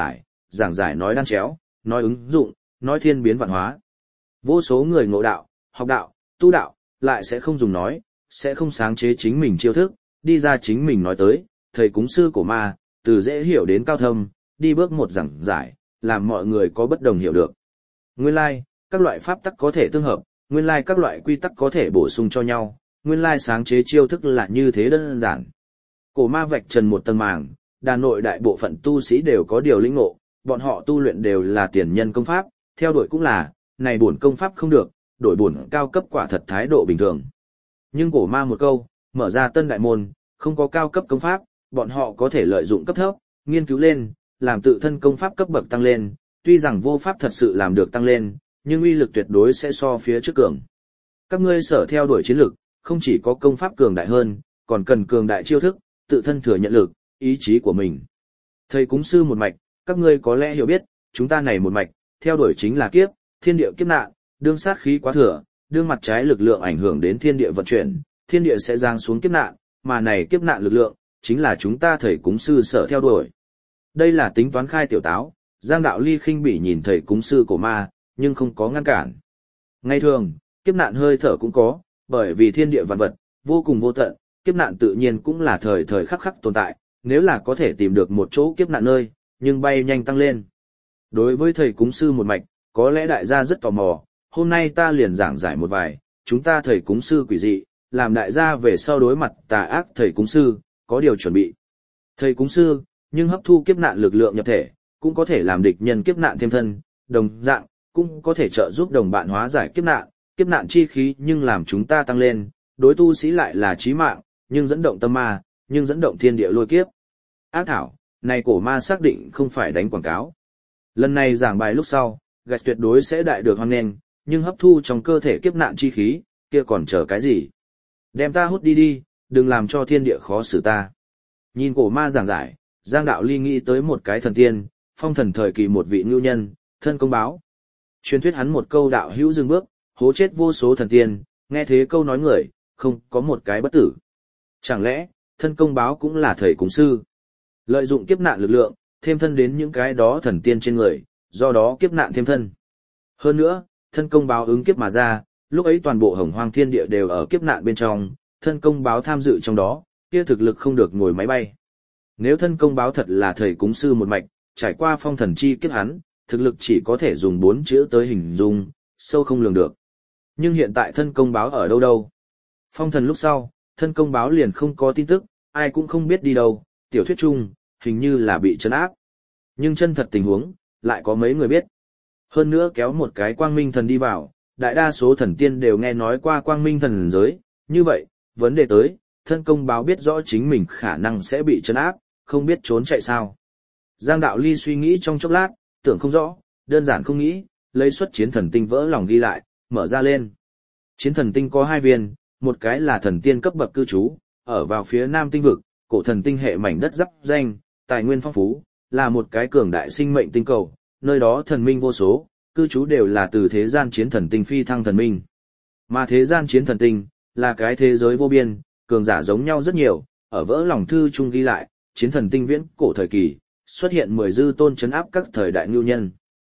giảng giải nói đan chéo, nói ứng dụng, nói thiên biến vạn hóa. Vô số người ngộ đạo, học đạo, tu đạo, lại sẽ không dùng nói, sẽ không sáng chế chính mình chiêu thức, đi ra chính mình nói tới, thầy cúng sư cổ ma, từ dễ hiểu đến cao thâm, đi bước một giảng giải, làm mọi người có bất đồng hiểu được. Nguyên lai, các loại pháp tắc có thể tương hợp, nguyên lai các loại quy tắc có thể bổ sung cho nhau, nguyên lai sáng chế chiêu thức là như thế đơn giản. Cổ ma vạch trần một tầng màng, đà nội đại bộ phận tu sĩ đều có điều lĩnh ngộ, bọn họ tu luyện đều là tiền nhân công pháp, theo đuổi cũng là, này bổn công pháp không được, đổi bổn cao cấp quả thật thái độ bình thường. Nhưng cổ ma một câu, mở ra tân đại môn, không có cao cấp công pháp, bọn họ có thể lợi dụng cấp thấp, nghiên cứu lên, làm tự thân công pháp cấp bậc tăng lên, tuy rằng vô pháp thật sự làm được tăng lên, nhưng uy lực tuyệt đối sẽ so phía trước cường. Các ngươi sở theo đuổi chiến lực, không chỉ có công pháp cường đại hơn, còn cần cường đại chiêu thức, tự thân thừa nhận lực, ý chí của mình. Thầy cúng sư một mạch, các ngươi có lẽ hiểu biết, chúng ta này một mạch, theo đuổi chính là kiếp, thiên địa kiếp nạn, đương sát khí quá thừa, đương mặt trái lực lượng ảnh hưởng đến thiên địa vận chuyển, thiên địa sẽ giáng xuống kiếp nạn, mà này kiếp nạn lực lượng, chính là chúng ta thầy cúng sư sở theo đuổi. Đây là tính toán khai tiểu táo, Giang Đạo Ly khinh bỉ nhìn thầy cúng sư cổ ma, nhưng không có ngăn cản. Ngày thường, kiếp nạn hơi thở cũng có, bởi vì thiên địa vạn vật, vô cùng vô tận, kiếp nạn tự nhiên cũng là thời thời khắc khắc tồn tại, nếu là có thể tìm được một chỗ kiếp nạn nơi, nhưng bay nhanh tăng lên. Đối với thầy cúng sư một mạch, có lẽ đại gia rất tò mò, hôm nay ta liền giảng giải một vài, chúng ta thầy cúng sư quỷ dị, làm đại gia về sau đối mặt tà ác thầy cúng sư, có điều chuẩn bị. Thầy cúng sư, nhưng hấp thu kiếp nạn lực lượng nhập thể, cũng có thể làm địch nhân kiếp nạn thêm thân, đồng dạng, cũng có thể trợ giúp đồng bạn hóa giải kiếp nạn chi khí nhưng làm chúng ta tăng lên, đối tu sĩ lại là chí mạng, nhưng dẫn động tâm ma, nhưng dẫn động thiên địa lôi kiếp. Ác thảo, này cổ ma xác định không phải đánh quảng cáo. Lần này giảng bài lúc sau, gạch tuyệt đối sẽ đại được hoan nghênh, nhưng hấp thu trong cơ thể kiếp nạn chi khí, kia còn chờ cái gì? Đem ta hút đi đi, đừng làm cho thiên địa khó xử ta. Nhìn cổ ma giảng giải, Giang Đạo Ly nghĩ tới một cái thần tiên, phong thần thời kỳ một vị ngưu nhân, thân công báo. Truyền thuyết hắn một câu đạo hữu dừng bước, hố chết vô số thần tiên, nghe thế câu nói người, không có một cái bất tử. Chẳng lẽ, thân công báo cũng là thầy cúng sư? Lợi dụng kiếp nạn lực lượng, thêm thân đến những cái đó thần tiên trên người, do đó kiếp nạn thêm thân. Hơn nữa, thân công báo ứng kiếp mà ra, lúc ấy toàn bộ hồng hoang thiên địa đều ở kiếp nạn bên trong, thân công báo tham dự trong đó, kia thực lực không được ngồi máy bay. Nếu thân công báo thật là thầy cúng sư một mạch, trải qua phong thần chi kiếp hắn, thực lực chỉ có thể dùng 4 chữ tới hình dung, sâu không lường được. Nhưng hiện tại thân công báo ở đâu đâu? Phong thần lúc sau, thân công báo liền không có tin tức, ai cũng không biết đi đâu, tiểu thuyết chung, hình như là bị trấn áp. Nhưng chân thật tình huống, lại có mấy người biết. Hơn nữa kéo một cái quang minh thần đi vào, đại đa số thần tiên đều nghe nói qua quang minh thần giới, như vậy, vấn đề tới, thân công báo biết rõ chính mình khả năng sẽ bị trấn áp, không biết trốn chạy sao. Giang Đạo Ly suy nghĩ trong chốc lát, tưởng không rõ, đơn giản không nghĩ, lấy xuất chiến thần tinh vỡ lòng ghi lại, mở ra lên. Chiến thần tinh có 2 viên, một cái là thần tiên cấp bậc cư trú, ở vào phía nam tinh vực, cổ thần tinh hệ mảnh đất giáp danh, tài nguyên phong phú, là một cái cường đại sinh mệnh tinh cầu, nơi đó thần minh vô số, cư trú đều là từ thế gian chiến thần tinh phi thăng thần minh. Mà thế gian chiến thần tinh, là cái thế giới vô biên, cường giả giống nhau rất nhiều, ở vỡ lòng thư chung ghi lại, chiến thần tinh viễn cổ thời kỳ, xuất hiện 10 dư tôn chấn áp các thời đại ngưu nhân.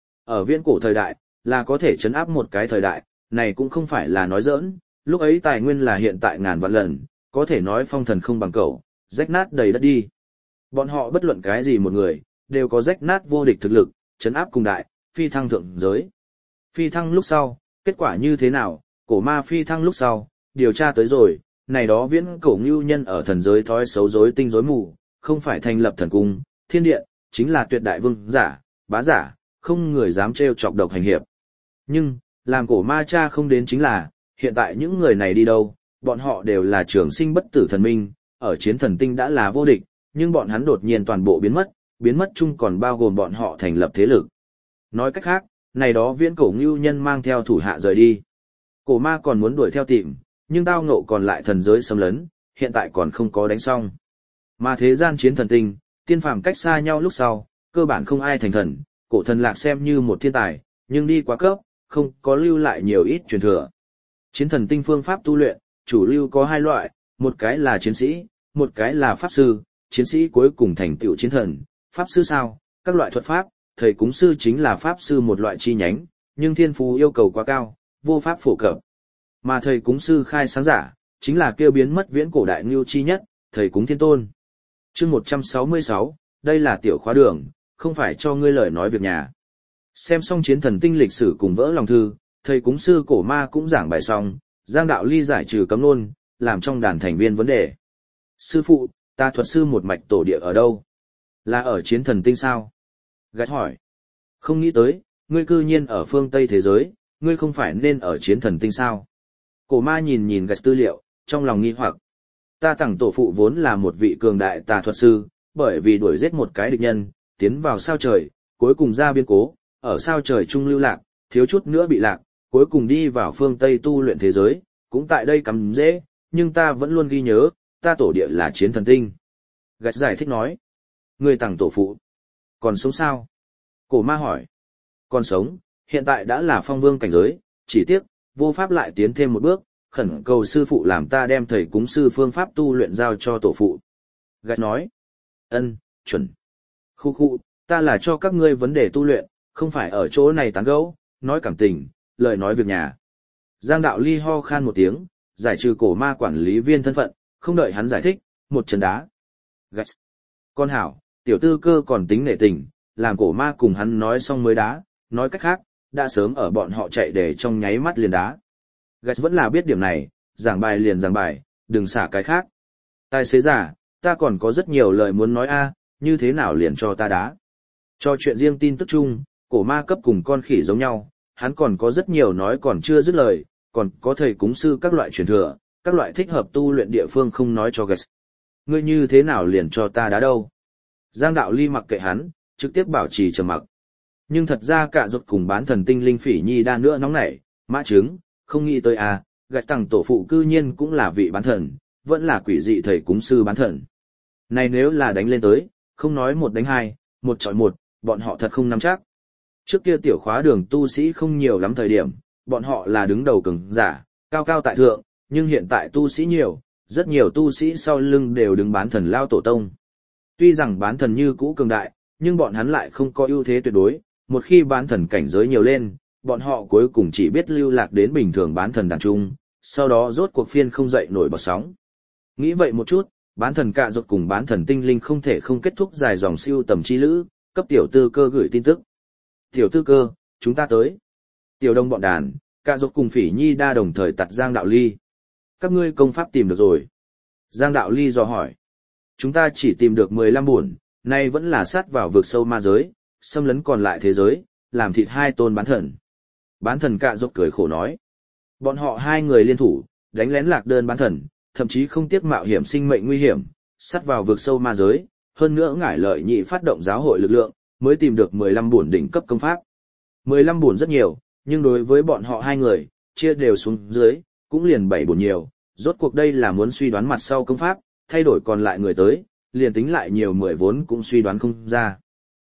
Ở viễn cổ thời đại, là có thể chấn áp một cái thời đại, này cũng không phải là nói giỡn, lúc ấy tài nguyên là hiện tại ngàn vạn lần, có thể nói phong thần không bằng cậu, rách nát đầy đất đi. Bọn họ bất luận cái gì một người, đều có rách nát vô địch thực lực, chấn áp cùng đại, phi thăng thượng giới. Phi thăng lúc sau, kết quả như thế nào, cổ ma phi thăng lúc sau, điều tra tới rồi, này đó viễn cổ ngưu nhân ở thần giới thói xấu rối tinh rối mù, không phải thành lập thần cung, thiên điện, chính là tuyệt đại vương giả, bá giả, không người dám trêu chọc độc hành hiệp. Nhưng, làm cổ ma cha không đến chính là, hiện tại những người này đi đâu, bọn họ đều là trường sinh bất tử thần minh, ở chiến thần tinh đã là vô địch, nhưng bọn hắn đột nhiên toàn bộ biến mất chung còn bao gồm bọn họ thành lập thế lực. Nói cách khác, này đó viễn cổ ngưu nhân mang theo thủ hạ rời đi. Cổ ma còn muốn đuổi theo tìm, nhưng tao ngộ còn lại thần giới xâm lấn, hiện tại còn không có đánh xong. Mà thế gian chiến thần tinh, tiên phàm cách xa nhau lúc sau, cơ bản không ai thành thần, cổ thần lạc xem như một thiên tài, nhưng đi quá cấp, không có lưu lại nhiều ít truyền thừa. Chiến thần tinh phương pháp tu luyện, chủ lưu có hai loại, một cái là chiến sĩ, một cái là pháp sư, chiến sĩ cuối cùng thành tựu chiến thần, pháp sư sao, các loại thuật pháp, thầy cúng sư chính là pháp sư một loại chi nhánh, nhưng thiên phú yêu cầu quá cao, vô pháp phổ cập. Mà thầy cúng sư khai sáng giả, chính là kêu biến mất viễn cổ đại ngưu chi nhất, thầy cúng thiên tôn. Chương 166, đây là tiểu khóa đường, không phải cho ngươi lời nói việc nhà. Xem xong chiến thần tinh lịch sử cùng vỡ lòng thư, thầy cúng sư cổ ma cũng giảng bài xong, Giang Đạo Ly giải trừ cấm nôn, làm trong đàn thành viên vấn đề. Sư phụ, ta thuật sư một mạch tổ địa ở đâu? Là ở chiến thần tinh sao? Gạch hỏi. Không nghĩ tới, ngươi cư nhiên ở phương Tây thế giới, ngươi không phải nên ở chiến thần tinh sao? Cổ ma nhìn nhìn gạch tư liệu, trong lòng nghi hoặc. Ta tặng tổ phụ vốn là một vị cường đại tà thuật sư, bởi vì đuổi giết một cái địch nhân, tiến vào sao trời, cuối cùng ra biến cố, ở sao trời trung lưu lạc, thiếu chút nữa bị lạc, cuối cùng đi vào phương Tây tu luyện thế giới, cũng tại đây cắm dễ, nhưng ta vẫn luôn ghi nhớ, ta tổ địa là chiến thần tinh. Gạch giải thích nói. Người tặng tổ phụ. Còn sống sao? Cổ ma hỏi. Còn sống, hiện tại đã là phong vương cảnh giới, chỉ tiếc, vô pháp lại tiến thêm một bước, khẩn cầu sư phụ làm ta đem thầy cúng sư phương pháp tu luyện giao cho tổ phụ. Gạch nói. Ân, chuẩn. Khu khu, ta là cho các ngươi vấn đề tu luyện, không phải ở chỗ này tán gẫu, nói cảm tình, lời nói việc nhà. Giang Đạo Ly ho khan một tiếng, giải trừ cổ ma quản lý viên thân phận, không đợi hắn giải thích, một chân đá. Gạch. Con hảo, tiểu tư cơ còn tính nể tình, làm cổ ma cùng hắn nói xong mới đá, nói cách khác, đã sớm ở bọn họ chạy để trong nháy mắt liền đá. Gạch vẫn là biết điểm này, giảng bài liền giảng bài, đừng xả cái khác. Tài xế giả, ta còn có rất nhiều lời muốn nói a, như thế nào liền cho ta đá. Cho chuyện riêng tin tức chung, cổ ma cấp cùng con khỉ giống nhau, hắn còn có rất nhiều nói còn chưa dứt lời, còn có thầy cúng sư các loại truyền thừa, các loại thích hợp tu luyện địa phương không nói cho Gạch. Ngươi như thế nào liền cho ta đá đâu? Giang Đạo Ly mặc kệ hắn, trực tiếp bảo trì trầm mặc. Nhưng thật ra cả rốt cùng bán thần tinh linh phỉ nhi đa nữa nóng nảy, mã trứng, không nghĩ tới à, Gạch tặng tổ phụ cư nhiên cũng là vị bán thần, vẫn là quỷ dị thầy cúng sư bán thần. Này nếu là đánh lên tới, không nói một đánh hai, một chọi một, bọn họ thật không nắm chắc. Trước kia tiểu khóa đường tu sĩ không nhiều lắm thời điểm, bọn họ là đứng đầu cường giả, cao cao tại thượng, nhưng hiện tại tu sĩ nhiều, rất nhiều tu sĩ sau lưng đều đứng bán thần lao tổ tông. Tuy rằng bán thần như cũ cường đại, nhưng bọn hắn lại không có ưu thế tuyệt đối, một khi bán thần cảnh giới nhiều lên, bọn họ cuối cùng chỉ biết lưu lạc đến bình thường bán thần đàn trung, sau đó rốt cuộc phiên không dậy nổi bọt sóng. Nghĩ vậy một chút, bán thần cạ rốt cùng bán thần tinh linh không thể không kết thúc dài dòng siêu tầm chi lữ, cấp tiểu tư cơ gửi tin tức. Tiểu tư cơ, chúng ta tới. Tiểu đông bọn đàn, cạ rốt cùng phỉ nhi đa đồng thời tặt Giang Đạo Ly. Các ngươi công pháp tìm được rồi. Giang Đạo Ly dò hỏi. Chúng ta chỉ tìm được 15 buồn, nay vẫn là sát vào vực sâu ma giới, xâm lấn còn lại thế giới, làm thịt hai tôn bán thần. Bán thần cạ rốt cười khổ nói. Bọn họ hai người liên thủ, đánh lén lạc đơn bán thần, thậm chí không tiếc mạo hiểm sinh mệnh nguy hiểm, sát vào vực sâu ma giới, hơn nữa ngải lợi nhị phát động giáo hội lực lượng, mới tìm được 15 bổn đỉnh cấp công pháp. 15 bổn rất nhiều, nhưng đối với bọn họ hai người, chia đều xuống dưới, cũng liền 7 bổn nhiều, rốt cuộc đây là muốn suy đoán mặt sau công pháp, thay đổi còn lại người tới, liền tính lại nhiều 10 vốn cũng suy đoán không ra.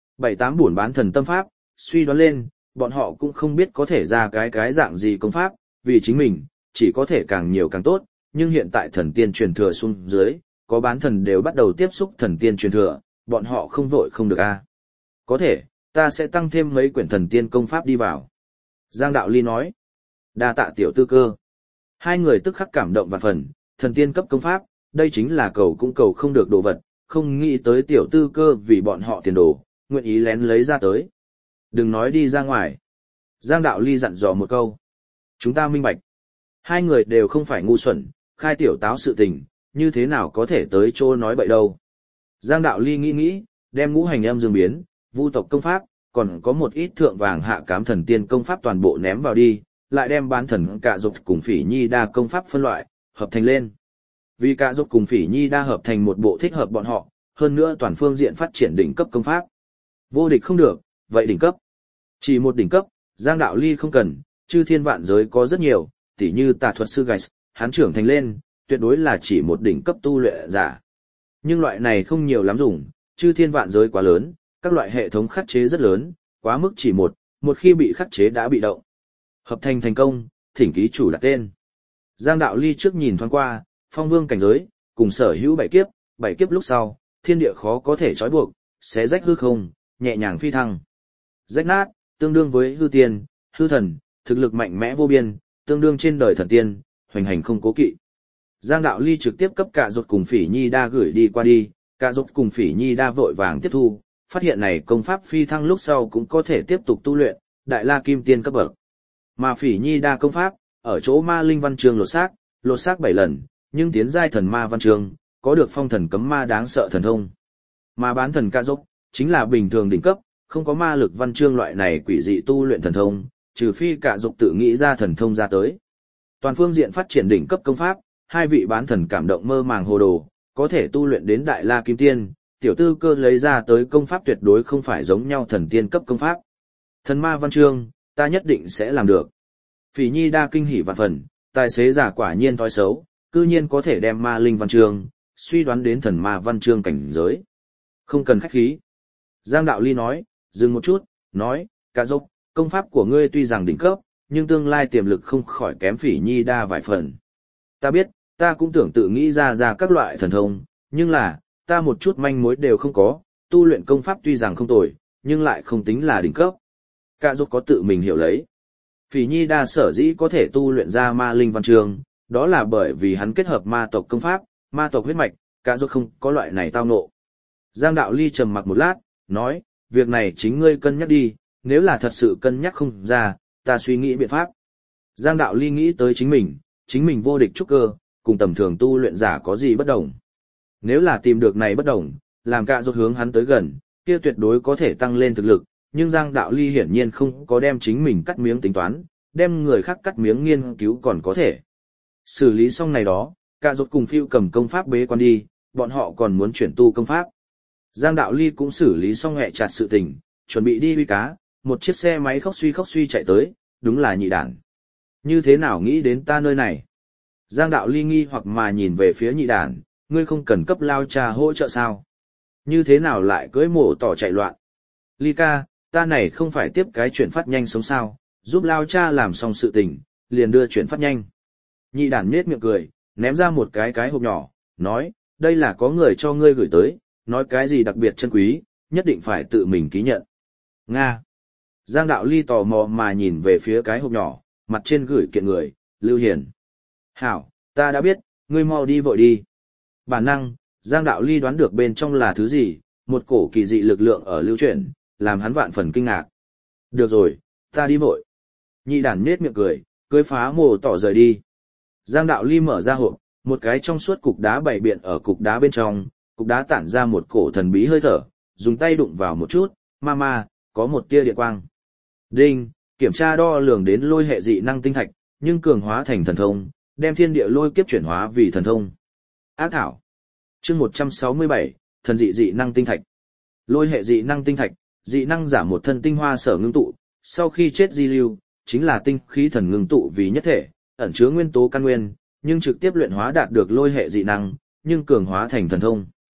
7-8 buồn bán thần tâm pháp, suy đoán lên, bọn họ cũng không biết có thể ra cái dạng gì công pháp, vì chính mình, chỉ có thể càng nhiều càng tốt, nhưng hiện tại thần tiên truyền thừa xuống dưới, có bán thần đều bắt đầu tiếp xúc thần tiên truyền thừa, bọn họ không vội không được a. Có thể, ta sẽ tăng thêm mấy quyển thần tiên công pháp đi vào. Giang Đạo Ly nói, đa tạ tiểu tư cơ. Hai người tức khắc cảm động vạn phần, thần tiên cấp công pháp, đây chính là cầu cũng cầu không được đồ vật, không nghĩ tới tiểu tư cơ vì bọn họ tiền đồ, nguyện ý lén lấy ra tới. Đừng nói đi ra ngoài. Giang Đạo Ly dặn dò một câu. Chúng ta minh bạch. Hai người đều không phải ngu xuẩn, khai tiểu táo sự tình, như thế nào có thể tới chỗ nói bậy đâu. Giang Đạo Ly nghĩ, đem ngũ hành âm dương biến, vu tộc công pháp, còn có một ít thượng vàng hạ cám thần tiên công pháp toàn bộ ném vào đi, lại đem bán thần cạ dục cùng phỉ nhi đa công pháp phân loại, hợp thành lên. Vì cạ dục cùng phỉ nhi đa hợp thành một bộ thích hợp bọn họ, hơn nữa toàn phương diện phát triển đỉnh cấp công pháp. Vô địch không được, vậy đỉnh cấp. Chỉ một đỉnh cấp, Giang Đạo Ly không cần, chư thiên vạn giới có rất nhiều, tỉ như tà thuật sư Gais, hắn trưởng thành lên, tuyệt đối là chỉ một đỉnh cấp tu luyện giả. Nhưng loại này không nhiều lắm dùng, chư thiên vạn giới quá lớn, các loại hệ thống khắc chế rất lớn, quá mức chỉ một khi bị khắc chế đã bị động. Hợp thành thành công, thỉnh ký chủ đặt tên. Giang Đạo Ly trước nhìn thoáng qua, phong vương cảnh giới, cùng sở hữu bảy kiếp lúc sau, thiên địa khó có thể trói buộc, xé rách hư không, nhẹ nhàng phi thăng. Rách nát, tương đương với hư tiên, hư thần, thực lực mạnh mẽ vô biên, tương đương trên đời thần tiên, hoành hành không cố kỵ. Giang Đạo Ly trực tiếp cấp Cạ Dục cùng Phỉ Nhi Đa gửi đi qua đi, Cạ Dục cùng Phỉ Nhi Đa vội vàng tiếp thu, phát hiện này công pháp phi thăng lúc sau cũng có thể tiếp tục tu luyện, đại la kim tiên cấp bậc. Mà Phỉ Nhi Đa công pháp, ở chỗ ma linh văn chương lột xác 7 lần, nhưng tiến giai thần ma văn chương, có được phong thần cấm ma đáng sợ thần thông. Mà bán thần Cạ Dục, chính là bình thường đỉnh cấp, không có ma lực văn chương loại này quỷ dị tu luyện thần thông, trừ phi Cạ Dục tự nghĩ ra thần thông ra tới. Toàn phương diện phát triển đỉnh cấp công pháp, hai vị bán thần cảm động mơ màng hồ đồ, có thể tu luyện đến đại la kim tiên, tiểu tư cơ lấy ra tới công pháp tuyệt đối không phải giống nhau thần tiên cấp công pháp. Thần ma văn chương, ta nhất định sẽ làm được. Phỉ Nhi Đa kinh hỉ vạn phần, tài xế giả quả nhiên thói xấu, cư nhiên có thể đem ma linh văn chương, suy đoán đến thần ma văn chương cảnh giới. Không cần khách khí. Giang Đạo Ly nói, dừng một chút, nói, Cạ Dục, công pháp của ngươi tuy rằng đỉnh cấp, nhưng tương lai tiềm lực không khỏi kém Phỉ Nhi Đa vài phần. Ta biết, ta cũng tưởng tự nghĩ ra các loại thần thông, nhưng là, ta một chút manh mối đều không có, tu luyện công pháp tuy rằng không tồi, nhưng lại không tính là đỉnh cấp. Cạ Dục có tự mình hiểu lấy. Phỉ Nhi Đa sở dĩ có thể tu luyện ra ma linh văn chương, đó là bởi vì hắn kết hợp ma tộc công pháp, ma tộc huyết mạch, Cạ Dục không có loại này tao ngộ. Giang Đạo Ly trầm mặc một lát, nói, việc này chính ngươi cân nhắc đi, nếu là thật sự cân nhắc không ra, ta suy nghĩ biện pháp. Giang Đạo Ly nghĩ tới chính mình vô địch trúc cơ, cùng tầm thường tu luyện giả có gì bất đồng. Nếu là tìm được này bất đồng, làm Cạ Dục hướng hắn tới gần, kia tuyệt đối có thể tăng lên thực lực, nhưng Giang Đạo Ly hiển nhiên không có đem chính mình cắt miếng tính toán, đem người khác cắt miếng nghiên cứu còn có thể. Xử lý xong này đó, Cạ Dục cùng Phiêu cầm công pháp bế quan đi, bọn họ còn muốn chuyển tu công pháp. Giang Đạo Ly cũng xử lý xong hẹ chặt sự tình, chuẩn bị đi uy cá, một chiếc xe máy khóc suy chạy tới, đúng là nhị đản. Như thế nào nghĩ đến ta nơi này? Giang Đạo Ly nghi hoặc mà nhìn về phía nhị đản, ngươi không cần cấp lao cha hỗ trợ sao? Như thế nào lại cưỡi mổ tỏ chạy loạn? Ly ca, ta này không phải tiếp cái chuyển phát nhanh sống sao, giúp lao cha làm xong sự tình, liền đưa chuyển phát nhanh. Nhị đản nhếch miệng cười, ném ra một cái hộp nhỏ, nói, đây là có người cho ngươi gửi tới, nói cái gì đặc biệt chân quý, nhất định phải tự mình ký nhận. Nga. Giang Đạo Ly tò mò mà nhìn về phía cái hộp nhỏ, mặt trên gửi kiện người, Lưu Hiền. Hảo, ta đã biết, ngươi mau đi vội đi. Bản năng, Giang Đạo Ly đoán được bên trong là thứ gì, một cổ kỳ dị lực lượng ở lưu chuyển, làm hắn vạn phần kinh ngạc. Được rồi, ta đi vội. Nhị đản nết miệng cười phá mồ tỏ rời đi. Giang Đạo Ly mở ra hộp, một cái trong suốt cục đá bày biện ở cục đá bên trong, cục đá tản ra một cổ thần bí hơi thở, dùng tay đụng vào một chút, ma, có một tia điện quang. Đinh, kiểm tra đo lường đến lôi hệ dị năng tinh thạch, nhưng cường hóa thành thần thông, đem thiên địa lôi kiếp chuyển hóa vì thần thông. Ác thảo. Chương 167, thần dị năng tinh thạch. Lôi hệ dị năng tinh thạch, dị năng giả một thân tinh hoa sở ngưng tụ, sau khi chết di lưu, chính là tinh khí thần ngưng tụ vì nhất thể, ẩn chứa nguyên tố căn nguyên, nhưng trực tiếp luyện hóa đạt được lôi hệ dị năng, nhưng cường hóa thành thần thông.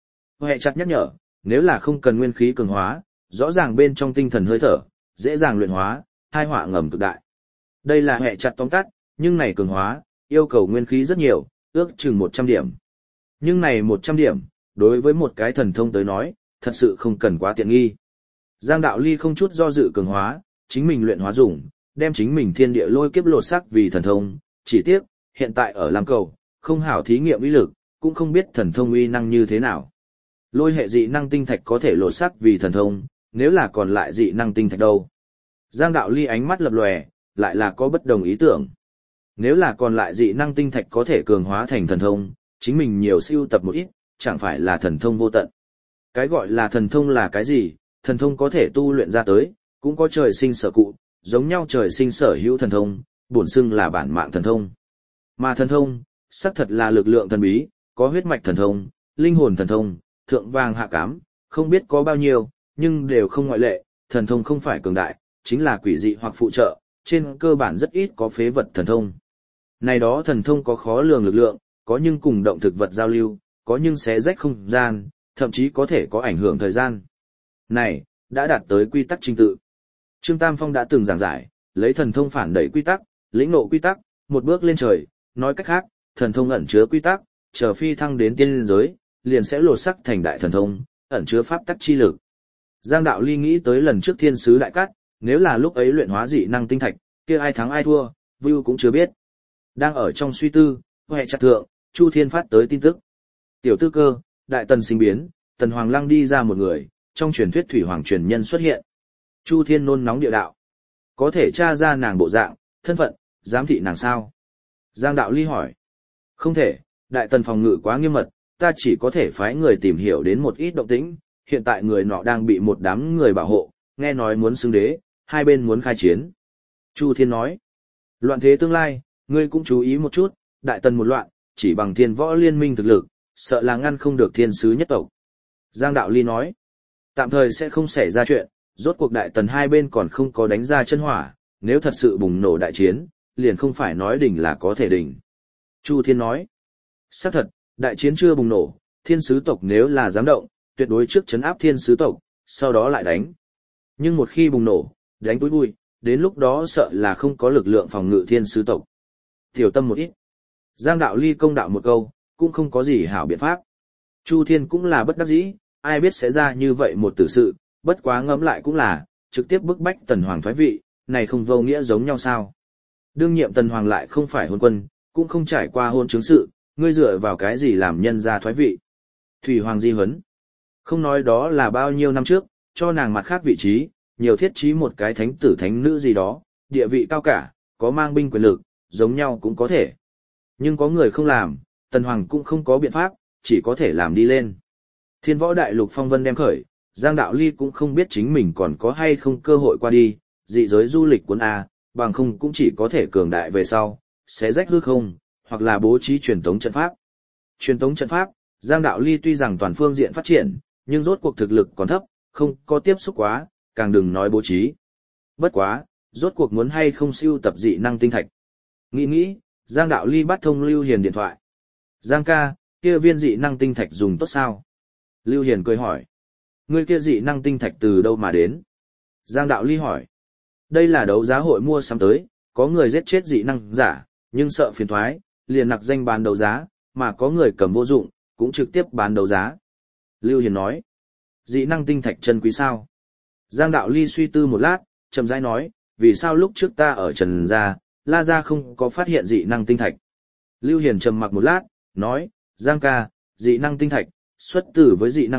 Hệ chặt nhắc nhở, nếu là không cần nguyên khí cường hóa, rõ ràng bên trong tinh thần hơi thở, dễ dàng luyện hóa, hai họa ngầm cực đại. Đây là hệ chặt tóm tắt, nhưng này cường hóa, yêu cầu nguyên khí rất nhiều, ước chừng 100 điểm. Nhưng này 100 điểm, đối với một cái thần thông tới nói, thật sự không cần quá tiện nghi. Giang Đạo Ly không chút do dự cường hóa, chính mình luyện hóa dùng, đem chính mình thiên địa lôi kiếp lột sắc vì thần thông, chỉ tiếc, hiện tại ở Lam Cầu, không hảo thí nghiệm uy lực, cũng không biết thần thông uy năng như thế nào. Lôi hệ dị năng tinh thạch có thể lột sắc vì thần thông, nếu là còn lại dị năng tinh thạch đâu. Giang Đạo Ly ánh mắt lập lòe, lại là có bất đồng ý tưởng. Nếu là còn lại dị năng tinh thạch có thể cường hóa thành thần thông, chính mình nhiều siêu tập một ít, chẳng phải là thần thông vô tận. Cái gọi là thần thông là cái gì? Thần thông có thể tu luyện ra tới, cũng có trời sinh sở cụ, giống nhau trời sinh sở hữu thần thông, bổn xưng là bản mạng thần thông. Mà thần thông, xác thật là lực lượng thần bí, có huyết mạch thần thông, linh hồn thần thông, thượng vàng hạ cám, không biết có bao nhiêu, nhưng đều không ngoại lệ, thần thông không phải cường đại, chính là quỷ dị hoặc phụ trợ, trên cơ bản rất ít có phế vật thần thông. Này đó thần thông có khó lường lực lượng, có nhưng cùng động thực vật giao lưu, có nhưng xé rách không gian, thậm chí có thể có ảnh hưởng thời gian. Này, đã đạt tới quy tắc trình tự. Trương Tam Phong đã từng giảng giải, lấy thần thông phản đẩy quy tắc, lĩnh ngộ quy tắc, một bước lên trời, nói cách khác, thần thông ẩn chứa quy tắc, chờ phi thăng đến tiên giới, liền sẽ lột sắc thành đại thần thông, ẩn chứa pháp tắc chi lực. Giang Đạo Ly nghĩ tới lần trước thiên sứ đại cát, nếu là lúc ấy luyện hóa dị năng tinh thạch, kia ai thắng ai thua, Vưu cũng chưa biết. Đang ở trong suy tư, hệ chặt thượng, Chu Thiên phát tới tin tức. Tiểu tư cơ, đại tần sinh biến, tần hoàng lăng đi ra một người, trong truyền thuyết thủy hoàng truyền nhân xuất hiện. Chu Thiên nôn nóng địa đạo. Có thể tra ra nàng bộ dạng, thân phận, giám thị nàng sao? Giang Đạo Ly hỏi. Không thể, đại tần phòng ngự quá nghiêm mật, ta chỉ có thể phái người tìm hiểu đến một ít động tĩnh, hiện tại người nọ đang bị một đám người bảo hộ, nghe nói muốn xưng đế, hai bên muốn khai chiến. Chu Thiên nói. Loạn thế tương lai, ngươi cũng chú ý một chút, đại tần một loạn, chỉ bằng thiên võ liên minh thực lực, sợ là ngăn không được thiên sứ nhất tộc. Giang Đạo Ly nói. Tạm thời sẽ không xảy ra chuyện, rốt cuộc đại tần hai bên còn không có đánh ra chân hỏa, nếu thật sự bùng nổ đại chiến, liền không phải nói đỉnh là có thể đỉnh. Chu Thiên nói, xác thật, đại chiến chưa bùng nổ, thiên sứ tộc nếu là dám động, tuyệt đối trước trấn áp thiên sứ tộc, sau đó lại đánh. Nhưng một khi bùng nổ, đánh túi bụi, đến lúc đó sợ là không có lực lượng phòng ngự thiên sứ tộc. Tiểu tâm một ít. Giang Đạo Ly công đạo một câu, cũng không có gì hảo biện pháp. Chu Thiên cũng là bất đắc dĩ, ai biết sẽ ra như vậy một tử sự, bất quá ngẫm lại cũng là, trực tiếp bức bách tần hoàng thoái vị, này không vô nghĩa giống nhau sao. Đương nhiệm tần hoàng lại không phải hôn quân, cũng không trải qua hôn chứng sự, ngươi dựa vào cái gì làm nhân ra thoái vị. Thủy hoàng di huấn. Không nói đó là bao nhiêu năm trước, cho nàng mặt khác vị trí, nhiều thiết trí một cái thánh tử thánh nữ gì đó, địa vị cao cả, có mang binh quyền lực, giống nhau cũng có thể. Nhưng có người không làm, tần hoàng cũng không có biện pháp, chỉ có thể làm đi lên. Thiên võ đại lục phong vân đem khởi, Giang Đạo Ly cũng không biết chính mình còn có hay không cơ hội qua đi, dị giới du lịch cuốn A, bằng không cũng chỉ có thể cường đại về sau, sẽ rách hư không, hoặc là bố trí truyền tống trận pháp. Truyền tống trận pháp, Giang Đạo Ly tuy rằng toàn phương diện phát triển, nhưng rốt cuộc thực lực còn thấp, không có tiếp xúc quá, càng đừng nói bố trí. Bất quá, rốt cuộc muốn hay không siêu tập dị năng tinh thạch. Nghĩ, Giang Đạo Ly bắt thông Lưu Hiền điện thoại. Giang ca, kia viên dị năng tinh thạch dùng tốt sao? Lưu Hiền cười hỏi. Ngươi kia dị năng tinh thạch từ đâu mà đến? Giang Đạo Ly hỏi. Đây là đấu giá hội mua sắm tới, có người giết chết dị năng giả, nhưng sợ phiền thoái, liền nặc danh bán đấu giá, mà có người cầm vô dụng, cũng trực tiếp bán đấu giá. Lưu Hiền nói. Dị năng tinh thạch chân quý sao? Giang Đạo Ly suy tư một lát, chậm rãi nói, vì sao lúc trước ta ở Trần Gia, La Gia không có phát hiện dị năng tinh thạch? Lưu Hiền trầm mặc một lát, nói, Giang ca, dị năng tinh thạch, xuất từ với dị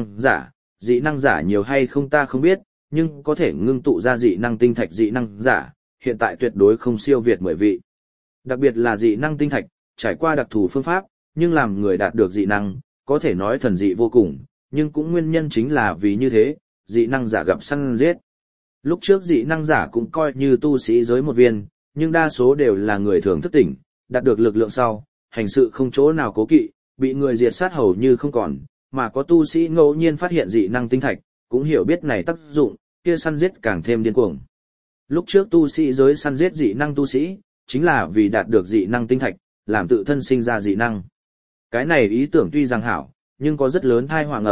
năng giả nhiều hay không ta không biết, nhưng có thể ngưng tụ ra dị năng tinh thạch dị năng giả, hiện tại tuyệt đối không siêu việt 10 vị. Đặc biệt là dị năng tinh thạch, trải qua đặc thù phương pháp, nhưng làm người đạt được dị năng, có thể nói thần dị vô cùng, nhưng cũng nguyên nhân chính là vì như thế, dị năng giả gặp săn giết. Lúc trước dị năng giả cũng coi như tu sĩ giới một viên, nhưng đa số đều là người thường thức tỉnh, đạt được lực lượng sau, hành sự không chỗ nào cố kỵ, bị người diệt sát hầu như không còn, mà có tu sĩ ngẫu nhiên phát hiện dị năng tinh thạch, cũng hiểu biết này tác dụng, kia săn giết càng thêm điên cuồng. Lúc trước tu sĩ giới săn giết dị năng tu sĩ, chính là vì đạt được dị năng tinh thạch, làm tự thân sinh ra dị năng. Cái này ý tưởng tuy rằng hảo, nhưng có rất lớn tai họa ngầm,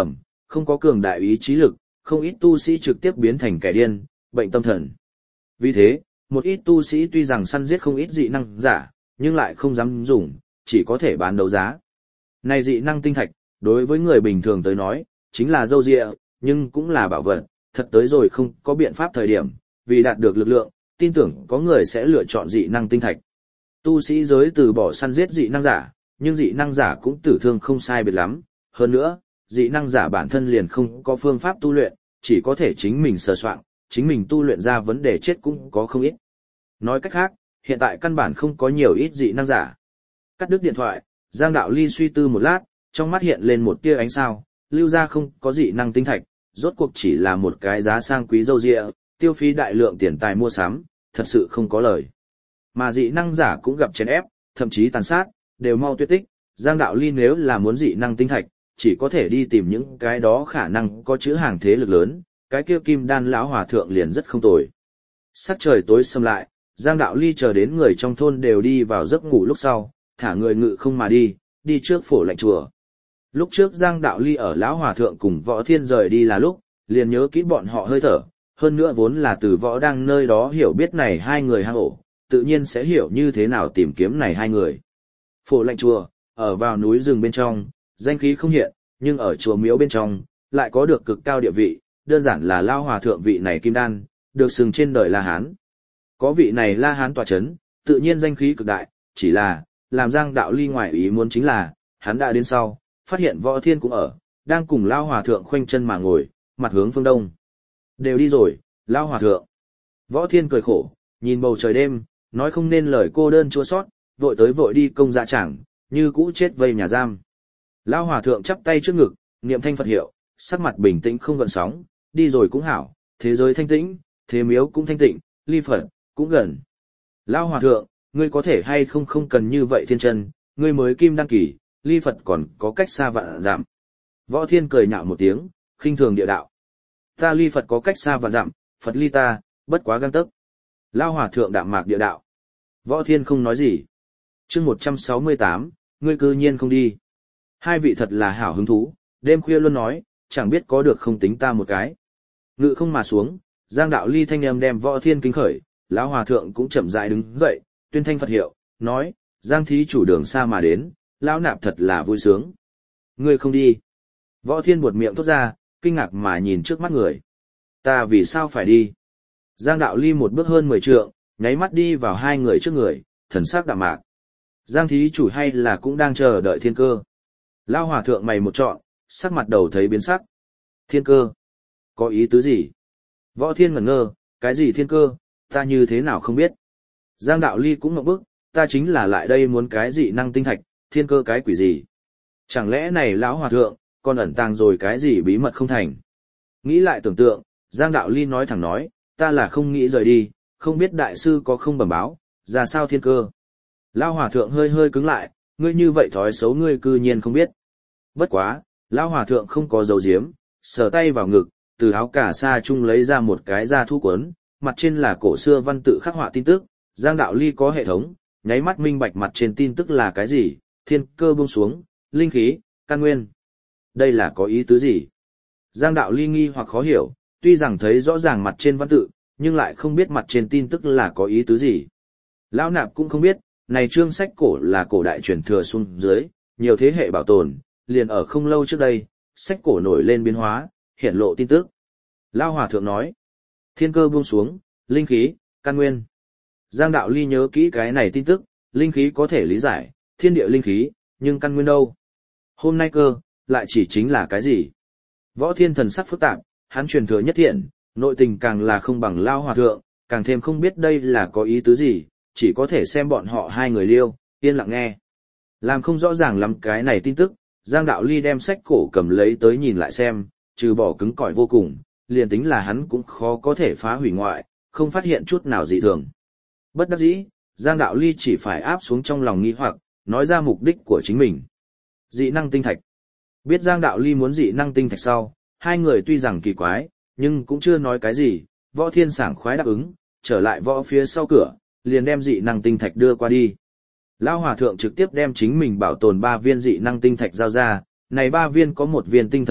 không có cường đại ý chí lực, không ít tu sĩ trực tiếp biến thành kẻ điên, bệnh tâm thần. Vì thế, một ít tu sĩ tuy rằng săn giết không ít dị năng giả, nhưng lại không dám dùng, chỉ có thể bán đấu giá. Này dị năng tinh thạch, đối với người bình thường tới nói, chính là dâu dịa, nhưng cũng là bảo vật, thật tới rồi không có biện pháp thời điểm, vì đạt được lực lượng, tin tưởng có người sẽ lựa chọn dị năng tinh thạch. Tu sĩ giới từ bỏ săn giết dị năng giả, nhưng dị năng giả cũng tử thương không sai biệt lắm. Hơn nữa, dị năng giả bản thân liền không có phương pháp tu luyện, chỉ có thể chính mình sờ soạn, chính mình tu luyện ra vấn đề chết cũng có không ít. Nói cách khác, hiện tại căn bản không có nhiều ít dị năng giả. Cắt đứt điện thoại, Giang Đạo Ly suy tư một lát, trong mắt hiện lên một tia ánh sao, lưu ra không có dị năng tinh thạch, rốt cuộc chỉ là một cái giá sang quý dâu dịa, tiêu phí đại lượng tiền tài mua sắm, thật sự không có lời. Mà dị năng giả cũng gặp chèn ép, thậm chí tàn sát, đều mau tuyệt tích, Giang Đạo Ly nếu là muốn dị năng tinh thạch, chỉ có thể đi tìm những cái đó khả năng có chữ hàng thế lực lớn, cái kia Kim Đan lão hòa thượng liền rất không tồi. Sắc trời tối sầm lại, Giang Đạo Ly chờ đến người trong thôn đều đi vào giấc ngủ lúc sau, thả người ngự không mà đi trước phổ lạnh chùa. Lúc trước Giang Đạo Ly ở lão hòa thượng cùng Võ Thiên rời đi là lúc, liền nhớ kỹ bọn họ hơi thở, hơn nữa vốn là từ Võ đang nơi đó hiểu biết này hai người hang ổ, tự nhiên sẽ hiểu như thế nào tìm kiếm này hai người. Phổ lạnh chùa, ở vào núi rừng bên trong, danh khí không hiện, nhưng ở chùa miếu bên trong, lại có được cực cao địa vị, đơn giản là lão hòa thượng vị này kim đan, được sừng trên đời La Hán. Có vị này La Hán tọa chấn, tự nhiên danh khí cực đại, chỉ là, làm Giang Đạo Ly ngoài ý muốn chính là, hắn đã đến sau, phát hiện Võ Thiên cũng ở, đang cùng lão hòa thượng khoanh chân mà ngồi, mặt hướng phương đông. Đều đi rồi, lão hòa thượng. Võ Thiên cười khổ, nhìn bầu trời đêm, nói không nên lời cô đơn chua sót, vội tới vội đi công dạ chẳng, như cũ chết vây nhà giam. Lão hòa thượng chắp tay trước ngực, niệm thanh Phật hiệu, sắc mặt bình tĩnh không gợn sóng, đi rồi cũng hảo, thế giới thanh tĩnh, thế miếu cũng thanh tịnh, ly Phật cũng gần. Lão hòa thượng, ngươi có thể hay không cần như vậy thiên chân, ngươi mới kim đăng kỳ, ly Phật còn có cách xa vạn dặm. Võ Thiên cười nhạo một tiếng, khinh thường địa đạo. Ta ly Phật có cách xa vạn dặm, Phật ly ta, bất quá gang tấc. Lão hòa thượng đạm mạc địa đạo. Võ Thiên không nói gì. Chương 168, ngươi cư nhiên không đi. Hai vị thật là hảo hứng thú, đêm khuya luôn nói, chẳng biết có được không tính ta một cái. Ngự không mà xuống, Giang Đạo Ly thanh âm đem Võ Thiên kính khởi, lão hòa thượng cũng chậm rãi đứng dậy, tuyên thanh Phật hiệu, nói, Giang thí chủ đường xa mà đến, lão nạp thật là vui sướng. Ngươi không đi. Võ Thiên buột miệng thốt ra, kinh ngạc mà nhìn trước mắt người. Ta vì sao phải đi? Giang Đạo Ly một bước hơn 10 trượng, nháy mắt đi vào hai người trước người, thần sắc đạm mạc. Giang thí chủ hay là cũng đang chờ đợi thiên cơ? Lão hòa thượng mày một trọn, sắc mặt đầu thấy biến sắc. Thiên cơ? Có ý tứ gì? Võ Thiên ngẩn ngơ, cái gì thiên cơ, ta như thế nào không biết. Giang Đạo Ly cũng ngậm bức, ta chính là lại đây muốn cái dị năng tinh thạch, thiên cơ cái quỷ gì? Chẳng lẽ này lão hòa thượng, còn ẩn tàng rồi cái gì bí mật không thành? Nghĩ lại tưởng tượng, Giang Đạo Ly nói thẳng nói, ta là không nghĩ rời đi, không biết đại sư có không bẩm báo, ra sao thiên cơ? Lão hòa thượng hơi hơi cứng lại, ngươi như vậy thói xấu ngươi cư nhiên không biết. Bất quá, lão hòa thượng không có dấu diếm, sờ tay vào ngực, từ áo cà sa chung lấy ra một cái da thú cuốn, mặt trên là cổ xưa văn tự khắc họa tin tức, Giang Đạo Ly có hệ thống, nháy mắt minh bạch mặt trên tin tức là cái gì, thiên cơ buông xuống, linh khí, căn nguyên. Đây là có ý tứ gì? Giang Đạo Ly nghi hoặc khó hiểu, tuy rằng thấy rõ ràng mặt trên văn tự, nhưng lại không biết mặt trên tin tức là có ý tứ gì. Lão nạp cũng không biết, này chương sách cổ là cổ đại truyền thừa xuống dưới, nhiều thế hệ bảo tồn, liền ở không lâu trước đây, sách cổ nổi lên biến hóa, hiển lộ tin tức. Lão hòa thượng nói, thiên cơ buông xuống, linh khí, căn nguyên. Giang Đạo Ly nhớ kỹ cái này tin tức, linh khí có thể lý giải, thiên địa linh khí, nhưng căn nguyên đâu? Hôm nay cơ, lại chỉ chính là cái gì? Võ Thiên thần sắc phức tạp, hắn truyền thừa nhất thiện, nội tình càng là không bằng Lão hòa thượng, càng thêm không biết đây là có ý tứ gì, chỉ có thể xem bọn họ hai người liêu, yên lặng nghe. Làm không rõ ràng lắm cái này tin tức, Giang Đạo Ly đem sách cổ cầm lấy tới nhìn lại xem, trừ bỏ cứng cỏi vô cùng, liền tính là hắn cũng khó có thể phá hủy ngoại, không phát hiện chút nào dị thường. Bất đắc dĩ, Giang Đạo Ly chỉ phải áp xuống trong lòng nghi hoặc, nói ra mục đích của chính mình. Dị năng tinh thạch. Biết Giang Đạo Ly muốn dị năng tinh thạch sau, hai người tuy rằng kỳ quái, nhưng cũng chưa nói cái gì, Võ Thiên sảng khoái đáp ứng, trở lại võ phía sau cửa, liền đem dị năng tinh thạch đưa qua đi. Lão hòa thượng trực tiếp đem chính mình bảo tồn 3 viên dị năng tinh thạch giao ra, này 3 viên có 1 viên tinh thần hệ,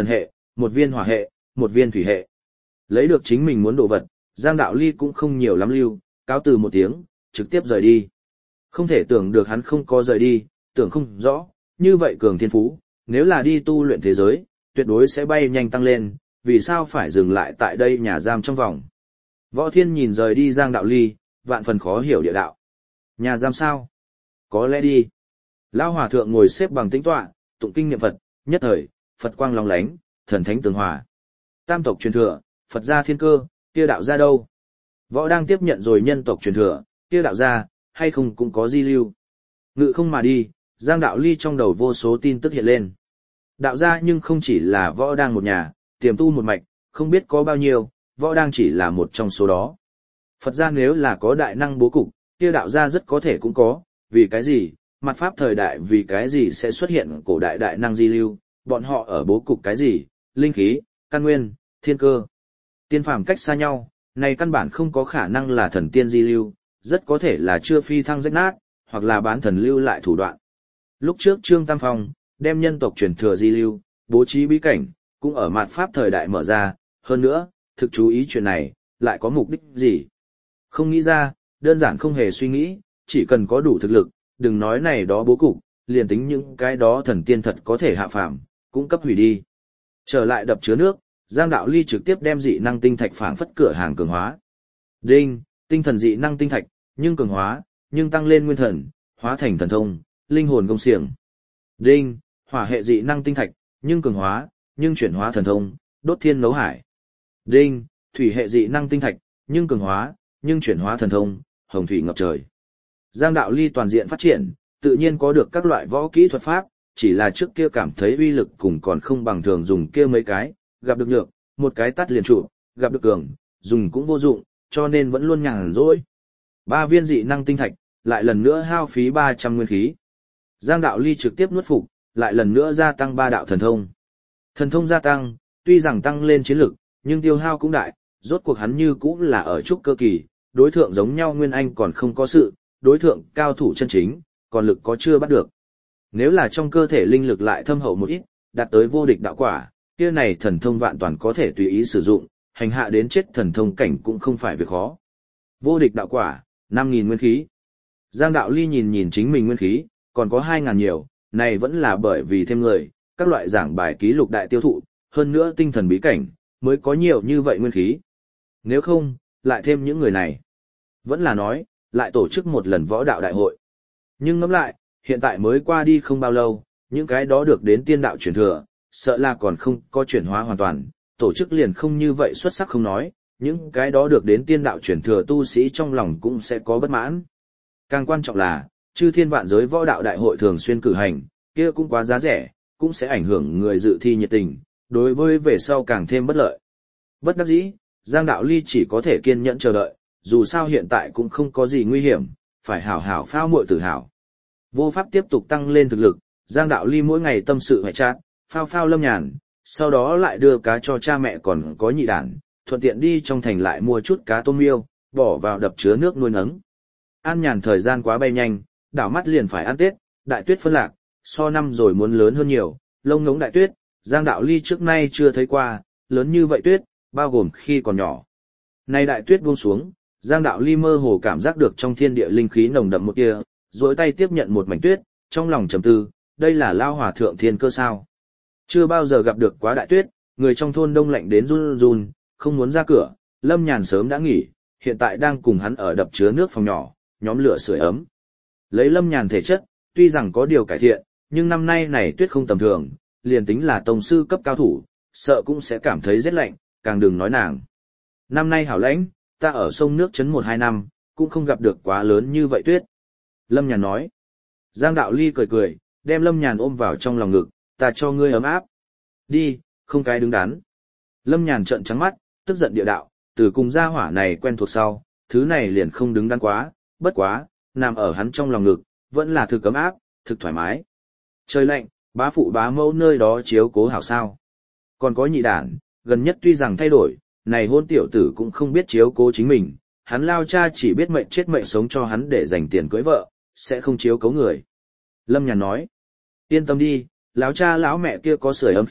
một viên hỏa hệ, một viên thủy hệ. Lấy được chính mình muốn đồ vật, Giang Đạo Ly cũng không nhiều lắm lưu, cáo từ một tiếng, trực tiếp rời đi. Không thể tưởng được hắn không có rời đi, tưởng không rõ, như vậy cường thiên phú, nếu là đi tu luyện thế giới, tuyệt đối sẽ bay nhanh tăng lên, vì sao phải dừng lại tại đây nhà giam trong vòng. Võ Thiên nhìn rời đi Giang Đạo Ly, vạn phần khó hiểu địa đạo. Nhà giam sao? Có lẽ đi. Lão hòa thượng ngồi xếp bằng tĩnh tọa, tụng kinh niệm Phật, nhất thời, Phật quang long lánh, thần thánh tường hòa. Tam tộc truyền thừa, Phật gia thiên cơ, kia đạo gia đâu? Võ đang tiếp nhận rồi nhân tộc truyền thừa, kia đạo gia, hay không cũng có di lưu. Ngự không mà đi, Giang Đạo Ly trong đầu vô số tin tức hiện lên. Đạo gia nhưng không chỉ là võ đang một nhà, tiềm tu một mạch, không biết có bao nhiêu, võ đang chỉ là một trong số đó. Phật gia nếu là có đại năng bố cục, kia đạo gia rất có thể cũng có, vì cái gì, mặt pháp thời đại vì cái gì sẽ xuất hiện cổ đại đại năng di lưu, bọn họ ở bố cục cái gì, linh khí, căn nguyên, thiên cơ. Tiên phàm cách xa nhau, này căn bản không có khả năng là thần tiên di lưu, rất có thể là chưa phi thăng rách nát, hoặc là bán thần lưu lại thủ đoạn. Lúc trước Trương Tam Phong, đem nhân tộc truyền thừa di lưu, bố trí bí cảnh, cũng ở mặt pháp thời đại mở ra, hơn nữa, thực chú ý chuyện này, lại có mục đích gì? Không nghĩ ra, đơn giản không hề suy nghĩ, chỉ cần có đủ thực lực, đừng nói này đó bố cục, liền tính những cái đó thần tiên thật có thể hạ phàm, cũng cấp hủy đi. Trở lại đập chứa nước, Giang Đạo Ly trực tiếp đem dị năng tinh thạch phảng phất cửa hàng cường hóa. Đinh, tinh thần dị năng tinh thạch, nhưng cường hóa, nhưng tăng lên nguyên thần, hóa thành thần thông, linh hồn công xiềng. Đinh, hỏa hệ dị năng tinh thạch, nhưng cường hóa, nhưng chuyển hóa thần thông, đốt thiên nấu hải. Đinh, thủy hệ dị năng tinh thạch, nhưng cường hóa, nhưng chuyển hóa thần thông, hồng thủy ngập trời. Giang Đạo Ly toàn diện phát triển, tự nhiên có được các loại võ kỹ thuật pháp, chỉ là trước kia cảm thấy uy lực cùng còn không bằng thường dùng kia mấy cái, gặp được nhược, một cái tắt liền trụ, gặp được cường, dùng cũng vô dụng, cho nên vẫn luôn nhàn rỗi. 3 viên dị năng tinh thạch, lại lần nữa hao phí 300 nguyên khí. Giang Đạo Ly trực tiếp nuốt phục, lại lần nữa gia tăng 3 đạo thần thông. Thần thông gia tăng, tuy rằng tăng lên chiến lực, nhưng tiêu hao cũng đại, rốt cuộc hắn như cũng là ở trúc cơ kỳ, đối thượng giống nhau Nguyên Anh còn không có sự, đối thượng cao thủ chân chính, còn lực có chưa bắt được. Nếu là trong cơ thể linh lực lại thâm hậu một ít, đạt tới vô địch đạo quả, kia này thần thông vạn toàn có thể tùy ý sử dụng, hành hạ đến chết thần thông cảnh cũng không phải việc khó. Vô địch đạo quả, 5.000 nguyên khí. Giang Đạo Ly nhìn chính mình nguyên khí, còn có 2.000 nhiều, này vẫn là bởi vì thêm người, các loại giảng bài ký lục đại tiêu thụ, hơn nữa tinh thần bí cảnh, mới có nhiều như vậy nguyên khí. Nếu không, lại thêm những người này. Vẫn là nói, lại tổ chức một lần võ đạo đại hội. Nhưng ngẫm lại, hiện tại mới qua đi không bao lâu, những cái đó được đến tiên đạo truyền thừa, sợ là còn không có chuyển hóa hoàn toàn, tổ chức liền không như vậy xuất sắc không nói, những cái đó được đến tiên đạo truyền thừa tu sĩ trong lòng cũng sẽ có bất mãn. Càng quan trọng là, chư thiên vạn giới võ đạo đại hội thường xuyên cử hành, kia cũng quá giá rẻ, cũng sẽ ảnh hưởng người dự thi nhiệt tình, đối với về sau càng thêm bất lợi. Bất đắc dĩ, Giang Đạo Ly chỉ có thể kiên nhẫn chờ đợi, dù sao hiện tại cũng không có gì nguy hiểm, phải hảo hảo phao muội tử hảo. Vô pháp tiếp tục tăng lên thực lực, Giang Đạo Ly mỗi ngày tâm sự hoại chát, phao Lâm Nhàn, sau đó lại đưa cá cho cha mẹ còn có nhị đản, thuận tiện đi trong thành lại mua chút cá tôm miêu, bỏ vào đập chứa nước nuôi nấng. An nhàn thời gian quá bay nhanh, đảo mắt liền phải ăn Tết, đại tuyết phân lạc, so năm rồi muốn lớn hơn nhiều, lông ngống đại tuyết, Giang Đạo Ly trước nay chưa thấy qua, lớn như vậy tuyết, bao gồm khi còn nhỏ. Nay đại tuyết buông xuống, Giang Đạo Ly mơ hồ cảm giác được trong thiên địa linh khí nồng đậm một tia, duỗi tay tiếp nhận một mảnh tuyết, trong lòng trầm tư, đây là lao hòa thượng thiên cơ sao? Chưa bao giờ gặp được quá đại tuyết, người trong thôn đông lạnh đến run run, không muốn ra cửa, Lâm Nhàn sớm đã nghỉ, hiện tại đang cùng hắn ở đập chứa nước phòng nhỏ, nhóm lửa sưởi ấm. Lấy Lâm Nhàn thể chất, tuy rằng có điều cải thiện, nhưng năm nay này tuyết không tầm thường, liền tính là tông sư cấp cao thủ, sợ cũng sẽ cảm thấy rét lạnh, càng đừng nói nàng. Năm nay hảo lãnh, ta ở sông nước chấn 1-2 năm, cũng không gặp được quá lớn như vậy tuyết. Lâm Nhàn nói. Giang Đạo Ly cười cười, đem Lâm Nhàn ôm vào trong lòng ngực, ta cho ngươi ấm áp. Đi, không cái đứng đắn. Lâm Nhàn trợn trắng mắt, tức giận địa đạo, từ cùng gia hỏa này quen thuộc sau, thứ này liền không đứng đắn quá, bất quá, nằm ở hắn trong lòng ngực, vẫn là thực ấm áp, thực thoải mái. Trời lạnh, bá phụ bá mẫu nơi đó chiếu cố hảo sao. Còn có nhị đản, gần nhất tuy rằng thay đổi, này hôn tiểu tử cũng không biết chiếu cố chính mình, hắn lao cha chỉ biết mệnh chết mệnh sống cho hắn để dành tiền cưới vợ, sẽ không chiếu cố người. Lâm Nhàn nói, yên tâm đi, lão cha lão mẹ kia có sưởi ấm khí,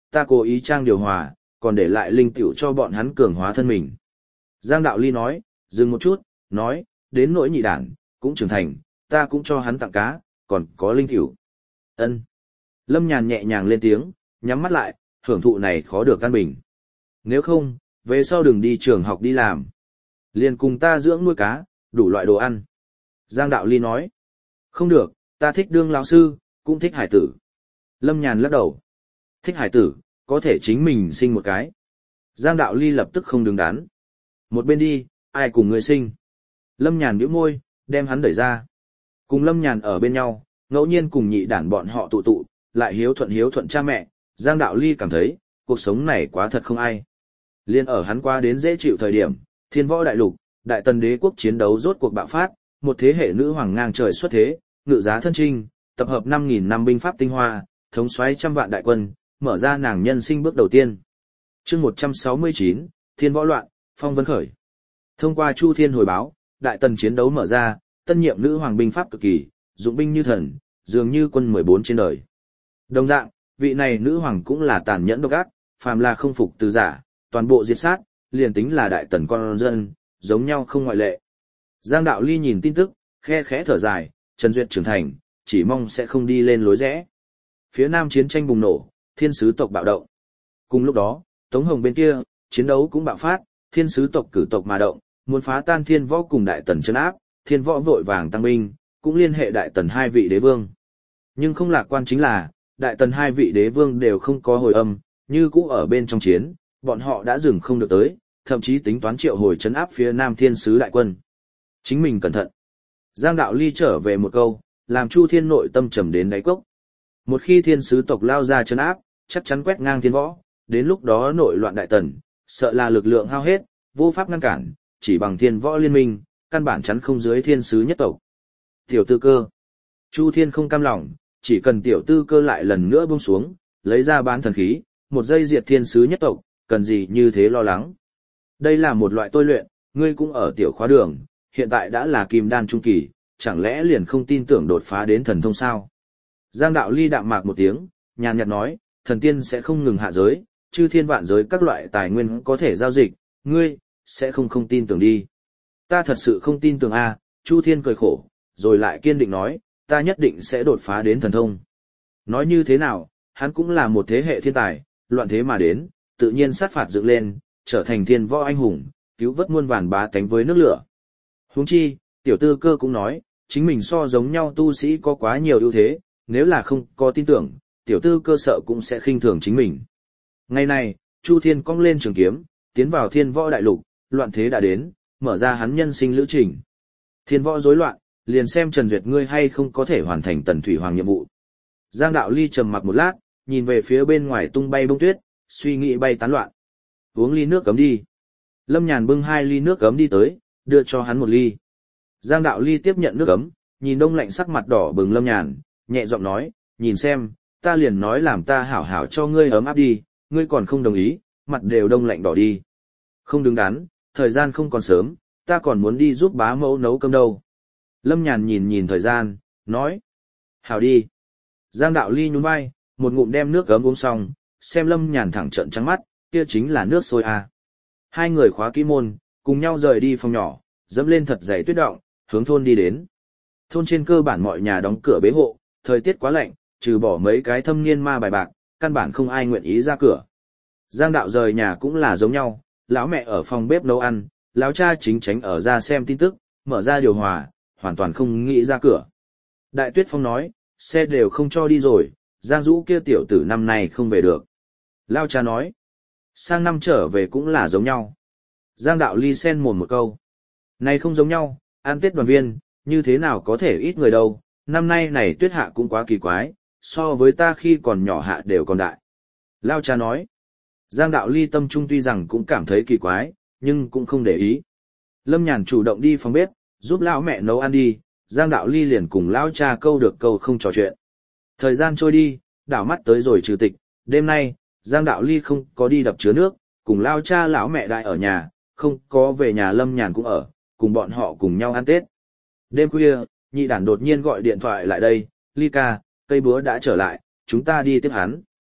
ta cố ý trang điều hòa, còn để lại linh tiểu cho bọn hắn cường hóa thân mình. Giang Đạo Ly nói, dừng một chút, nói, đến nỗi nhị đản, cũng trưởng thành, ta cũng cho hắn tặng cá, còn có linh tiểu. Ân. Lâm Nhàn nhẹ nhàng lên tiếng, nhắm mắt lại, hưởng thụ này khó được căn bình. Nếu không, về sau đừng đi trường học đi làm. Liền cùng ta dưỡng nuôi cá, đủ loại đồ ăn. Giang Đạo Ly nói, không được, ta thích đương lão sư, cũng thích hải tử. Lâm Nhàn lắc đầu. Thích hải tử, có thể chính mình sinh một cái. Giang Đạo Ly lập tức không đứng đắn. Một bên đi, ai cùng người sinh. Lâm Nhàn nhíu môi, đem hắn đẩy ra. Cùng Lâm Nhàn ở bên nhau, ngẫu nhiên cùng nhị đản bọn họ tụ tụ, lại hiếu thuận cha mẹ. Giang Đạo Ly cảm thấy, cuộc sống này quá thật không ai. Liên ở hắn qua đến dễ chịu thời điểm, Thiên Võ Đại Lục, Đại Tần Đế quốc chiến đấu rốt cuộc bạo phát, một thế hệ nữ hoàng ngang trời xuất thế, ngự giá thân trinh, tập hợp 5.000 năm binh pháp tinh hoa, thống soái trăm vạn đại quân, mở ra nàng nhân sinh bước đầu tiên. Chương 169, Thiên Võ loạn, phong vân khởi. Thông qua Chu Thiên hồi báo, Đại Tần chiến đấu mở ra, tân nhiệm nữ hoàng binh pháp cực kỳ, dụng binh như thần, dường như quân 14 trên đời. Đồng dạng, vị này nữ hoàng cũng là tàn nhẫn độc ác, phàm là không phục từ giả, toàn bộ diệt sát, liền tính là Đại Tần con dân, giống nhau không ngoại lệ. Giang Đạo Ly nhìn tin tức, khe khẽ thở dài, Trần Duyệt trưởng thành, chỉ mong sẽ không đi lên lối rẽ. Phía Nam chiến tranh bùng nổ, thiên sứ tộc bạo động. Cùng lúc đó, Tống Hồng bên kia, chiến đấu cũng bạo phát, thiên sứ tộc cử tộc mà động, muốn phá tan Thiên Võ cùng Đại Tần trấn áp, Thiên Võ vội vàng tăng binh, cũng liên hệ Đại Tần hai vị đế vương. Nhưng không lạc quan chính là, Đại Tần hai vị đế vương đều không có hồi âm, như cũ ở bên trong chiến, bọn họ đã dừng không được tới, thậm chí tính toán triệu hồi trấn áp phía Nam thiên sứ đại quân. Chính mình cẩn thận. Giang Đạo Ly trở về một câu, làm Chu Thiên nội tâm trầm đến đáy cốc. Một khi thiên sứ tộc lao ra trấn áp, chắc chắn quét ngang Thiên Võ, đến lúc đó nội loạn Đại Tần, sợ là lực lượng hao hết, vô pháp ngăn cản, chỉ bằng Thiên Võ liên minh, căn bản chắn không dưới thiên sứ nhất tộc. Tiểu Tư Cơ. Chu Thiên không cam lòng, chỉ cần Tiểu Tư Cơ lại lần nữa buông xuống, lấy ra bán thần khí, một giây diệt thiên sứ nhất tộc, cần gì như thế lo lắng. Đây là một loại tôi luyện, ngươi cũng ở tiểu khóa đường, hiện tại đã là kim đan trung kỳ, chẳng lẽ liền không tin tưởng đột phá đến thần thông sao? Giang Đạo Ly đạm mạc một tiếng, nhàn nhạt nói, thần tiên sẽ không ngừng hạ giới, chư thiên vạn giới các loại tài nguyên có thể giao dịch, ngươi, sẽ không tin tưởng đi. Ta thật sự không tin tưởng a. Chu Thiên cười khổ, rồi lại kiên định nói, ta nhất định sẽ đột phá đến thần thông. Nói như thế nào, hắn cũng là một thế hệ thiên tài, loạn thế mà đến, tự nhiên sát phạt dựng lên, trở thành thiên võ anh hùng, cứu vớt muôn vàn bá tánh với nước lửa. Huống chi, Tiểu Tư Cơ cũng nói, chính mình so giống nhau tu sĩ có quá nhiều ưu thế, nếu là không có tin tưởng, Tiểu Tư Cơ sợ cũng sẽ khinh thường chính mình. Ngày này, Chu Thiên cong lên trường kiếm, tiến vào Thiên Võ đại lục, loạn thế đã đến, mở ra hắn nhân sinh lữ trình. Thiên Võ rối loạn, liền xem Trần Duyệt ngươi hay không có thể hoàn thành Tần Thủy Hoàng nhiệm vụ. Giang Đạo Ly trầm mặc một lát, nhìn về phía bên ngoài tung bay bông tuyết, suy nghĩ bay tán loạn. Uống ly nước cấm đi. Lâm Nhàn bưng 2 ly nước cấm đi tới, đưa cho hắn 1 ly. Giang Đạo Ly tiếp nhận nước cấm, nhìn đông lạnh sắc mặt đỏ bừng Lâm Nhàn, nhẹ giọng nói, nhìn xem, ta liền nói làm ta hảo hảo cho ngươi ấm áp đi, ngươi còn không đồng ý, mặt đều đông lạnh đỏ đi. Không đứng đắn, thời gian không còn sớm, ta còn muốn đi giúp bá mẫu nấu cơm đâu. Lâm Nhàn nhìn thời gian, nói, hảo đi. Giang Đạo Ly nhún vai, một ngụm đem nước gấm uống xong, xem Lâm Nhàn thẳng trợn trắng mắt, kia chính là nước sôi à. Hai người khóa kỹ môn, cùng nhau rời đi phòng nhỏ, dẫm lên thật dày tuyết động, hướng thôn đi đến. Thôn trên cơ bản mọi nhà đóng cửa bế hộ, thời tiết quá lạnh, trừ bỏ mấy cái thâm niên ma bài bạc, căn bản không ai nguyện ý ra cửa. Giang Đạo rời nhà cũng là giống nhau, lão mẹ ở phòng bếp nấu ăn, lão cha chính tránh ở ra xem tin tức, mở ra điều hòa, hoàn toàn không nghĩ ra cửa. Đại Tuyết Phong nói, xe đều không cho đi rồi, Giang Dũ kia tiểu tử năm nay không về được. Lão cha nói, sang năm trở về cũng là giống nhau. Giang Đạo Ly xen mồm một câu. Này không giống nhau, ăn Tết đoàn viên, như thế nào có thể ít người đâu, năm nay này tuyết hạ cũng quá kỳ quái, so với ta khi còn nhỏ hạ đều còn đại. Lão cha nói, Giang Đạo Ly tâm trung tuy rằng cũng cảm thấy kỳ quái, nhưng cũng không để ý. Lâm Nhàn chủ động đi phòng bếp, giúp lão mẹ nấu ăn đi, Giang Đạo Ly liền cùng lão cha câu được câu không trò chuyện. Thời gian trôi đi, đảo mắt tới rồi trừ tịch, đêm nay, Giang Đạo Ly không có đi đập chứa nước, cùng lão cha lão mẹ đại ở nhà, không có về nhà Lâm Nhàn cũng ở, cùng bọn họ cùng nhau ăn Tết. Đêm khuya, nhị đản đột nhiên gọi điện thoại lại đây, Ly ca, cây búa đã trở lại, chúng ta đi tiếp hắn.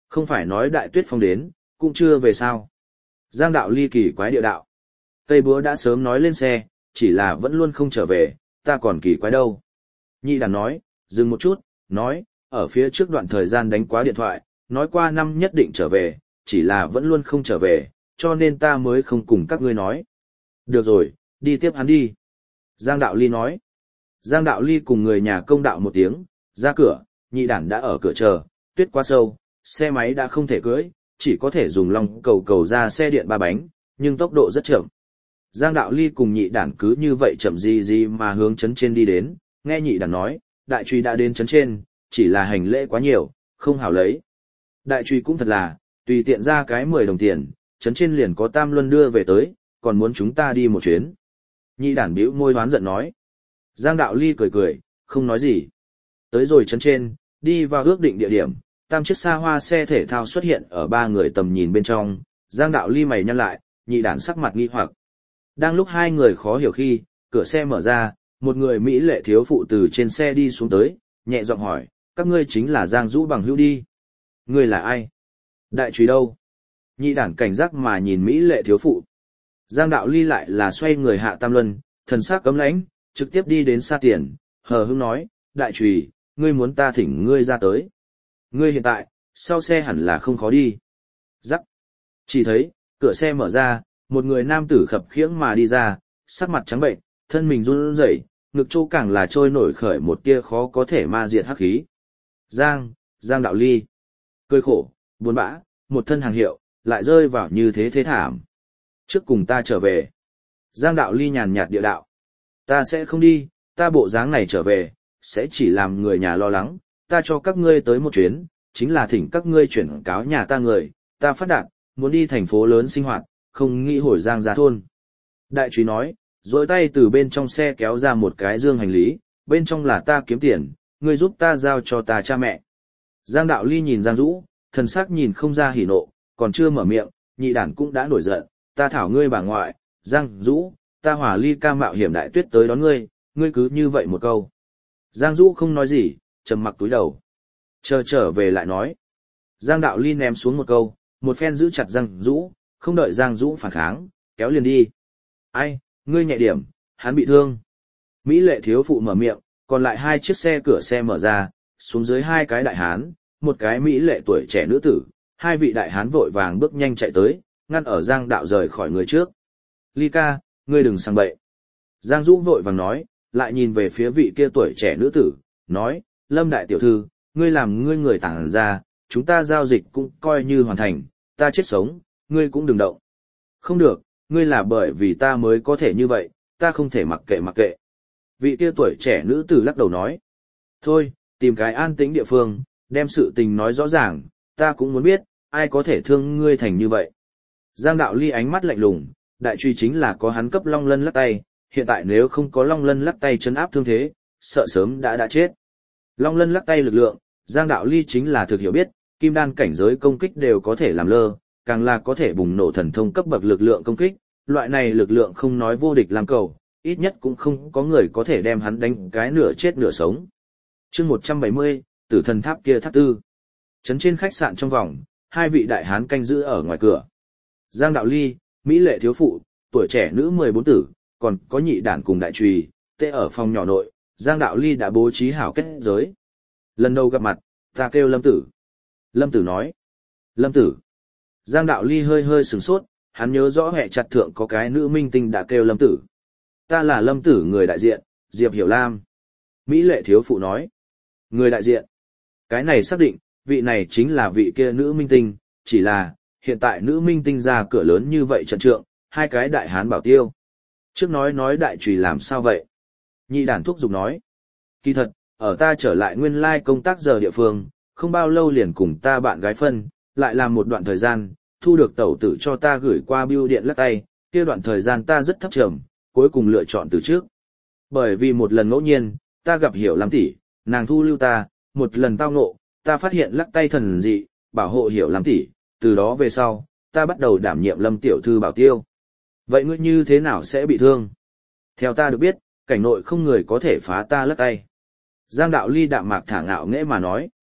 Không phải nói Đại Tuyết Phong đến, cũng chưa về sao. Giang Đạo Ly kỳ quái địa đạo. Cây búa đã sớm nói lên xe, chỉ là vẫn luôn không trở về, ta còn kỳ quái đâu. Nhị đàn nói, dừng một chút, nói, ở phía trước đoạn thời gian đánh quá điện thoại, nói qua năm nhất định trở về, chỉ là vẫn luôn không trở về, cho nên ta mới không cùng các ngươi nói. Được rồi, đi tiếp hắn đi. Giang Đạo Ly nói. Giang Đạo Ly cùng người nhà công đạo một tiếng, ra cửa, nhị đản đã ở cửa chờ, tuyết quá sâu, xe máy đã không thể cưỡi, chỉ có thể dùng long cầu cầu ra xe điện ba bánh, nhưng tốc độ rất chậm. Giang Đạo Ly cùng nhị đản cứ như vậy chậm gì mà hướng trấn trên đi đến, nghe nhị đản nói, đại truy đã đến trấn trên, chỉ là hành lễ quá nhiều, không hảo lấy. Đại truy cũng thật là, tùy tiện ra cái 10 đồng tiền, trấn trên liền có tam luân đưa về tới, còn muốn chúng ta đi một chuyến. Nhị đản bĩu môi hoán giận nói. Giang Đạo Ly cười cười, không nói gì. Tới rồi trấn trên, đi vào ước định địa điểm, tam chiếc xa hoa xe thể thao xuất hiện ở ba người tầm nhìn bên trong, Giang Đạo Ly mày nhăn lại, nhị đản sắc mặt nghi hoặc. Đang lúc hai người khó hiểu khi, cửa xe mở ra, một người Mỹ lệ thiếu phụ từ trên xe đi xuống tới, nhẹ giọng hỏi, các ngươi chính là Giang Dũ bằng hữu đi. Ngươi là ai? Đại trùy đâu? Nhị đản cảnh giác mà nhìn Mỹ lệ thiếu phụ. Giang Đạo Ly lại là xoay người hạ tam luân, thần sắc cấm lãnh, trực tiếp đi đến xa tiền, hờ hững nói, đại trùy, ngươi muốn ta thỉnh ngươi ra tới. Ngươi hiện tại, sau xe hẳn là không khó đi. Rắc. Chỉ thấy, cửa xe mở ra, một người nam tử khập khiễng mà đi ra, sắc mặt trắng bệnh, thân mình run rẩy, ngực chỗ càng là trôi nổi khởi một tia khó có thể ma diệt hắc khí. Giang Đạo Ly. Cười khổ, buồn bã, một thân hàng hiệu, lại rơi vào như thế thế thảm. Trước cùng ta trở về. Giang Đạo Ly nhàn nhạt địa đạo. Ta sẽ không đi, ta bộ dáng này trở về, sẽ chỉ làm người nhà lo lắng, ta cho các ngươi tới một chuyến, chính là thỉnh các ngươi chuyển cáo nhà ta người, ta phát đạt, muốn đi thành phố lớn sinh hoạt, không nghĩ hồi Giang ra thôn. Đại trúy nói, dối tay từ bên trong xe kéo ra một cái dương hành lý, bên trong là ta kiếm tiền, ngươi giúp ta giao cho ta cha mẹ. Giang Đạo Ly nhìn Giang Dũ, thần sắc nhìn không ra hỉ nộ, còn chưa mở miệng, nhị đản cũng đã nổi giận, ta thảo ngươi bà ngoại, Giang Dũ, ta hỏa ly ca mạo hiểm đại tuyết tới đón ngươi, ngươi cứ như vậy một câu. Giang Dũ không nói gì, trầm mặc túi đầu. Chờ trở về lại nói. Giang Đạo Ly ném xuống một câu, một phen giữ chặt Giang Dũ, không đợi Giang Dũ phản kháng, kéo liền đi. Ai, ngươi nhẹ điểm, hắn bị thương. Mỹ lệ thiếu phụ mở miệng, còn lại hai chiếc xe cửa xe mở ra, xuống dưới hai cái đại hán, một cái Mỹ lệ tuổi trẻ nữ tử, hai vị đại hán vội vàng bước nhanh chạy tới, ngăn ở Giang Đạo rời khỏi người trước. Ly ca, ngươi đừng sang bậy. Giang Dũ vội vàng nói, lại nhìn về phía vị kia tuổi trẻ nữ tử, nói, Lâm đại tiểu thư, ngươi làm ngươi người tản ra, chúng ta giao dịch cũng coi như hoàn thành, ta chết sống, ngươi cũng đừng động. Không được, ngươi là bởi vì ta mới có thể như vậy, ta không thể mặc kệ. Vị kia tuổi trẻ nữ tử lắc đầu nói, thôi, tìm cái an tĩnh địa phương, đem sự tình nói rõ ràng, ta cũng muốn biết, ai có thể thương ngươi thành như vậy. Giang Đạo Ly ánh mắt lạnh lùng, đại truy chính là có hắn cấp long lân lắc tay, hiện tại nếu không có long lân lắc tay chấn áp thương thế, sợ sớm đã chết. Long lân lắc tay lực lượng, Giang Đạo Ly chính là thực hiểu biết, kim đan cảnh giới công kích đều có thể làm lơ, càng là có thể bùng nổ thần thông cấp bậc lực lượng công kích, loại này lực lượng không nói vô địch làm cầu, ít nhất cũng không có người có thể đem hắn đánh cái nửa chết nửa sống. Chương 170, Tử thần tháp kia tháp tư. Trấn trên khách sạn trong vòng, hai vị đại hán canh giữ ở ngoài cửa. Giang Đạo Ly, Mỹ lệ thiếu phụ, tuổi trẻ nữ 14 tử, còn có nhị đản cùng đại trùy, tê ở phòng nhỏ nội, Giang Đạo Ly đã bố trí hảo kết giới. Lần đầu gặp mặt, ta kêu Lâm Tử. Lâm Tử nói. Lâm Tử. Giang Đạo Ly hơi sửng sốt, hắn nhớ rõ hệ chặt thượng có cái nữ minh tinh đã kêu Lâm Tử. Ta là Lâm Tử người đại diện, Diệp Hiểu Lam. Mỹ lệ thiếu phụ nói. Người đại diện. Cái này xác định, vị này chính là vị kia nữ minh tinh, chỉ là, hiện tại nữ minh tinh ra cửa lớn như vậy trận trượng, hai cái đại hán bảo tiêu. Trước nói đại trùy làm sao vậy? Nhị đản thúc giục nói. Kỳ thật, ở ta trở lại nguyên lai công tác giờ địa phương, không bao lâu liền cùng ta bạn gái phân, lại làm một đoạn thời gian, thu được tẩu tử cho ta gửi qua bưu điện lắc tay, kia đoạn thời gian ta rất thấp trầm, cuối cùng lựa chọn từ trước. Bởi vì một lần ngẫu nhiên, ta gặp Hiểu Lam tỷ, nàng thu lưu ta, một lần tao ngộ, ta phát hiện lắc tay thần dị, bảo hộ Hiểu Lam tỷ, từ đó về sau, ta bắt đầu đảm nhiệm Lâm tiểu thư bảo tiêu. Vậy ngươi như thế nào sẽ bị thương? Theo ta được biết, cảnh nội không người có thể phá ta lắc tay. Giang Đạo Ly đạm mạc thả ngạo nghễ mà nói.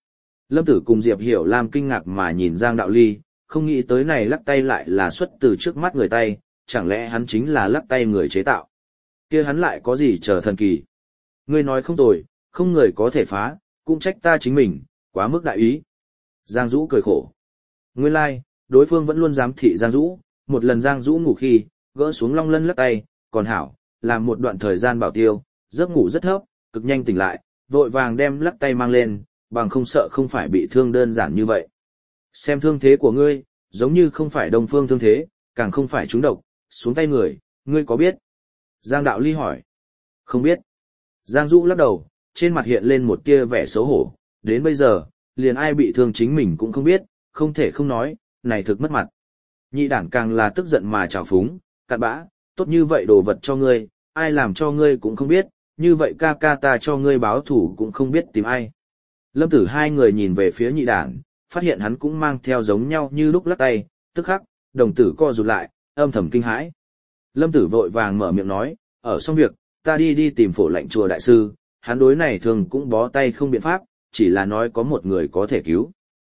Lâm Tử cùng Diệp Hiểu Lam kinh ngạc mà nhìn Giang Đạo Ly, không nghĩ tới này lắc tay lại là xuất từ trước mắt người tay, chẳng lẽ hắn chính là lắc tay người chế tạo. Kia hắn lại có gì chờ thần kỳ. Ngươi nói không tồi, không người có thể phá, cũng trách ta chính mình, quá mức đại ý. Giang Dũ cười khổ. Nguyên lai, like, đối phương vẫn luôn giám thị Giang Dũ, một lần Giang Dũ ngủ khi, gỡ xuống long lân lắc tay, còn hảo, làm một đoạn thời gian bảo tiêu, giấc ngủ rất thấp, cực nhanh tỉnh lại, vội vàng đem lắc tay mang lên, bằng không sợ không phải bị thương đơn giản như vậy. Xem thương thế của ngươi, giống như không phải Đông Phương thương thế, càng không phải trúng độc, xuống tay người, ngươi có biết? Giang Đạo Ly hỏi. Không biết. Giang Dũ lắc đầu, trên mặt hiện lên một tia vẻ xấu hổ, đến bây giờ, liền ai bị thương chính mình cũng không biết, không thể không nói, này thực mất mặt. Nhị đản càng là tức giận mà trào phúng, cặn bã, tốt như vậy đồ vật cho ngươi, ai làm cho ngươi cũng không biết, như vậy ca ca ta cho ngươi báo thủ cũng không biết tìm ai. Lâm Tử hai người nhìn về phía nhị đản, phát hiện hắn cũng mang theo giống nhau như lúc lắc tay, tức khắc, đồng tử co rụt lại, âm thầm kinh hãi. Lâm Tử vội vàng mở miệng nói, ở xong việc, ta đi tìm Phổ Lạnh chùa đại sư, hắn đối này thường cũng bó tay không biện pháp, chỉ là nói có một người có thể cứu.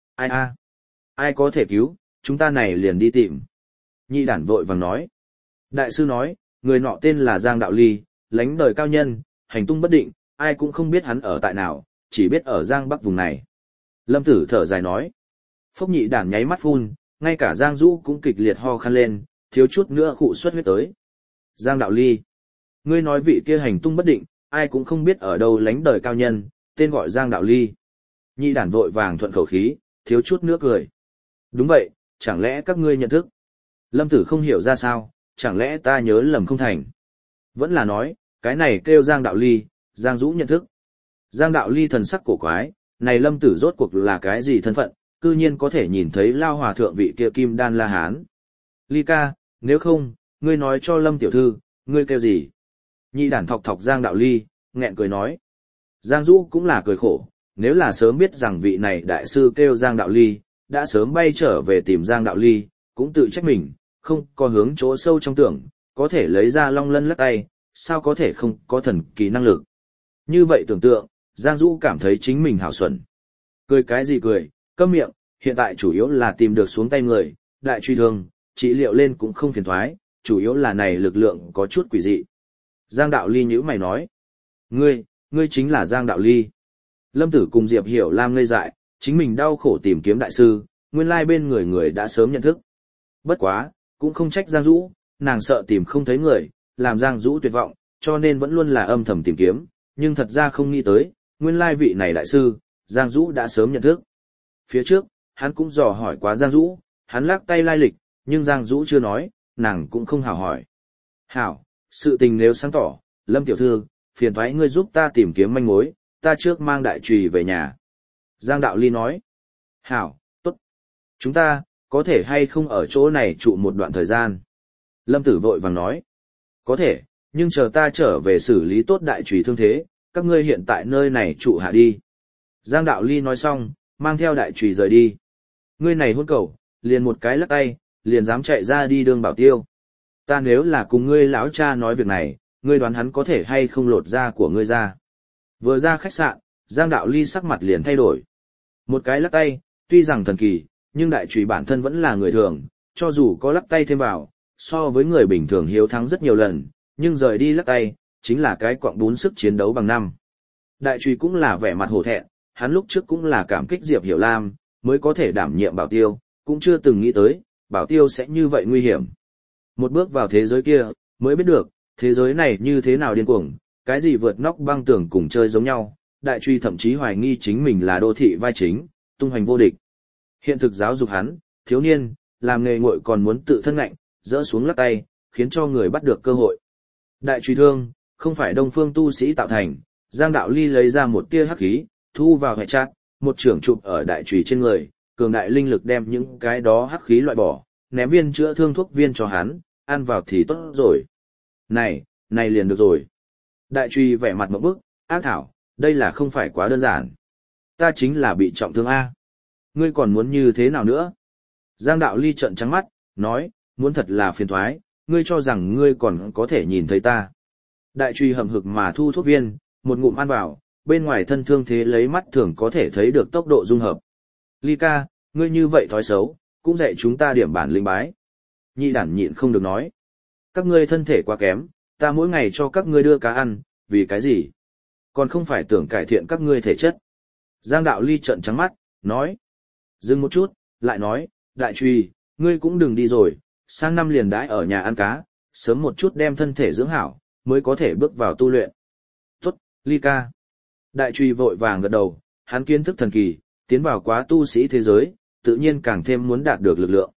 Ai có thể cứu, chúng ta này liền đi tìm. Nhị đản vội vàng nói. Đại sư nói, người nọ tên là Giang Đạo Ly, lánh đời cao nhân, hành tung bất định, ai cũng không biết hắn ở tại nào, chỉ biết ở Giang Bắc vùng này. Lâm Tử thở dài nói. Phốc nhị đản nháy mắt phun, ngay cả Giang Dũ cũng kịch liệt ho khan lên, thiếu chút nữa khụ xuất huyết tới. Giang Đạo Ly. Ngươi nói vị kia hành tung bất định, ai cũng không biết ở đâu lánh đời cao nhân, tên gọi Giang Đạo Ly. Nhị đản vội vàng thuận khẩu khí, thiếu chút nữa cười. Đúng vậy, chẳng lẽ các ngươi nhận thức? Lâm Tử không hiểu ra sao, chẳng lẽ ta nhớ lầm không thành? Vẫn là nói, cái này kêu Giang Đạo Ly, Giang Dũ nhận thức. Giang Đạo Ly thần sắc cổ quái, này Lâm Tử rốt cuộc là cái gì thân phận, cư nhiên có thể nhìn thấy lao hòa thượng vị kia Kim Đan La Hán. Ly ca, nếu không, ngươi nói cho Lâm tiểu thư, ngươi kêu gì? Nhị đản thọc thọc Giang Đạo Ly, nghẹn cười nói. Giang Dũ cũng là cười khổ, nếu là sớm biết rằng vị này đại sư kêu Giang Đạo Ly, đã sớm bay trở về tìm Giang Đạo Ly, cũng tự trách mình, không có hướng chỗ sâu trong tưởng, có thể lấy ra long lân lắc tay, sao có thể không có thần kỳ năng lực. Như vậy tưởng tượng, Giang Dũ cảm thấy chính mình hảo xuẩn. Cười cái gì cười, câm miệng, hiện tại chủ yếu là tìm được xuống tay người, đại truy thương, trị liệu lên cũng không phiền thoái, chủ yếu là này lực lượng có chút quỷ dị. Giang Đạo Ly nhíu mày nói. Ngươi chính là Giang Đạo Ly. Lâm Tử cùng Diệp Hiểu Lam ngây dại, chính mình đau khổ tìm kiếm đại sư, nguyên lai bên người đã sớm nhận thức. Bất quá, cũng không trách Giang Dũ, nàng sợ tìm không thấy người, làm Giang Dũ tuyệt vọng, cho nên vẫn luôn là âm thầm tìm kiếm, nhưng thật ra không nghĩ tới, nguyên lai vị này đại sư, Giang Dũ đã sớm nhận thức. Phía trước, hắn cũng dò hỏi quá Giang Dũ, hắn lắc tay lai lịch, nhưng Giang Dũ chưa nói, nàng cũng không hảo hỏi. Hảo, sự tình nếu sáng tỏ, Lâm tiểu thư, phiền thoái ngươi giúp ta tìm kiếm manh mối, ta trước mang đại trùy về nhà. Giang Đạo Ly nói. Hảo, tốt. Chúng ta, có thể hay không ở chỗ này trụ một đoạn thời gian? Lâm Tử vội vàng nói. Có thể, nhưng chờ ta trở về xử lý tốt đại trùy thương thế, các ngươi hiện tại nơi này trụ hạ đi. Giang Đạo Ly nói xong, mang theo đại trùy rời đi. Ngươi này hôn cầu, liền một cái lắc tay, liền dám chạy ra đi đường bảo tiêu. Ta nếu là cùng ngươi lão cha nói việc này, ngươi đoán hắn có thể hay không lột da của ngươi ra. Vừa ra khách sạn, Giang Đạo Ly sắc mặt liền thay đổi. Một cái lắc tay, tuy rằng thần kỳ, nhưng đại trùy bản thân vẫn là người thường, cho dù có lắc tay thêm vào, so với người bình thường hiếu thắng rất nhiều lần, nhưng rời đi lắc tay, chính là cái quặng bún sức chiến đấu bằng năm. Đại trùy cũng là vẻ mặt hổ thẹn, hắn lúc trước cũng là cảm kích Diệp Hiểu Lam, mới có thể đảm nhiệm bảo tiêu, cũng chưa từng nghĩ tới, bảo tiêu sẽ như vậy nguy hiểm. Một bước vào thế giới kia, mới biết được, thế giới này như thế nào điên cuồng, cái gì vượt nóc băng tường cùng chơi giống nhau, đại truy thậm chí hoài nghi chính mình là đô thị vai chính, tung hoành vô địch. Hiện thực giáo dục hắn, thiếu niên, làm nghề nguội còn muốn tự thân ngạnh, dỡ xuống lắc tay, khiến cho người bắt được cơ hội. Đại truy thương, không phải đông phương tu sĩ tạo thành, Giang Đạo Ly lấy ra một tia hắc khí, thu vào hệ chát, một trưởng chụp ở đại truy trên người, cường đại linh lực đem những cái đó hắc khí loại bỏ, ném viên chữa thương thuốc viên cho hắn, ăn vào thì tốt rồi. Này liền được rồi. Đại truy vẻ mặt mộng bức, ác thảo, đây là không phải quá đơn giản. Ta chính là bị trọng thương A. Ngươi còn muốn như thế nào nữa? Giang Đạo Ly trợn trắng mắt, nói, muốn thật là phiền thoái, ngươi cho rằng ngươi còn có thể nhìn thấy ta. Đại truy hậm hực mà thu thuốc viên, một ngụm ăn vào, bên ngoài thân thương thế lấy mắt thường có thể thấy được tốc độ dung hợp. Ly ca, ngươi như vậy thói xấu, cũng dạy chúng ta điểm bản lĩnh bái. Nhị đản nhịn không được nói. Các ngươi thân thể quá kém, ta mỗi ngày cho các ngươi đưa cá ăn, vì cái gì? Còn không phải tưởng cải thiện các ngươi thể chất. Giang Đạo Ly trợn trắng mắt, nói. Dừng một chút, lại nói, đại truy, ngươi cũng đừng đi rồi, sang năm liền đãi ở nhà ăn cá, sớm một chút đem thân thể dưỡng hảo, mới có thể bước vào tu luyện. Tốt, Ly ca. Đại truy vội vàng gật đầu, hắn kiến thức thần kỳ, tiến vào quá tu sĩ thế giới, tự nhiên càng thêm muốn đạt được lực lượng.